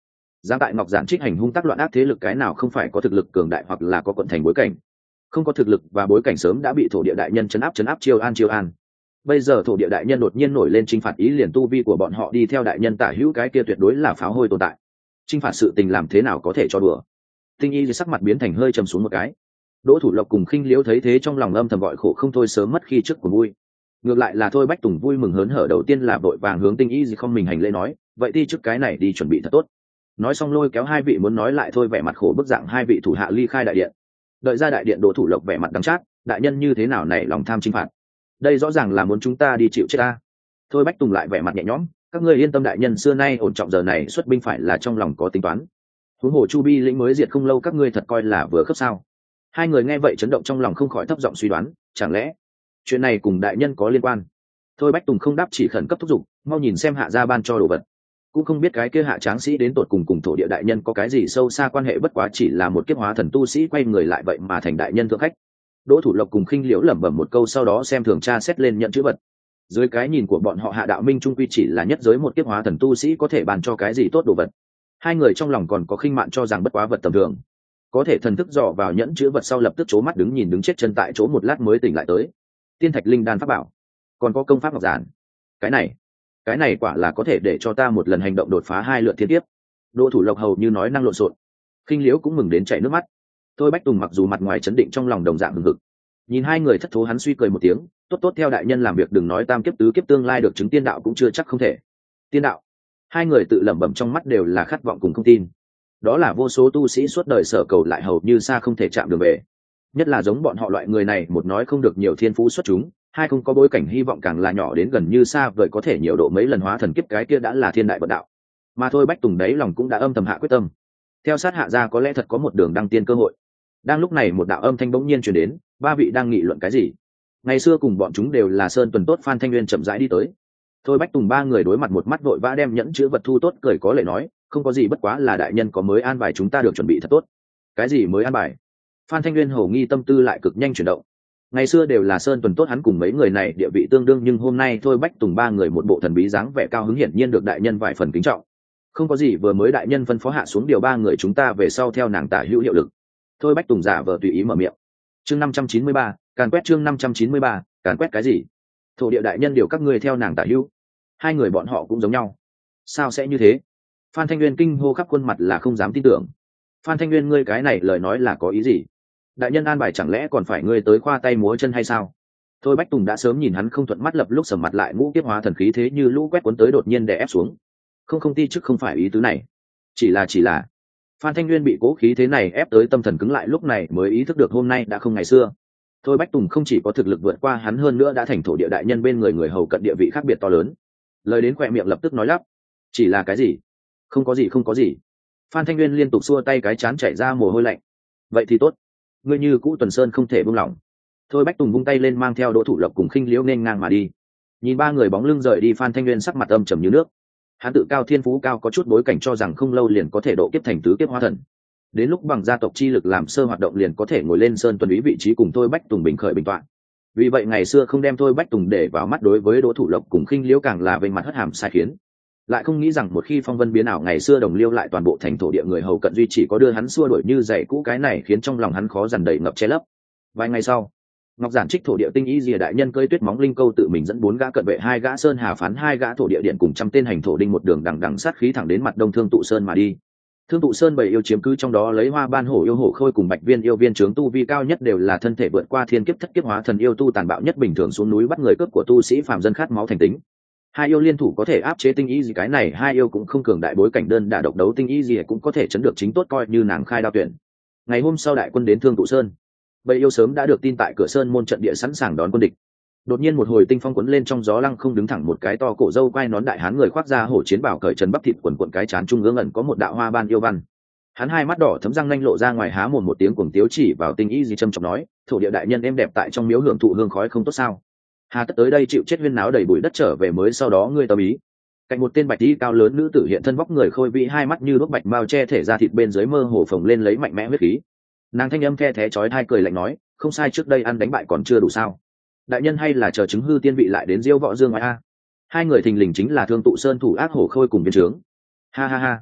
dám tại ngọc giản trích hành hung tác loạn ác thế lực cái nào không phải có thực lực cường đại hoặc là có quận thành bối cảnh. Không có thực lực và bối cảnh sớm đã bị thổ địa đại nhân chấn áp chấn áp chiêu an chiêu an. Bây giờ thổ địa đại nhân đột nhiên nổi lên chinh phạt, ý liền tu vi của bọn họ đi theo đại nhân tả hữu cái kia tuyệt đối là pháo hôi tồn tại. Chinh phạt sự tình làm thế nào có thể cho đùa. Tinh y sắc mặt biến thành hơi trầm xuống một cái. Đỗ Thủ Lộc cùng Khinh Liễu thấy thế trong lòng âm thầm gọi khổ không thôi, sớm mất khi trước của vui. Ngược lại là Thôi Bách Tùng vui mừng hớn hở, đầu tiên là vội vàng hướng Tinh y không mình hành lễ nói, vậy đi trước cái này đi chuẩn bị thật tốt. Nói xong lôi kéo hai vị muốn nói lại thôi vẻ mặt khổ bức dạng hai vị thủ hạ ly khai đại điện. Đợi ra đại điện, Đỗ Thủ Lộc vẻ mặt đắng chát, đại nhân như thế nào này lòng tham chinh phạt, đây rõ ràng là muốn chúng ta đi chịu chết ta. Thôi Bách Tùng lại vẻ mặt nhẹ nhõm, các ngươi yên tâm, đại nhân xưa nay ổn trọng, giờ này xuất binh phải là trong lòng có tính toán. Huống hồ Chu Bi lĩnh mới diệt không lâu, các ngươi thật coi là vừa khớp sao? Hai người nghe vậy chấn động trong lòng, không khỏi thấp giọng suy đoán, chẳng lẽ chuyện này cùng đại nhân có liên quan? Thôi Bách Tùng không đáp, chỉ khẩn cấp thúc giục, mau nhìn xem hạ gia ban cho đồ vật. Cũng không biết cái kia hạ tráng sĩ đến tột cùng cùng thổ địa đại nhân có cái gì sâu xa quan hệ, bất quá chỉ là một kiếp hóa thần tu sĩ quay người lại vậy mà thành đại nhân thượng khách. Đỗ Thủ Lộc cùng Khinh Liễu lẩm bẩm một câu, sau đó xem thường tra xét lên nhận chữ vật. Dưới cái nhìn của bọn họ, Hạ Đạo Minh trung quy chỉ là nhất giới một kiếp hóa thần tu sĩ, có thể bàn cho cái gì tốt đồ vật. Hai người trong lòng còn có khinh mạn, cho rằng bất quá vật tầm thường. Có thể thần thức dò vào nhẫn chữ vật sau, lập tức trố mắt đứng nhìn đứng chết chân tại chỗ, một lát mới tỉnh lại tới. Tiên thạch linh đan pháp bảo, còn có công pháp ngọc giản. Cái này, cái này quả là có thể để cho ta một lần hành động đột phá hai lượt thiên kiếp. Đỗ Thủ Lộc hầu như nói năng lộn xộn. Khinh Liễu cũng mừng đến chảy nước mắt. Thôi Bách Tùng mặc dù mặt ngoài chấn định, trong lòng đồng dạng hừng hực. Nhìn hai người thất thố, hắn suy cười một tiếng, tốt tốt theo đại nhân làm việc, đừng nói tam kiếp tứ kiếp, tương lai được chứng tiên đạo cũng chưa chắc không thể. Tiên đạo? Hai người tự lẩm bẩm, trong mắt đều là khát vọng cùng không tin. Đó là vô số tu sĩ suốt đời sở cầu, lại hầu như xa không thể chạm đường về. Nhất là giống bọn họ loại người này, một nói không được nhiều thiên phú xuất chúng, hai không có bối cảnh, hy vọng càng là nhỏ đến gần như xa vời, có thể nhiều độ mấy lần hóa thần kiếp, cái kia đã là thiên đại vận đạo. Mà thôi Bách Tùng đấy lòng cũng đã âm thầm hạ quyết tâm, theo sát hạ ra có lẽ thật có một đường đăng tiên cơ hội. Đang lúc này một đạo âm thanh bỗng nhiên truyền đến, ba vị đang nghị luận cái gì? Ngày xưa cùng bọn chúng đều là sơn tuần tốt Phan Thanh Nguyên chậm rãi đi tới. Thôi Bách Tùng ba người đối mặt một mắt, vội vã đem nhẫn chứa vật thu tốt, cười có lệ nói, không có gì, bất quá là đại nhân có mới an bài, chúng ta được chuẩn bị thật tốt. Cái gì mới an bài? Phan Thanh Nguyên hổ nghi tâm tư lại cực nhanh chuyển động. Ngày xưa đều là sơn tuần tốt, hắn cùng mấy người này địa vị tương đương, nhưng hôm nay Thôi Bách Tùng ba người một bộ thần bí dáng vẻ cao hứng, hiển nhiên được đại nhân vài phần kính trọng. Không có gì, vừa mới đại nhân phân phó hạ xuống điều ba người chúng ta về sau theo nàng tả hữu hiệu lực. Thôi Bách Tùng giả vờ tùy ý mở miệng. Chương năm trăm chín mươi ba, càn quét. Chương năm trăm chín mươi ba, càn quét cái gì? Thổ địa đại nhân điều các ngươi theo nàng tả hữu? Hai người bọn họ cũng giống nhau. Sao sẽ như thế? Phan Thanh Nguyên kinh hô khắp khuôn mặt, là không dám tin tưởng. Phan Thanh Nguyên, ngươi cái này lời nói là có ý gì? Đại nhân an bài chẳng lẽ còn phải ngươi tới khoa tay múa chân hay sao? Thôi Bách Tùng đã sớm nhìn hắn không thuận mắt, lập lúc sầm mặt lại, ngũ kiếp hóa thần khí thế như lũ quét cuốn tới, đột nhiên đè ép xuống. Không không ti chức không phải ý tứ này. Chỉ là chỉ là Phan Thanh Nguyên bị cố khí thế này ép tới tâm thần cứng lại, lúc này mới ý thức được hôm nay đã không ngày xưa. Thôi Bách Tùng không chỉ có thực lực vượt qua hắn, hơn nữa đã thành thổ địa đại nhân bên người người hầu cận địa vị khác biệt to lớn. Lời đến khỏe miệng lập tức nói lắp, chỉ là cái gì? Không có gì, không có gì. Phan Thanh Nguyên liên tục xua tay, cái chán chảy ra mồ hôi lạnh. Vậy thì tốt, ngươi như cũ Tuần Sơn không thể buông lỏng. Thôi Bách Tùng vung tay lên, mang theo Đỗ Thủ Lộc cùng Khinh Liễu nên ngang mà đi. Nhìn ba người bóng lưng rời đi, Phan Thanh Nguyên sắc mặt âm trầm như nước. Hắn tự cao thiên phú cao, có chút bối cảnh, cho rằng không lâu liền có thể độ kiếp thành tứ kiếp hóa thần. Đến lúc bằng gia tộc chi lực làm sơ hoạt động, liền có thể ngồi lên sơn tuần úy vị trí, cùng Thôi Bách Tùng bình khởi bình toạn. Vì vậy ngày xưa không đem Thôi Bách Tùng để vào mắt, đối với Đỗ Thủ Lộc cùng Khinh Liễu càng là vênh mặt hất hàm sai khiến. Lại không nghĩ rằng một khi phong vân biến ảo, ngày xưa đồng liêu lại toàn bộ thành thổ địa người hầu cận duy, chỉ có đưa hắn xua đuổi như giày cũ, cái này khiến trong lòng hắn khó dằn đầy ngập che lấp. Vài ngày sau, Ngọc Giản trích thổ địa tinh y rìa đại nhân cơi tuyết móng linh câu tự mình dẫn bốn gã cận vệ, hai gã sơn hà phán, hai gã thổ địa điện cùng trăm tên hành thổ đinh, một đường đằng đằng sát khí thẳng đến mặt đông Thương Tụ Sơn mà đi. Thương Tụ Sơn bảy yêu chiếm cứ trong đó, lấy Hoa Ban Hổ yêu hổ khôi cùng Bạch Viên yêu viên trướng tu vi cao nhất, đều là thân thể vượt qua thiên kiếp thất kiếp hóa thần yêu tu tàn bạo nhất, bình thường xuống núi bắt người cướp của tu sĩ phàm dân khát máu thành tính. Hai yêu liên thủ có thể áp chế tinh y gì, cái này hai yêu cũng không cường đại, bối cảnh đơn đả độc đấu tinh y gì cũng có thể chấn được chính tốt, coi như nàng khai đao tuyển. Ngày hôm sau đại quân đến Thương Tụ Sơn. Bầy yêu sớm đã được tin tại cửa sơn môn trận địa sẵn sàng đón quân địch. Đột nhiên một hồi tinh phong cuốn lên, trong gió lăng không đứng thẳng một cái to cổ dâu quai nón đại hán, người khoác da hổ chiến bảo, cởi trần bắp thịt quần quần, cái trán trung ương ẩn có một đạo hoa ban yêu văn. Hắn hai mắt đỏ thấm, răng nanh lộ ra ngoài, há mồm một tiếng cuồng tiếu chỉ vào tinh y gì trầm trọng nói, thổ địa đại nhân em đẹp tại trong miếu hưởng thụ hương khói không tốt sao? Hà tất tới đây chịu chết huyên náo đầy bụi đất trở về mới sau đó ngươi tâm ý. Cạnh một tên bạch y cao lớn nữ tử hiện thân, vóc người khôi vĩ, hai mắt như đuốc bạch mao che thể ra thịt, bên dưới mơ hồ phồng lên lấy mạnh mẽ huyết khí. Nàng thanh âm the thé chói tai, cười lạnh nói, không sai, trước đây ăn đánh bại còn chưa đủ sao? Đại nhân hay là chờ chứng hư tiên vị lại đến diêu võ dương ngoài a? Hai người thình lình chính là Thương Tụ Sơn thủ ác hổ khôi cùng viên trướng. Ha ha ha,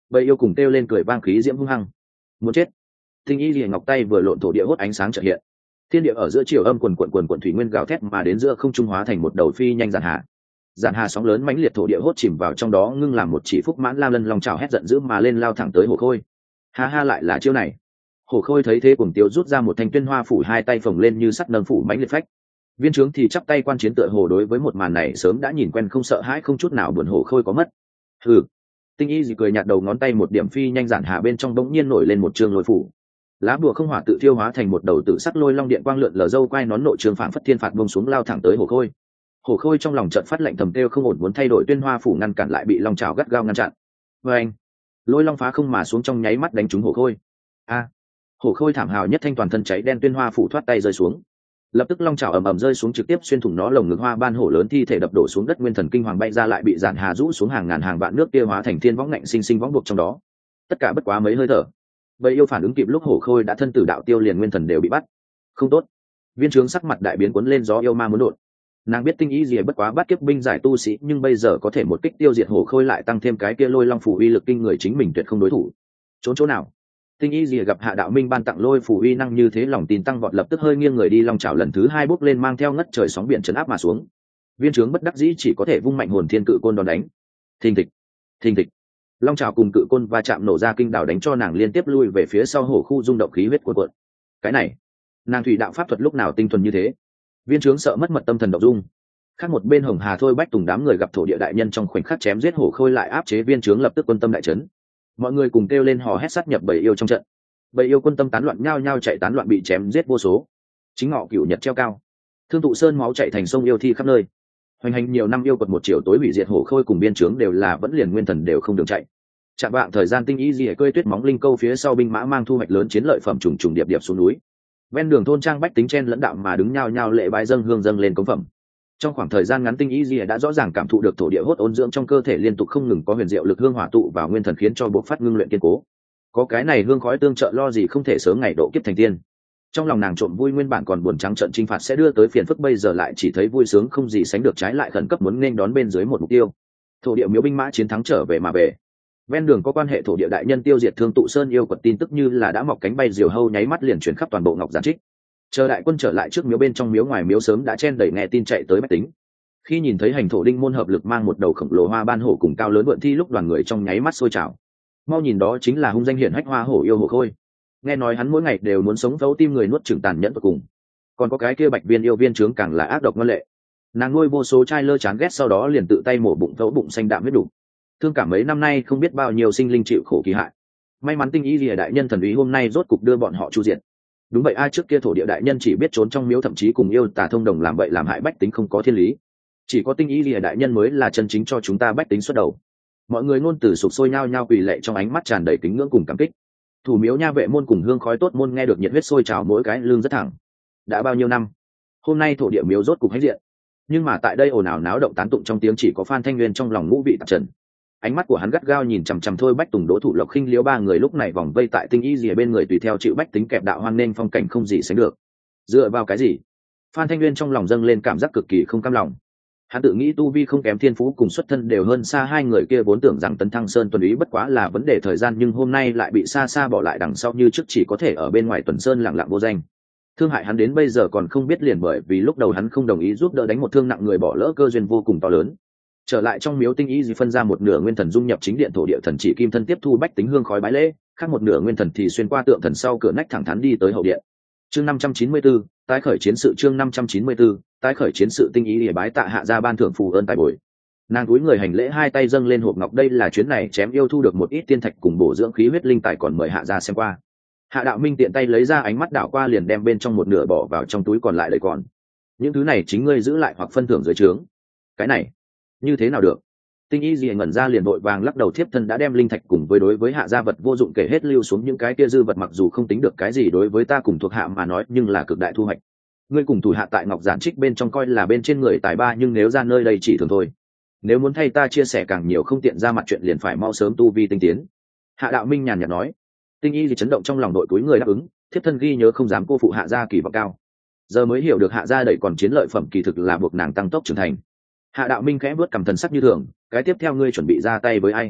bầy yêu cùng kêu lên cười vang khí diễm hung hăng. Muốn chết. Tinh y lìa ngọc tay vừa lộn thổ địa hốt ánh sáng chợt hiện, thiên địa ở giữa chiều âm quần quần quần quần thủy nguyên gào thét mà đến giữa không trung hóa thành một đầu phi nhanh giản hà. Giản hà sóng lớn mãnh liệt, thổ địa hốt chìm vào trong đó, ngưng làm một chỉ phúc mãn lam lân long trào hét giận dữ mà lên, lao thẳng tới Hổ Khôi. Ha ha, lại là chiêu này. Hổ Khôi thấy thế cùng tiêu rút ra một thanh tuyên hoa phủ, hai tay phồng lên như sắt nâng phủ mãnh liệt phách. Viên Trướng thì chắp tay quan chiến, tựa hồ đối với một màn này sớm đã nhìn quen, không sợ hãi không chút nào buồn. Hổ Khôi có mất. Hừ. Tinh y gì cười nhạt, đầu ngón tay một điểm phi nhanh, giản hà bên trong bỗng nhiên nổi lên một trường lôi phủ. Lá bùa không hỏa tự thiêu hóa thành một đầu tử sắc lôi long, điện quang lượn lờ, dâu quai nón nội trường phảng phất thiên phạt bông xuống, lao thẳng tới Hổ Khôi. Hổ Khôi trong lòng chợt phát lạnh thầm kêu không ổn, muốn thay đổi tuyên hoa phủ ngăn cản, lại bị long trào gắt gao ngăn chặn. Và anh, lôi long phá không mà xuống, trong nháy mắt đánh trúng Hổ Khôi. A! Hổ Khôi thảm hào nhất thanh, toàn thân cháy đen tuyên hoa phủ thoát tay rơi xuống. Lập tức long trào ầm ầm rơi xuống, trực tiếp xuyên thủng nó lồng ngực, hoa ban hổ lớn thi thể đập đổ xuống đất, nguyên thần kinh hoàng bay ra, lại bị giản hà rũ xuống hàng ngàn hàng vạn nước kia hóa thành thiên võng ngạnh sinh sinh võng buộc trong đó. Tất cả bất quá mấy hơi thở, bầy yêu phản ứng kịp lúc Hổ Khôi đã thân tử đạo tiêu, liền nguyên thần đều bị bắt. Không tốt. Viên Trướng sắc mặt đại biến, cuốn lên gió yêu ma muốn đột. Nàng biết tinh ý gì bất quá bắt kiếp binh giải tu sĩ, nhưng bây giờ có thể một kích tiêu diệt Hổ Khôi, lại tăng thêm cái kia lôi long phủ uy lực kinh người, chính mình tuyệt không đối thủ. Trốn chỗ nào? Tinh ý gì gặp Hạ Đạo Minh ban tặng lôi phủ uy năng như thế, lòng tin tăng vọt, lập tức hơi nghiêng người đi, long chảo lần thứ hai bốc lên, mang theo ngất trời sóng biển trấn áp mà xuống. Viên Trướng bất đắc dĩ chỉ có thể vung mạnh hồn thiên cự côn đòn đánh. Thình thịch, thình thịch, long chảo cùng cự côn va chạm nổ ra kinh đảo, đánh cho nàng liên tiếp lui về phía sau, hổ khu rung động, khí huyết cuộn cuộn. Cái này, nàng thủy đạo pháp thuật lúc nào tinh thuần như thế? Viên Trướng sợ mất mật, tâm thần động dung. Khác một bên Hồng Hà Thôi Bách Tùng đám người gặp thổ địa đại nhân trong khoảnh khắc chém giết Hổ Khôi, lại áp chế Viên Trướng, lập tức quân tâm đại chấn. Mọi người cùng kêu lên hò hét, sát nhập bầy yêu trong trận. Bầy yêu quân tâm tán loạn, nhao nhao chạy tán loạn, bị chém giết vô số. Chính ngọ cửu nhật treo cao, Thương Tụ Sơn máu chạy thành sông, yêu thi khắp nơi. Hoành hành nhiều năm yêu quật một chiều tối hủy diệt Hổ Khôi cùng Viên Trướng đều là vẫn liền nguyên thần đều không đường chạy. Chạm vạng thời gian, tinh ý gì cơi tuyết móng linh câu phía sau binh mã mang thu hoạch lớn, chiến lợi phẩm trùng trùng điệp điệp xuống núi. Ven đường thôn trang bách tính chen lẫn đạo mà đứng nhao nhao lễ bái dâng hương dâng lên cống phẩm. Trong khoảng thời gian ngắn, tinh ý gì đã rõ ràng cảm thụ được thổ địa hốt ôn dưỡng trong cơ thể liên tục không ngừng có huyền diệu lực hương hỏa tụ vào nguyên thần, khiến cho bộ phát ngưng luyện kiên cố. Có cái này hương khói tương trợ, lo gì không thể sớm ngày độ kiếp thành tiên. Trong lòng nàng trộm vui, nguyên bản còn buồn trắng trận chinh phạt sẽ đưa tới phiền phức, bây giờ lại chỉ thấy vui sướng không gì sánh được, trái lại khẩn cấp muốn nên đón bên dưới một mục tiêu. Thổ địa miếu binh mã chiến thắng trở về mà về. Ven đường có quan hệ thổ địa đại nhân tiêu diệt Thương Tụ Sơn yêu quật tin tức như là đã mọc cánh bay, diều hâu nháy mắt liền chuyển khắp toàn bộ Ngọc Giản Trích. Chờ đại quân trở lại trước miếu, bên trong miếu ngoài miếu sớm đã chen đầy nghe tin chạy tới bách tính. Khi nhìn thấy hành thổ đinh môn hợp lực mang một đầu khổng lồ hoa ban hổ cùng cao lớn vượn thi lúc, đoàn người trong nháy mắt sôi trào. Mau nhìn, đó chính là hung danh hiển hách hoa hổ yêu Hổ Khôi. Nghe nói hắn mỗi ngày đều muốn sống thấu tim người, nuốt chửng tàn nhẫn tột cùng. Còn có cái kia bạch viên yêu Viên Trướng càng là ác độc ngoan lệ. Nàng nuôi vô số trai lơ chán ghét, sau đó liền tự tay mổ bụng thấu bụng xanh đạm huyết đủ. Thương cảm mấy năm nay không biết bao nhiêu sinh linh chịu khổ kỳ hại. May mắn tinh ý lìa đại nhân thần ý hôm nay rốt cục đưa bọn họ chu diệt. Đúng vậy, ai trước kia thổ địa đại nhân chỉ biết trốn trong miếu, thậm chí cùng yêu tà thông đồng làm vậy làm hại bách tính, không có thiên lý. Chỉ có tinh ý lìa đại nhân mới là chân chính cho chúng ta bách tính xuất đầu. Mọi người ngôn từ sục sôi nhao nhao quỳ lệ, trong ánh mắt tràn đầy kính ngưỡng cùng cảm kích. Thủ miếu nha vệ môn cùng hương khói tốt môn nghe được nhiệt huyết sôi trào, mỗi cái lưng rất thẳng. Đã bao nhiêu năm, hôm nay thổ địa miếu rốt cục hãnh diện. Nhưng mà tại đây ồn ào náo động tán tụng trong tiếng, chỉ có Phan Thanh Nguyên trong lòng ngũ vị tạp trần. Ánh mắt của hắn gắt gao nhìn chằm chằm Thôi Bách Tùng, Đỗ Thủ Lộc, Khinh Liễu ba người lúc này vòng vây tại tinh ý rìa bên người, tùy theo chịu bách tính kẹp đạo hoan nên phong cảnh không gì sánh được. Dựa vào cái gì? Phan Thanh Nguyên trong lòng dâng lên cảm giác cực kỳ không cam lòng. Hắn tự nghĩ tu vi không kém, thiên phú cùng xuất thân đều hơn xa hai người kia, vốn tưởng rằng tấn thăng sơn tuần úy bất quá là vấn đề thời gian, nhưng hôm nay lại bị xa xa bỏ lại đằng sau, như trước chỉ có thể ở bên ngoài tuần sơn lặng lặng vô danh. Thương hại hắn đến bây giờ còn không biết, liền bởi vì lúc đầu hắn không đồng ý giúp đỡ đánh một thương nặng người, bỏ lỡ cơ duyên vô cùng to lớn. Trở lại trong miếu, tinh ý gì phân ra một nửa nguyên thần dung nhập chính điện thổ địa thần chỉ kim thân, tiếp thu bách tính hương khói bái lễ, khác một nửa nguyên thần thì xuyên qua tượng thần sau cửa nách thẳng thắn đi tới hậu điện. Chương năm trăm chín mươi tư, tái khởi chiến sự. Chương năm trăm chín mươi tư, tái khởi chiến sự. Tinh ý lìa bái tạ Hạ gia ban thưởng phù ơn tài bồi. Nàng cúi người hành lễ, hai tay dâng lên hộp ngọc, đây là chuyến này chém yêu thu được một ít tiên thạch cùng bổ dưỡng khí huyết linh tài, còn mời Hạ gia xem qua. Hạ Đạo Minh tiện tay lấy ra, ánh mắt đảo qua liền đem bên trong một nửa bỏ vào trong túi, còn lại lấy còn. Những thứ này chính ngươi giữ lại hoặc phân thưởng dưới trướng. Cái này như thế nào được? Tinh ý gì ngẩn ra liền vội vàng lắc đầu, thiếp thân đã đem linh thạch cùng với đối với Hạ gia vật vô dụng kể hết, lưu xuống những cái kia dư vật, mặc dù không tính được cái gì đối với ta cùng thuộc hạ mà nói, nhưng là cực đại thu hoạch. Ngươi cùng thủ hạ tại Ngọc Giản Trích bên trong coi là bên trên người tài ba, nhưng nếu ra nơi đây chỉ thường thôi. Nếu muốn thay ta chia sẻ càng nhiều, không tiện ra mặt chuyện, liền phải mau sớm tu vi tinh tiến. Hạ Đạo Minh nhàn nhạt nói. Tinh ý gì chấn động trong lòng, đội túi người đáp ứng, thiếp thân ghi nhớ, không dám cô phụ Hạ gia kỳ vọng cao. Giờ mới hiểu được Hạ gia đẩy còn chiến lợi phẩm kỳ thực là buộc nàng tăng tốc trưởng thành. Hạ Đạo Minh khẽ bước cầm, thần sắc như thường, cái tiếp theo ngươi chuẩn bị ra tay với ai?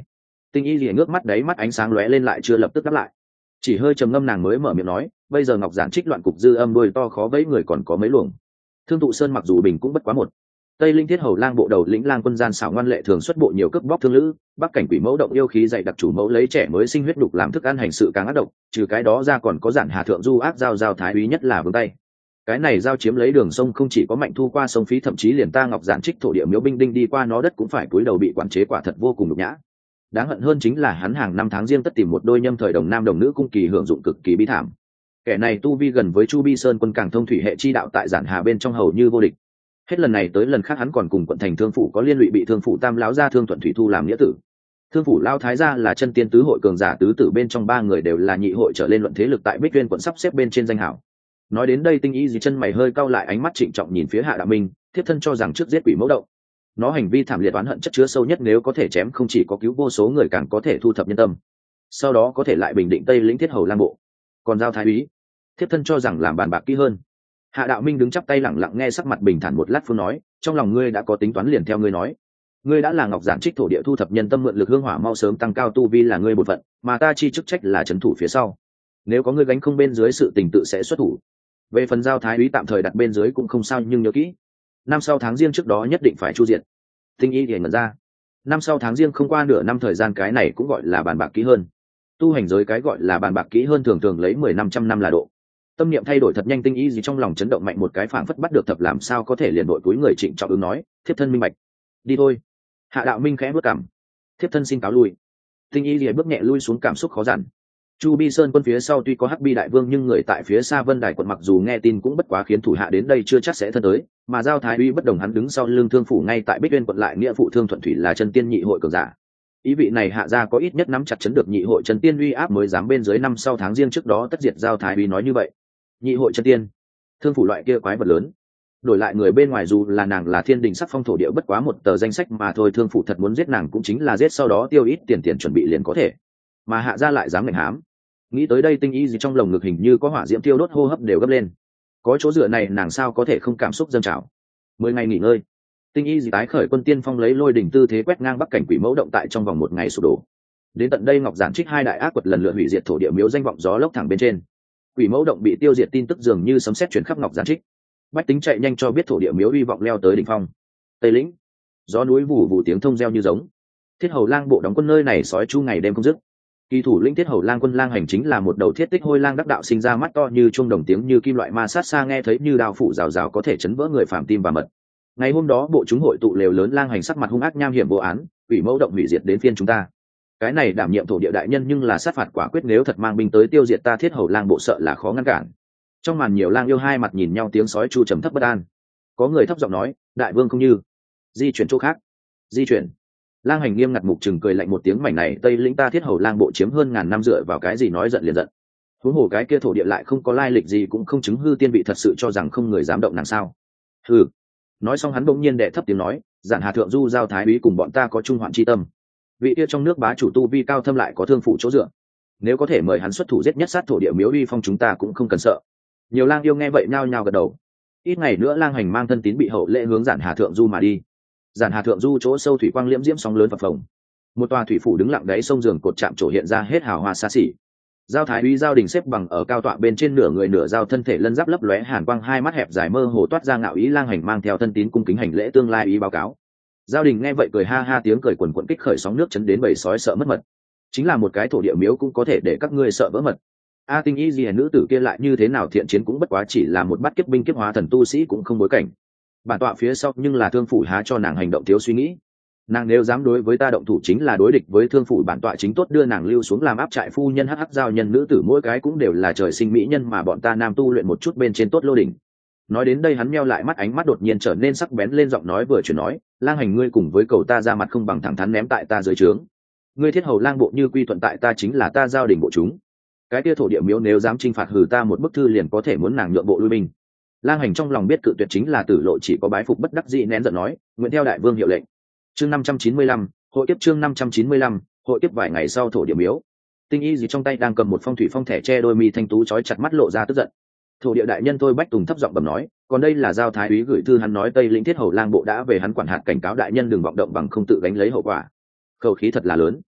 Tinh y lìa ngước mắt đấy, mắt ánh sáng lóe lên lại chưa lập tức đáp lại, chỉ hơi trầm ngâm nàng mới mở miệng nói, bây giờ ngọc giản trích loạn cục dư âm đôi to khó vẫy người còn có mấy luồng. Thương tụ sơn mặc dù bình cũng bất quá một. Tây linh thiết hầu lang bộ đầu lĩnh lang quân gian xảo ngoan lệ thường xuất bộ nhiều cướp bóc thương lữ, bắc cảnh quỷ mẫu động yêu khí dày đặc chủ mẫu lấy trẻ mới sinh huyết đục làm thức ăn hành sự càng ác độc, trừ cái đó ra còn có giản hà thượng du ác giao giao thái úy nhất là vướng tay. Cái này giao chiếm lấy đường sông không chỉ có mạnh thu qua sông phí, thậm chí liền ta ngọc giản trích thổ địa miếu binh đinh đi qua nó đất cũng phải cúi đầu bị quản chế, quả thật vô cùng nhục nhã. Đáng hận hơn chính là hắn hàng năm tháng riêng tất tìm một đôi nhâm thời đồng nam đồng nữ cung kỳ hưởng dụng cực kỳ bi thảm. Kẻ này tu vi gần với Chu Bi Sơn quân càng thông thủy hệ chi đạo tại giản hà bên trong hầu như vô địch. Hết lần này tới lần khác hắn còn cùng quận thành thương phủ có liên lụy, bị thương phủ tam lão gia thương thuận thủy thu làm nghĩa tử. Thương phủ lao thái gia là chân tiên tứ hội cường giả tứ tử bên trong ba người đều là nhị hội trở lên luận thế lực tại Bích Tuyên quận sắp xếp bên trên danh hảo. Nói đến đây Tinh Y dì chân mày hơi cau lại, ánh mắt trịnh trọng nhìn phía Hạ Đạo Minh, thiếp thân cho rằng trước giết quỷ mẫu động, nó hành vi thảm liệt oán hận chất chứa sâu nhất, nếu có thể chém không chỉ có cứu vô số người càng có thể thu thập nhân tâm, sau đó có thể lại bình định Tây lĩnh thiết hầu lang bộ. Còn giao thái úy, thiếp thân cho rằng làm bàn bạc kỹ hơn. Hạ Đạo Minh đứng chắp tay lẳng lặng nghe, sắc mặt bình thản một lát phương nói, trong lòng ngươi đã có tính toán liền theo ngươi nói. Ngươi đã là ngọc giản trích thổ địa thu thập nhân tâm, mượn lực hương hỏa mau sớm tăng cao tu vi là ngươi bổn phận, mà ta chi chức trách là trấn thủ phía sau. Nếu có ngươi gánh không bên dưới sự tình tự sẽ xuất thủ. Về phần giao thái úy tạm thời đặt bên dưới cũng không sao, nhưng nhớ kỹ, năm sau tháng riêng trước đó nhất định phải chu diệt. Tinh Y thì ngẩn ra, năm sau tháng riêng không qua nửa năm thời gian, cái này cũng gọi là bàn bạc kỹ hơn. Tu hành giới cái gọi là bàn bạc kỹ hơn thường thường lấy mười năm trăm năm là độ. Tâm niệm thay đổi thật nhanh, Tinh Y gì trong lòng chấn động mạnh một cái, phảng phất bắt được thập làm sao có thể liền đội túi người trịnh trọng ứng nói, thiếp thân minh bạch. Đi thôi. Hạ Đạo Minh khẽ bước cằm, thiếp thân xin cáo lui. Tinh Y lìa bước nhẹ lui xuống, cảm xúc khó dằn. Chu Bi Sơn quân phía sau tuy có Hắc Bi đại vương, nhưng người tại phía xa Vân Đài quận mặc dù nghe tin cũng bất quá khiến thủ hạ đến đây chưa chắc sẽ thân tới, mà giao thái úy bất đồng, hắn đứng sau lưng thương phủ ngay tại Bích Uyên quận, lại nghĩa phụ Thương Thuận Thủy là chân tiên nhị hội cường giả. Ý vị này hạ gia có ít nhất nắm chặt chấn được nhị hội chân tiên uy áp mới dám bên dưới năm sau tháng riêng trước đó tất diệt. Giao thái úy nói như vậy, nhị hội chân tiên, thương phủ loại kia quái vật lớn, đổi lại người bên ngoài dù là nàng là thiên đình sắc phong thổ địa bất quá một tờ danh sách mà thôi, thương phủ thật muốn giết nàng cũng chính là giết sau đó tiêu ít tiền tiền chuẩn bị liền có thể, mà hạ gia lại dám ngạnh hám. Nghĩ tới đây Tinh Y gì trong lồng ngực hình như có hỏa diễm tiêu đốt, hô hấp đều gấp lên. Có chỗ dựa này nàng sao có thể không cảm xúc dâng trào. Mười ngày nghỉ ngơi, Tinh Y gì tái khởi quân tiên phong, lấy lôi đỉnh tư thế quét ngang bắc cảnh quỷ mẫu động, tại trong vòng một ngày sụp đổ. Đến tận đây ngọc giản trích hai đại ác quật lần lượt hủy diệt thổ địa miếu, danh vọng gió lốc thẳng bên trên. Quỷ mẫu động bị tiêu diệt tin tức dường như sấm sét chuyển khắp ngọc giản trích. Bách tính chạy nhanh cho biết thổ địa miếu uy vọng leo tới đỉnh phong. Tây lĩnh, gió núi vù vù tiếng thông reo như giống. Thiết hầu lang bộ đóng quân nơi này sói chu ngày đêm không dứt. Kỳ thủ lĩnh thiết hầu lang quân lang hành chính là một đầu thiết tích hôi lang đắc đạo, sinh ra mắt to như chuông đồng, tiếng như kim loại ma sát xa nghe thấy như đao phủ rào rào, có thể chấn vỡ người phàm tim và mật. Ngày hôm đó bộ chúng hội tụ lều lớn, lang hành sắc mặt hung ác nham hiểm vô án, quỷ mẫu động hủy diệt đến phiên chúng ta. Cái này đảm nhiệm thổ địa đại nhân nhưng là sát phạt quả quyết, nếu thật mang binh tới tiêu diệt ta thiết hầu lang bộ sợ là khó ngăn cản. Trong màn nhiều lang yêu hai mặt nhìn nhau, tiếng sói chu trầm thấp bất an. Có người thấp giọng nói, đại vương không như di chuyển chỗ khác. Di chuyển. Lang hành nghiêm ngặt mục trừng cười lạnh một tiếng, mảnh này Tây lĩnh ta thiết hầu lang bộ chiếm hơn ngàn năm, dựa vào cái gì nói giận liền giận. Huống hồ cái kia thổ địa lại không có lai lịch gì, cũng không chứng hư tiên vị, thật sự cho rằng không người dám động nàng sao? Hừ. Nói xong hắn bỗng nhiên đệ thấp tiếng nói, giản hà thượng du giao thái úy cùng bọn ta có chung hoạn chi tâm. Vị kia trong nước bá chủ tu vi cao thâm, lại có thương phụ chỗ dựa, nếu có thể mời hắn xuất thủ giết nhất sát thổ địa miếu uy phong, chúng ta cũng không cần sợ. Nhiều lang yêu nghe vậy nhao nhao gật đầu. Ít ngày nữa lang hành mang thân tín bị hậu lễ hướng giản hà thượng du mà đi. Giản hà thượng du chỗ sâu thủy quang liễm diễm, sóng lớn phập phồng, một tòa thủy phủ đứng lặng đáy sông, giường cột chạm trổ hiện ra hết hào hoa xa xỉ. Giao thái úy Giao Đình xếp bằng ở cao tọa bên trên, nửa người nửa giao thân thể lân giáp lấp lóe hàn quang, hai mắt hẹp dài mơ hồ toát ra ngạo ý. Lang hành mang theo thân tín cung kính hành lễ tương lai ý báo cáo. Giao Đình nghe vậy cười ha ha, tiếng cười quần quần kích khởi sóng nước, chấn đến bầy sói sợ mất mật. Chính là một cái thổ địa miếu cũng có thể để các ngươi sợ vỡ mật. A Tinh Y gì nữ tử kia lại như thế nào thiện chiến, cũng bất quá chỉ là một bát kiếp binh kiếp hóa thần tu sĩ, cũng không bối cảnh. Bản tọa phía sau nhưng là thương phủ, há cho nàng hành động thiếu suy nghĩ. Nàng nếu dám đối với ta động thủ chính là đối địch với thương phủ, bản tọa chính tốt đưa nàng lưu xuống làm áp trại phu nhân. Hắc hắc, giao nhân nữ tử mỗi cái cũng đều là trời sinh mỹ nhân, mà bọn ta nam tu luyện một chút bên trên tốt lô đỉnh. Nói đến đây hắn meo lại mắt, ánh mắt đột nhiên trở nên sắc bén lên, giọng nói vừa chuyển nói, lang hành ngươi cùng với cầu ta ra mặt không bằng thẳng thắn ném tại ta dưới trướng. Ngươi thiết hầu lang bộ như quy thuận tại ta, chính là ta giao đình bộ chúng. Cái kia thổ địa miếu nếu dám chinh phạt, hừ ta một bức thư liền có thể muốn nàng nhượng bộ lui binh. Lang hành trong lòng biết cự tuyệt chính là tử lộ, chỉ có bái phục bất đắc dĩ nén giận nói, nguyện theo đại vương hiệu lệnh. Chương năm trăm chín mươi lăm, hội kiếp. Chương năm trăm chín mươi lăm, hội kiếp. Vài ngày sau thổ địa miếu, Tinh Y gì trong tay đang cầm một phong thủy phong thẻ tre, đôi mi thanh tú chói chặt, mắt lộ ra tức giận. Thổ địa đại nhân tôi Bách Tùng thấp giọng bẩm nói, còn đây là giao thái úy gửi thư, hắn nói Tây lĩnh thiết hầu lang bộ đã về hắn quản hạt, cảnh cáo đại nhân đừng vọng động bằng không tự gánh lấy hậu quả. Khẩu khí thật là lớn.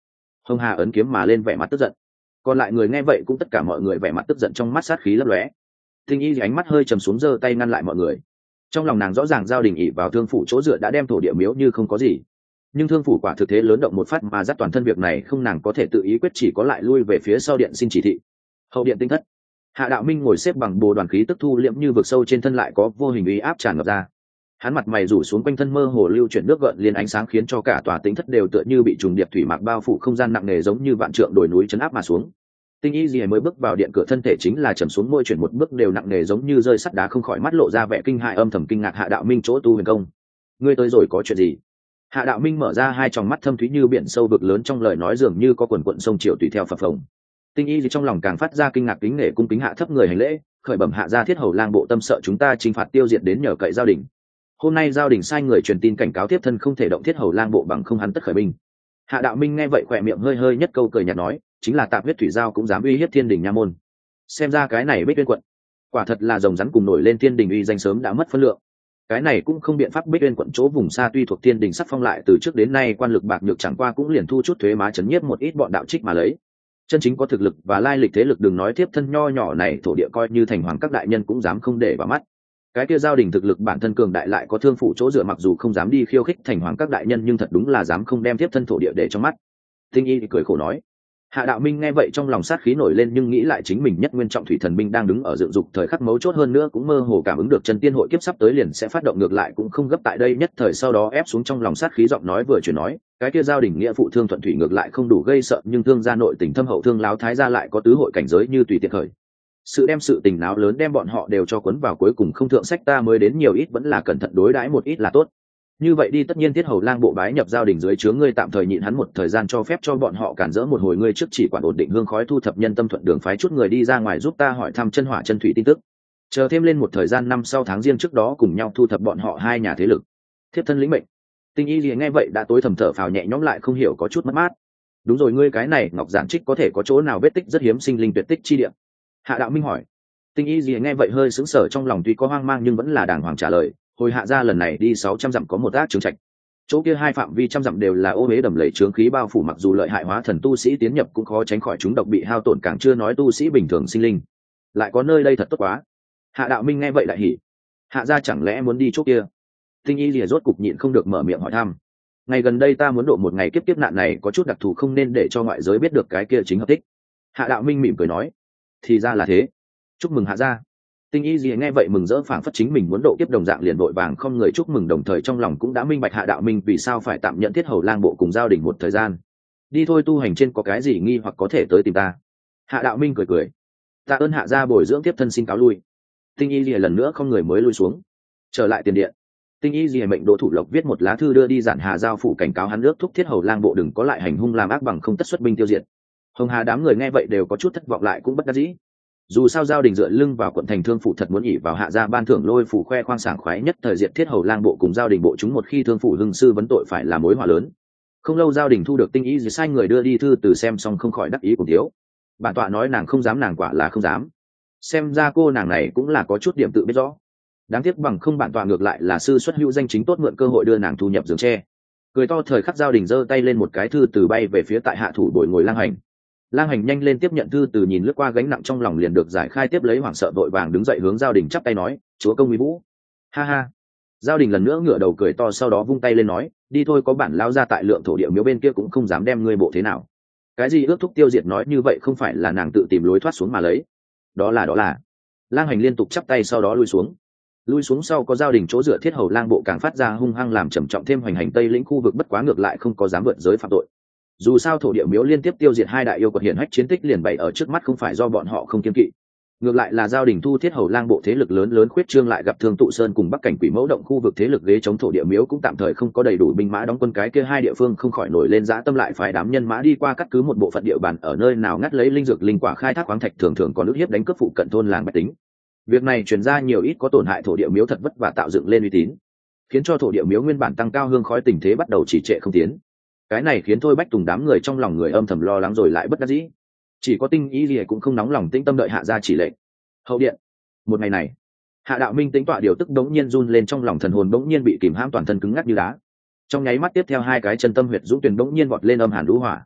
Hồng Hà ấn kiếm mà lên vẻ mặt tức giận, còn lại người nghe vậy cũng tất cả mọi người vẻ mặt tức giận, trong mắt sát khí lấp lóe. Tinh Y ánh mắt hơi trầm xuống, giơ tay ngăn lại mọi người. Trong lòng nàng rõ ràng Giao Đình ỷ vào thương phủ chỗ dựa đã đem thổ địa miếu như không có gì, nhưng thương phủ quả thực thế lớn động một phát mà dắt toàn thân, việc này không nàng có thể tự ý quyết, chỉ có lại lui về phía sau điện xin chỉ thị. Hậu điện tinh thất, Hạ Đạo Minh ngồi xếp bằng bồ đoàn, khí tức thu liễm như vực sâu, trên thân lại có vô hình uy áp tràn ngập ra. Hắn mặt mày rủ xuống, quanh thân mơ hồ lưu chuyển nước gợn liên ánh sáng, khiến cho cả tòa tinh thất đều tựa như bị trùng điệp thủy mạc bao phủ, không gian nặng nề giống như vạn trượng đồi núi chấn áp mà xuống. Tinh Y gì mới bước vào điện cửa, thân thể chính là trầm xuống, môi chuyển một bước đều nặng nề giống như rơi sắt đá, không khỏi mắt lộ ra vẻ kinh hại, âm thầm kinh ngạc. Hạ Đạo Minh chỗ tu huyền công, ngươi tới rồi, có chuyện gì? Hạ Đạo Minh mở ra hai tròng mắt thâm thúy như biển sâu vực lớn, trong lời nói dường như có quần quận sông triều tùy theo phập phồng. Tinh Y gì trong lòng càng phát ra kinh ngạc, kính nể cung kính hạ thấp người hành lễ, khởi bẩm hạ gia, Thiết Hầu lang bộ tâm sợ chúng ta chinh phạt tiêu diệt, đến nhờ cậy Giao Đình. Hôm nay Giao Đình sai người truyền tin cảnh cáo tiếp thân không thể động Thiết Hầu lang bộ, bằng không hắn tất khởi binh. Hạ Đạo Minh nghe vậy khỏe miệng hơi hơi nhất câu cười nhạt nói, chính là Tạp Huyết Thủy Giao cũng dám uy hiếp Thiên Đình nha môn. Xem ra cái này Bích Uyên quận quả thật là rồng rắn cùng nổi lên, Thiên Đình uy danh sớm đã mất phân lượng. Cái này cũng không biện pháp, Bích Uyên quận chỗ vùng xa tuy thuộc Thiên Đình sắc phong, lại từ trước đến nay quan lực bạc nhược, chẳng qua cũng liền thu chút thuế má chấn nhiếp một ít bọn đạo trích mà lấy. Chân chính có thực lực và lai lịch thế lực, đừng nói tiếp thân nho nhỏ này thổ địa, coi như thành hoàng các đại nhân cũng dám không để vào mắt. Cái kia Giao Đình thực lực bản thân cường đại, lại có thương phủ chỗ dựa, mặc dù không dám đi khiêu khích thành hoàng các đại nhân, nhưng thật đúng là dám không đem tiếp thân thổ địa để trong mắt. Tinh Y thì cười khổ nói. Hạ Đạo Minh nghe vậy trong lòng sát khí nổi lên, nhưng nghĩ lại chính mình nhất nguyên trọng thủy thần binh đang đứng ở dựng dục thời khắc mấu chốt, hơn nữa cũng mơ hồ cảm ứng được chân tiên hội kiếp sắp tới, liền sẽ phát động, ngược lại cũng không gấp tại đây nhất thời. Sau đó ép xuống trong lòng sát khí, giọng nói vừa chuyển nói, cái kia Giao Đình nghĩa phụ thương thuận thủy ngược lại không đủ gây sợ, nhưng thương gia nội tình thâm hậu, thương láo thái gia lại có tứ hội cảnh giới như tùy tiện khởi sự đem sự tình náo lớn, đem bọn họ đều cho cuốn vào, cuối cùng không thượng sách ta mới đến, nhiều ít vẫn là cẩn thận đối đãi một ít là tốt. Như vậy đi, tất nhiên Thiết Hầu lang bộ bái nhập Giao Đình dưới chướng, ngươi tạm thời nhịn hắn một thời gian, cho phép cho bọn họ cản rỡ một hồi, ngươi trước chỉ quản ổn định hương khói, thu thập nhân tâm, thuận đường phái chút người đi ra ngoài giúp ta hỏi thăm chân hỏa chân thủy tin tức, chờ thêm lên một thời gian năm sau tháng riêng trước đó cùng nhau thu thập bọn họ hai nhà thế lực. Thiếp thân lĩnh mệnh. Tinh Y liền nghe vậy đã tối thầm thở phào nhẹ nhõm, lại không hiểu có chút mất mát. Đúng rồi, ngươi cái này ngọc giản trích có thể có chỗ nào vết tích rất hiếm sinh linh tuyệt tích chi địa? Hạ Đạo Minh hỏi. Tinh Y liền nghe vậy hơi sững sờ, trong lòng tuy có hoang mang nhưng vẫn là đàng hoàng trả lời, hồi hạ gia lần này đi sáu trăm dặm có một ác trướng trạch, chỗ kia hai phạm vi trăm dặm đều là ô huế đầm lầy trướng khí bao phủ, mặc dù lợi hại hóa thần tu sĩ tiến nhập cũng khó tránh khỏi chúng độc bị hao tổn, càng chưa nói tu sĩ bình thường sinh linh. Lại có nơi đây thật tốt quá. Hạ Đạo Minh nghe vậy lại hỉ. Hạ gia chẳng lẽ muốn đi chỗ kia? Tinh Y lìa rốt cục nhịn không được mở miệng hỏi thăm. Ngày gần đây ta muốn độ một ngày kiếp, kiếp nạn này có chút đặc thù, không nên để cho ngoại giới biết được, cái kia chính hợp tích. Hạ Đạo Minh mỉm cười nói. Thì ra là thế, chúc mừng hạ gia. Tinh Y gì nghe vậy mừng rỡ, phảng phất chính mình muốn độ kiếp đồng dạng, liền vội vàng không người chúc mừng, đồng thời trong lòng cũng đã minh bạch Hạ Đạo Minh vì sao phải tạm nhận Thiết Hầu lang bộ cùng Giao Đình một thời gian. Đi thôi, tu hành trên có cái gì nghi hoặc có thể tới tìm ta. Hạ Đạo Minh cười cười. Tạ ơn hạ gia bồi dưỡng, tiếp thân xin cáo lui. Tinh Y gì lần nữa không người mới lui xuống, trở lại tiền điện. Tinh Y gì mệnh Đỗ Thủ Lộc viết một lá thư đưa đi Giản Hà giao phủ, cảnh cáo hắn ước thúc Thiết Hầu lang bộ đừng có lại hành hung làm ác, bằng không tất xuất binh tiêu diệt. Hồng Hà đám người nghe vậy đều có chút thất vọng, lại cũng bất đắc dĩ. Dù sao Giao Đình dựa lưng vào quận thành thương phủ, thật muốn ỉ vào hạ gia ban thưởng lôi phủ khoe khoang sảng khoái, nhất thời diệt Thiết Hầu lang bộ cùng Giao Đình bộ chúng, một khi thương phủ hưng sư vấn tội phải là mối họa lớn. Không lâu Giao Đình thu được Tinh Y gì sai người đưa đi thư từ, xem xong không khỏi đắc ý cùng thiếu. Bản tọa nói nàng không dám, nàng quả là không dám. Xem ra cô nàng này cũng là có chút điểm tự biết rõ. Đáng tiếc bằng không bản tọa ngược lại là sư xuất hữu danh chính tốt, mượn cơ hội đưa nàng thu nhập giường tre. Cười to thời khắc Giao Đình giơ tay lên, một cái thư từ bay về phía tại hạ thủ bồi ngồi Lang Hành. Lang Hành nhanh lên tiếp nhận thư từ, nhìn lướt qua gánh nặng trong lòng liền được giải khai, tiếp lấy hoảng sợ vội vàng đứng dậy hướng Giao Đình chắp tay nói, chúa công uy vũ. Ha ha. Giao Đình lần nữa ngửa đầu cười to, sau đó vung tay lên nói, đi thôi, có bản lao ra tại Lượng thổ địa miếu bên kia cũng không dám đem ngươi bộ thế nào. Cái gì ước thúc tiêu diệt, nói như vậy không phải là nàng tự tìm lối thoát xuống mà lấy. Đó là đó là. Lang Hành liên tục chắp tay, sau đó lui xuống. Lui xuống sau có Giao Đình chỗ dựa, Thiết Hầu lang bộ càng phát ra hung hăng, làm trầm trọng thêm hoành hành Tây lĩnh khu vực, bất quá ngược lại không có dám vượt giới phạm tội. Dù sao thổ địa miếu liên tiếp tiêu diệt hai đại yêu quật hiển hách, chiến tích liền bày ở trước mắt, không phải do bọn họ không kiên kỵ, ngược lại là Giao Đình thu Thiết Hầu lang bộ thế lực lớn lớn khuyết trương, lại gặp Thương Tụ Sơn cùng Bắc Cảnh Quỷ Mẫu động khu vực thế lực ghế chống thổ địa miếu cũng tạm thời không có đầy đủ binh mã đóng quân, cái kia hai địa phương không khỏi nổi lên dã tâm, lại phái đám nhân mã đi qua cắt cứ một bộ phận địa bàn, ở nơi nào ngắt lấy linh dược linh quả, khai thác khoáng thạch, thường thường còn ức hiếp đánh cướp phụ cận thôn làng bách tính. Việc này truyền ra nhiều ít có tổn hại thổ địa miếu thật vất vả tạo dựng lên uy tín, khiến cho thổ địa miếu nguyên bản tăng cao hương khói, tình thế bắt đầu trì trệ không tiến. Cái này khiến Thôi Bách Tùng đám người trong lòng người âm thầm lo lắng rồi lại bất đắc dĩ. Chỉ có Tinh Y Lìa cũng không nóng lòng tĩnh tâm đợi hạ gia chỉ lệnh. Hậu điện. Một ngày này, Hạ Đạo Minh tính tọa điều tức đống nhiên run lên, trong lòng thần hồn đống nhiên bị kìm hãm, toàn thân cứng ngắc như đá. Trong nháy mắt tiếp theo, hai cái chân tâm huyệt dũng tuyển đống nhiên vọt lên, âm hàn lũ hỏa.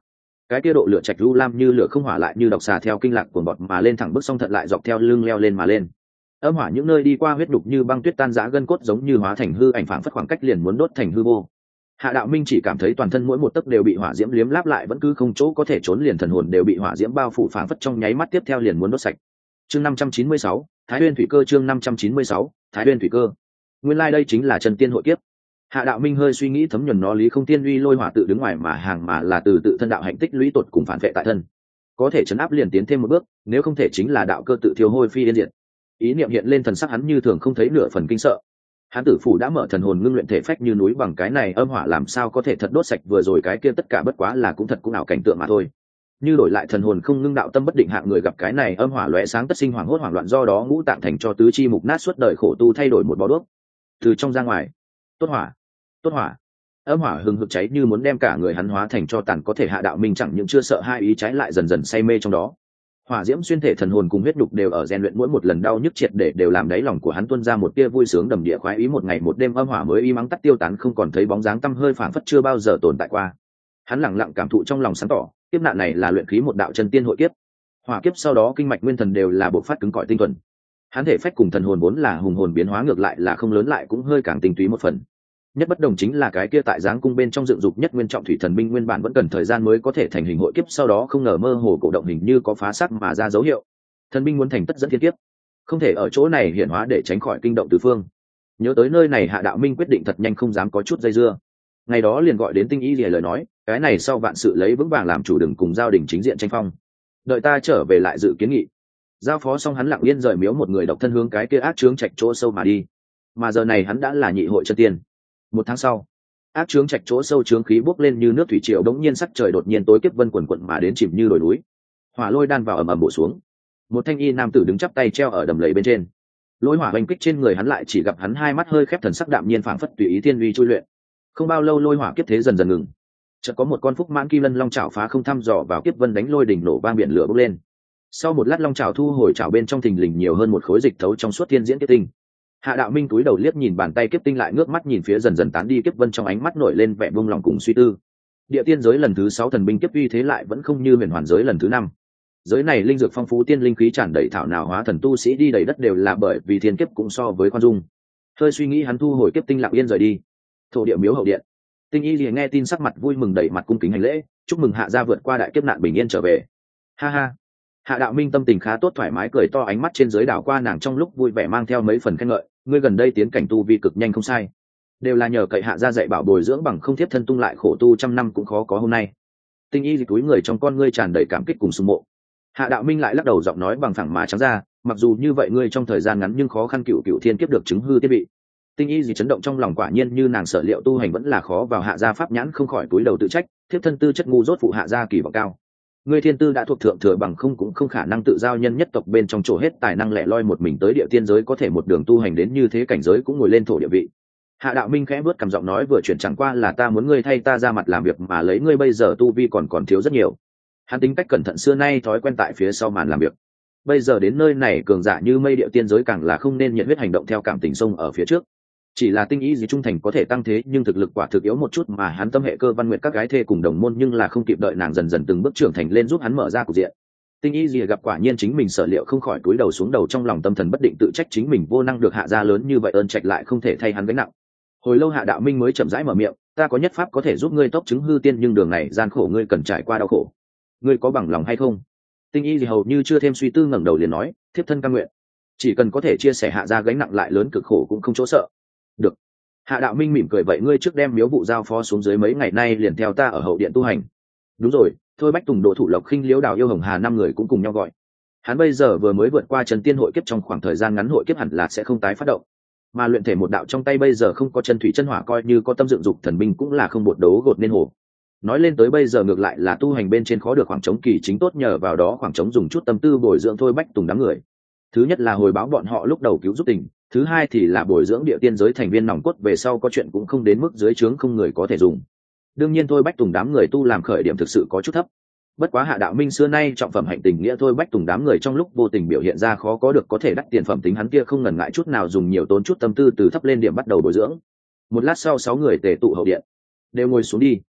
cái kia độ lửa trạch lưu lam như lửa không hỏa lại như độc xà theo kinh lạc cuồng bọt mà lên thẳng bước song thận lại dọc theo lưng leo lên mà lên. Âm hỏa những nơi đi qua huyết đục như băng tuyết tan rã gân cốt giống như hóa thành hư ảnh phảng phất khoảng cách liền muốn đốt thành hư vô. Hạ Đạo Minh chỉ cảm thấy toàn thân mỗi một tấc đều bị hỏa diễm liếm láp lại vẫn cứ không chỗ có thể trốn, liền thần hồn đều bị hỏa diễm bao phủ phảng phất trong nháy mắt tiếp theo liền muốn đốt sạch. Chương năm trăm chín mươi sáu, Thái Nguyên thủy cơ. Chương năm trăm chín mươi sáu, Thái Nguyên thủy cơ. Nguyên lai like đây chính là chân tiên hội kiếp. Hạ Đạo Minh hơi suy nghĩ thấm nhuần nó lý không tiên uy lôi hỏa tự đứng ngoài mà hàng mà là từ tự thân đạo hạnh tích lũy tột cùng phản vệ tại thân, có thể chấn áp liền tiến thêm một bước, nếu không thể chính là đạo cơ tự thiêu hôi phi yên diệt. Ý niệm hiện lên, thần sắc hắn như thường không thấy nửa phần kinh sợ. Hắn tử phủ đã mở thần hồn ngưng luyện thể phách như núi, bằng cái này âm hỏa làm sao có thể thật đốt sạch vừa rồi cái kia tất cả, bất quá là cũng thật cũng ảo cảnh tượng mà thôi. Như đổi lại thần hồn không ngưng đạo tâm bất định hạng người gặp cái này âm hỏa lóe sáng tất sinh hoảng hốt hoảng loạn, do đó ngũ tạng thành cho tứ chi mục nát, suốt đời khổ tu thay đổi một bó đuốc. Từ trong ra ngoài, tốt hỏa, tốt hỏa. Âm hỏa hừng hực cháy như muốn đem cả người hắn hóa thành cho tàn, có thể Hạ Đạo Minh chẳng những chưa sợ hai ý trái lại dần dần say mê trong đó. Hỏa diễm xuyên thể thần hồn cùng huyết đục đều ở rèn luyện, mỗi một lần đau nhức triệt để đều làm đáy lòng của hắn tuôn ra một tia vui sướng đầm địa khoái ý. Một ngày một đêm âm hỏa mới y mắng tắt tiêu tán, không còn thấy bóng dáng tăm hơi, phảng phất chưa bao giờ tồn tại qua. Hắn lặng lặng cảm thụ trong lòng sáng tỏ, kiếp nạn này là luyện khí một đạo chân tiên hội kiếp. Hỏa kiếp sau đó kinh mạch nguyên thần đều là bộ phát cứng cỏi tinh thuần. Hắn thể phách cùng thần hồn vốn là hùng hồn, biến hóa ngược lại là không lớn lại cũng hơi càng tinh túy một phần. Nhất bất đồng chính là cái kia tại giáng cung bên trong dựng dục nhất nguyên trọng thủy thần binh nguyên bản vẫn cần thời gian mới có thể thành hình, hội kiếp sau đó không ngờ mơ hồ cổ động hình như có phá sắc mà ra dấu hiệu. Thần binh muốn thành tất dẫn thiên kiếp, không thể ở chỗ này hiển hóa để tránh khỏi kinh động tứ phương. Nhớ tới nơi này, Hạ Đạo Minh quyết định thật nhanh, không dám có chút dây dưa. Ngày đó liền gọi đến Tinh Y lìa lời nói, cái này sau vạn sự lấy vững vàng làm chủ, đừng cùng giao đình chính diện tranh phong, đợi ta trở về lại dự kiến nghị. Giao phó xong hắn lặng yên rời miếu, một người độc thân hướng cái kia ác chướng trạch chỗ sâu mà đi. Mà giờ này hắn đã là nhị hội chân tiên. Một tháng sau, ác chướng trạch chỗ sâu chướng khí bốc lên như nước thủy triều, đống nhiên sắc trời đột nhiên tối, kiếp vân quần quận mà đến chìm như đồi núi. Hỏa lôi đan vào ầm ầm bổ xuống. Một thanh y nam tử đứng chắp tay treo ở đầm lầy bên trên. Lôi hỏa oanh kích trên người hắn, lại chỉ gặp hắn hai mắt hơi khép, thần sắc đạm nhiên phảng phất tùy ý thiên uy chui luyện. Không bao lâu lôi hỏa kiếp thế dần dần ngừng. Chợt có một con phúc mãn kim lân long chảo phá không thăm dò vào kiếp vân, đánh lôi đỉnh nổ vang, biển lửa bốc lên. Sau một lát long chảo thu hồi chảo, bên trong thình lình nhiều hơn một khối dịch thấu trong suốt thiên diễn kiếp tinh. Hạ Đạo Minh túi đầu liếc nhìn bàn tay kiếp tinh, lại ngước mắt nhìn phía dần dần tán đi kiếp vân, trong ánh mắt nổi lên vẻ buông lòng cùng suy tư. Địa tiên giới lần thứ sáu thần binh kiếp uy thế lại vẫn không như huyền hoàn giới lần thứ năm. Giới này linh dược phong phú, tiên linh khí tràn đầy, thảo nào hóa thần tu sĩ đi đầy đất, đều là bởi vì thiên kiếp cũng so với khoan dung. Hơi suy nghĩ, hắn thu hồi kiếp tinh lặng yên rời đi. Thổ địa miếu hậu điện, Tinh Y liền nghe tin sắc mặt vui mừng, đẩy mặt cung kính hành lễ, chúc mừng Hạ gia vượt qua đại kiếp nạn bình yên trở về. Ha ha. Hạ Đạo Minh tâm tình khá tốt, thoải mái cười to, ánh mắt trên dưới đảo qua nàng, trong lúc vui vẻ mang theo mấy phần khen ngợi. Ngươi gần đây tiến cảnh tu vi cực nhanh không sai, đều là nhờ cậy Hạ gia dạy bảo bồi dưỡng, bằng không thiếp thân tung lại khổ tu trăm năm cũng khó có hôm nay. Tinh Y túi người trong con ngươi tràn đầy cảm kích cùng sùng mộ. Hạ Đạo Minh lại lắc đầu, giọng nói bằng phẳng mà trắng ra, mặc dù như vậy ngươi trong thời gian ngắn nhưng khó khăn cựu cựu thiên kiếp được chứng hư thiết bị. Tinh Y gì chấn động trong lòng, quả nhiên như nàng sở liệu, tu hành vẫn là khó vào Hạ gia pháp nhãn, không khỏi túi đầu tự trách, thiếp thân tư chất ngu dốt phụ Hạ gia kỳ vọng cao. Ngươi thiên tư đã thuộc thượng thừa, bằng không cũng không khả năng tự giao nhân nhất tộc bên trong chỗ hết tài năng lẻ loi một mình tới địa tiên giới, có thể một đường tu hành đến như thế cảnh giới cũng ngồi lên thổ địa vị. Hạ Đạo Minh khẽ bước cầm giọng nói vừa chuyển, chẳng qua là ta muốn ngươi thay ta ra mặt làm việc, mà lấy ngươi bây giờ tu vi còn còn thiếu rất nhiều. Hắn tính cách cẩn thận xưa nay thói quen tại phía sau màn làm việc, bây giờ đến nơi này cường giả như mây địa tiên giới càng là không nên nhiệt huyết hành động theo cảm tình sông ở phía trước. Chỉ là Tinh Y gì trung thành có thể tăng thế, nhưng thực lực quả thực yếu một chút, mà hắn tâm hệ cơ văn nguyện các gái thê cùng đồng môn, nhưng là không kịp đợi nàng dần dần từng bước trưởng thành lên giúp hắn mở ra cục diện. Tinh Y gì gặp quả nhiên chính mình sở liệu, không khỏi cúi đầu xuống đầu, trong lòng tâm thần bất định, tự trách chính mình vô năng được Hạ gia lớn như vậy ơn trạch lại không thể thay hắn gánh nặng. Hồi lâu Hạ Đạo Minh mới chậm rãi mở miệng, ta có nhất pháp có thể giúp ngươi tốc chứng hư tiên, nhưng đường này gian khổ, ngươi cần trải qua đau khổ, ngươi có bằng lòng hay không? Tinh Y gì hầu như chưa thêm suy tư ngẩng đầu liền nói, thiếp thân cam nguyện, chỉ cần có thể chia sẻ Hạ gia gánh nặng lại lớn cực khổ cũng không chỗ sợ. Được. Hạ Đạo Minh mỉm cười, vậy ngươi trước đem miếu vụ giao phó xuống dưới, mấy ngày nay liền theo ta ở hậu điện tu hành. Đúng rồi, Thôi Bách Tùng, Đỗ Thủ Lộc, Khinh Liễu, Đào Yêu, Hồng Hà năm người cũng cùng nhau gọi. Hắn bây giờ vừa mới vượt qua chân tiên hội kiếp, trong khoảng thời gian ngắn hội kiếp hẳn là sẽ không tái phát động, mà luyện thể một đạo trong tay bây giờ không có chân thủy chân hỏa, coi như có tâm dựng dục thần binh cũng là không bột đấu gột nên hồ. Nói lên tới bây giờ ngược lại là tu hành bên trên khó được khoảng trống kỳ chính tốt, nhờ vào đó khoảng trống dùng chút tâm tư bồi dưỡng Thôi Bách Tùng đám người. Thứ nhất là hồi báo bọn họ lúc đầu cứu giúp tình, thứ hai thì là bồi dưỡng địa tiên giới thành viên nòng cốt, về sau có chuyện cũng không đến mức dưới trướng không người có thể dùng. Đương nhiên Thôi Bách Tùng đám người tu làm khởi điểm thực sự có chút thấp, bất quá Hạ Đạo Minh xưa nay trọng phẩm hạnh tình nghĩa, Thôi Bách Tùng đám người trong lúc vô tình biểu hiện ra khó có được có thể đắc tiền phẩm tính, hắn kia không ngần ngại chút nào dùng nhiều tốn chút tâm tư từ thấp lên điểm bắt đầu bồi dưỡng. Một lát sau sáu người tề tụ hậu điện, đều ngồi xuống đi.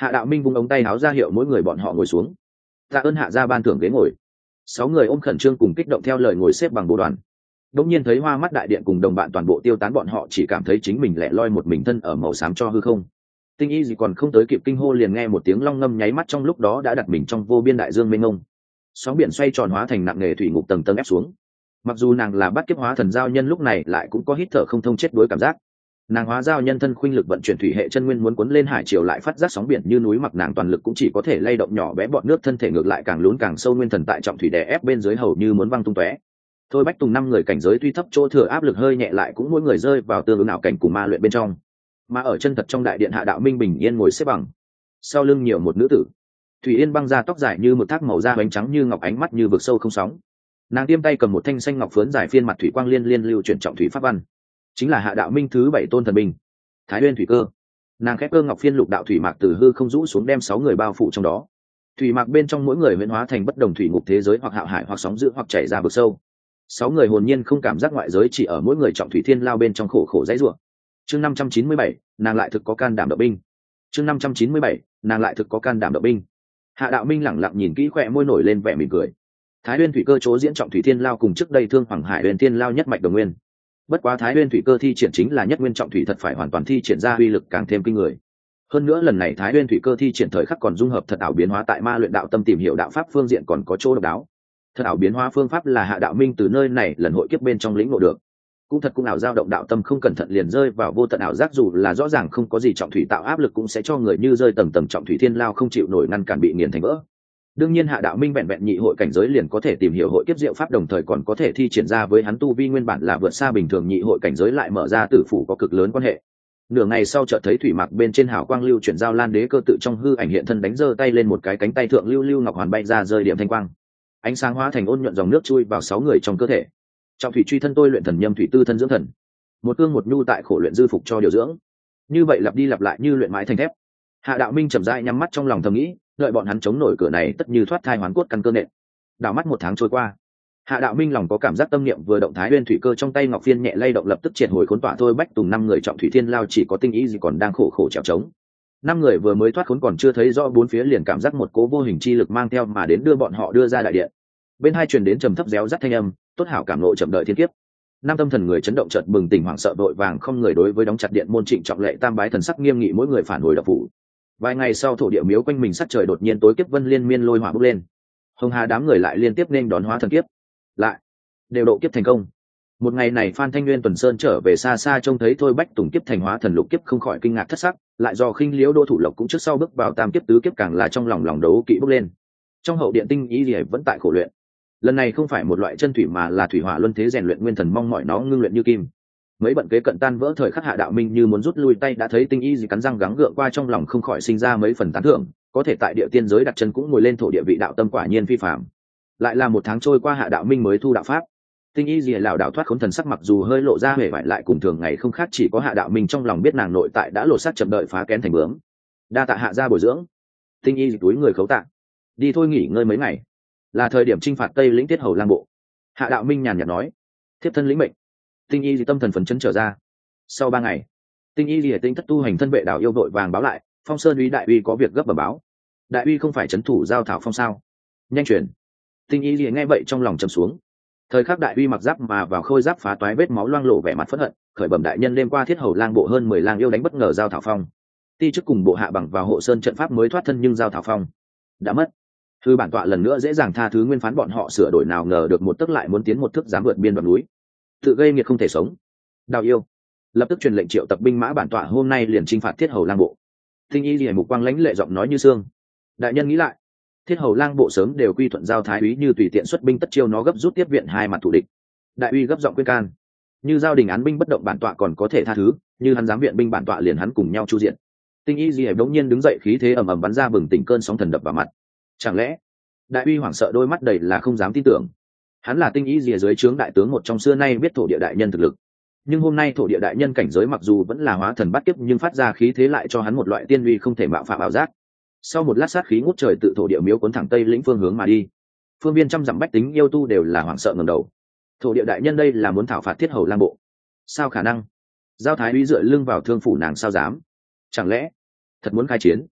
Hạ đạo minh vung ống tay áo ra hiệu mỗi người bọn họ ngồi xuống. Tạ ơn hạ gia ban thưởng ghế ngồi. Sáu người ôm khẩn trương cùng kích động theo lời ngồi xếp bằng bộ đoàn. Đột nhiên thấy hoa mắt đại điện cùng đồng bạn toàn bộ tiêu tán, bọn họ chỉ cảm thấy chính mình lẻ loi một mình thân ở màu xám cho hư không. Tinh y gì còn không tới kịp kinh hô, liền nghe một tiếng long ngâm nháy mắt trong lúc đó đã đặt mình trong vô biên đại dương mênh mông. Sóng biển xoay tròn hóa thành nặng nề thủy ngục tầng tầng ép xuống. Mặc dù nàng là bắt kiếp hóa thần giao nhân, lúc này lại cũng có hít thở không thông chết đuối cảm giác. Nàng hóa giao nhân thân khuynh lực vận chuyển thủy hệ chân nguyên muốn cuốn lên hải triều, lại phát giác sóng biển như núi, mặc nàng toàn lực cũng chỉ có thể lay động nhỏ bé bọn nước, thân thể ngược lại càng lún càng sâu, nguyên thần tại trọng thủy đè ép bên dưới hầu như muốn văng tung tóe. Thôi Bách Tùng năm người cảnh giới tuy thấp, chỗ thừa áp lực hơi nhẹ, lại cũng mỗi người rơi vào tương ứng ảo cảnh cùng ma luyện bên trong. Mà ở chân thật trong đại điện, Hạ đạo minh bình yên ngồi xếp bằng, sau lưng nhiều một nữ tử. Thủy Yên băng ra tóc dài như một thác, màu da bánh trắng như ngọc, ánh mắt như vực sâu không sóng. Nàng tiêm tay cầm một thanh xanh ngọc phướn dài, phiên mặt thủy quang liên liên lưu chuyển trọng thủy pháp văn, chính là Hạ đạo minh thứ bảy tôn thần binh Thái Nguyên thủy cơ. Nàng khép cơ ngọc phiên lục đạo thủy mạc từ hư không rũ xuống, đem sáu người bao phủ trong đó. Thủy mạc bên trong mỗi người huyễn hóa thành bất đồng thủy ngục thế giới, hoặc hạo hải, hoặc sóng dữ, hoặc chảy ra vực sâu. Sáu người hồn nhiên không cảm giác ngoại giới, chỉ ở mỗi người trọng thủy thiên lao bên trong khổ khổ dãy rủa. Chương năm trăm chín mươi bảy, nàng lại thực có can đảm động binh. Chương năm trăm chín mươi bảy, nàng lại thực có can đảm động binh. Hạ đạo minh lẳng lặng nhìn kỹ, khỏe môi nổi lên vẻ mỉm cười. Thái Nguyên thủy cơ chỗ diễn trọng thủy thiên lao cùng trước đây thương hoàng hải huyền thiên lao nhất mạch đồng nguyên. Bất quá Thái Nguyên thủy cơ thi triển chính là nhất nguyên trọng thủy, thật phải hoàn toàn thi triển ra uy lực càng thêm kinh người. Hơn nữa lần này Thái Nguyên thủy cơ thi triển thời khắc còn dung hợp thật ảo biến hóa, tại ma luyện đạo tâm tìm hiểu đạo pháp phương diện còn có chỗ độc đáo. Thật ảo biến hóa phương pháp là Hạ đạo minh từ nơi này lần hội kiếp bên trong lĩnh ngộ được. Cũng thật cũng ảo dao động đạo tâm, không cẩn thận liền rơi vào vô tận ảo giác, dù là rõ ràng không có gì trọng thủy tạo áp lực, cũng sẽ cho người như rơi tầng tầng trọng thủy thiên lao, không chịu nổi ngăn cản, bị nghiền thành vỡ. Đương nhiên Hạ đạo minh vẹn vẹn nhị hội cảnh giới liền có thể tìm hiểu hội kiếp diệu pháp, đồng thời còn có thể thi triển ra, với hắn tu vi nguyên bản là vượt xa bình thường nhị hội cảnh giới, lại mở ra tử phủ có cực lớn quan hệ. Nửa ngày sau chợt thấy thủy mạc bên trên hào quang lưu chuyển, giao lan đế cơ tự trong hư ảnh hiện thân, đánh giơ tay lên, một cái cánh tay thượng lưu lưu ngọc hoàn bay ra, rơi điểm thanh quang, ánh sáng hóa thành ôn nhuận dòng nước chui vào sáu người trong cơ thể. Trọng thủy truy thân tôi luyện thần nhâm thủy tư thân dưỡng thần, một cương một nhu tại khổ luyện dư phục cho điều dưỡng, như vậy lặp đi lặp lại như luyện mãi thành thép. Hạ đạo minh chậm rãi nhắm mắt trong lòng thầm nghĩ, đợi bọn hắn chống nổi cửa này tất như thoát thai hoàn cốt căn cơ nện. Đảo mắt một tháng trôi qua, Hạ đạo minh lòng có cảm giác tâm niệm vừa động, Thái Nguyên thủy cơ trong tay ngọc phiên nhẹ lay động, lập tức triệt hồi khốn tỏa. Thôi Bách Tùng năm người trọng thủy thiên lao chỉ có tinh ý gì còn đang khổ khổ trèo trống. Năm người vừa mới thoát khốn còn chưa thấy rõ bốn phía, liền cảm giác một cố vô hình chi lực mang theo mà đến, đưa bọn họ đưa ra đại điện. Bên hai truyền đến trầm thấp réo rắt thanh âm, tốt hảo cảm nộ chậm đợi thiên kiếp. Năm tâm thần người chấn động, chợt bừng tỉnh hoảng sợ, vội vàng không người đối với đóng chặt điện môn trịnh trọng lệ tam bái, thần sắc nghiêm nghị, mỗi người phản hồi đập phủ. Vài ngày sau, thổ địa miếu quanh mình sắc trời đột nhiên tối, kiếp vân liên miên lôi hỏa bốc lên. Hồng Hà đám người lại liên tiếp nên đón hóa thần kiếp, lại đều độ kiếp thành công. Một ngày này Phan Thanh Nguyên tuần sơn trở về, xa xa trông thấy Thôi Bách Tùng kiếp thành hóa thần lục kiếp, không khỏi kinh ngạc thất sắc, lại do khinh liễu Đỗ Thủ Lộc cũng trước sau bước vào tam kiếp tứ kiếp, càng là trong lòng lòng đấu kỵ bốc lên. Trong hậu điện tinh ý liễu vẫn tại khổ luyện, lần này không phải một loại chân thủy mà là thủy hỏa luân thế rèn luyện nguyên thần, mong mọi nó ngưng luyện như kim. Mấy bận kế cận tan vỡ thời khắc, Hạ đạo minh như muốn rút lui tay, đã thấy tinh y gì cắn răng gắng gượng qua, trong lòng không khỏi sinh ra mấy phần tán thưởng, có thể tại địa tiên giới đặt chân cũng ngồi lên thổ địa vị, đạo tâm quả nhiên phi phàm. Lại là một tháng trôi qua, Hạ đạo minh mới thu đạo pháp. Tinh y gì lảo đảo thoát khốn, thần sắc mặc dù hơi lộ ra hề vải, lại cùng thường ngày không khác, chỉ có Hạ đạo minh trong lòng biết nàng nội tại đã lột xác, chậm đợi phá kén thành bướm. Đa tạ Hạ gia bồi dưỡng. Tinh y túi người khấu tạ. Đi thôi, nghỉ ngơi mấy ngày, là thời điểm chinh phạt Tây lĩnh Tiết Hầu Lang bộ. Hạ đạo minh nhàn nhạt nói. Thiếp thân lĩnh mệnh. Tinh y tâm thần phấn chấn trở ra. Sau ba ngày, tinh y lìa tinh thất tu hành thân vệ đảo yêu vội vàng báo lại, Phong Sơn uy đại uy có việc gấp bẩm báo. Đại uy không phải trấn thủ giao thảo phong sao? Nhanh chuyển. Tinh y lìa nghe vậy trong lòng trầm xuống. Thời khắc đại uy mặc giáp mà vào, khôi giáp phá toái, vết máu loang lộ, vẻ mặt phẫn hận, khởi bẩm đại nhân, đêm qua Thiết Hầu Lang bộ hơn mười lang yêu đánh bất ngờ giao thảo phong, ti chức cùng bộ hạ bằng vào hộ sơn trận pháp mới thoát thân, nhưng giao thảo phong đã mất. Thư bản tọa lần nữa dễ dàng tha thứ nguyên phán bọn họ, sửa đổi nào ngờ được một tức lại muốn tiến một thước, dám vượt biên đoạn núi, tự gây nghiệt không thể sống. Đào yêu lập tức truyền lệnh triệu tập binh mã, bản tọa hôm nay liền chinh phạt Thiết Hầu Lang bộ. Tinh y lìa mục quang lãnh lệ, giọng nói như xương. Đại nhân nghĩ lại, Thiết Hầu Lang bộ sớm đều quy thuận giao thái úy, như tùy tiện xuất binh tất chiêu nó gấp rút tiếp viện hai mặt thủ địch. Đại uy gấp giọng khuyên can, như giao đình án binh bất động, bản tọa còn có thể tha thứ, như hắn dám viện binh, bản tọa liền hắn cùng nhau chu diện. Tinh y lìa đống nhiên đứng dậy, khí thế ầm ầm bắn ra, bừng tỉnh cơn sóng thần đập vào mặt. Chẳng lẽ? Đại uy hoảng sợ, đôi mắt đầy là không dám tin tưởng. Hắn là tinh ý rìa dưới trướng đại tướng một trong, xưa nay biết thổ địa đại nhân thực lực, nhưng hôm nay thổ địa đại nhân cảnh giới mặc dù vẫn là hóa thần bắt kiếp, nhưng phát ra khí thế lại cho hắn một loại tiên uy không thể mạo phạm ảo giác. Sau một lát, sát khí ngút trời tự thổ địa miếu cuốn thẳng tây lĩnh phương hướng mà đi. Phương viên trăm dặm bách tính yêu tu đều là hoảng sợ ngẩng đầu. Thổ địa đại nhân đây là muốn thảo phạt Thiết Hầu Lang bộ? Sao khả năng? Giao thái úy dựa lưng vào thương phủ, nàng sao dám? Chẳng lẽ thật muốn khai chiến?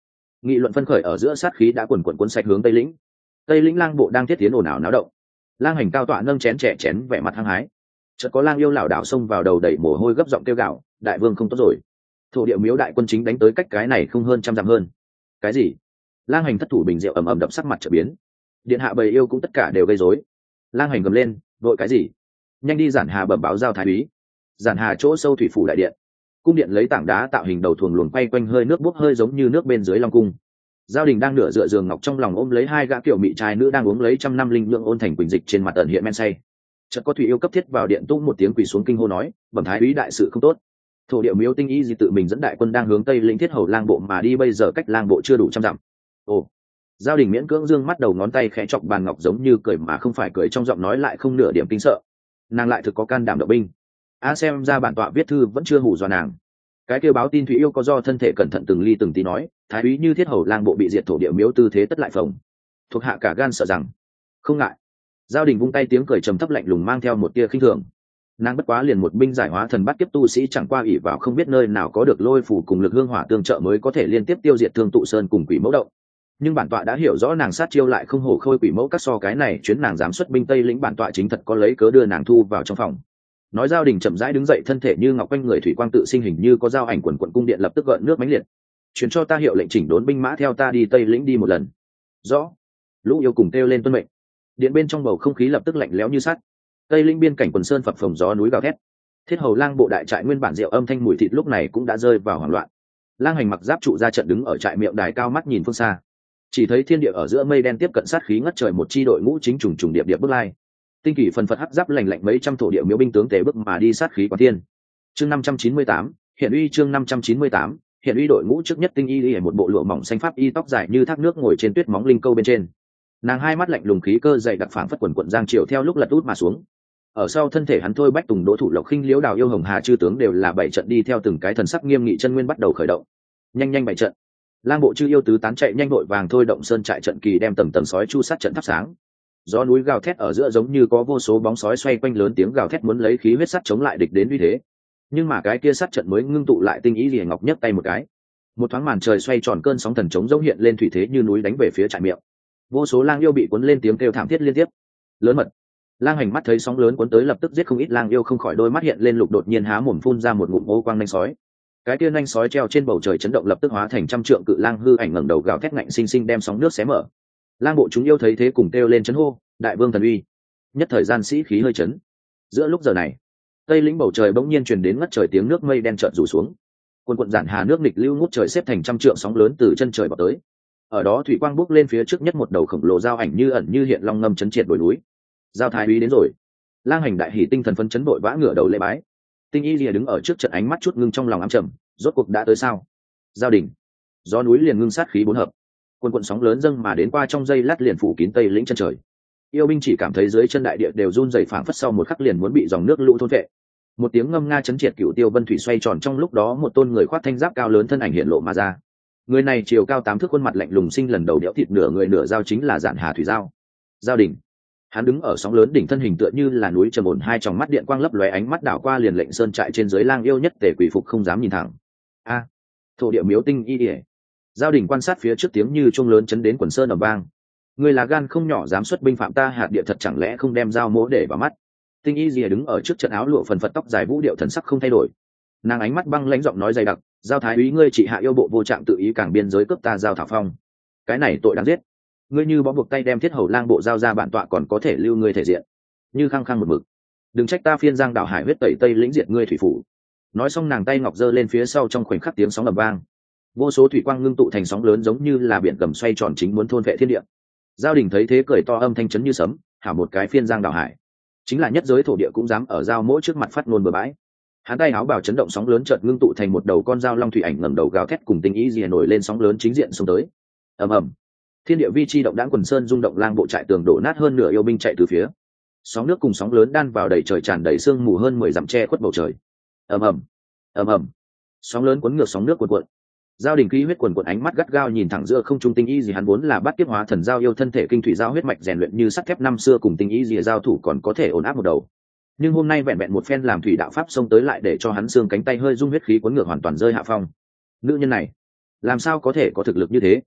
nghị luận phân khởi ở giữa sát khí đã quần quần cuốn sạch hướng tây lĩnh. Tây lĩnh lang bộ đang thiết tiến ồn ào náo động. Lang hành cao tọa nâng chén trẻ chén vẻ mặt hăng hái. Chợt có lang yêu lảo đảo xông vào đầu đẩy mồ hôi gấp giọng kêu gào, đại vương không tốt rồi. Thổ địa miếu đại quân chính đánh tới cách cái này không hơn trăm dặm hơn. Cái gì? Lang hành thất thủ bình rượu ầm ầm đập sắc mặt trở biến. Điện hạ bầy yêu cũng tất cả đều gây rối. Lang hành gầm lên, vội cái gì? Nhanh đi giản hà bẩm báo giao thái úy. Giản hà chỗ sâu thủy phủ đại điện. Cung điện lấy tảng đá tạo hình đầu thuồng luồn quay quanh hơi nước bốc hơi giống như nước bên dưới long cung. Giao đình đang nửa dựa giường ngọc trong lòng ôm lấy hai gã kiểu mị trai nữ đang uống lấy trăm năm linh lượng ôn thành quỳnh dịch trên mặt ẩn hiện men say. Chợt có thủy yêu cấp thiết vào điện tung một tiếng quỳ xuống kinh hô nói, bẩm thái úy đại sự không tốt. Thổ địa miếu tinh y gì tự mình dẫn đại quân đang hướng tây lĩnh thiết hầu lang bộ mà đi, bây giờ cách lang bộ chưa đủ trăm dặm. Ồ. Giao đình miễn cưỡng dương mắt đầu ngón tay khẽ chọc bàn ngọc giống như cười mà không phải cười, trong giọng nói lại không nửa điểm kinh sợ. Nàng lại thực có can đảm động binh. A xem ra bản tọa viết thư vẫn chưa hù dọa nàng. Cái kêu báo tin thủy yêu có do thân thể cẩn thận từng ly từng tí nói, thái úy như thiết hầu lang bộ bị diệt, thổ địa miếu tư thế tất lại phồng. Thuộc hạ cả gan sợ rằng. Không ngại. Giao đình vung tay tiếng cười trầm thấp lạnh lùng mang theo một tia khinh thường. Nàng bất quá liền một binh giải hóa thần bắt kiếp tu sĩ, chẳng qua ỷ vào không biết nơi nào có được lôi phủ cùng lực hương hỏa tương trợ mới có thể liên tiếp tiêu diệt thương tụ sơn cùng quỷ mẫu động. Nhưng bản tọa đã hiểu rõ nàng sát chiêu lại không hổ khôi quỷ mẫu các, so cái này chuyến nàng dám xuất binh tây lĩnh bản tọa chính thật có lấy cớ đưa nàng thu vào trong phòng. Nói Giao đình chậm rãi đứng dậy, thân thể như ngọc quanh người thủy quang tự sinh hình như có dao ảnh quần quận, cung điện lập tức gợn nước mãnh liệt. Truyền cho ta hiệu lệnh chỉnh đốn binh mã theo ta đi tây lĩnh đi một lần. Rõ. Lũ yêu cùng kêu lên tuân mệnh. Điện bên trong bầu không khí lập tức lạnh lẽo như sắt. Tây lĩnh biên cảnh quần sơn phập phồng, gió núi gào thét. Thiết hầu lang bộ đại trại nguyên bản rượu âm thanh mùi thịt lúc này cũng đã rơi vào hoảng loạn. Lang hành mặc giáp trụ ra trận đứng ở trại miệng đài cao mắt nhìn phương xa, chỉ thấy thiên địa ở giữa mây đen tiếp cận sát khí ngất trời, một chi đội ngũ chính trùng trùng điệp điệp bước lai. Tinh kỳ phần phật hắc giáp lành lạnh mấy trăm thổ địa miếu binh tướng tề bước mà đi, sát khí quán thiên. Chương năm trăm chín mươi tám, hiện uy. Chương năm trăm chín mươi tám, hiện uy. Đội ngũ trước nhất tinh y y một bộ lụa mỏng xanh pháp y, tóc dài như thác nước, ngồi trên tuyết móng linh câu bên trên. Nàng hai mắt lạnh lùng, khí cơ dày đặc phảng phất quần quận giang triều theo lúc lật út mà xuống. Ở sau thân thể hắn thôi bách tùng đỗ thủ lộc khinh liễu đào yêu hồng hà chư tướng đều là bảy trận đi theo từng cái thần sắc nghiêm nghị, chân nguyên bắt đầu khởi động. Nhanh nhanh bảy trận. Lang bộ chư yêu tứ tán chạy nhanh, đội vàng thôi động sơn trại trận kỳ đem tầng tầng sói chu sát trận thắp sáng. Gió núi gào thét ở giữa giống như có vô số bóng sói xoay quanh, lớn tiếng gào thét muốn lấy khí huyết sắt chống lại địch đến uy thế. Nhưng mà cái kia sát trận mới ngưng tụ lại, tinh ý lìa ngọc nhấc tay một cái, một thoáng màn trời xoay tròn, cơn sóng thần chống rỗng hiện lên, thủy thế như núi đánh về phía trại miệng. Vô số lang yêu bị cuốn lên, tiếng kêu thảm thiết liên tiếp. Lớn mật. Lang hành mắt thấy sóng lớn cuốn tới, lập tức giết không ít lang yêu, không khỏi đôi mắt hiện lên lục, đột nhiên há mồm phun ra một ngụm ô quang nanh sói. Cái kia nanh sói treo trên bầu trời chấn động, lập tức hóa thành trăm trượng cự lang hư ảnh ngẩng đầu gào thét ngạnh sinh sinh đem sóng nước xé mở. Lang bộ chúng yêu thấy thế cùng kêu lên chấn hô, đại vương thần uy. Nhất thời gian sĩ khí hơi chấn. Giữa lúc giờ này, tây lĩnh bầu trời bỗng nhiên truyền đến ngất trời tiếng nước mây đen chợt rủ xuống. Quần quận giản hà nước nghịch lưu ngút trời, xếp thành trăm trượng sóng lớn từ chân trời bọc tới. Ở đó thủy quang bốc lên, phía trước nhất một đầu khổng lồ giao ảnh như ẩn như hiện long ngâm chấn triệt đồi núi. Giao thái úy đến rồi. Lang hành đại hỉ tinh thần phấn chấn, vội vã ngửa đầu lễ bái. Tinh y lìa đứng ở trước trận, ánh mắt chút ngưng, trong lòng ám trầm, rốt cuộc đã tới sao? Giao đình. Gió núi liền ngưng, sát khí bốn hợp. Quần quận sóng lớn dâng mà đến, qua trong giây lát liền phủ kín tây lĩnh chân trời. Yêu binh chỉ cảm thấy dưới chân đại địa đều run rẩy, phảng phất sau một khắc liền muốn bị dòng nước lũ thôn vệ. Một tiếng ngâm nga chấn triệt cửu tiêu vân thủy xoay tròn, trong lúc đó một tôn người khoác thanh giáp cao lớn thân ảnh hiện lộ mà ra. Người này chiều cao tám thước, khuôn mặt lạnh lùng sinh lần đầu đẽo thịt, nửa người nửa dao, chính là Giản Hà Thủy Giao. Giao đình. Hắn đứng ở sóng lớn đỉnh, thân hình tựa như là núi trầm ổn, hai tròng mắt điện quang lấp lóe, ánh mắt đảo qua liền lệnh sơn trại trên dưới lang yêu nhất tề quỷ phục không dám nhìn thẳng. A, thổ địa miếu tinh y ỉa. Giao đình quan sát phía trước, tiếng như chuông lớn chấn đến quần sơn ầm vang. Người là gan không nhỏ, dám xuất binh phạm ta hạt địa, thật chẳng lẽ không đem Giao mỗ để vào mắt? Tinh y rìa đứng ở trước trận, áo lụa phần phật, tóc dài vũ điệu, thần sắc không thay đổi. Nàng ánh mắt băng lãnh, giọng nói dày đặc, Giao thái úy, ngươi trị hạ yêu bộ vô trạng, tự ý cảng biên giới cướp ta Giao thảo phong, cái này tội đáng giết. Ngươi như bó buộc tay đem thiết hầu lang bộ giao ra, bản tọa còn có thể lưu ngươi thể diện. Như khăng khăng một mực, đừng trách ta phiên giang đảo hải huyết tẩy tây lĩnh diệt ngươi thủy phủ. Nói xong nàng tay ngọc giơ lên phía sau, trong khoảnh khắc tiếng sóng ầm vang, vô số thủy quang ngưng tụ thành sóng lớn, giống như là biển gầm xoay tròn, chính muốn thôn vệ thiên địa. Giao đình thấy thế cười to, âm thanh chấn như sấm, hảo một cái phiên giang đảo hải, chính là nhất giới thổ địa cũng dám ở Giao mỗ trước mặt phát ngôn bừa bãi. Hắn tay áo bào chấn động, sóng lớn chợt ngưng tụ thành một đầu con dao long thủy ảnh ngẩng đầu gào thét, cùng tinh ý rìa nổi lên sóng lớn chính diện xông tới. Ầm ầm. Thiên địa vi chi động đãng, quần sơn rung động, lang bộ trại tường đổ nát, hơn nửa yêu binh chạy từ phía. Sóng nước cùng sóng lớn đan vào đầy trời, tràn đầy sương mù hơn mười dặm che khuất bầu trời. Ầm ầm, ầm ầm. Sóng lớn cuốn ngược sóng nước cuộn cuộn. Giao đình khí huyết cuồn cuộn, ánh mắt gắt gao nhìn thẳng giữa không trung. Tinh ý gì hắn vốn là bát kiếp hóa thần giao yêu, thân thể kinh thủy giao huyết mạch rèn luyện như sắt thép, năm xưa cùng tinh ý gì giao thủ còn có thể ổn áp một đầu. Nhưng hôm nay vẹn vẹn một phen làm thủy đạo pháp xông tới, lại để cho hắn xương cánh tay hơi rung, huyết khí cuốn ngược, hoàn toàn rơi hạ phong. Nữ nhân này làm sao có thể có thực lực như thế?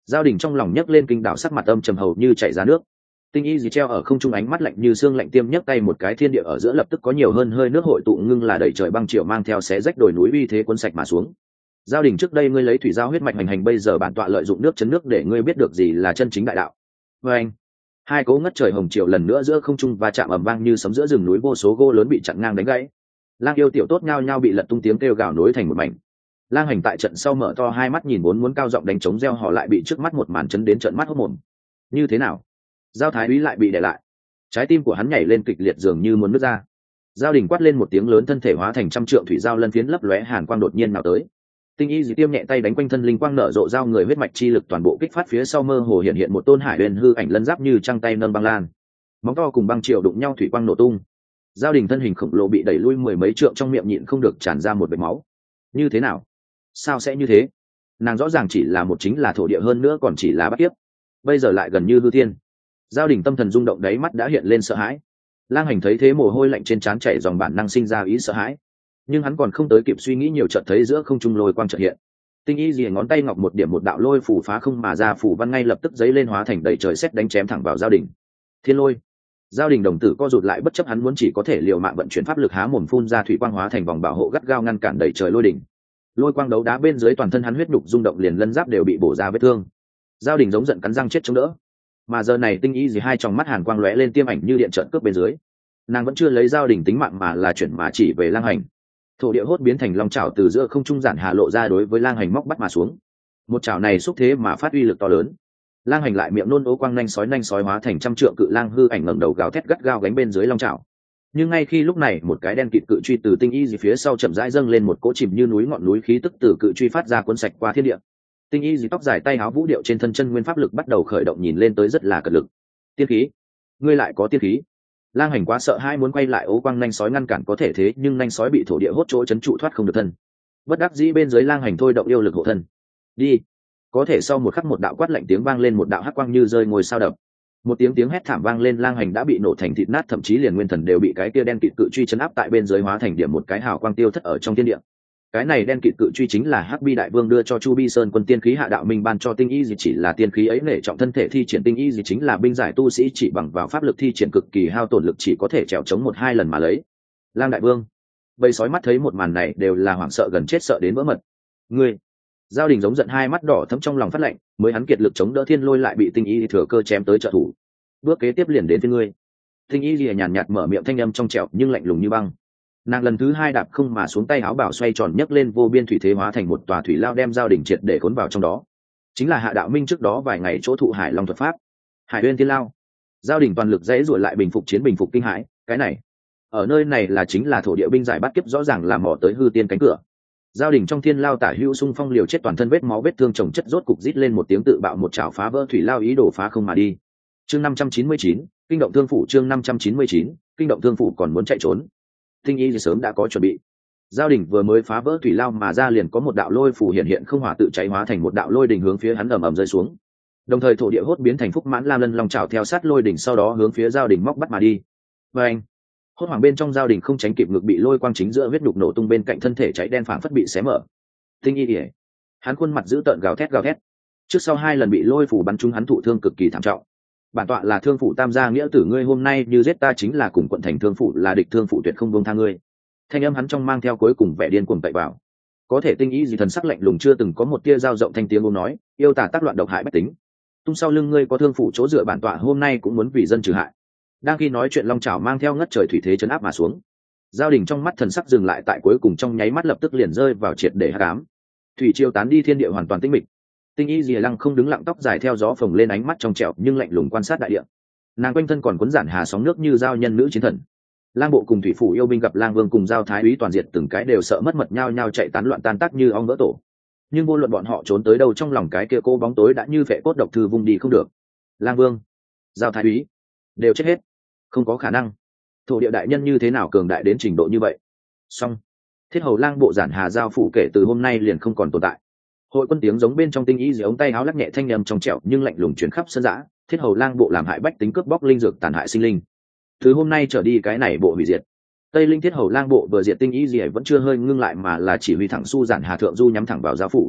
Giao Đình trong lòng nhấc lên kinh đảo, sắc mặt âm trầm hầu như chảy ra nước. Tinh y gì treo ở không trung, ánh mắt lạnh như xương, lạnh tiêm nhấc tay một cái, thiên địa ở giữa lập tức có nhiều hơn hơi nước hội tụ ngưng là đẩy trời băng triệu mang theo xé rách đồi núi uy thế cuốn sạch mà xuống. Giao Đình, trước đây ngươi lấy thủy giao huyết mạch hành hành, bây giờ bản tọa lợi dụng nước chấn nước để ngươi biết được gì là chân chính đại đạo. Và anh, hai cỗ ngất trời hồng triệu lần nữa giữa không trung và chạm ầm vang như sấm giữa rừng núi, vô số gỗ lớn bị chặn ngang đánh gãy. Lang yêu tiểu tốt nhao nhao bị lật tung, tiếng kêu gào nối thành một mảnh. Lang Hành tại trận sau mở to hai mắt nhìn, vốn muốn cao giọng đánh trống reo họ lại bị trước mắt một màn chấn đến trợn mắt hốt mồm. Như thế nào? Giao Thái úy lại bị đè lại, trái tim của hắn nhảy lên kịch liệt, dường như muốn nứt ra. Giao Đình quát lên một tiếng lớn, thân thể hóa thành trăm trượng thủy giao lân phiến lấp lóe hàn quang đột nhiên nào tới. Tinh y dì tiêm nhẹ tay đánh quanh thân, linh quang nở rộ, giao người huyết mạch chi lực toàn bộ kích phát, phía sau mơ hồ hiện hiện một tôn hải huyền hư ảnh lân giáp như trăng tay nâng băng lan, móng to cùng băng triệu đụng nhau, thủy quang nổ tung. Giao Đình thân hình khổng lồ bị đẩy lui mười mấy trượng, trong miệng nhịn không được tràn ra một vệt máu. Như thế nào? Sao sẽ như thế? Nàng rõ ràng chỉ là một chính là thổ địa, hơn nữa còn chỉ là bắt kiếp, bây giờ lại gần như hư thiên. Giao Đình tâm thần rung động, đáy mắt đã hiện lên sợ hãi. Lang Hành thấy thế, mồ hôi lạnh trên trán chảy, dòng bản năng sinh ra ý sợ hãi, nhưng hắn còn không tới kịp suy nghĩ nhiều, chợt thấy giữa không trung lôi quang chợt hiện. Tinh y dì ngón tay ngọc một điểm, một đạo lôi phủ phá không mà ra, phủ văn ngay lập tức giấy lên, hóa thành đầy trời sét đánh chém thẳng vào Giao Đình. Thiên lôi. Giao Đình đồng tử co rụt lại, bất chấp hắn muốn, chỉ có thể liều mạng vận chuyển pháp lực, há mồm phun ra thủy quang, hóa thành vòng bảo hộ gắt gao ngăn cản đầy trời lôi đỉnh. Lôi quang đấu đá bên dưới, toàn thân hắn huyết nhục rung động, liền lân giáp đều bị bổ ra vết thương. Giao Đình giống giận cắn răng chết chống đỡ, mà giờ này Tinh y dì hai tròng mắt hàn quang lóe lên, tiêm ảnh như điện trợn cướp bên dưới. Nàng vẫn chưa lấy Giao Đình tính mạng, mà là chuyển mà chỉ về Lang Hành. Thổ địa hốt biến thành long chảo từ giữa không trung giản hà lộ ra, đối với Lang Hành móc bắt mà xuống. Một chảo này xúc thế mà phát uy lực to lớn. Lang Hành lại miệng nôn ố quang nhanh sói nhanh sói hóa thành trăm trượng cự lang hư ảnh, ngẩng đầu gào thét gắt gao gánh bên dưới long chảo. Nhưng ngay khi lúc này, một cái đen kịt cự truy từ Tinh y dì phía sau chậm rãi dâng lên, một cỗ chìm như núi ngọn núi khí tức từ cự truy phát ra, cuốn sạch qua thiên địa. Tinh y dì tóc dài tay áo vũ điệu, trên thân chân nguyên pháp lực bắt đầu khởi động, nhìn lên tới rất là cật lực. Tiên khí? Ngươi lại có tiên khí? Lang Hành quá sợ hãi, muốn quay lại ố quang nhanh sói ngăn cản có thể, thế nhưng nhanh sói bị thổ địa hốt chỗ chấn trụ, thoát không được thân. Bất đắc dĩ bên dưới, Lang Hành thôi động yêu lực hộ thân. Đi. Có thể sau một khắc, một đạo quát lạnh tiếng vang lên, một đạo hắc quang như rơi ngồi sao đập, một tiếng tiếng hét thảm vang lên, Lang Hành đã bị nổ thành thịt nát, thậm chí liền nguyên thần đều bị cái kia đen kịt cự truy chấn áp tại bên dưới, hóa thành điểm một cái hào quang tiêu thất ở trong thiên địa. Cái này đen kịt cự truy chính là Hắc Bi Đại Vương đưa cho Chu Bi Sơn quân tiên khí, Hạ Đạo Minh ban cho Tinh y gì chỉ là tiên khí ấy nể trọng thân thể thi triển, Tinh y gì chính là binh giải tu sĩ, chỉ bằng vào pháp lực thi triển cực kỳ hao tổn lực, chỉ có thể trèo chống một hai lần mà lấy. Lang Đại Vương, bầy sói mắt thấy một màn này đều là hoảng sợ gần chết, sợ đến vỡ mật. Ngươi! Giao Đình giống giận, hai mắt đỏ thẫm, trong lòng phát lạnh, mới hắn kiệt lực chống đỡ thiên lôi, lại bị Tinh y thừa cơ chém tới trợ thủ. Bước kế tiếp liền đến với ngươi. Tinh y lìa nhàn nhạt mở miệng, thanh âm trong trẻo nhưng lạnh lùng như băng. Nàng lần thứ hai đạp không mà xuống, tay áo bảo xoay tròn nhấc lên, vô biên thủy thế hóa thành một tòa thủy lao, đem Giao Đình triệt để cuốn vào trong đó. Chính là Hạ Đạo Minh trước đó vài ngày chỗ thụ Hải Long thuật pháp, Hải Uyên Thiên Lao. Giao Đình toàn lực dãy ruổi lại, bình phục chiến bình phục kinh hãi. Cái này, ở nơi này là chính là thổ địa binh giải bắt kiếp, rõ ràng là mò tới hư tiên cánh cửa. Giao Đình trong thiên lao tả hữu xung phong liều chết, toàn thân vết máu vết thương chồng chất, rốt cục rít lên một tiếng, tự bạo một chảo phá vỡ thủy lao, ý đồ phá không mà đi. Chương năm trăm chín mươi chín, kinh động thương phủ. Chương năm trăm chín mươi chín, kinh động thương phủ, còn muốn chạy trốn. Tinh y thì sớm đã có chuẩn bị. Giao Đình vừa mới phá vỡ thủy lao mà ra, liền có một đạo lôi phủ hiện hiện không hỏa tự cháy, hóa thành một đạo lôi đỉnh hướng phía hắn ầm ầm rơi xuống. Đồng thời thổ địa hốt biến thành phúc mãn lam lân long trào theo sát lôi đỉnh, sau đó hướng phía Giao Đình móc bắt mà đi. Và anh, hốt hoảng bên trong, Giao Đình không tránh kịp, ngực bị lôi quang chính giữa huyết nhục nổ tung, bên cạnh thân thể cháy đen phảng phất bị xé mở. Tinh y ỉa, hắn khuôn mặt dữ tợn gào thét gào thét. Trước sau hai lần bị lôi phủ bắn trúng, hắn thụ thương cực kỳ thảm trọng. Bản tọa là thương phủ tam gia nghĩa tử, ngươi hôm nay như giết ta, chính là cùng quận thành thương phủ là địch, thương phủ tuyệt không buông tha ngươi. Thanh âm hắn trong mang theo cuối cùng vẻ điên cuồng tẩy vào. Có thể Tinh y gì thần sắc lạnh lùng, chưa từng có một tia dao rộng, thanh tiếng ôm nói, yêu tà tác loạn độc hại bách tính, tung sau lưng ngươi có thương phủ chỗ dựa, bản tọa hôm nay cũng muốn vì dân trừ hại. Đang khi nói chuyện, long chảo mang theo ngất trời thủy thế chấn áp mà xuống. Giao Đình trong mắt thần sắc dừng lại tại cuối cùng, trong nháy mắt lập tức liền rơi vào triệt để hắc ám. Thủy triều tán đi, thiên địa hoàn toàn tĩnh mịch. Tinh y Lìa Lăng không đứng lặng, tóc dài theo gió phồng lên, ánh mắt trong trẻo nhưng lạnh lùng quan sát đại địa. Nàng quanh thân còn cuốn giản hà sóng nước như giao nhân nữ chiến thần. Lang bộ cùng thủy phủ yêu binh gặp Lang Vương cùng Giao Thái úy toàn diệt, từng cái đều sợ mất mật, nhao nhao chạy tán loạn, tan tác như ong vỡ tổ. Nhưng vô luận bọn họ trốn tới đâu, trong lòng cái kia cô bóng tối đã như vệ cốt độc thư vung đi không được. Lang Vương, Giao Thái úy đều chết hết, không có khả năng. Thổ địa đại nhân như thế nào cường đại đến trình độ như vậy? Song thiết hầu Lang bộ giản hà giao phủ kể từ hôm nay liền không còn tồn tại. Hội quân tiếng giống bên trong, Tinh y dưới ống tay áo lắc nhẹ, thanh âm trong trẻo nhưng lạnh lùng truyền khắp sân dã. Thiết hầu Lang bộ làm hại bách tính, cướp bóc linh dược, tàn hại sinh linh, từ hôm nay trở đi cái này bộ hủy diệt. Tây Linh Thiết hầu Lang bộ vừa diệt, Tinh y gì vẫn chưa hơi ngưng lại, mà là chỉ huy thẳng su giản hà thượng du, nhắm thẳng vào giao phủ.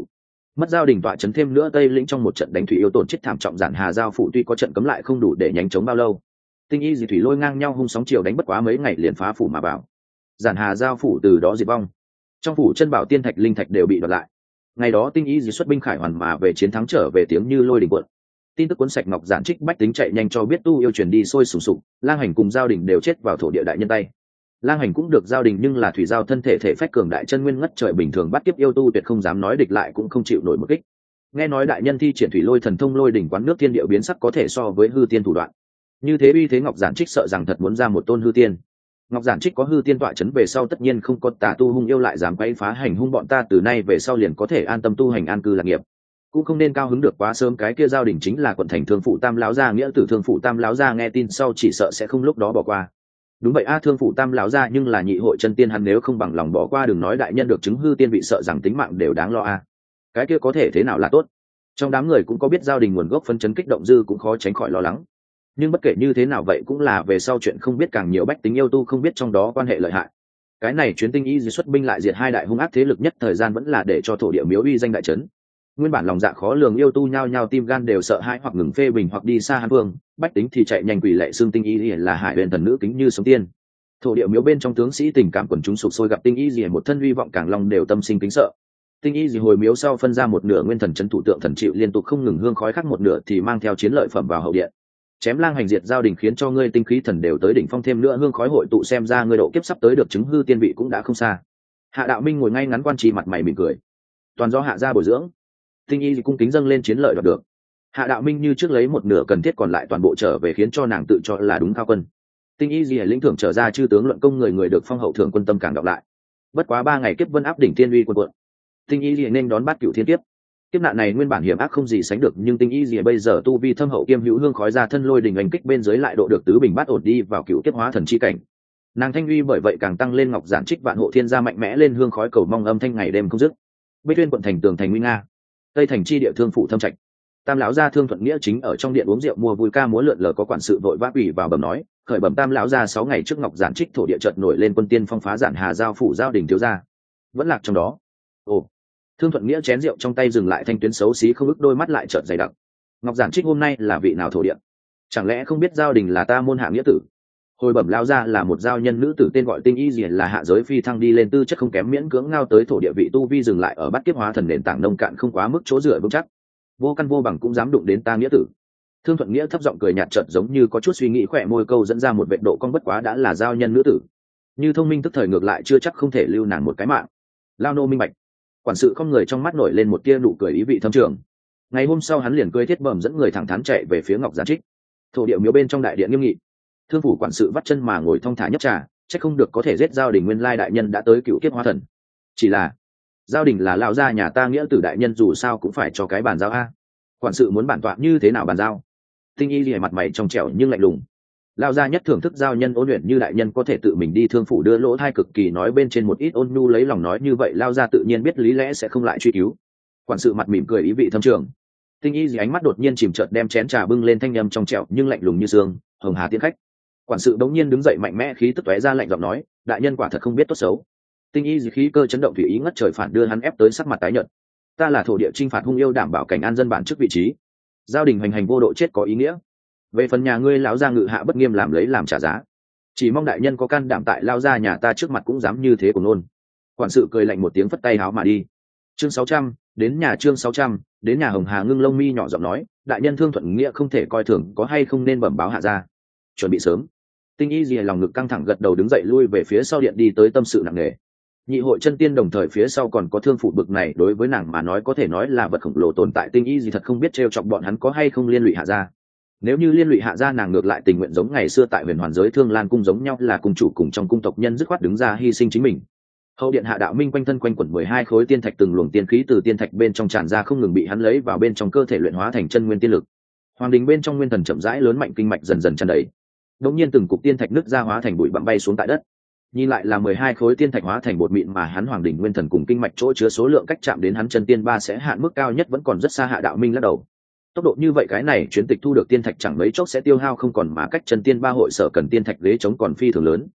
mất giao đình tọa chấn thêm nữa tây lĩnh trong một trận đánh thủy yêu tổn chết thảm trọng, giản hà giao phủ tuy có trận cấm lại không đủ để nhánh chống bao lâu. Tinh y dị thủy lôi ngang nhau hung sóng chiều đánh bất quá mấy ngày liền phá phủ mà vào, giản hà giao phủ từ đó diệt vong. Trong phủ chân bảo tiên thạch linh thạch đều bị đoạt lại. Ngày đó tinh y dị xuất binh khải hoàn mà về chiến thắng trở về tiếng như lôi đình cuộn. Tin tức cuốn sạch ngọc giản trích bách tính chạy nhanh cho biết tu yêu truyền đi sôi sùng sục, lang hành cùng giao đình đều chết vào thổ địa đại nhân tay. Lang hành cũng được giao đình nhưng là thủy giao thân thể thể phách cường đại chân nguyên ngất trời bình thường bắt tiếp yêu tu tuyệt không dám nói địch lại cũng không chịu nổi một kích. Nghe nói đại nhân thi triển thủy lôi thần thông lôi đỉnh quán nước thiên địa biến sắc có thể so với hư tiên thủ đoạn. Như thế uy thế ngọc giản trích sợ rằng thật muốn ra một tôn hư tiên. Ngọc giản trích có hư tiên tọa chấn về sau tất nhiên không có tà tu hung yêu lại dám quấy phá hành hung bọn ta, từ nay về sau liền có thể an tâm tu hành an cư lạc nghiệp. Cũng không nên cao hứng được quá sớm, cái kia giao đình chính là quận thành thương phụ tam lão gia, nghĩa tử thương phụ tam lão gia nghe tin sau chỉ sợ sẽ không lúc đó bỏ qua. Đúng vậy a, thương phụ tam lão gia nhưng là nhị hội chân tiên, hắn nếu không bằng lòng bỏ qua đừng nói đại nhân được chứng hư tiên vị sợ rằng tính mạng đều đáng lo a. Cái kia có thể thế nào là tốt. Trong đám người cũng có biết giao đình nguồn gốc phấn chấn kích động dư cũng khó tránh khỏi lo lắng. Nhưng bất kể như thế nào vậy cũng là về sau chuyện không biết càng nhiều bách tính yêu tu không biết trong đó quan hệ lợi hại. Cái này chuyến tinh y di xuất binh lại diệt hai đại hung ác thế lực nhất thời gian vẫn là để cho thổ địa miếu uy danh đại trấn. Nguyên bản lòng dạ khó lường yêu tu nhao nhao tim gan đều sợ hãi hoặc ngừng phê bình hoặc đi xa hàn vương, bách tính thì chạy nhanh quỷ lệ xương tinh y là hải huyền thần nữ kính như sống tiên. Thổ địa miếu bên trong tướng sĩ tình cảm quần chúng sục sôi gặp tinh y gì một thân uy vọng càng lòng đều tâm sinh kính sợ. Tinh y gì hồi miếu sau phân ra một nửa nguyên thần chấn thủ tượng thần chịu liên tục không ngừng hương khói, khác một nửa thì mang theo chiến lợi phẩm vào hậu điện. Chém lang hành diệt giao đình khiến cho ngươi tinh khí thần đều tới đỉnh phong, thêm nữa hương khói hội tụ xem ra ngươi độ kiếp sắp tới được chứng hư tiên vị cũng đã không xa. Hạ Đạo Minh ngồi ngay ngắn quan trì mặt mày mỉm cười, toàn do hạ gia bồi dưỡng. Tinh y cung kính dâng lên chiến lợi đoạt được. Hạ Đạo Minh như trước lấy một nửa cần thiết còn lại toàn bộ trở về khiến cho nàng tự cho là đúng cao quân. Tinh y gì lĩnh thưởng trở ra chư tướng luận công người người được phong hậu thưởng quân tâm càng đọc lại. Bất quá ba ngày kiếp vân áp đỉnh thiên uy quân quận. Tinh y gì nên đón bát cửu thiên kiếp. Kiếp nạn này nguyên bản hiểm ác không gì sánh được, nhưng tinh y gì bây giờ tu vi thâm hậu kiêm hữu hương khói ra thân lôi đình đánh kích bên dưới lại độ được tứ bình bát ổn đi vào cửu kiếp hóa thần chi cảnh. Nàng thanh uy bởi vậy càng tăng lên, ngọc giản trích vạn hộ thiên gia mạnh mẽ lên hương khói cầu mong âm thanh ngày đêm không dứt. Bích Tuyên quận thành tường thành nguy nga, tây thành chi địa thương phụ thâm trạch. Tam lão gia Thương Thuận Nghĩa chính ở trong điện uống rượu mua vui ca múa lượn lờ, có quản sự vội vã ủy vào bẩm nói, khởi bẩm tam lão gia sáu ngày trước ngọc giản trích thổ địa chợt nổi lên quân tiên phong phá giản hà giao phủ giao đình thiếu gia, vẫn lạc trong đó. Ồ. Thương Thuận Nghĩa chén rượu trong tay dừng lại, thanh tuyến xấu xí không ức đôi mắt lại chợt dày đặc. Ngọc giản trích hôm nay là vị nào thổ địa? Chẳng lẽ không biết giao đình là ta môn hạ nghĩa tử? Hồi bẩm lao ra là một giao nhân nữ tử tên gọi Tinh Y gì, là hạ giới phi thăng đi lên, tư chất không kém, miễn cưỡng ngao tới thổ địa vị, tu vi dừng lại ở bát kiếp hóa thần nền tảng nông cạn không quá mức chỗ dựa vững chắc. Vô căn vô bằng cũng dám đụng đến ta nghĩa tử. Thương Thuận Nghĩa thấp giọng cười nhạt, chợt giống như có chút suy nghĩ, khỏe môi câu dẫn ra một vệt độ cong, bất quá đã là giao nhân nữ tử, như thông minh tức thời ngược lại chưa chắc không thể lưu nàng một cái mạng. Lao nô minh bạch. Quản sự không người trong mắt nổi lên một tia nụ cười ý vị thâm trường. Ngày hôm sau hắn liền cưỡi thiết bẩm dẫn người thẳng thắn chạy về phía ngọc giản trích. Thổ địa miếu bên trong đại điện nghiêm nghị, thương phủ quản sự vắt chân mà ngồi thong thả nhấp trà, chắc không được có thể giết giao đình, nguyên lai đại nhân đã tới cựu kiếp hóa thần. Chỉ là giao đình là lão gia nhà ta nghĩa tử, đại nhân dù sao cũng phải cho cái bàn giao a. Quản sự muốn bản tọa như thế nào bàn giao? Tinh Y lìa mặt mày trong trẻo nhưng lạnh lùng. Lão gia nhất thưởng thức giao nhân ôn luyện, như đại nhân có thể tự mình đi thương phủ đưa lỗ thai cực kỳ nói bên trên một ít ôn nhu lấy lòng nói như vậy, lão gia tự nhiên biết lý lẽ sẽ không lại truy cứu. Quản sự mặt mỉm cười ý vị thâm trường. Tinh Y gì ánh mắt đột nhiên chìm chợt đem chén trà bưng lên, thanh âm trong trẻo nhưng lạnh lùng như sương, hồng hà tiễn khách. Quản sự đống nhiên đứng dậy mạnh mẽ khí tức tóe ra, lạnh giọng nói, đại nhân quả thật không biết tốt xấu. Tinh Y gì khí cơ chấn động thủy ý ngất trời phản đưa hắn ép tới sắc mặt tái nhợt. Ta là thổ địa chinh phạt hung yêu, đảm bảo cảnh an dân bản chức vị trí. Giao đình hành hành vô độ chết có ý nghĩa. Về phần nhà ngươi lão gia ngự hạ bất nghiêm làm lấy làm trả giá. Chỉ mong đại nhân có can đảm tại lao ra nhà ta trước mặt cũng dám như thế của nôn. Quản sự cười lạnh một tiếng phất tay háo mà đi. Chương sáu trăm, đến nhà chương sáu trăm, đến nhà. Hồng Hà ngưng lông mi nhỏ giọng nói, đại nhân Thương Thuận Nghĩa không thể coi thường, có hay không nên bẩm báo hạ ra. Chuẩn bị sớm. Tinh Y gì lòng ngực căng thẳng gật đầu đứng dậy lui về phía sau điện đi tới tâm sự nặng nề. Nhị hội chân tiên đồng thời phía sau còn có thương phụ bực này, đối với nàng mà nói có thể nói là vật khổng lồ tồn tại. Tinh Y gì thật không biết trêu chọc bọn hắn có hay không liên lụy hạ ra. Nếu như liên lụy hạ ra, nàng ngược lại tình nguyện giống ngày xưa tại huyền hoàn giới Thương Lan cung giống nhau, là cung chủ cùng trong cung tộc nhân dứt khoát đứng ra hy sinh chính mình. Hậu điện Hạ Đạo Minh quanh thân quanh quẩn mười hai khối tiên thạch, từng luồng tiên khí từ tiên thạch bên trong tràn ra không ngừng bị hắn lấy vào bên trong cơ thể luyện hóa thành chân nguyên tiên lực. Hoàng đình bên trong nguyên thần chậm rãi lớn mạnh, kinh mạch dần dần tràn đầy. Đột nhiên từng cục tiên thạch nứt ra hóa thành bụi bặm bay xuống tại đất. Nhìn lại là mười hai khối tiên thạch hóa thành bột mịn, mà hắn hoàng đình nguyên thần cùng kinh mạch chỗ chứa số lượng cách chạm đến hắn chân tiên ba sẽ hạn mức cao nhất vẫn còn rất xa. Hạ Đạo Minh lắc đầu. Tốc độ như vậy cái này chuyến tịch thu được tiên thạch chẳng mấy chốc sẽ tiêu hao không còn, mà cách chân tiên ba hội sở cần tiên thạch ghế chống còn phi thường lớn.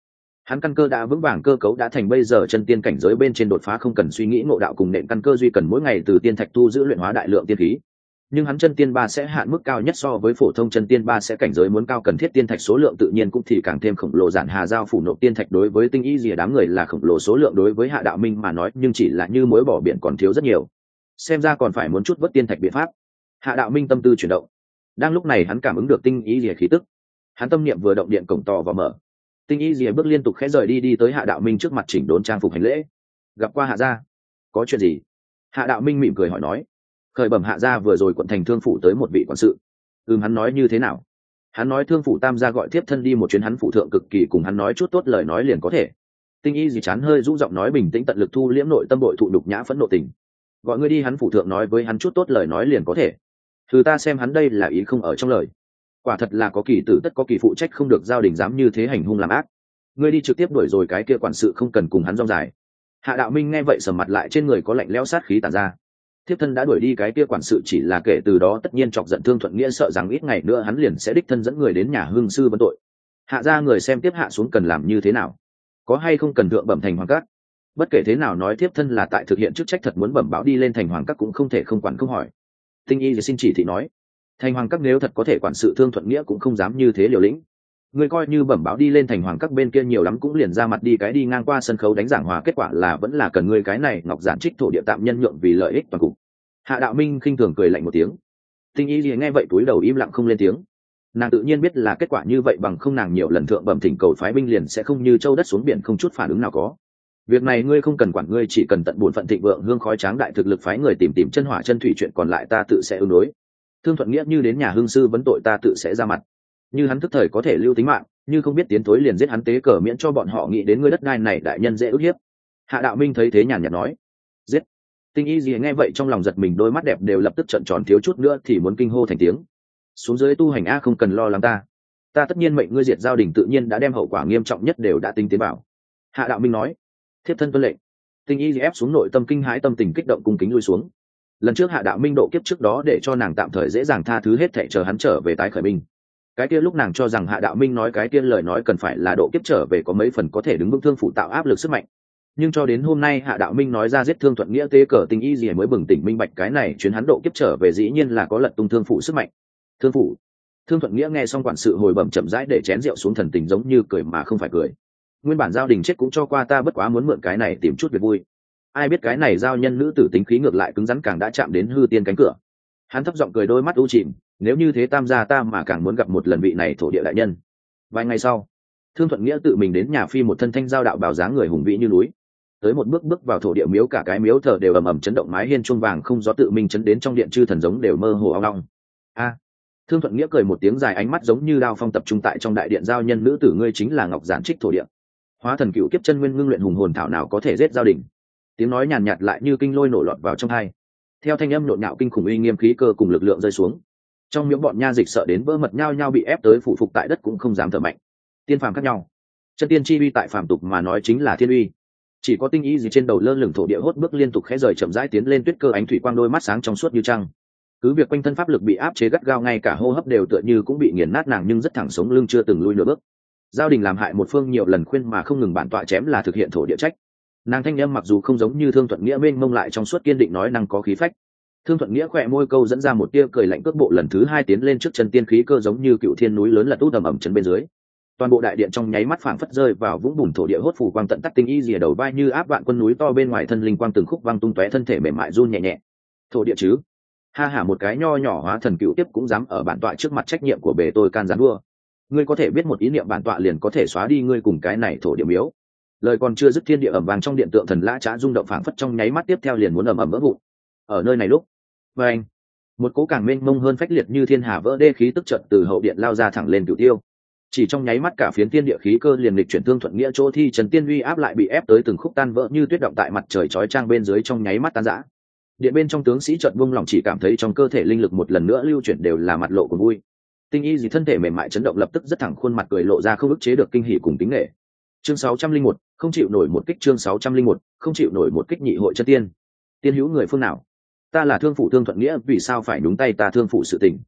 Hắn căn cơ đã vững vàng, cơ cấu đã thành, bây giờ chân tiên cảnh giới bên trên đột phá không cần suy nghĩ ngộ đạo cùng nện căn cơ duy cần mỗi ngày từ tiên thạch tu giữ luyện hóa đại lượng tiên khí. Nhưng hắn chân tiên ba sẽ hạn mức cao nhất so với phổ thông chân tiên ba sẽ cảnh giới muốn cao, cần thiết tiên thạch số lượng tự nhiên cũng thì càng thêm khổng lồ. Giản Hà giao phủ nộp tiên thạch đối với Tinh Y Lìa đám người là khổng lồ số lượng, đối với Hạ Đạo Minh mà nói nhưng chỉ là như muối bỏ biển, còn thiếu rất nhiều. Xem ra còn phải muốn chút vớt tiên thạch biện pháp. Hạ Đạo Minh tâm tư chuyển động. Đang lúc này hắn cảm ứng được Tinh Y Lìa khí tức. Hắn tâm niệm vừa động, điện cổng to vào mở. Tinh Y Lìa bước liên tục khẽ rời đi, đi tới Hạ Đạo Minh trước mặt, chỉnh đốn trang phục hành lễ. Gặp qua Hạ gia. Có chuyện gì? Hạ Đạo Minh mỉm cười hỏi nói. Khởi bẩm Hạ gia, vừa rồi quận thành thương phủ tới một vị quản sự. Ừm, hắn nói như thế nào? Hắn nói thương phủ tam gia gọi tiếp thân đi một chuyến, hắn phụ thượng cực kỳ cùng hắn nói chút tốt lời nói liền có thể. Tinh Y gì chán hơi rũ giọng nói, bình tĩnh tận lực thu liễm nội tâm bội thụ đục nhã phẫn nộ tình. Gọi ngươi đi, hắn phụ thượng nói với hắn chút tốt lời nói liền có thể. Thứ ta xem hắn đây là ý không ở trong lời. Quả thật là có kỳ tử tất có kỳ phụ trách, không được giao đình dám như thế hành hung làm ác. Ngươi đi trực tiếp đuổi rồi cái kia quản sự, không cần cùng hắn rong dài. Hạ Đạo Minh nghe vậy sầm mặt lại, trên người có lạnh lẽo sát khí tản ra. Thiếp thân đã đuổi đi cái kia quản sự, chỉ là kể từ đó tất nhiên chọc giận Thương Thuận Nghĩa, sợ rằng ít ngày nữa hắn liền sẽ đích thân dẫn người đến nhà hương sư vấn tội. Hạ gia người xem tiếp hạ xuống cần làm như thế nào, có hay không cần thượng bẩm thành hoàng các? Bất kể thế nào nói, thiếp thân là tại thực hiện chức trách, thật muốn bẩm báo đi lên thành hoàng các cũng không thể không quản không hỏi. Tinh Y xin chỉ thị nói, thành hoàng các nếu thật có thể quản sự Thương Thuận Nghĩa cũng không dám như thế liều lĩnh. Người coi như bẩm báo đi lên thành hoàng các, bên kia nhiều lắm cũng liền ra mặt đi cái đi ngang qua sân khấu đánh giảng hòa, kết quả là vẫn là cần ngươi cái này ngọc giản trích thổ địa tạm nhân nhượng vì lợi ích toàn cục. Hạ Đạo Minh khinh thường cười lạnh một tiếng. Tinh Y gì nghe vậy túi đầu im lặng không lên tiếng. Nàng tự nhiên biết là kết quả như vậy, bằng không nàng nhiều lần thượng bẩm thỉnh cầu phái binh liền sẽ không như châu đất xuống biển, không chút phản ứng nào có. Việc này ngươi không cần quản, ngươi chỉ cần tận bổn phận thịnh vượng hương khói tráng đại thực lực phái người tìm tìm chân hỏa chân thủy, chuyện còn lại ta tự sẽ ứng đối. Thương Thuận Nghĩa như đến nhà hương sư vấn tội, ta tự sẽ ra mặt. Như hắn thức thời có thể lưu tính mạng, như không biết tiến thối liền giết hắn tế cờ, miễn cho bọn họ nghĩ đến ngươi đất đai này đại nhân dễ ức hiếp. Hạ Đạo Minh thấy thế nhàn nhạt nói, giết. Tinh Y gì nghe vậy trong lòng giật mình, đôi mắt đẹp đều lập tức trợn tròn, thiếu chút nữa thì muốn kinh hô thành tiếng. Xuống dưới tu hành a, không cần lo lắng ta. Ta tất nhiên mệnh ngươi diệt giao đình, tự nhiên đã đem hậu quả nghiêm trọng nhất đều đã tính tiến bảo. Hạ Đạo Minh nói, thiếp thân tuân lệnh. Tinh Y ép xuống nội tâm kinh hãi, tâm tình kích động cung kính lui xuống. Lần trước Hạ Đạo Minh độ kiếp trước đó để cho nàng tạm thời dễ dàng tha thứ hết thảy, chờ hắn trở về tái khởi binh. Cái kia lúc nàng cho rằng Hạ Đạo Minh nói cái kia lời nói cần phải là độ kiếp trở về có mấy phần có thể đứng vững thương phụ tạo áp lực sức mạnh. Nhưng cho đến hôm nay Hạ Đạo Minh nói ra giết Thương Thuận Nghĩa tế cờ, Tinh Y gì mới bừng tỉnh minh bạch, cái này chuyến hắn độ kiếp trở về dĩ nhiên là có lật tung thương phụ sức mạnh. Thương phụ. Thương Thuận Nghĩa nghe xong quản sự hồi bẩm chậm rãi để chén rượu xuống, thần tình giống như cười mà không phải cười. Nguyên bản giao đình chết cũng cho qua ta, bất quá muốn mượn cái này tìm chút việc vui. Ai biết cái này giao nhân nữ tử tính khí ngược lại cứng rắn, càng đã chạm đến hư tiên cánh cửa. Hắn thấp giọng cười, đôi mắt u chìm, nếu như thế tam gia ta mà càng muốn gặp một lần vị này thổ địa đại nhân. Vài ngày sau, Thương Thuận Nghĩa tự mình đến nhà phi, một thân thanh giao đạo bào dáng người hùng vĩ như núi. Tới một bước bước vào thổ địa miếu, cả cái miếu thờ đều ầm ầm chấn động, mái hiên chuông vàng không gió tự mình chấn đến trong điện chư thần giống đều mơ hồ ao long. A. Thương Thuận Nghĩa cười một tiếng dài, ánh mắt giống như đao phong tập trung tại trong đại điện, giao nhân nữ tử ngươi chính là ngọc giản trích thổ địa. Hóa thần cựu kiếp chân nguyên ngưng luyện hùng hồn thảo nào có thể giết giao đỉnh. Tiếng nói nhàn nhạt lại như kinh lôi nổ lọt vào trong tai. Theo thanh âm nhộn nhạo kinh khủng uy nghiêm khí cơ cùng lực lượng rơi xuống, trong miệng bọn nha dịch sợ đến vỡ mật, nhao nhao bị ép tới phụ phục tại đất, cũng không dám thở mạnh. Tiên phàm khác nhau, chân tiên chi uy tại phàm tục mà nói chính là thiên uy. Chỉ có Tinh Y gì trên đầu lơ lửng thổ địa hốt bước liên tục khẽ rời chậm rãi tiến lên, tuyết cơ ánh thủy quang, đôi mắt sáng trong suốt như trăng. Cứ việc quanh thân pháp lực bị áp chế gắt gao, ngay cả hô hấp đều tựa như cũng bị nghiền nát, nàng nhưng rất thẳng sống lưng chưa từng lui nửa bước. Giao đình làm hại một phương nhiều lần khuyên mà không ngừng, bản tọa chém là thực hiện thổ địa trách. Nàng thanh âm mặc dù không giống như Thương Thuận Nghĩa mênh mông, lại trong suốt kiên định, nói năng có khí phách. Thương Thuận Nghĩa khỏe môi câu dẫn ra một tia cười lạnh, cước bộ lần thứ hai tiến lên trước chân, tiên khí cơ giống như cựu thiên núi lớn lật út ầm ầm chân bên dưới. Toàn bộ đại điện trong nháy mắt phảng phất rơi vào vũng bùn thổ địa hốt phủ quang tận tắt, Tinh Y rìa đầu vai như áp vạn quân núi to, bên ngoài thân linh quang từng khúc vang tung tóe, thân thể mềm mại run nhẹ nhẹ. Thổ địa chứ? Ha hả, một cái nho nhỏ hóa thần cựu tiếp cũng dám ở bản tọa trước mặt trách nhiệm của bề tôi can gián đua. Ngươi có thể biết một ý niệm bản tọa liền có thể xóa đi ngươi cùng cái này thổ địa miếu. Lời còn chưa dứt, thiên địa ầm vang trong điện tượng thần lã trá rung động, phảng phất trong nháy mắt tiếp theo liền muốn ầm ầm vỡ vụn. Ở nơi này lúc, và anh, một cố càng mênh mông hơn phách liệt như thiên hà vỡ đê khí tức chợt từ hậu điện lao ra thẳng lên cửu tiêu. Chỉ trong nháy mắt cả phiến thiên địa khí cơ liền lịch chuyển, Thương Thuận Nghĩa chỗ thi trần tiên uy áp lại bị ép tới từng khúc tan vỡ như tuyết động tại mặt trời chói chang bên dưới, trong nháy mắt tan rã. Điện bên trong tướng sĩ chợt buông lòng, chỉ cảm thấy trong cơ thể linh lực một lần nữa lưu chuyển, đều là mặt lộ của vui. Tinh Y gì thân thể mềm mại chấn động, lập tức rất thẳng khuôn mặt cười lộ ra không ức chế được kinh hỉ cùng kính nể. Chương sáu trăm linh một, không chịu nổi một kích. Chương sáu trăm linh một, không chịu nổi một kích. Nhị hội chân tiên, tiên hữu người phương nào? Ta là thương phủ Thương Thuận Nghĩa, vì sao phải nhúng tay ta thương phủ sự tình?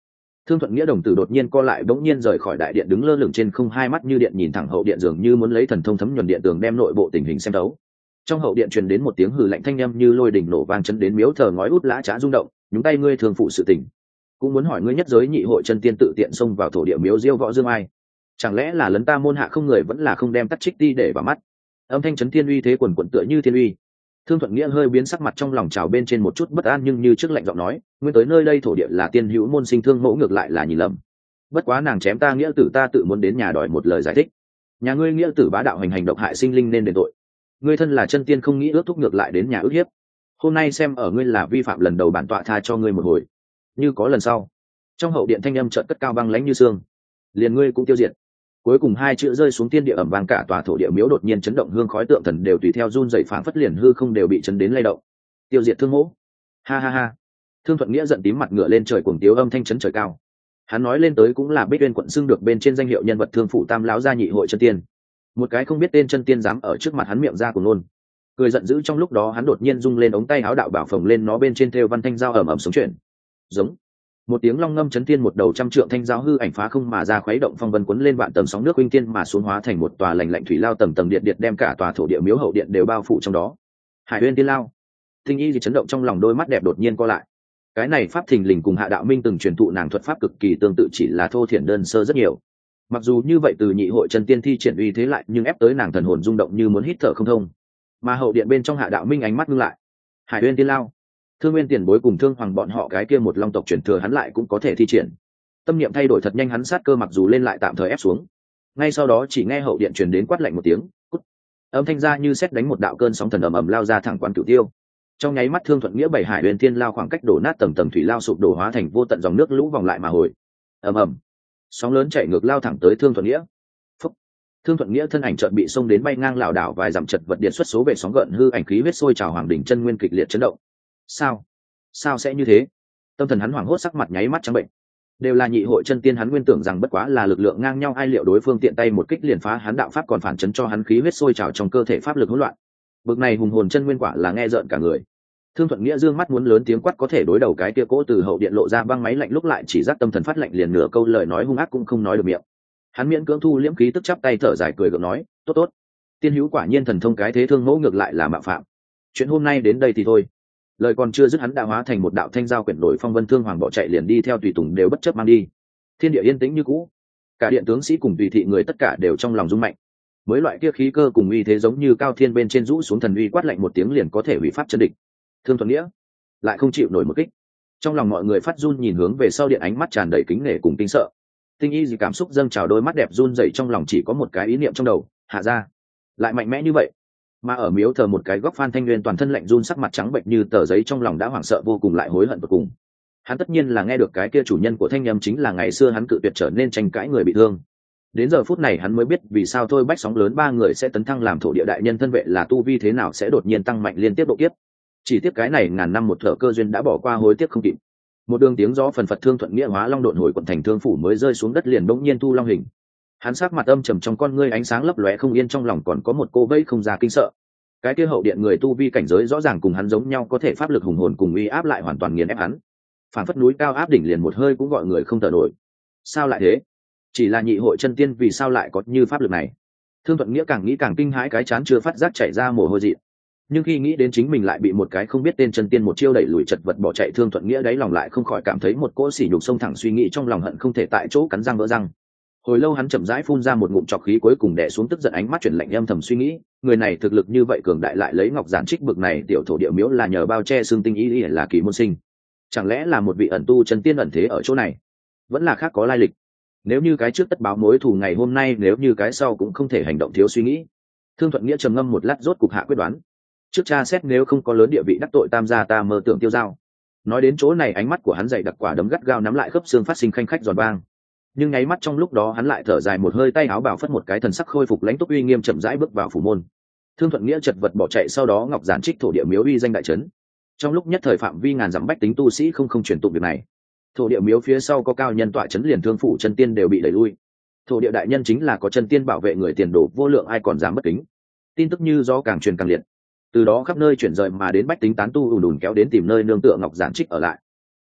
Thương Thuận Nghĩa đồng tử đột nhiên co lại, bỗng nhiên rời khỏi đại điện, đứng lơ lửng trên không, hai mắt như điện nhìn thẳng hậu điện, dường như muốn lấy thần thông thấm nhuần điện tường, đem nội bộ tình hình xem đấu. Trong hậu điện truyền đến một tiếng hừ lạnh thanh âm như lôi đình nổ vang, chấn đến miếu thờ ngói út lã chã rung động. Nhúng tay ngươi thường phụ sự tình, cũng muốn hỏi ngươi nhất giới nhị hội chân tiên tự tiện xông vào thổ địa miếu diêu võ dương ai, chẳng lẽ là lấn ta môn hạ không người, vẫn là không đem tắt trích ti để vào mắt. Âm thanh chấn thiên uy thế quần quần tựa như thiên uy. Thương Thuận Nghĩa hơi biến sắc mặt, trong lòng trào bên trên một chút bất an, nhưng như trước lạnh giọng nói, nguyên tới nơi đây thổ địa là tiên hữu môn sinh thương mẫu, ngược lại là nhìn lầm. Bất quá nàng chém ta nghĩa tử, ta tự muốn đến nhà đòi một lời giải thích. Nhà ngươi nghĩa tử bá đạo hành hành độc hại sinh linh nên đền tội, ngươi thân là chân tiên không nghĩ ước thúc, ngược lại đến nhà ước hiếp. Hôm nay xem ở ngươi là vi phạm lần đầu, bản tọa tha cho ngươi một hồi, như có lần sau. Trong hậu điện thanh âm chợt cất cao băng lãnh như xương, liền ngươi cũng tiêu diệt. Cuối cùng hai chữ rơi xuống, tiên địa ẩm vang, cả tòa thổ địa miếu đột nhiên chấn động, hương khói tượng thần đều tùy theo run rẩy, phảng phất liền hư không đều bị chấn đến lay động. Tiêu diệt thương mẫu, ha ha ha. Thương Thuận Nghĩa giận tím mặt ngựa lên trời cuồng tiếu, âm thanh chấn trời cao. Hắn nói lên tới cũng là Bích Uyên quận xưng được bên trên danh hiệu nhân vật thương phụ tam lão gia nhị hội chân tiên. Một cái không biết tên chân tiên dám ở trước mặt hắn miệng ra cuồng nôn. Cười giận dữ trong lúc đó, hắn đột nhiên rung lên ống tay áo đạo bảo phồng lên, nó bên trên thêu văn thanh dao ầm ầm sống chuyển. Giống một tiếng long ngâm chấn thiên, một đầu trăm trượng thanh giáo hư ảnh phá không mà ra, khuấy động phong vân, cuốn lên vạn tầng sóng nước huynh tiên mà xuống, hóa thành một tòa lạnh lạnh thủy lao tầng tầng điện điện, đem cả tòa thổ địa miếu hậu điện đều bao phủ trong đó. Hải Uyên tiên lao. Tinh Y gì chấn động trong lòng, đôi mắt đẹp đột nhiên co lại. Cái này pháp thình lình cùng Hạ Đạo Minh từng truyền thụ nàng thuật pháp cực kỳ tương tự, chỉ là thô thiển đơn sơ rất nhiều. Mặc dù như vậy, từ nhị hội chân tiên thi triển uy thế lại nhưng ép tới nàng thần hồn rung động như muốn hít thở không thông. Mà hậu điện bên trong Hạ Đạo Minh ánh mắt ngưng lại. Hải Uyên tiên lao, Thương Nguyên tiền bối cùng Thương Hoàng bọn họ cái kia một long tộc truyền thừa hắn lại cũng có thể thi triển. Tâm niệm thay đổi thật nhanh, hắn sát cơ mặc dù lên lại tạm thời ép xuống. Ngay sau đó chỉ nghe hậu điện truyền đến quát lạnh một tiếng, cút. Âm thanh ra như sét đánh, một đạo cơn sóng thần ầm ầm lao ra thẳng quán Cửu Tiêu. Trong nháy mắt, Thương Thuận Nghĩa bảy Hải Uyên tiên lao khoảng cách đổ nát, tầng tầng thủy lao sụp đổ, hóa thành vô tận dòng nước lũ vòng lại mà hồi. Ầm ầm, sóng lớn chạy ngược lao thẳng tới Thương Thuận Nghĩa. Phúc. Thương Thuận Nghĩa thân ảnh chợt bị xông đến bay ngang lảo đảo vài dặm, chật vật điện xuất số về sóng gợn, hư ảnh khí huyết sôi trào, hoàng đỉnh chân nguyên kịch liệt chấn động. Sao? Sao sẽ như thế? Tâm thần hắn hoảng hốt, sắc mặt nháy mắt trắng bệnh. Đều là nhị hội chân tiên, hắn nguyên tưởng rằng bất quá là lực lượng ngang nhau, ai liệu đối phương tiện tay một kích liền phá hắn đạo pháp, còn phản chấn cho hắn khí huyết sôi trào trong cơ thể, pháp lực hỗn loạn. Bực này hùng hồn chân nguyên quả là nghe rợn cả người. Thương Thuận Nghĩa dương mắt muốn lớn tiếng quát có thể đối đầu cái kia cỗ từ hậu điện lộ ra băng máy lạnh, lúc lại chỉ giác tâm thần phát lạnh, liền nửa câu lời nói hung ác cũng không nói được miệng. Hắn miễn cưỡng thu liễm khí tức, chắp tay thở dài cười gượng nói, tốt tốt, tiên hữu quả nhiên thần thông cái thế, thương mẫu ngược lại là mạo phạm. Chuyện hôm nay đến đây thì thôi. Lời còn chưa dứt, hắn đã hóa thành một đạo thanh giao quyển đổi phong vân, Thương Hoàng bỏ chạy liền đi theo tùy tùng đều bất chấp mang đi. Thiên địa yên tĩnh như cũ, cả điện tướng sĩ cùng tùy thị người tất cả đều trong lòng rung mạnh. Mới loại kia khí cơ cùng uy thế giống như cao thiên bên trên rũ xuống, thần uy quát lạnh một tiếng liền có thể hủy pháp chân địch. Thương Thuận Nghĩa lại không chịu nổi một kích. Trong lòng mọi người phát run, nhìn hướng về sau điện, ánh mắt tràn đầy kính nể cùng kinh sợ. Tinh Y gì cảm xúc dâng trào, đôi mắt đẹp run rẩy, trong lòng chỉ có một cái ý niệm trong đầu, hạ ra lại mạnh mẽ như vậy. Mà ở miếu thờ một cái góc, Phan Thanh Nguyên toàn thân lạnh run, sắc mặt trắng bệnh như tờ giấy, trong lòng đã hoảng sợ vô cùng, lại hối hận vô cùng. Hắn tất nhiên là nghe được cái kia chủ nhân của thanh âm chính là ngày xưa hắn cự tuyệt trở nên tranh cãi người bị thương. Đến giờ phút này hắn mới biết vì sao thôi bách sóng lớn ba người sẽ tấn thăng làm thổ địa đại nhân thân vệ, là tu vi thế nào sẽ đột nhiên tăng mạnh liên tiếp độ kiếp. Chỉ tiếc cái này ngàn năm một thở cơ duyên đã bỏ qua, hối tiếc không kịp. Một đường tiếng gió phần phật, Thương Thuận Nghĩa hóa long độn hồi quận thành Thương phủ mới rơi xuống đất liền bỗng nhiên thu long hình. Hắn sắc mặt âm trầm, trong con ngươi ánh sáng lấp lóe không yên, trong lòng còn có một cô vây không ra kinh sợ. Cái kia hậu điện người tu vi cảnh giới rõ ràng cùng hắn giống nhau, có thể pháp lực hùng hồn cùng uy áp lại hoàn toàn nghiền ép hắn. Phản phất núi cao áp đỉnh, liền một hơi cũng gọi người không thở nổi. Sao lại thế? Chỉ là nhị hội chân tiên, vì sao lại có như pháp lực này? Thương Thuận Nghĩa càng nghĩ càng kinh hãi, cái chán chưa phát giác chảy ra mồ hôi dị. Nhưng khi nghĩ đến chính mình lại bị một cái không biết tên chân tiên một chiêu đẩy lùi chật vật bỏ chạy, Thương Thuận Nghĩa đáy lòng lại không khỏi cảm thấy một cỗ sỉ nhục xông thẳng, suy nghĩ trong lòng hận không thể tại chỗ cắn răng vỡ răng. Hồi lâu hắn chậm rãi phun ra một ngụm trọc khí, cuối cùng đè xuống tức giận, ánh mắt chuyển lạnh, âm thầm suy nghĩ, người này thực lực như vậy cường đại, lại lấy ngọc giản trích bực này tiểu thổ địa miếu là nhờ bao che xương tinh ý ỉa là kỳ môn sinh. Chẳng lẽ là một vị ẩn tu chân tiên ẩn thế ở chỗ này, vẫn là khác có lai lịch? Nếu như cái trước tất báo mối thù ngày hôm nay, nếu như cái sau cũng không thể hành động thiếu suy nghĩ. Thương Thuận Nghĩa trầm ngâm một lát, rốt cục hạ quyết đoán. Trước cha xét, nếu không có lớn địa vị đắc tội tam gia, ta mơ tưởng tiêu dao. Nói đến chỗ này, ánh mắt của hắn dày đặc, quả đấm gắt gao nắm lại khớp xương, phát sinh khanh khách giòn vang. Nhưng nháy mắt trong lúc đó hắn lại thở dài một hơi, tay áo bảo phất một cái, thần sắc khôi phục lãnh túc uy nghiêm, chậm rãi bước vào phủ môn. Thương Thuận Nghĩa chật vật bỏ chạy, sau đó ngọc giản trích thổ địa miếu uy danh đại trấn. Trong lúc nhất thời phạm vi ngàn dặm bách tính tu sĩ không không truyền tụng việc này. Thổ địa miếu phía sau có cao nhân tọa trấn, liền Thương phủ chân tiên đều bị đẩy lui. Thổ địa đại nhân chính là có chân tiên bảo vệ người, tiền đồ vô lượng, ai còn dám bất kính. Tin tức như gió càng truyền càng liệt, từ đó khắp nơi chuyển rời mà đến bách tính tán tu ùn ùn kéo đến tìm nơi nương tựa ngọc giản trích ở lại.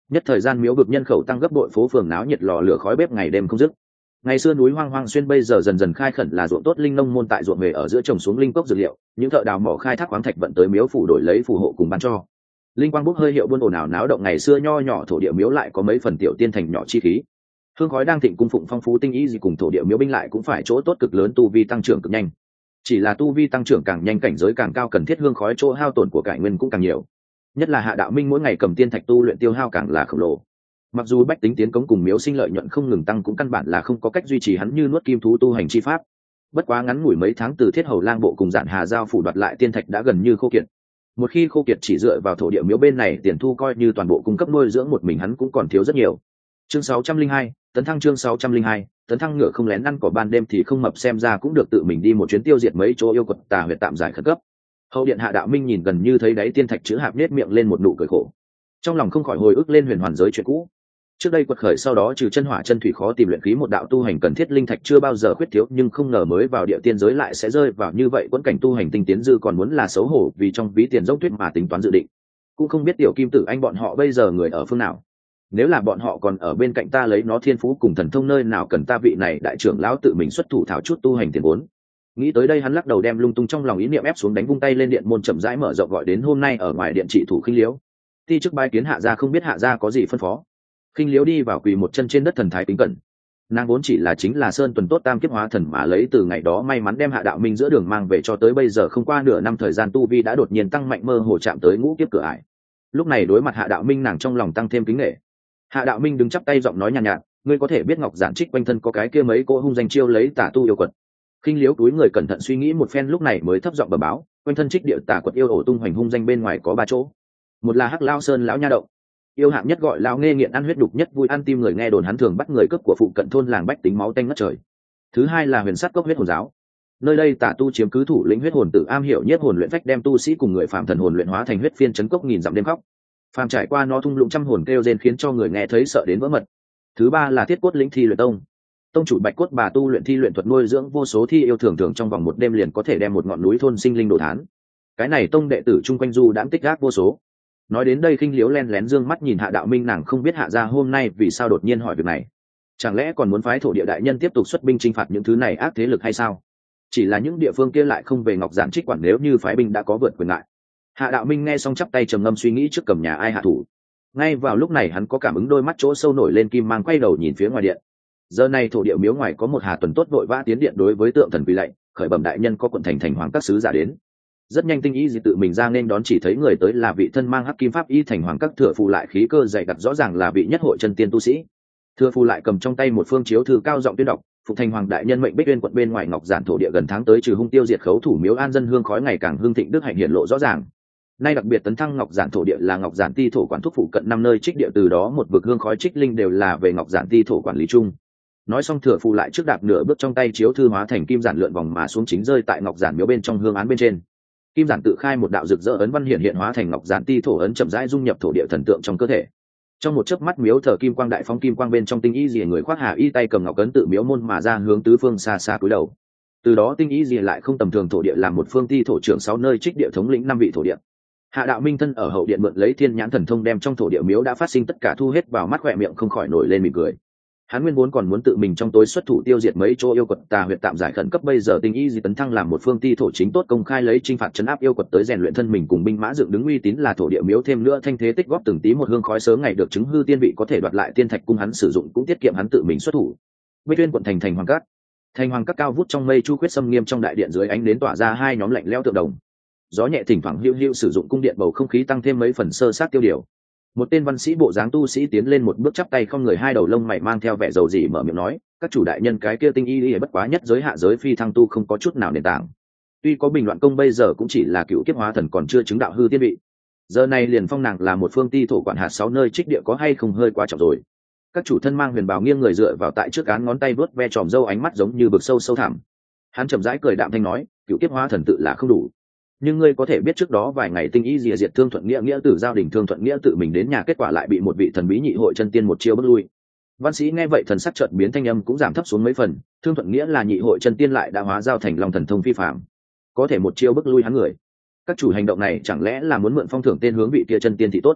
Nhất thời gian miếu vực nhân khẩu tăng gấp bội, phố phường náo nhiệt, lò lửa khói bếp ngày đêm không dứt. Ngày xưa núi hoang hoang xuyên bây giờ dần dần khai khẩn là ruộng tốt, linh nông môn tại ruộng về ở giữa trồng xuống linh cốc dược liệu, những thợ đào mỏ khai thác khoáng thạch vận tới miếu phủ đổi lấy phù hộ cùng bán cho. Linh quang bốc hơi hiệu buôn ồn ào náo động, ngày xưa nho nhỏ thổ địa miếu lại có mấy phần tiểu tiên thành nhỏ chi khí. Hương khói đang thịnh cung phụng phong phú tinh ý gì cùng thổ địa miếu binh lại cũng phải chỗ tốt cực lớn, tu vi tăng trưởng cực nhanh. Chỉ là tu vi tăng trưởng càng nhanh, cảnh giới càng cao, cần thiết hương khói chỗ hao tổn của cải nguyên cũng càng nhiều. Nhất là Hạ Đạo Minh mỗi ngày cầm tiên thạch tu luyện tiêu hao càng là khổng lồ. Mặc dù bách tính tiến cống cùng miếu sinh lợi nhuận không ngừng tăng, cũng căn bản là không có cách duy trì hắn như nuốt kim thú tu hành chi pháp. Bất quá ngắn ngủi mấy tháng, từ Thiết Hầu Lang bộ cùng Giản Hà giao phủ đoạt lại tiên thạch đã gần như khô kiệt. Một khi khô kiệt, chỉ dựa vào thổ địa miếu bên này tiền thu coi như toàn bộ cung cấp nuôi dưỡng một mình hắn cũng còn thiếu rất nhiều. Chương sáu trăm linh hai, tấn thăng. Chương sáu trăm linh hai, tấn thăng. Ngựa không lén ăn cỏ ban đêm thì không mập, xem ra cũng được tự mình đi một chuyến tiêu diệt mấy chỗ yêu quật tà huyệt tạm giải khẩn cấp. Hậu điện Hạ Đạo Minh nhìn gần như thấy đáy tiên thạch chữ hạp, nết miệng lên một nụ cười khổ, trong lòng không khỏi hồi ức lên huyền hoàn giới chuyện cũ. Trước đây quật khởi sau đó, trừ chân hỏa chân thủy khó tìm luyện khí một đạo tu hành cần thiết linh thạch chưa bao giờ khuyết thiếu, nhưng không ngờ mới vào địa tiên giới lại sẽ rơi vào như vậy quẫn cảnh tu hành tinh tiến dư, còn muốn là xấu hổ vì trong ví tiền dốc tuyết mà tính toán dự định. Cũng không biết tiểu kim tử anh bọn họ bây giờ người ở phương nào. Nếu là bọn họ còn ở bên cạnh ta, lấy nó thiên phú cùng thần thông, nơi nào cần ta vị này đại trưởng lão tự mình xuất thủ thảo chút tu hành tiền vốn. Nghĩ tới đây, hắn lắc đầu đem lung tung trong lòng ý niệm ép xuống, đánh vung tay lên, điện môn chậm rãi mở rộng, gọi đến hôm nay ở ngoài điện trị thủ Khinh Liếu. Ti chức bái kiến Hạ gia, không biết Hạ gia có gì phân phó. Khinh Liếu đi vào quỳ một chân trên đất, thần thái kính cẩn. Nàng vốn chỉ là chính là sơn tuần tốt tam kiếp hóa thần, mà lấy từ ngày đó may mắn đem Hạ Đạo Minh giữa đường mang về cho tới bây giờ không qua nửa năm thời gian, tu vi đã đột nhiên tăng mạnh, mơ hồ chạm tới ngũ kiếp cửa ải. Lúc này đối mặt Hạ Đạo Minh, nàng trong lòng tăng thêm kính nể. Hạ Đạo Minh đứng chắp tay, giọng nói nhàn nhạt, nhạt, ngươi có thể biết Ngọc Giản Trích quanh thân có cái kia mấy cô hung danh chiêu lấy tà tu yêu quật. Khinh Liếu túi người cẩn thận suy nghĩ một phen, lúc này mới thấp giọng bẩm báo, quanh thân Trích địa tà quật yêu ổ tung hoành hung danh bên ngoài có ba chỗ. Một là Hắc Lao Sơn lão nha động, yêu hạng nhất gọi lão nghê nghiện ăn huyết đục nhất vui ăn tim người, nghe đồn hắn thường bắt người cướp của phụ cận thôn làng bách tính máu tanh ngất trời. Thứ hai là Huyền Sát Cốc huyết hồn giáo, nơi đây tà tu chiếm cứ thủ lĩnh huyết hồn tự am hiểu nhất hồn luyện phách, đem tu sĩ cùng người phạm thần hồn luyện hóa thành huyết phiên chấn cốc nghìn dặm đêm khóc. Phàm trải qua nó thung lũng trăm hồn kêu rên, khiến cho người nghe thấy sợ đến vỡ mật. Thứ ba là Thiết Cốt lĩnh thi luyện tông, tông chủ Bạch Cốt bà tu luyện thi luyện thuật nuôi dưỡng vô số thi yêu, thường thường trong vòng một đêm liền có thể đem một ngọn núi thôn sinh linh đồ thán. Cái này tông đệ tử chung quanh du đãng tích gác vô số. Nói đến đây, Khinh Liếu len lén dương mắt nhìn Hạ Đạo Minh, nàng không biết Hạ gia hôm nay vì sao đột nhiên hỏi việc này. Chẳng lẽ còn muốn phái thổ địa đại nhân tiếp tục xuất binh chinh phạt những thứ này ác thế lực hay sao? Chỉ là những địa phương kia lại không về Ngọc Giản Trích quản, nếu như phái binh đã có vượt quyền ngại. Hạ Đạo Minh nghe xong chắp tay trầm ngâm suy nghĩ trước cầm nhà ai hạ thủ. Ngay vào lúc này hắn có cảm ứng, đôi mắt chỗ sâu nổi lên kim mang, quay đầu nhìn phía ngoài điện. Giờ này thổ địa miếu ngoài có một Hà Tuần tốt vội vã tiến điện đối với tượng thần quỳ lạy, khởi bẩm đại nhân có quận thành thành hoàng các sứ giả đến. Rất nhanh tinh y gì tự mình ra nên đón, chỉ thấy người tới là vị thân mang hắc kim pháp y thành hoàng các thừa phù lại, khí cơ dày đặc rõ ràng là vị nhất hội chân tiên tu sĩ. Thừa phù lại cầm trong tay một phương chiếu thư cao giọng tuyên đọc, phục thành hoàng đại nhân mệnh Bích Uyên quận bên ngoài Ngọc Giản thổ địa gần tháng tới trừ hung tiêu diệt khấu thủ miếu an dân, hương khói ngày càng hương thịnh, đức hạnh hiển lộ rõ ràng. Nay đặc biệt tấn thăng Ngọc Giản thổ địa là Ngọc Giản ti thổ quản thúc phụ cận năm nơi trích địa, từ đó một vực hương khói trích linh đều là về Ngọc Giản ti thổ quản lý chung. Nói xong, thừa phù lại trước đạp nửa bước, trong tay chiếu thư hóa thành kim giản lượn vòng mà xuống, chính rơi tại Ngọc Giản miếu bên trong hương án bên trên. Kim giản tự khai một đạo rực rỡ ấn văn hiện hiện hóa thành Ngọc Giản ti thổ ấn, chậm rãi dung nhập thổ địa thần tượng trong cơ thể. Trong một chớp mắt, miếu thờ kim quang đại phóng, kim quang bên trong tinh y rìa người khoác hà y tay cầm ngọc ấn tự miếu môn mà ra, hướng tứ phương xa xa cúi đầu. Từ đó tinh y rìa lại không tầm thường, thổ địa làm một phương ti thổ trưởng sáu nơi trích địa thống lĩnh năm vị thổ địa. Hạ Đạo Minh thân ở hậu điện mượn lấy thiên nhãn thần thông, đem trong thổ địa miếu đã phát sinh tất cả thu hết vào mắt, khỏe miệng không khỏi nổi lên mỉm cười. Hắn nguyên vốn còn muốn tự mình trong tối xuất thủ tiêu diệt mấy chỗ yêu quật tà huyệt tạm giải khẩn cấp, bây giờ tinh y di tấn thăng làm một phương ti thổ chính tốt, công khai lấy chinh phạt trấn áp yêu quật tới rèn luyện thân mình cùng binh mã dựng đứng uy tín là thổ địa miếu, thêm nữa thanh thế tích góp từng tí một hương khói, sớm ngày được chứng hư tiên vị có thể đoạt lại tiên thạch cung hắn sử dụng, cũng tiết kiệm hắn tự mình xuất thủ. Bích Uyên quận thành thành hoàng các, thành hoàng các cao vút trong mây, chu quyết xâm nghiêm, trong đại điện dưới ánh đến tỏa ra hai nhóm lạnh lẽo tượng đồng, gió nhẹ thỉnh thoảng hữu hữu sử dụng cung điện bầu không khí tăng thêm mấy phần sơ sát tiêu điều. Một tên văn sĩ bộ dáng tu sĩ tiến lên một bước, chắp tay không người, hai đầu lông mày mang theo vẻ dầu dĩ mở miệng nói, các chủ đại nhân, cái kia tinh y y bất quá nhất giới hạ giới phi thăng tu, không có chút nào nền tảng, tuy có bình loạn công, bây giờ cũng chỉ là cựu kiếp hóa thần, còn chưa chứng đạo hư tiên vị. Giờ này liền phong nàng là một phương ti thổ quản hạt sáu nơi trích địa, có hay không hơi quá trọng rồi. Các chủ thân mang huyền bào nghiêng người dựa vào tại trước án, ngón tay vuốt ve tròm râu, ánh mắt giống như vực sâu sâu thẳm. Hắn chậm rãi cười đạm thanh nói, cựu kiếp hóa thần tự là không đủ, nhưng ngươi có thể biết trước đó vài ngày tinh y dìa diệt Thương Thuận Nghĩa, nghĩa tử giao đình Thương Thuận Nghĩa tự mình đến nhà, kết quả lại bị một vị thần bí nhị hội chân tiên một chiêu bước lui. Văn sĩ nghe vậy thần sắc chợt biến, thanh âm cũng giảm thấp xuống mấy phần. Thương Thuận Nghĩa là nhị hội chân tiên, lại đã hóa giao thành long thần thông phi phạm, có thể một chiêu bước lui hắn người. Các chủ hành động này chẳng lẽ là muốn mượn phong thưởng tên hướng vị kia chân tiên thì tốt?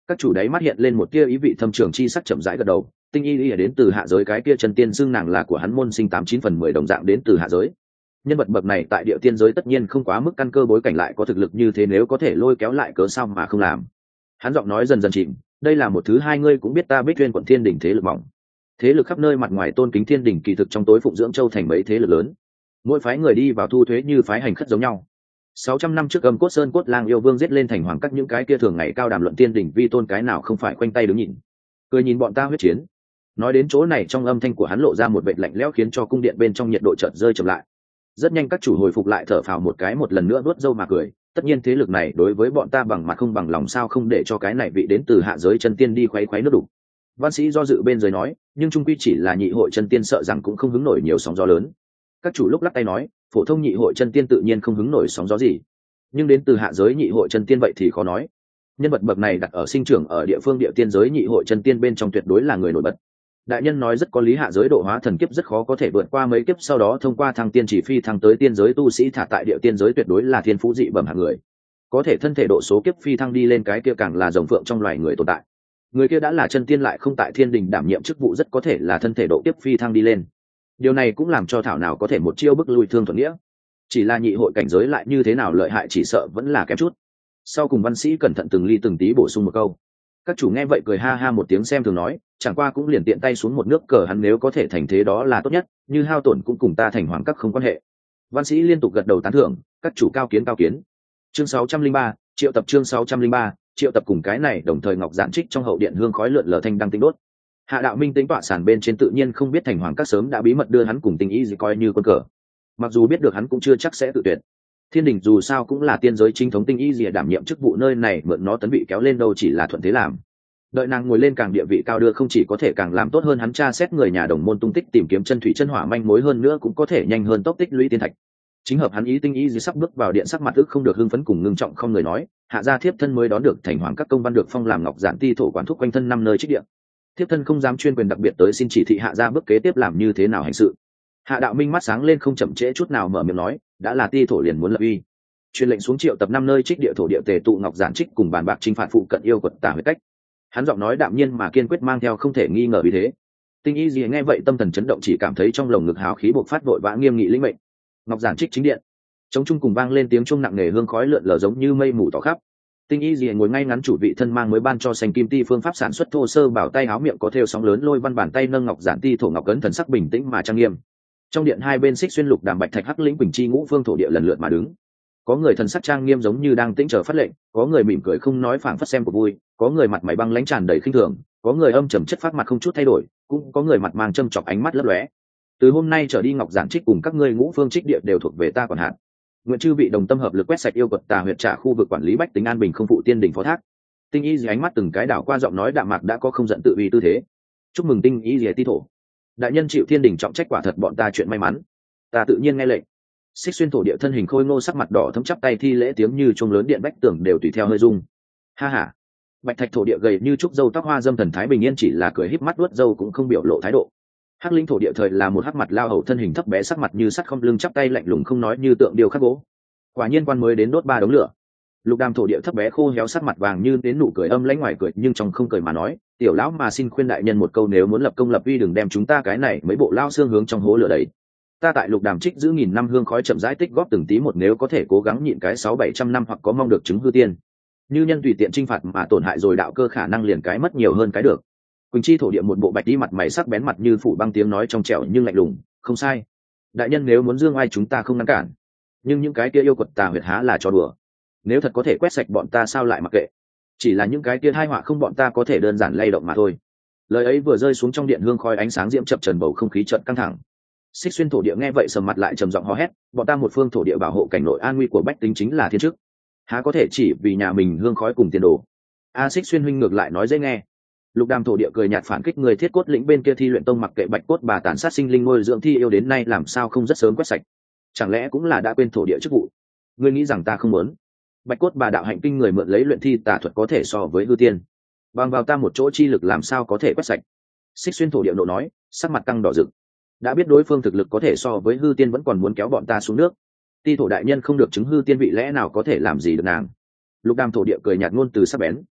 Các chủ đáy mắt hiện lên một tia ý vị thâm trường chi sắc, chậm rãi gật đầu. Tinh y y đến từ hạ giới, cái kia chân tiên xưng nàng là của hắn môn sinh tám chín phần mười đồng dạng đến từ hạ giới. Nhân vật bậc này tại địa tiên giới tất nhiên không quá mức căn cơ bối cảnh, lại có thực lực như thế, nếu có thể lôi kéo lại cớ sao mà không làm. Hắn giọng nói dần dần chìm, đây là một thứ hai, ngươi cũng biết ta Bích Tuyên quận Thiên Đình thế lực mỏng, thế lực khắp nơi, mặt ngoài tôn kính Thiên Đình, kỳ thực trong tối phụng dưỡng Châu thành mấy thế lực lớn, mỗi phái người đi vào thu thuế như phái hành khất giống nhau. Sáu trăm năm trước Âm Cốt Sơn Cốt Lang yêu vương giết lên thành hoàng các, những cái kia thường ngày cao đàm luận Thiên Đình vi tôn, cái nào không phải khoanh tay đứng nhìn, cười nhìn bọn ta huyết chiến. Nói đến chỗ này, trong âm thanh của hắn lộ ra một vệt lạnh lẽo, khiến cho cung điện bên trong nhiệt độ chợt rơi chậm lại. Rất nhanh các chủ hồi phục lại, thở phào một cái, một lần nữa vuốt râu mà cười. Tất nhiên thế lực này đối với bọn ta bằng mặt không bằng lòng, sao không để cho cái này vị đến từ hạ giới chân tiên đi khuấy khuấy nước đủ. Văn sĩ do dự bên dưới nói, nhưng trung quy chỉ là nhị hội chân tiên, sợ rằng cũng không hứng nổi nhiều sóng gió lớn. Các chủ lúc lắc tay nói, phổ thông nhị hội chân tiên tự nhiên không hứng nổi sóng gió gì, nhưng đến từ hạ giới nhị hội chân tiên vậy thì khó nói. Nhân vật bậc này đặt ở sinh trưởng ở địa phương địa tiên giới nhị hội chân tiên bên trong tuyệt đối là người nổi bật. Đại nhân nói rất có lý, hạ giới độ hóa thần kiếp rất khó có thể vượt qua mấy kiếp, sau đó thông qua thăng tiên chỉ phi thăng tới tiên giới tu sĩ thả tại địa tiên giới tuyệt đối là thiên phú dị bẩm hạng người, có thể thân thể độ số kiếp phi thăng đi lên, cái kia càng là rồng phượng trong loài người tồn tại. Người kia đã là chân tiên lại không tại Thiên Đình đảm nhiệm chức vụ, rất có thể là thân thể độ kiếp phi thăng đi lên. Điều này cũng làm cho thảo nào có thể một chiêu bức lui Thương Thuận Nghĩa. Chỉ là nhị hội cảnh giới lại như thế nào lợi hại, chỉ sợ vẫn là kém chút. Sau cùng văn sĩ cẩn thận từng ly từng tí bổ sung một câu. Các chủ nghe vậy cười ha ha một tiếng, xem thường nói, chẳng qua cũng liền tiện tay xuống một nước cờ, hắn nếu có thể thành thế đó là tốt nhất, như hao tổn cũng cùng ta thành hoàng các không quan hệ. Văn sĩ liên tục gật đầu tán thưởng, các chủ cao kiến cao kiến. Chương sáu trăm linh ba, triệu tập chương sáu trăm linh ba, triệu tập cùng cái này đồng thời Ngọc Giản Trích trong hậu điện hương khói lượn lờ, thanh đăng tinh đốt. Hạ Đạo Minh tính tọa sàn bên trên tự nhiên không biết thành hoàng các sớm đã bí mật đưa hắn cùng Tinh Y gì coi như quân cờ. Mặc dù biết được hắn cũng chưa chắc sẽ tự tuyệt. Thiên Đình dù sao cũng là tiên giới chính thống, Tinh Y gì đảm nhiệm chức vụ nơi này, mượn nó tấn vị kéo lên đâu chỉ là thuận thế làm. Đợi nàng ngồi lên càng địa vị cao đưa, không chỉ có thể càng làm tốt hơn hắn tra xét người nhà đồng môn tung tích, tìm kiếm chân thủy chân hỏa manh mối, hơn nữa cũng có thể nhanh hơn tốc tích lũy tiên thạch. Chính hợp hắn ý. Tinh Y gì sắp bước vào điện, sắc mặt ức không được hưng phấn cùng ngưng trọng, không người nói, hạ gia thiếp thân mới đón được thành hoàng các công văn, được phong làm Ngọc Giản ti thổ quản thúc quanh thân năm nơi trích địa. Thiếp thân không dám chuyên quyền đặc biệt tới xin chỉ thị hạ gia bước kế tiếp làm như thế nào hành sự. Hạ Đạo Minh mắt sáng lên, không chậm trễ chút nào mở miệng nói, đã là ti thổ liền muốn lập uy, truyền lệnh xuống triệu tập năm nơi trích địa thổ địa tề tụ Ngọc Giản Trích cùng bàn bạc chinh phạt phụ cận yêu quật tả huyết cách. Hắn giọng nói đạm nhiên mà kiên quyết, mang theo không thể nghi ngờ vì thế. Tinh Y gì nghe vậy tâm thần chấn động, chỉ cảm thấy trong lồng ngực hào khí bộc phát, vội vã nghiêm nghị lĩnh mệnh. Ngọc Giản Trích chính điện, trống trung cùng vang lên tiếng chuông nặng nề, hương khói lượn lờ giống như mây mù tỏ khắp. Tinh Y gì ngồi ngay ngắn, chủ vị thân mang mới ban cho xanh kim ti phương pháp sản xuất thô sơ bảo tay áo, miệng có thêu sóng lớn lôi văn, bàn tay nâng Ngọc Giản ti thổ ngọc cấn, thần sắc bình tĩnh mà trang nghiêm. Trong điện hai bên xích xuyên lục đàm bạch thạch hắc lĩnh quỳnh chi ngũ phương thổ địa lần lượt mà đứng. Có người thần sắc trang nghiêm giống như đang tĩnh chờ phát lệnh, có người mỉm cười không nói phảng phất xem của vui, có người mặt mày băng lãnh tràn đầy khinh thường, có người âm trầm chất phát mặt không chút thay đổi, cũng có người mặt mang châm chọc ánh mắt lấp lóe. Từ hôm nay trở đi Ngọc Giản Trích cùng các ngươi ngũ phương trích địa đều thuộc về ta quản hạt. Nguyện chư vị đồng tâm hợp lực quét sạch yêu quật tà huyệt, trả khu vực quản lý bách tính an bình, không phụ tiên đình phó thác. Tinh Y gì ánh mắt từng cái đảo qua, giọng nói đạm mạc đã có không giận tự uy tư thế. Chúc mừng Tinh Y gì ti thổ, đại nhân chịu thiên đình trọng trách, quả thật bọn ta chuyện may mắn. Ta tự nhiên nghe lệnh. Xích xuyên thổ địa thân hình khôi ngô, sắc mặt đỏ thấm, chắp tay thi lễ, tiếng như chuông lớn điện bách tường đều tùy theo hơi rung. Ha ha. Bạch thạch thổ địa gầy như trúc dâu tóc hoa dâm, thần thái bình yên, chỉ là cười híp mắt vuốt dâu cũng không biểu lộ thái độ. Hắc linh thổ địa thời là một hắc mặt lao hầu, thân hình thấp bé, sắc mặt như sắt không lưng, chắp tay lạnh lùng không nói, như tượng điêu khắc gỗ. Quả nhiên quan mới đến đốt ba đống lửa. Lục đàm thổ địa thấp bé khô héo, sắc mặt vàng như đến, nụ cười âm lãnh ngoài cười nhưng trong không cười mà nói, tiểu lão mà xin khuyên đại nhân một câu, nếu muốn lập công lập uy đừng đem chúng ta cái này mấy bộ lao xương hướng trong hố lửa đấy. Ta tại lục đàm trích giữ nghìn năm hương khói, chậm rãi tích góp từng tí một, nếu có thể cố gắng nhịn cái sáu bảy trăm năm, hoặc có mong được chứng hư tiên. Như nhân tùy tiện chinh phạt mà tổn hại rồi đạo cơ, khả năng liền cái mất nhiều hơn cái được. Quỳnh chi thổ địa một bộ bạch đi, mặt mày sắc bén, mặt như phủ băng, tiếng nói trong trẻo nhưng lạnh lùng, không sai. Đại nhân nếu muốn dương ai chúng ta không ngăn cản, nhưng những cái kia yêu quật tà huyệt há là trò đùa. Nếu thật có thể quét sạch bọn ta sao lại mặc kệ, chỉ là những cái kia hai họa không bọn ta có thể đơn giản lay động mà thôi. Lời ấy vừa rơi xuống, trong điện hương khói ánh sáng diễm chập trần, bầu không khí chợt căng thẳng. Xích xuyên thổ địa nghe vậy sầm mặt lại, trầm giọng hò hét, bọn ta một phương thổ địa bảo hộ cảnh nội an nguy của bách tính chính là thiên chức, há có thể chỉ vì nhà mình hương khói cùng tiền đồ. A Xích xuyên huynh ngược lại nói dễ nghe. Lục đàm thổ địa cười nhạt phản kích, người thiết cốt lĩnh bên kia thi luyện tông mặc kệ bạch cốt bà tàn sát sinh linh nuôi dưỡng thi yêu đến nay, làm sao không rất sớm quét sạch? Chẳng lẽ cũng là đã quên thổ địa chức vụ? Ngươi nghĩ rằng ta không muốn? Bạch cốt bà đạo hạnh kinh người, mượn lấy luyện thi tà thuật có thể so với hư tiên, bằng vào ta một chỗ chi lực làm sao có thể quét sạch? Xích xuyên thổ địa nộ nói, sắc mặt căng đỏ rực. Đã biết đối phương thực lực có thể so với hư tiên, vẫn còn muốn kéo bọn ta xuống nước. Ti thổ đại nhân không được chứng hư tiên vị, lẽ nào có thể làm gì được nàng? Lục đàm thổ địa cười nhạt ngôn từ sắc bén.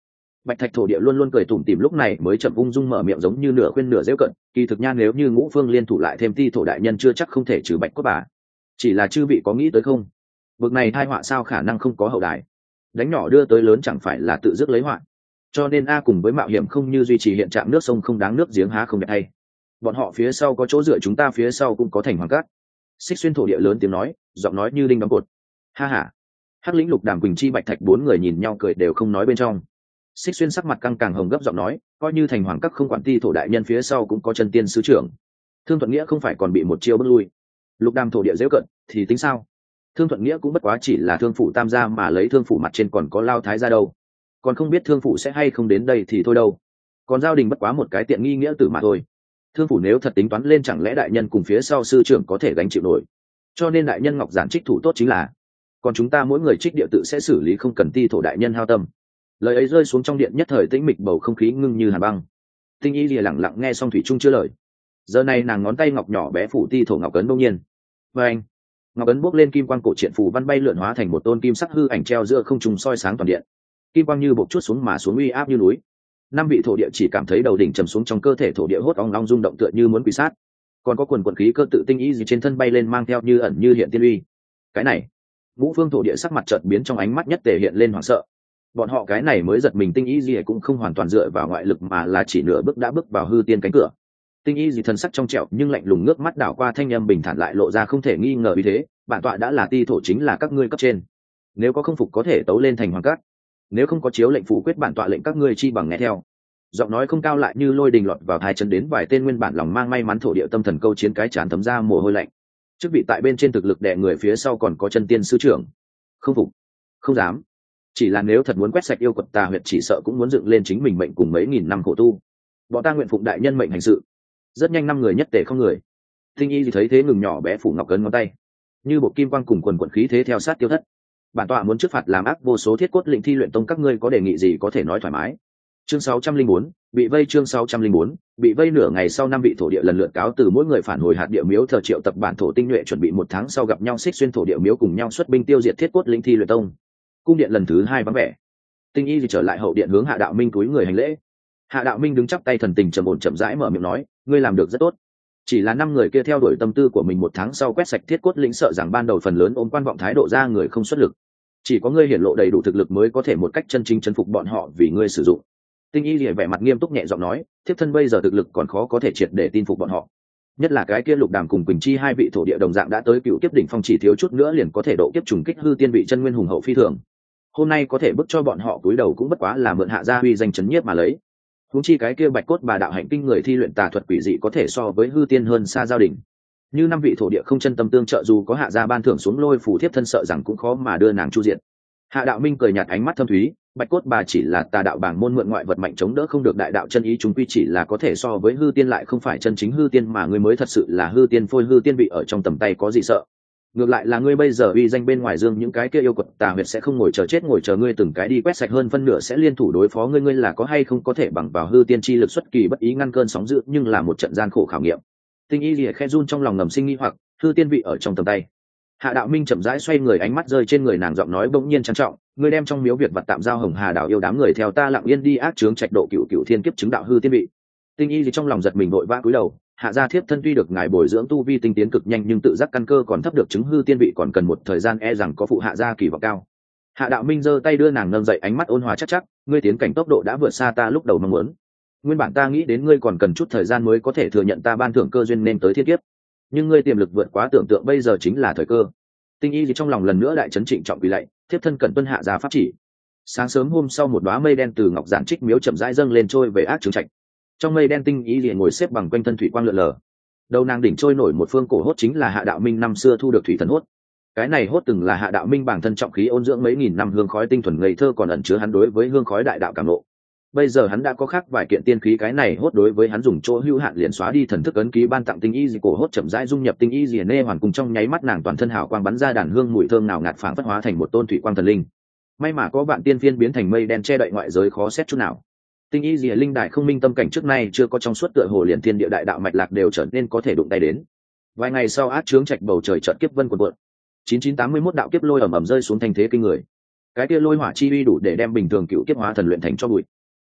Bạch thạch thổ địa luôn luôn cười tủm tỉm, lúc này mới chậm ung dung mở miệng, giống như nửa khuyên nửa giễu cận. Kỳ thực nha, nếu như ngũ phương liên thủ lại thêm ti thổ đại nhân, chưa chắc không thể trừ bạch cốt bà. Chỉ là chư vị có nghĩ tới không, bực này tai họa sao khả năng không có hậu đài, đánh nhỏ đưa tới lớn chẳng phải là tự dứt lấy họa. Cho nên a cùng với mạo hiểm không như duy trì hiện trạng nước sông không đáng nước giếng há không đẹp hay. Bọn họ phía sau có chỗ dựa, chúng ta phía sau cũng có thành hoàng cát. Xích xuyên thổ địa lớn tiếng nói, giọng nói như đinh đóng cột. Ha ha. Hắc lĩnh, lục đàm, quỳnh chi, bạch thạch bốn người nhìn nhau cười đều không nói bên trong. Xích xuyên sắc mặt căng càng hồng gấp giọng nói, coi như thành hoàng các không quản ti thổ đại nhân phía sau cũng có chân tiên sứ trưởng. Thương Thuận Nghĩa không phải còn bị một chiêu bước lui. Lục đàm thổ địa dễ cận thì tính sao? Thương Thuận Nghĩa cũng bất quá chỉ là thương phủ tam gia mà lấy, thương phủ mặt trên còn có lao thái gia đâu, còn không biết thương phủ sẽ hay không đến đây thì thôi đâu. Còn Giao Đình bất quá một cái tiện nghi nghĩa tử mà thôi. Thương phủ nếu thật tính toán lên, chẳng lẽ đại nhân cùng phía sau sư trưởng có thể gánh chịu nổi? Cho nên đại nhân ngọc giản trích thủ tốt chính là, còn chúng ta mỗi người trích địa tự sẽ xử lý, không cần ti thổ đại nhân hao tâm. Lời ấy rơi xuống trong điện, nhất thời tĩnh mịch, bầu không khí ngưng như hàn băng. Tinh Y lìa lặng lặng nghe xong thủy trung chưa lời. Giờ này nàng ngón tay ngọc nhỏ bé phủ ti thổ ngọc ấn đông nhiên, và anh ngọc ấn bốc lên kim quang, cổ truyện phù văn bay lượn hóa thành một tôn kim sắc hư ảnh treo giữa không trung soi sáng toàn điện. Kim quang như bộc chút xuống mà xuống, uy áp như núi. Năm vị thổ địa chỉ cảm thấy đầu đỉnh trầm xuống, trong cơ thể thổ địa hốt ong long rung động tựa như muốn quỳ sát. Còn có quần quần khí cơ tự Tinh Y gì trên thân bay lên, mang theo như ẩn như hiện tiên uy. Cái này, ngũ phương thổ địa sắc mặt chợt biến, trong ánh mắt nhất tề hiện lên hoảng sợ. Bọn họ cái này mới giật mình, Tinh Y gì cũng không hoàn toàn dựa vào ngoại lực, mà là chỉ nửa bước đã bước vào hư tiên cánh cửa. Tinh Y gì thần sắc trong trẻo nhưng lạnh lùng, ngước mắt đảo qua, thanh âm bình thản lại lộ ra không thể nghi ngờ uy thế. Bản tọa đã là ti thổ, chính là các ngươi cấp trên, nếu có không phục có thể tấu lên thành hoàng cát, nếu không có chiếu lệnh phủ quyết, bản tọa lệnh các ngươi chi bằng nghe theo. Giọng nói không cao lại như lôi đình lọt vào tai, chân đến vài tên nguyên bản lòng mang may mắn thổ địa tâm thần câu chiến, cái chán thấm ra mồ hôi lạnh. Chức vị tại bên trên thực lực đè người phía sau còn có chân tiên sư trưởng, không phục, không dám. Chỉ là nếu thật muốn quét sạch yêu quật tà huyệt, chỉ sợ cũng muốn dựng lên chính mình mệnh cùng mấy nghìn năm khổ tu. Bọn ta nguyện phụng đại nhân mệnh hành sự. Rất nhanh năm người nhất tề không người. Tinh Y thì thấy thế ngừng nhỏ bé phủ ngọc cấn ngón tay, như bộ kim quang cùng quần quần khí thế theo sát tiêu thất. Bản tọa muốn trước phạt làm ác vô số thiết cốt lĩnh thi luyện tông, các ngươi có đề nghị gì có thể nói thoải mái. Chương sáu trăm linh bốn bị vây, chương sáu trăm linh bốn bị vây. Nửa ngày sau, năm vị thổ địa lần lượt cáo từ, mỗi người phản hồi hạt địa miếu thờ triệu tập bản thổ tinh nhuệ, chuẩn bị một tháng sau gặp nhau xích xuyên thổ địa miếu, cùng nhau xuất binh tiêu diệt thiết cốt lĩnh thi luyện tông. Cung điện lần thứ hai vắng vẻ. Tinh Y thì trở lại hậu điện, hướng Hạ Đạo Minh cúi người hành lễ. Hạ Đạo Minh đứng chắp tay, thần tình trầm ổn chậm rãi mở miệng nói, ngươi làm được rất tốt. Chỉ là năm người kia theo đuổi tâm tư của mình, một tháng sau quét sạch thiết cốt lĩnh, sợ rằng ban đầu phần lớn ôm quan vọng thái độ ra người không xuất lực. Chỉ có ngươi hiển lộ đầy đủ thực lực mới có thể một cách chân chính chấn phục bọn họ, vì ngươi sử dụng. Tinh Y lìa vẻ mặt nghiêm túc nhẹ giọng nói, thiếp thân bây giờ thực lực còn khó có thể triệt để tin phục bọn họ. Nhất là cái kia Lục Đàm cùng Quỳnh Chi hai vị thổ địa đồng dạng đã tới cựu kiếp đỉnh phong, chỉ thiếu chút nữa liền có thể độ kiếp trùng kích hư tiên vị chân nguyên hùng hậu phi thường. Hôm nay có thể bức cho bọn họ cúi đầu cũng bất quá là mượn hạ gia uy danh chấn nhiếp mà lấy. Huống chi cái kia bạch cốt bà đạo hạnh kinh người thi luyện tà thuật quỷ dị có thể so với hư tiên hơn xa giao đỉnh. Như năm vị thổ địa không chân tâm tương trợ, dù có hạ gia ban thưởng xuống lôi phủ thiếp thân sợ rằng cũng khó mà đưa nàng chu diện. Hạ Đạo Minh cười nhạt, ánh mắt thâm thúy, bạch cốt bà chỉ là tà đạo bảng môn, mượn ngoại vật mạnh chống đỡ không được đại đạo chân ý, chúng quy chỉ là có thể so với hư tiên, lại không phải chân chính hư tiên, mà ngươi mới thật sự là hư tiên phôi, hư tiên vị ở trong tầm tay có gì sợ. Ngược lại là ngươi bây giờ uy danh bên ngoài dương, những cái kia yêu quật tà huyệt sẽ không ngồi chờ chết, ngồi chờ ngươi từng cái đi quét sạch, hơn phân nửa sẽ liên thủ đối phó ngươi. Ngươi là có hay không có thể bằng vào hư tiên chi lực xuất kỳ bất ý ngăn cơn sóng dữ, nhưng là một trận gian khổ khảo nghiệm. Tinh Y lìa khe run trong lòng ngầm sinh nghi hoặc, hư tiên vị ở trong tầm tay. Hạ Đạo Minh chậm rãi xoay người, ánh mắt rơi trên người nàng, giọng nói bỗng nhiên trang trọng, ngươi đem trong miếu việc vật tạm giao Hồng Hà đảo yêu đám người theo ta lặng yên đi ác chướng trạch độ cựu cựu thiên kiếp chứng đạo hư tiên vị. Tinh Y gì trong lòng giật mình, vội vã cúi đầu. Hạ gia thiếp thân tuy được ngài bồi dưỡng tu vi tinh tiến cực nhanh, nhưng tự giác căn cơ còn thấp, được chứng hư tiên vị còn cần một thời gian, e rằng có phụ hạ gia kỳ vọng cao. Hạ Đạo Minh giơ tay đưa nàng nâng dậy, ánh mắt ôn hòa chắc chắc, ngươi tiến cảnh tốc độ đã vượt xa ta lúc đầu mong muốn. Nguyên bản ta nghĩ đến ngươi còn cần chút thời gian mới có thể thừa nhận ta ban thưởng cơ duyên nên tới thiên kiếp, nhưng ngươi tiềm lực vượt quá tưởng tượng, bây giờ chính là thời cơ. Tinh Y gì trong lòng lần nữa đại chấn, trịnh trọng quỳ lạy, thiếp thân cẩn tuân hạ gia pháp chỉ. Sáng sớm hôm sau, một đóa mây đen từ ngọc giản trích miếu chậm rãi dâng lên, trôi về ác trường trạch. Trong mây đen, Tinh Y liền ngồi xếp bằng quanh thân thủy quang lượn lờ, đầu nàng đỉnh trôi nổi một phương cổ hốt, chính là Hạ Đạo Minh năm xưa thu được thủy thần hốt. Cái này hốt từng là Hạ Đạo Minh bản thân trọng khí ôn dưỡng mấy nghìn năm hương khói tinh thuần ngây thơ, còn ẩn chứa hắn đối với hương khói đại đạo cảm ngộ. Bây giờ hắn đã có khác vài kiện tiên khí, cái này hốt đối với hắn dùng chỗ hữu hạn, liền xóa đi thần thức ấn ký ban tặng. Tinh Y gì cổ hốt chậm rãi dung nhập Tinh Y gì nê hoàn cùng, trong nháy mắt nàng toàn thân hào quang bắn ra, đàn hương mùi thơm nào ngạt phảng phất hóa thành một tôn thủy quang thần linh. May mà có vạn tiên phiên biến thành mây đen che đậy ngoại giới, khó xét chút nào. Tinh Y gì linh đại không minh tâm cảnh trước nay chưa có trong suốt, tựa hồ liền thiên địa đại đạo mạch lạc đều trở nên có thể đụng tay đến. Vài ngày sau, át chướng trạch bầu trời chợt kiếp vân cuộn cuộn, chín chín tám mươi mốt đạo kiếp lôi ầm ầm rơi xuống, thành thế kinh người. Cái kia lôi hỏa chi uy đủ để đem bình thường cựu kiếp hóa thần luyện thành cho bụi.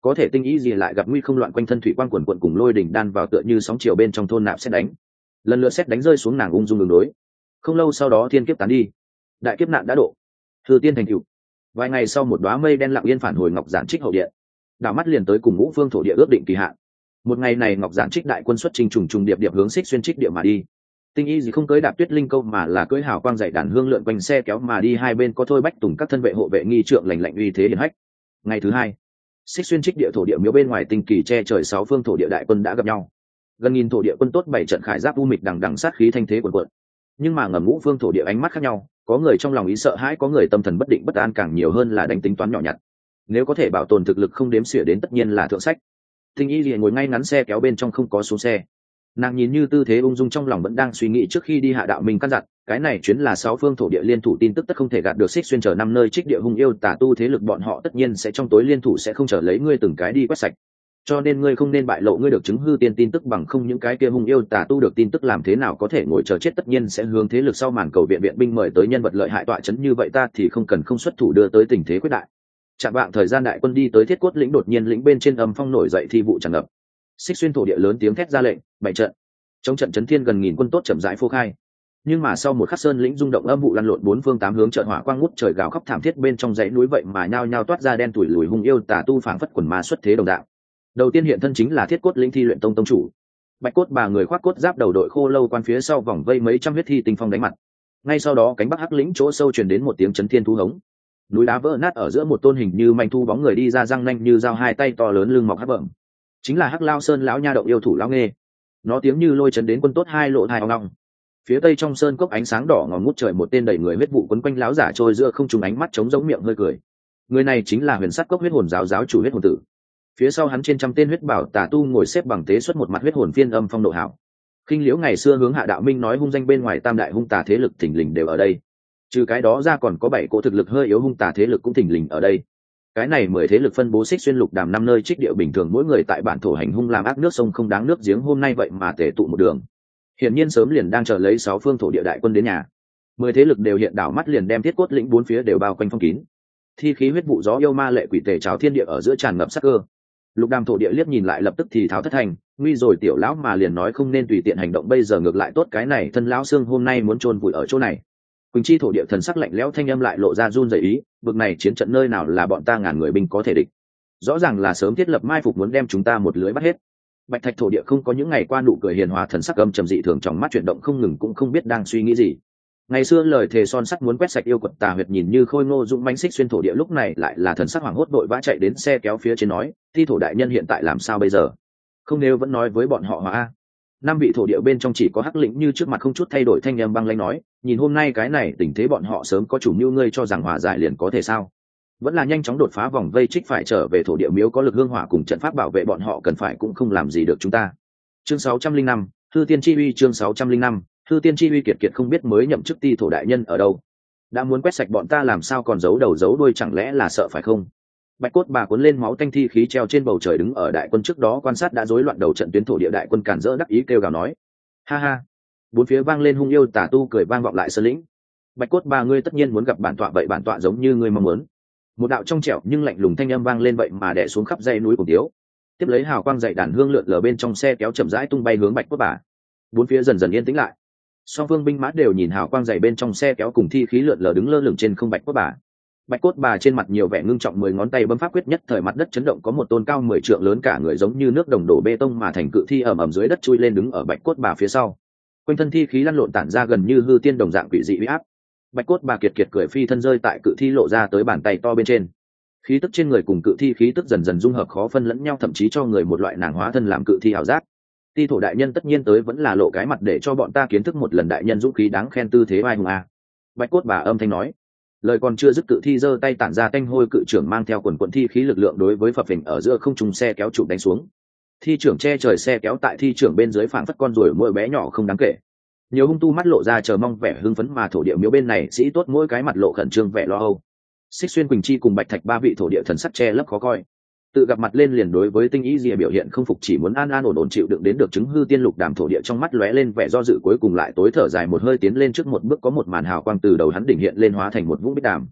có thể tinh ý gì lại gặp nguy không loạn, quanh thân thủy quang quần quận cùng lôi đỉnh đan vào tựa như sóng chiều bên trong thôn nạp xét đánh, lần lượt xét đánh rơi xuống nàng ung dung đường đối. Không lâu sau đó thiên kiếp tán đi, đại kiếp nạn đã độ, hư tiên thành cựu. Vài ngày sau một đóa mây đen lặng yên phản hồi ngọc giản trích hậu điện, đảo mắt liền tới cùng ngũ phương thổ địa ước định kỳ hạn. Một ngày này ngọc giản trích đại quân xuất trình trùng trùng điệp điệp hướng xích xuyên trích địa mà đi. Tinh y gì không cưới đạp tuyết linh câu mà là cưới hào quang dạy đàn hương lượn quanh xe kéo mà đi, hai bên có thôi bách tùng các thân vệ hộ vệ nghi trượng lành lạnh uy thế hiển hách. Ngày thứ hai, xích xuyên trích địa thổ địa miếu bên ngoài tinh kỳ che trời sáu phương thổ địa đại quân đã gặp nhau. Gần nghìn thổ địa quân tốt bảy trận khải giáp u mịch đằng đằng sát khí thanh thế quần quận. Nhưng mà ngầm ngũ phương thổ địa ánh mắt khác nhau, có người trong lòng ý sợ hãi, có người tâm thần bất định bất an, càng nhiều hơn là đánh tính toán nhỏ nhặt. Nếu có thể bảo tồn thực lực không đếm xỉa đến tất nhiên là thượng sách. Tinh y liền ngồi ngay ngắn xe kéo bên trong không có xuống xe, nàng nhìn như tư thế ung dung, trong lòng vẫn đang suy nghĩ trước khi đi hạ đạo mình căn dặn cái này chuyến là sáu phương thổ địa liên thủ, tin tức tất không thể gạt được. Xích xuyên chờ năm nơi trích địa hung yêu tà tu thế lực bọn họ tất nhiên sẽ trong tối liên thủ, sẽ không chờ lấy ngươi từng cái đi quét sạch, cho nên ngươi không nên bại lộ ngươi được chứng hư tiên tin tức, bằng không những cái kia hung yêu tà tu được tin tức làm thế nào có thể ngồi chờ chết, tất nhiên sẽ hướng thế lực sau màn cầu viện viện binh mời tới nhân vật lợi hại tọa chấn, như vậy ta thì không cần không xuất thủ đưa tới tình thế quyết đại. Chạm vạng thời gian đại quân đi tới thiết cốt lĩnh, đột nhiên lĩnh bên trên âm phong nổi dậy, thi vụ tràn ngập. Xích xuyên thổ địa lớn tiếng thét ra lệnh, bảy trận. Trong trận chấn thiên gần nghìn quân tốt chậm rãi phô khai. Nhưng mà sau một khắc sơn lĩnh rung động, âm vụ lăn lộn bốn phương tám hướng, trận hỏa quang ngút trời gào khóc thảm thiết, bên trong dãy núi vậy mà nhao nhao toát ra đen tuổi lùi hung yêu tà tu, phảng phất quần ma xuất thế đồng dạng. Đầu tiên hiện thân chính là thiết cốt lĩnh thi luyện tông tông chủ bạch cốt bà, người khoác cốt giáp đầu đội khô lâu quan, phía sau vòng vây mấy trăm huyết thi tinh phong đánh mặt. Ngay sau đó cánh bắc hắc lĩnh chỗ sâu truyền đến một tiếng chấn thiên thú hống, núi đá vỡ nát, ở giữa một tôn hình như manh thu bóng người đi ra, răng nanh như dao, hai tay to lớn lưng mọc hắc bẩm, chính là hắc lao sơn lão nha động yêu thủ lão nghê. Nó tiếng như lôi chấn đến quân tốt hai lộ hai ong long. Phía tây trong sơn cốc ánh sáng đỏ ngòm ngút trời, một tên đầy người huyết vụ quấn quanh lão giả trôi giữa không trung, ánh mắt trống giống, miệng hơi cười. Người này chính là huyền sắt cốc huyết hồn giáo giáo chủ huyết hồn tử. Phía sau hắn trên trăm tên huyết bảo tà tu ngồi xếp bằng tế xuất, một mặt huyết hồn phiên âm phong độ hảo. Khinh liễu ngày xưa hướng hạ đạo minh nói hung danh bên ngoài tam đại hung tà thế lực thình lình đều ở đây. Trừ cái đó ra còn có bảy cỗ thực lực hơi yếu hung tà thế lực cũng thình lình ở đây. Cái này mười thế lực phân bố xích xuyên lục đàm năm nơi trích địa, bình thường mỗi người tại bản thổ hành hung làm ác, nước sông không đáng nước giếng, hôm nay vậy mà tề tụ một đường. Hiển nhiên sớm liền đang chờ lấy sáu phương thổ địa đại quân đến nhà. Mười thế lực đều hiện đảo mắt liền đem thiết cốt lĩnh bốn phía đều bao quanh phong kín. Thi khí huyết vụ gió yêu ma lệ quỷ tề trào thiên địa ở giữa tràn ngập sắc cơ. Lục đàm thổ địa liếc nhìn lại, lập tức thì tháo thất thành, nguy rồi tiểu lão mà liền nói không nên tùy tiện hành động, bây giờ ngược lại tốt, cái này thân lão xương hôm nay muốn chôn vùi ở chỗ này. Quỳnh chi thổ địa thần sắc lạnh lẽo, thanh âm lại lộ ra run rẩy ý, vực này chiến trận nơi nào là bọn ta ngàn người binh có thể địch, rõ ràng là sớm thiết lập mai phục muốn đem chúng ta một lưới bắt hết. Bạch thạch thổ địa không có những ngày qua nụ cười hiền hòa, thần sắc âm trầm dị thường, trong mắt chuyển động không ngừng, cũng không biết đang suy nghĩ gì. Ngày xưa lời thề son sắt muốn quét sạch yêu quật tà huyệt, nhìn như khôi ngô dũng mãnh xích xuyên thổ địa lúc này lại là thần sắc hoảng hốt, đội vã chạy đến xe kéo phía trên nói, thi thổ đại nhân hiện tại làm sao bây giờ? Không, nếu vẫn nói với bọn họ hòa. Năm vị thổ địa bên trong chỉ có hắc lĩnh như trước mặt không chút thay đổi thanh em băng lãnh nói, nhìn hôm nay cái này tình thế bọn họ sớm có chủ mưu, ngươi cho rằng hòa giải liền có thể sao? Vẫn là nhanh chóng đột phá vòng vây trích phải trở về thổ địa miếu, có lực hương hỏa cùng trận pháp bảo vệ bọn họ, cần phải cũng không làm gì được chúng ta. Chương sáu trăm linh năm, Hư Tiên Chi Uy. Chương sáu trăm linh năm, Hư Tiên Chi Uy. Kiệt kiệt không biết mới nhậm chức ti thổ đại nhân ở đâu, đã muốn quét sạch bọn ta làm sao còn giấu đầu giấu đuôi, chẳng lẽ là sợ phải không? Bạch cốt bà cuốn lên máu tanh thi khí treo trên bầu trời, đứng ở đại quân trước đó quan sát đã rối loạn đầu trận tuyến thổ địa đại quân, cản rỡ đắc ý kêu gào nói, ha ha. Bốn phía vang lên hung yêu tà tu cười vang vọng lại sơn lĩnh. Bạch cốt bà, ngươi tất nhiên muốn gặp bản tọa, vậy bản tọa giống như ngươi mong muốn. Một đạo trong trẻo nhưng lạnh lùng thanh âm vang lên, vậy mà đè xuống khắp dãy núi cùng tiếu. Tiếp lấy hào quang dậy đàn hương lượn lờ bên trong xe kéo chậm rãi tung bay hướng bạch cốt bà. Bốn phía dần dần yên tĩnh lại, song phương binh mã đều nhìn hào quang dày bên trong xe kéo cùng thi khí lượn lờ đứng lơ lửng trên không bạch cốt bà. Bạch cốt bà trên mặt nhiều vẻ ngưng trọng, mười ngón tay bấm pháp quyết, nhất thời mặt đất chấn động, có một tôn cao mười trượng lớn cả người giống như nước đồng đổ bê tông mà thành cự thi ầm ầm dưới đất chui lên, đứng ở bạch cốt bà phía sau. Quanh thân thi khí lăn lộn tản ra gần như hư tiên đồng dạng quỷ dị uy áp. Bạch cốt bà kiệt kiệt cười phi thân rơi tại cự thi, lộ ra tới bàn tay to bên trên. Khí tức trên người cùng cự thi khí tức dần dần dung hợp, khó phân lẫn nhau, thậm chí cho người một loại nàng hóa thân làm cự thi ảo giác. Ti thổ đại nhân tất nhiên tới, vẫn là lộ cái mặt để cho bọn ta kiến thức một lần đại nhân dũng khí đáng khen, tư thế vai hùng a. Bạch cốt bà âm thanh nói, lời còn chưa dứt, cự thi giơ tay tản ra tanh hôi cự trưởng mang theo quần quận thi khí lực lượng đối với phập phình ở giữa không trung xe kéo chụp đánh xuống. Thi trưởng che trời xe kéo tại thi trưởng bên dưới phảng phất con ruồi mỗi bé nhỏ không đáng kể. Nhiều hung tu mắt lộ ra chờ mong vẻ hưng phấn, mà thổ địa miếu bên này sĩ tốt mỗi cái mặt lộ khẩn trương vẻ lo âu. Xích xuyên Quỳnh chi cùng Bạch thạch ba vị thổ địa thần sắc che lấp khó coi, tự gặp mặt lên liền đối với tinh ý gì biểu hiện không phục, chỉ muốn an an ổn ổn chịu đựng đến được chứng hư tiên lục đàm thổ địa trong mắt lóe lên vẻ do dự, cuối cùng lại tối thở dài một hơi tiến lên trước một bước, có một màn hào quang từ đầu hắn đỉnh hiện lên hóa thành một vũng bích đàm.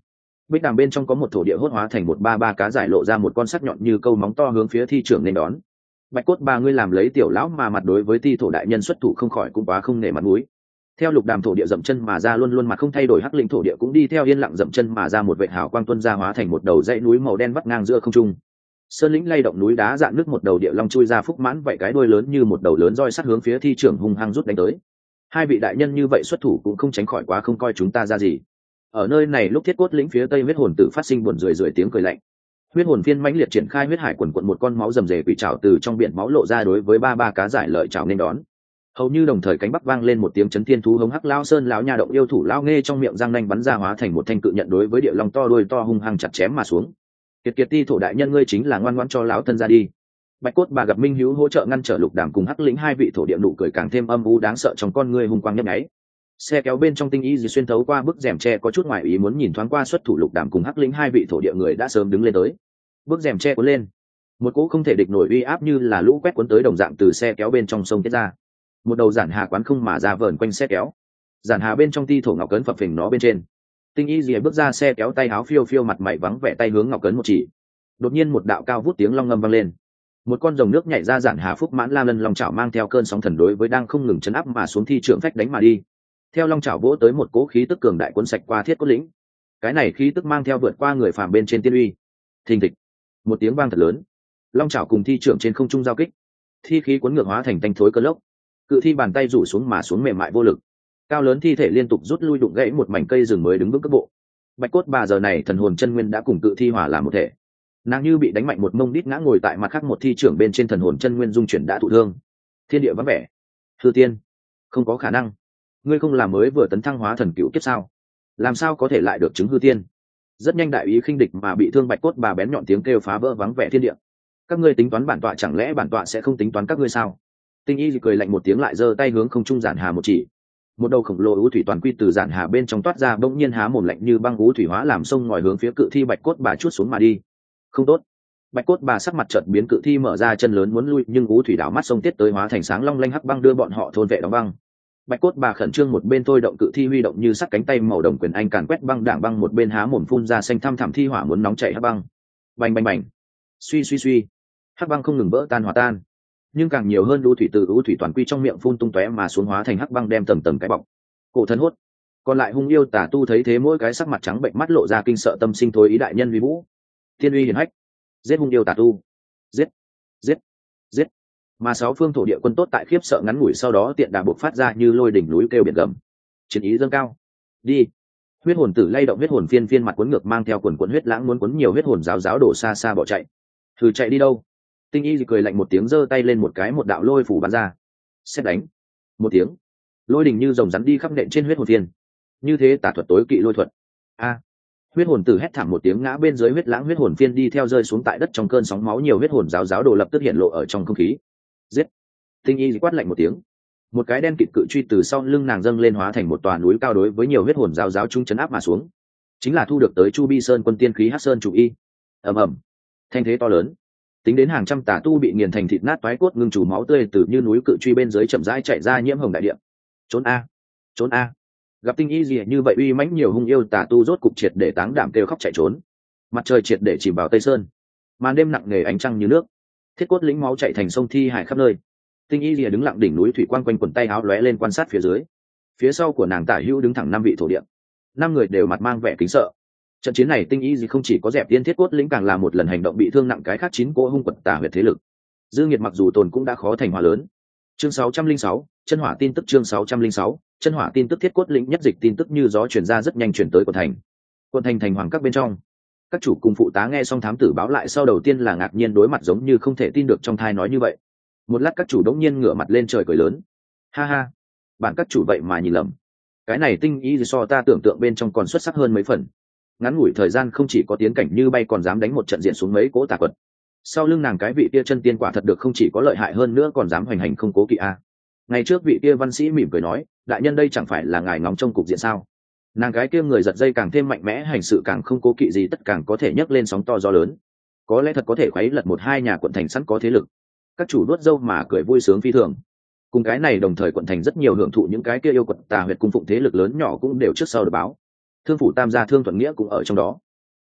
Bích đàm bên trong có một thổ địa hốt hóa thành một ba ba cá giải lộ ra một con sắc nhọn như câu móng to hướng phía thi trưởng nên đón. Bạch cốt ba ngươi làm lấy tiểu lão mà mặt đối với thi thổ đại nhân xuất thủ không khỏi cũng quá không nể mặt mũi. Theo lục đàm thổ địa dậm chân mà ra luôn luôn mặt không thay đổi, hắc lĩnh thổ địa cũng đi theo yên lặng dậm chân mà ra, một vệ hào quang tuôn ra hóa thành một đầu dãy núi màu đen vắt ngang giữa không trung. Sơn lĩnh lay động núi đá dạn nước, một đầu địa long chui ra phúc mãn vậy cái đuôi lớn như một đầu lớn roi sắt hướng phía thi trưởng hung hăng rút đánh tới. Hai vị đại nhân như vậy xuất thủ cũng không tránh khỏi quá không coi chúng ta ra gì. Ở nơi này lúc thiết cốt lĩnh phía tây huyết hồn tử phát sinh buồn rười rượi tiếng cười lạnh. Huyết hồn phiên mãnh liệt triển khai huyết hải quần quận, một con máu rầm rề quỷ trảo từ trong biển máu lộ ra đối với ba ba cá giải lợi trảo nên đón. Hầu như đồng thời cánh bắc vang lên một tiếng chấn thiên thú hống, hắc lao sơn lão nha động yêu thủ lao nghe trong miệng răng nanh bắn ra hóa thành một thanh cự nhận đối với địa long to đuôi to hung hăng chặt chém mà xuống. Kiệt kiệt ti thổ đại nhân ngươi chính là ngoan ngoãn cho lão thân ra đi. Bạch cốt bà gặp minh hữu hỗ trợ ngăn trở lục đàm cùng hắc lĩnh hai vị thổ địa, nụ cười càng thêm âm u đáng sợ trong con ngươi hung quang nhấp nháy. Xe kéo bên trong tinh y xuyên thấu qua bức rèm tre có chút ngoài ý muốn nhìn thoáng qua xuất thủ lục đàm cùng hắc lĩnh hai vị thổ địa người đã sớm đứng lên tới. Bức rèm tre cuốn lên, một cỗ không thể địch nổi uy áp như là lũ quét cuốn tới đồng dạng từ xe kéo bên trong sông tiết ra. Một đầu giản hà quán không mà ra vờn quanh xe kéo, giản hà bên trong ti thổ ngọc cấn phập phình nó bên trên. Tinh y dìa bước ra xe kéo, tay áo phiêu phiêu mặt mày vắng vẻ tay hướng ngọc cấn một chỉ. Đột nhiên một đạo cao vút tiếng long ngâm vang lên, một con rồng nước nhảy ra giản hà phúc mãn la lân long chảo mang theo cơn sóng thần đối với đang không ngừng chấn áp mà xuống thi trưởng phách đánh mà đi. Theo long chảo vỗ tới một cỗ khí tức cường đại cuốn sạch qua thiết cốt lĩnh, cái này khí tức mang theo vượt qua người phàm bên trên tiên uy. Thình thịch, một tiếng vang thật lớn, long chảo cùng thi trưởng trên không trung giao kích, thi khí cuốn ngược hóa thành tanh thối cơn lốc, cự thi bàn tay rủ xuống mà xuống mềm mại vô lực, cao lớn thi thể liên tục rút lui đụng gãy một mảnh cây rừng mới đứng vững cước bộ. Bạch cốt bà giờ này thần hồn chân nguyên đã cùng cự thi hòa làm một thể, nàng như bị đánh mạnh một mông đít ngã ngồi tại mặt khác một thi trưởng bên trên, thần hồn chân nguyên dung chuyển đã thụ thương. Thiên địa vắng vẻ, hư tiên, không có khả năng, ngươi không làm mới vừa tấn thăng hóa thần cựu kiếp sao, làm sao có thể lại được chứng hư tiên. Rất nhanh đại ý khinh địch mà bị thương bạch cốt bà bén nhọn tiếng kêu phá vỡ vắng vẻ thiên địa. Các ngươi tính toán bản tọa, chẳng lẽ bản tọa sẽ không tính toán các ngươi sao? Tinh y cười lạnh một tiếng, lại giơ tay hướng không trung giản hà một chỉ. Một đầu khổng lồ ú thủy toàn quy từ giản hà bên trong toát ra, bỗng nhiên há mồm lạnh như băng, ú thủy hóa làm sông ngòi hướng phía cự thi bạch cốt bà chuốt xuống mà đi. Không tốt! Bạch cốt bà sắc mặt chợt biến, cự thi mở ra chân lớn muốn lui, nhưng ú thủy đảo mắt sông tiết tới hóa thành sáng long lanh hắc băng đưa bọn họ thôn vệ đóng băng. Bạch cốt bà khẩn trương một bên thôi động cự thi huy động như sắt cánh tay màu đồng quyền anh càn quét băng đảng băng, một bên há mồm phun ra xanh thăm thẳm thi hỏa muốn nóng chảy hắc băng. Bành bành bành, suy suy suy, hắc băng không ngừng vỡ tan hòa tan, nhưng càng nhiều hơn ú thủy từ ú thủy toàn quy trong miệng phun tung tóe mà xuống hóa thành hắc băng đem tầng tầng cái bọc. Cổ thân hốt, còn lại hung yêu tà tu thấy thế mỗi cái sắc mặt trắng bệnh, mắt lộ ra kinh sợ tâm sinh thối ý. Đại nhân uy vũ, thiên uy hiển hách, giết hung yêu tà tu, giết giết giết. Mà sáu phương thổ địa quân tốt tại khiếp sợ ngắn ngủi sau đó tiện đà buộc phát ra như lôi đỉnh núi kêu biển gầm, chiến ý dâng cao. Đi! Huyết hồn tử lay động huyết hồn phiên phiên mặt cuốn ngược mang theo quần quần huyết lãng muốn cuốn nhiều huyết hồn giáo giáo đổ xa xa bỏ chạy. Thử chạy đi đâu? Tinh y cười lạnh một tiếng, giơ tay lên một cái, một đạo lôi phủ bắn ra. Xét đánh! Một tiếng, lôi đỉnh như rồng rắn đi khắp nện trên huyết hồn phiên. Như thế tà thuật tối kỵ lôi thuật. A! Huyết hồn tử hét thảm một tiếng, ngã bên dưới huyết lãng, huyết hồn phiên đi theo rơi xuống tại đất trong cơn sóng máu, nhiều huyết hồn giáo giáo đồ lập tức hiện lộ ở trong không khí. Giết! Tinh y quát lạnh một tiếng, một cái đen kịt cự truy từ sau lưng nàng dâng lên hóa thành một tòa núi cao đối với nhiều huyết hồn giáo giáo trung chấn áp mà xuống. Chính là thu được tới Chu Bi Sơn quân tiên khí Hắc Sơn chủ y. Ầm ầm, thanh thế to lớn, tính đến hàng trăm tà tu bị nghiền thành thịt nát toái cốt, ngưng chủ máu tươi từ như núi cự truy bên dưới chậm rãi chạy ra, nhiễm hồng đại địa. Trốn a, trốn a! Gặp tinh y gì như vậy uy mãnh, nhiều hung yêu tà tu rốt cục triệt để táng đảm kêu khóc chạy trốn. Mặt trời triệt để chìm vào Tây Sơn, màn đêm nặng nề ánh trăng như nước, thiết cốt lĩnh máu chạy thành sông thi hải khắp nơi. Tinh y lìa đứng lặng đỉnh núi thủy quang quanh quần, tay áo lóe lên quan sát phía dưới. Phía sau của nàng tả hữu đứng thẳng năm vị thổ địa, năm người đều mặt mang vẻ kính sợ. Trận chiến này tinh y gì không chỉ có dẹp tiên thiết cốt lĩnh, càng là một lần hành động bị thương nặng cái khác chín cỗ hung quật tà huyệt thế lực. Dư Nghiệt mặc dù tồn cũng đã khó thành hòa lớn. Chương sáu trăm linh sáu, chân hỏa tin tức. Chương sáu trăm linh sáu, chân hỏa tin tức. Thiết cốt lĩnh nhất dịch tin tức như gió truyền ra, rất nhanh truyền tới quận thành. Quận thành thành hoàng các bên trong, các chủ cùng phụ tá nghe xong thám tử báo lại sau đầu tiên là ngạc nhiên, đối mặt giống như không thể tin được trong thai nói như vậy. Một lát các chủ đống nhiên ngửa mặt lên trời cười lớn, ha ha, bản các chủ vậy mà nhìn lầm, cái này tinh ý so ta tưởng tượng bên trong còn xuất sắc hơn mấy phần. Ngắn ngủi thời gian không chỉ có tiến cảnh như bay, còn dám đánh một trận diện xuống mấy cỗ tà quật. Sau lưng nàng cái vị kia chân tiên quả thật được không chỉ có lợi hại hơn nữa còn dám hoành hành không cố kỵ a. Ngày trước vị kia văn sĩ mỉm cười nói, đại nhân đây chẳng phải là ngài ngóng trông cục diện sao? Nàng cái kia người giật dây càng thêm mạnh mẽ, hành sự càng không cố kỵ gì, tất càng có thể nhấc lên sóng to gió lớn, có lẽ thật có thể khuấy lật một hai nhà quận thành sẵn có thế lực. Các chủ đuốt dâu mà cười vui sướng phi thường. Cùng cái này đồng thời quận thành rất nhiều hưởng thụ những cái kia yêu quật tà huyệt cung phụng thế lực lớn nhỏ cũng đều trước sau được báo. Thương phủ Tam gia Thương Thuận Nghĩa cũng ở trong đó.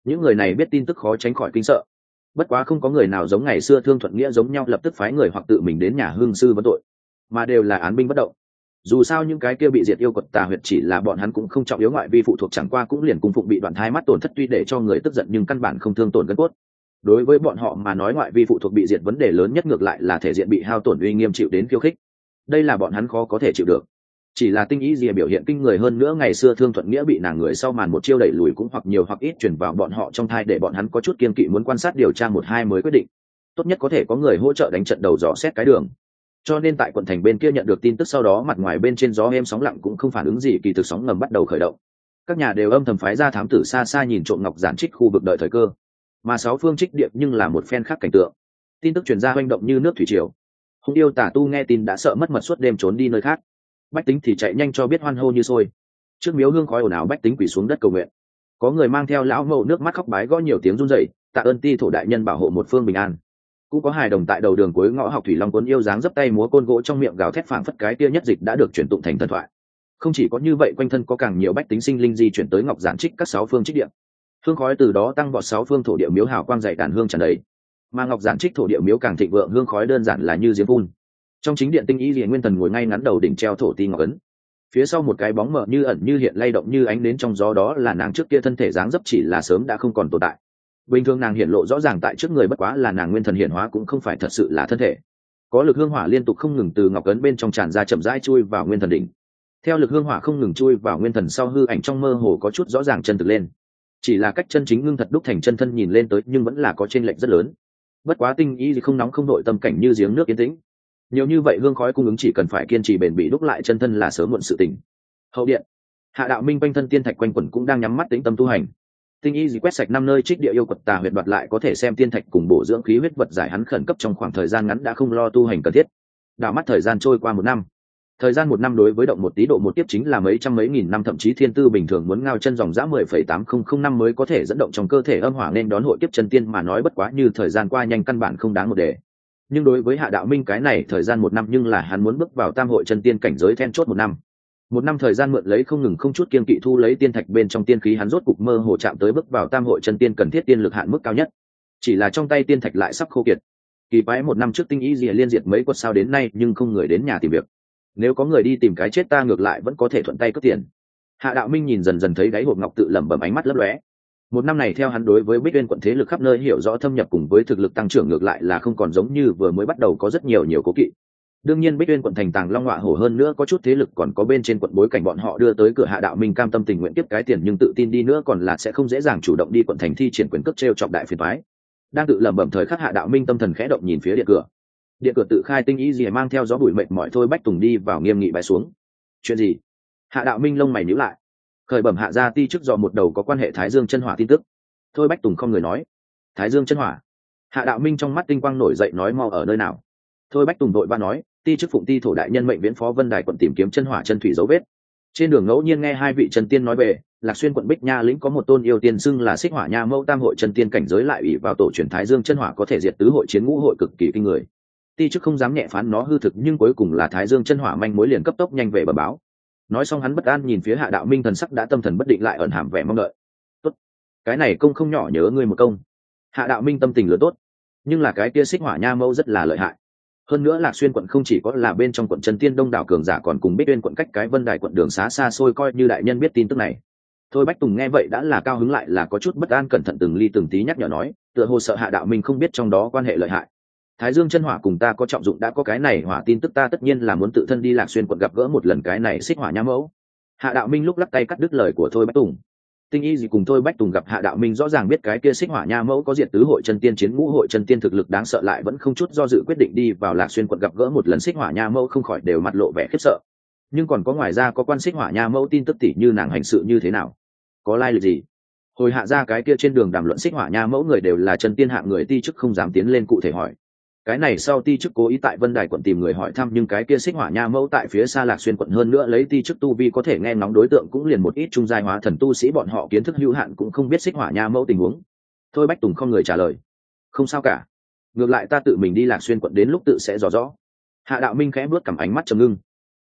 những người này biết tin tức khó tránh khỏi kinh sợ. Bất quá không có người nào giống ngày xưa Thương Thuận Nghĩa giống nhau lập tức phái người hoặc tự mình đến nhà hương sư vấn tội, mà đều là án binh bất động. Dù sao những cái kia bị diệt yêu quật tà huyệt chỉ là bọn hắn cũng không trọng yếu, ngoại vi phụ thuộc chẳng qua cũng liền cung phụng bị đoạn thai mắt tổn thất, tuy để cho người tức giận nhưng căn bản không thương tổn gân cốt. Đối với bọn họ mà nói, ngoại vi phụ thuộc bị diệt vấn đề lớn nhất ngược lại là thể diện bị hao tổn, uy nghiêm chịu đến khiêu khích. Đây là bọn hắn khó có thể chịu được. Chỉ là Tinh Ý Dìa biểu hiện kinh người hơn nữa, ngày xưa Thương Thuận Nghĩa bị nàng người sau màn một chiêu đẩy lùi cũng hoặc nhiều hoặc ít truyền vào bọn họ trong thai, để bọn hắn có chút kiên kỵ, muốn quan sát điều tra một hai mới quyết định. Tốt nhất có thể có người hỗ trợ đánh trận đầu dò xét cái đường. Cho nên tại quận thành bên kia nhận được tin tức sau đó, mặt ngoài bên trên gió êm sóng lặng cũng không phản ứng gì, kỳ thực sóng ngầm bắt đầu khởi động. Các nhà đều âm thầm phái ra thám tử xa xa nhìn trộm Ngọc Giản Trích khu vực đợi thời cơ. Mà sáu phương trích điệp nhưng là một phen khác cảnh tượng. Tin tức truyền ra hoành động như nước thủy triều. Hung yêu tà tu nghe tin đã sợ mất mật suốt đêm trốn đi nơi khác. Bách tính thì chạy nhanh cho biết, hoan hô như sôi. Trước miếu hương khói ồn ào, bách tính quỳ xuống đất cầu nguyện. Có người mang theo lão mẫu nước mắt khóc bái, gõ nhiều tiếng run rẩy, tạ ơn Ti thổ đại nhân bảo hộ một phương bình an. Cũng có hài đồng tại đầu đường cuối ngõ học thủy long cuốn yêu dáng dấp tay múa côn gỗ, trong miệng gào thét phảng phất cái tia nhất dịch đã được chuyển tụng thành thần thoại. Không chỉ có như vậy, quanh thân có càng nhiều bách tính sinh linh di chuyển tới Ngọc Giản Trích các sáu phương trích địa. Hương khói từ đó tăng vọt, sáu phương thổ địa miếu hào quang dày đàn hương tràn đầy. Mà Ngọc Giản Trích thổ địa miếu càng thịnh vượng, hương khói đơn giản là như giếng phun. Trong chính điện Tinh Ý Liễu Nguyên Thần ngồi ngay ngắn đầu đỉnh treo thổ ti ngọc ấn. Phía sau một cái bóng mờ như ẩn như hiện lay động như ánh nến trong gió, đó là nàng trước kia thân thể dáng dấp, chỉ là sớm đã không còn tồn tại. Bình thường nàng hiện lộ rõ ràng tại trước người, bất quá là nàng nguyên thần hiện hóa, cũng không phải thật sự là thân thể. Có lực hương hỏa liên tục không ngừng từ ngọc ấn bên trong tràn ra, chậm rãi chui vào nguyên thần đỉnh. Theo lực hương hỏa không ngừng chui vào nguyên thần sau, hư ảnh trong mơ hồ có chút rõ ràng chân thực lên. Chỉ là cách chân chính ngưng thật đúc thành chân thân nhìn lên tới, nhưng vẫn là có chênh lệch rất lớn. Bất quá Tinh Ý gì không nóng không nội, tâm cảnh như giếng nước yên tĩnh. Nhiều như vậy hương khói cung ứng, chỉ cần phải kiên trì bền bỉ đúc lại chân thân là sớm muộn sự tình. Hậu điện, Hạ Đạo Minh quanh thân tiên thạch quanh quẩn cũng đang nhắm mắt tĩnh tâm tu hành. Tinh Ý gì quét sạch năm nơi trích địa yêu quật tà huyệt, đoạt lại có thể xem tiên thạch cùng bổ dưỡng khí huyết vật, giải hắn khẩn cấp trong khoảng thời gian ngắn đã không lo tu hành cần thiết. Đảo mắt thời gian trôi qua một năm. Thời gian một năm đối với động một tí độ một tiếp chính là mấy trăm mấy nghìn năm, thậm chí thiên tư bình thường muốn ngao chân dòng dã mười phẩy tám không không năm mới có thể dẫn động trong cơ thể âm hỏa nên đón hội kiếp chân tiên mà nói, bất quá như thời gian qua nhanh căn bản không đáng một đề. Nhưng đối với Hạ Đạo Minh cái này thời gian một năm nhưng là hắn muốn bước vào tam hội chân tiên cảnh giới then chốt một năm. Một năm thời gian mượn lấy không ngừng không chút kiên kỵ thu lấy tiên thạch bên trong tiên khí, hắn rốt cục mơ hồ chạm tới bước vào tam hội chân tiên cần thiết tiên lực hạn mức cao nhất. Chỉ là trong tay tiên thạch lại sắp khô kiệt. Kỳ quái, một năm trước Tinh Ý Dìa liên diệt mấy quật sao đến nay nhưng không người đến nhà tìm việc. Nếu có người đi tìm cái chết, ta ngược lại vẫn có thể thuận tay cướp tiền. Hạ Đạo Minh nhìn dần dần thấy đáy hộp ngọc, tự lẩm bẩm, ánh mắt lấp lóe. Một năm này theo hắn đối với Bích Uyên quận thế lực khắp nơi hiểu rõ thâm nhập, cùng với thực lực tăng trưởng ngược lại là không còn giống như vừa mới bắt đầu có rất nhiều nhiều cố kỵ. Đương nhiên Bích Uyên quận thành tàng long ngọa hổ, hơn nữa có chút thế lực còn có bên trên quận bối cảnh, bọn họ đưa tới cửa Hạ Đạo Minh cam tâm tình nguyện tiếp cái tiền, nhưng tự tin đi nữa còn là sẽ không dễ dàng chủ động đi quận thành thi triển quyền cước trêu chọc đại phiền toái. Đang tự lẩm bẩm thời khắc, Hạ Đạo Minh tâm thần khẽ động, nhìn phía điện cửa. Điện cửa tự khai, Tinh Ý Dìa mang theo gió bụi mệt mỏi Thôi Bách Tùng đi vào nghiêm nghị bái xuống. Chuyện gì? Hạ Đạo Minh lông mày nhíu lại. Khởi bẩm Hạ gia ti trước dò một đầu có quan hệ Thái Dương chân hỏa tin tức. Thôi Bách Tùng không người nói. Thái Dương chân hỏa? Hạ Đạo Minh trong mắt tinh quang nổi dậy, nói mau ở nơi nào? Thôi Bách Tùng đội ba nói, ti chức phụng ti thổ đại nhân mệnh viễn phó Vân Đài quận tìm kiếm chân hỏa chân thủy dấu vết. Trên đường ngẫu nhiên nghe hai vị chân tiên nói về Lạc Xuyên quận Bích Nha lĩnh có một tôn yêu tiên xưng là Xích Hỏa Nha Mẫu, tam hội chân tiên cảnh giới, lại ủy vào tổ truyền Thái Dương chân hỏa có thể diệt tứ hội chiến ngũ hội, cực kỳ kinh người. Ti chức không dám nhẹ phán nó hư thực, nhưng cuối cùng là Thái Dương chân hỏa manh mối, liền cấp tốc nhanh về bẩm báo. Nói xong hắn bất an nhìn phía Hạ Đạo Minh, thần sắc đã tâm thần bất định, lại ẩn hàm vẻ mong đợi. Tốt, cái này công không nhỏ, nhớ ngươi một công. Hạ Đạo Minh tâm tình lửa tốt, nhưng là cái kia Xích Hỏa Nha Mẫu rất là lợi hại. Hơn nữa Lạc Xuyên quận không chỉ có là bên trong quận chân tiên đông đảo cường giả, còn cùng Bích Uyên quận cách cái Vân Đài quận đường xá xa xôi, coi như đại nhân biết tin tức này. Thôi Bách Tùng nghe vậy đã là cao hứng, lại là có chút bất an, cẩn thận từng ly từng tí nhắc nhở nói, tựa hồ sợ Hạ Đạo Minh không biết trong đó quan hệ lợi hại. Thái Dương chân hỏa cùng ta có trọng dụng, đã có cái này hỏa tin tức, ta tất nhiên là muốn tự thân đi Lạc Xuyên quận gặp gỡ một lần cái này Xích Hỏa Nha Mẫu. Hạ Đạo Minh lúc lắc tay cắt đứt lời của Thôi Bách Tùng. Tinh Ý gì cùng Thôi Bách Tùng gặp Hạ Đạo Minh rõ ràng biết cái kia Xích Hỏa Nha Mẫu có diệt tứ hội chân tiên chiến ngũ hội chân tiên thực lực đáng sợ, lại vẫn không chút do dự quyết định đi vào Lạc Xuyên quận gặp gỡ một lần Xích Hỏa Nha Mẫu, không khỏi đều mặt lộ vẻ khiếp sợ. Nhưng còn có ngoài ra có quan Xích Hỏa Nha Mẫu tin tức, tỉ như nàng hành sự như thế nào, có lai lịch gì. Hồi Hạ ra cái kia trên đường đàm luận Xích Hỏa Nha Mẫu người đều là chân tiên hạng người, ti chức không dám tiến lên cụ thể hỏi. Cái này sau ti chức cố ý tại Vân Đài quận tìm người hỏi thăm, nhưng cái kia Xích Hỏa Nha Mẫu tại phía xa Lạc Xuyên quận, hơn nữa lấy ti chức tu vi có thể nghe ngóng đối tượng cũng liền một ít trung giai hóa thần tu sĩ, bọn họ kiến thức hữu hạn cũng không biết Xích Hỏa Nha Mẫu tình huống. Thôi Bách Tùng không người trả lời. Không sao cả, ngược lại ta tự mình đi Lạc Xuyên quận, đến lúc tự sẽ rõ rõ. Hạ Đạo Minh khẽ bước cầm, ánh mắt trầm ngưng.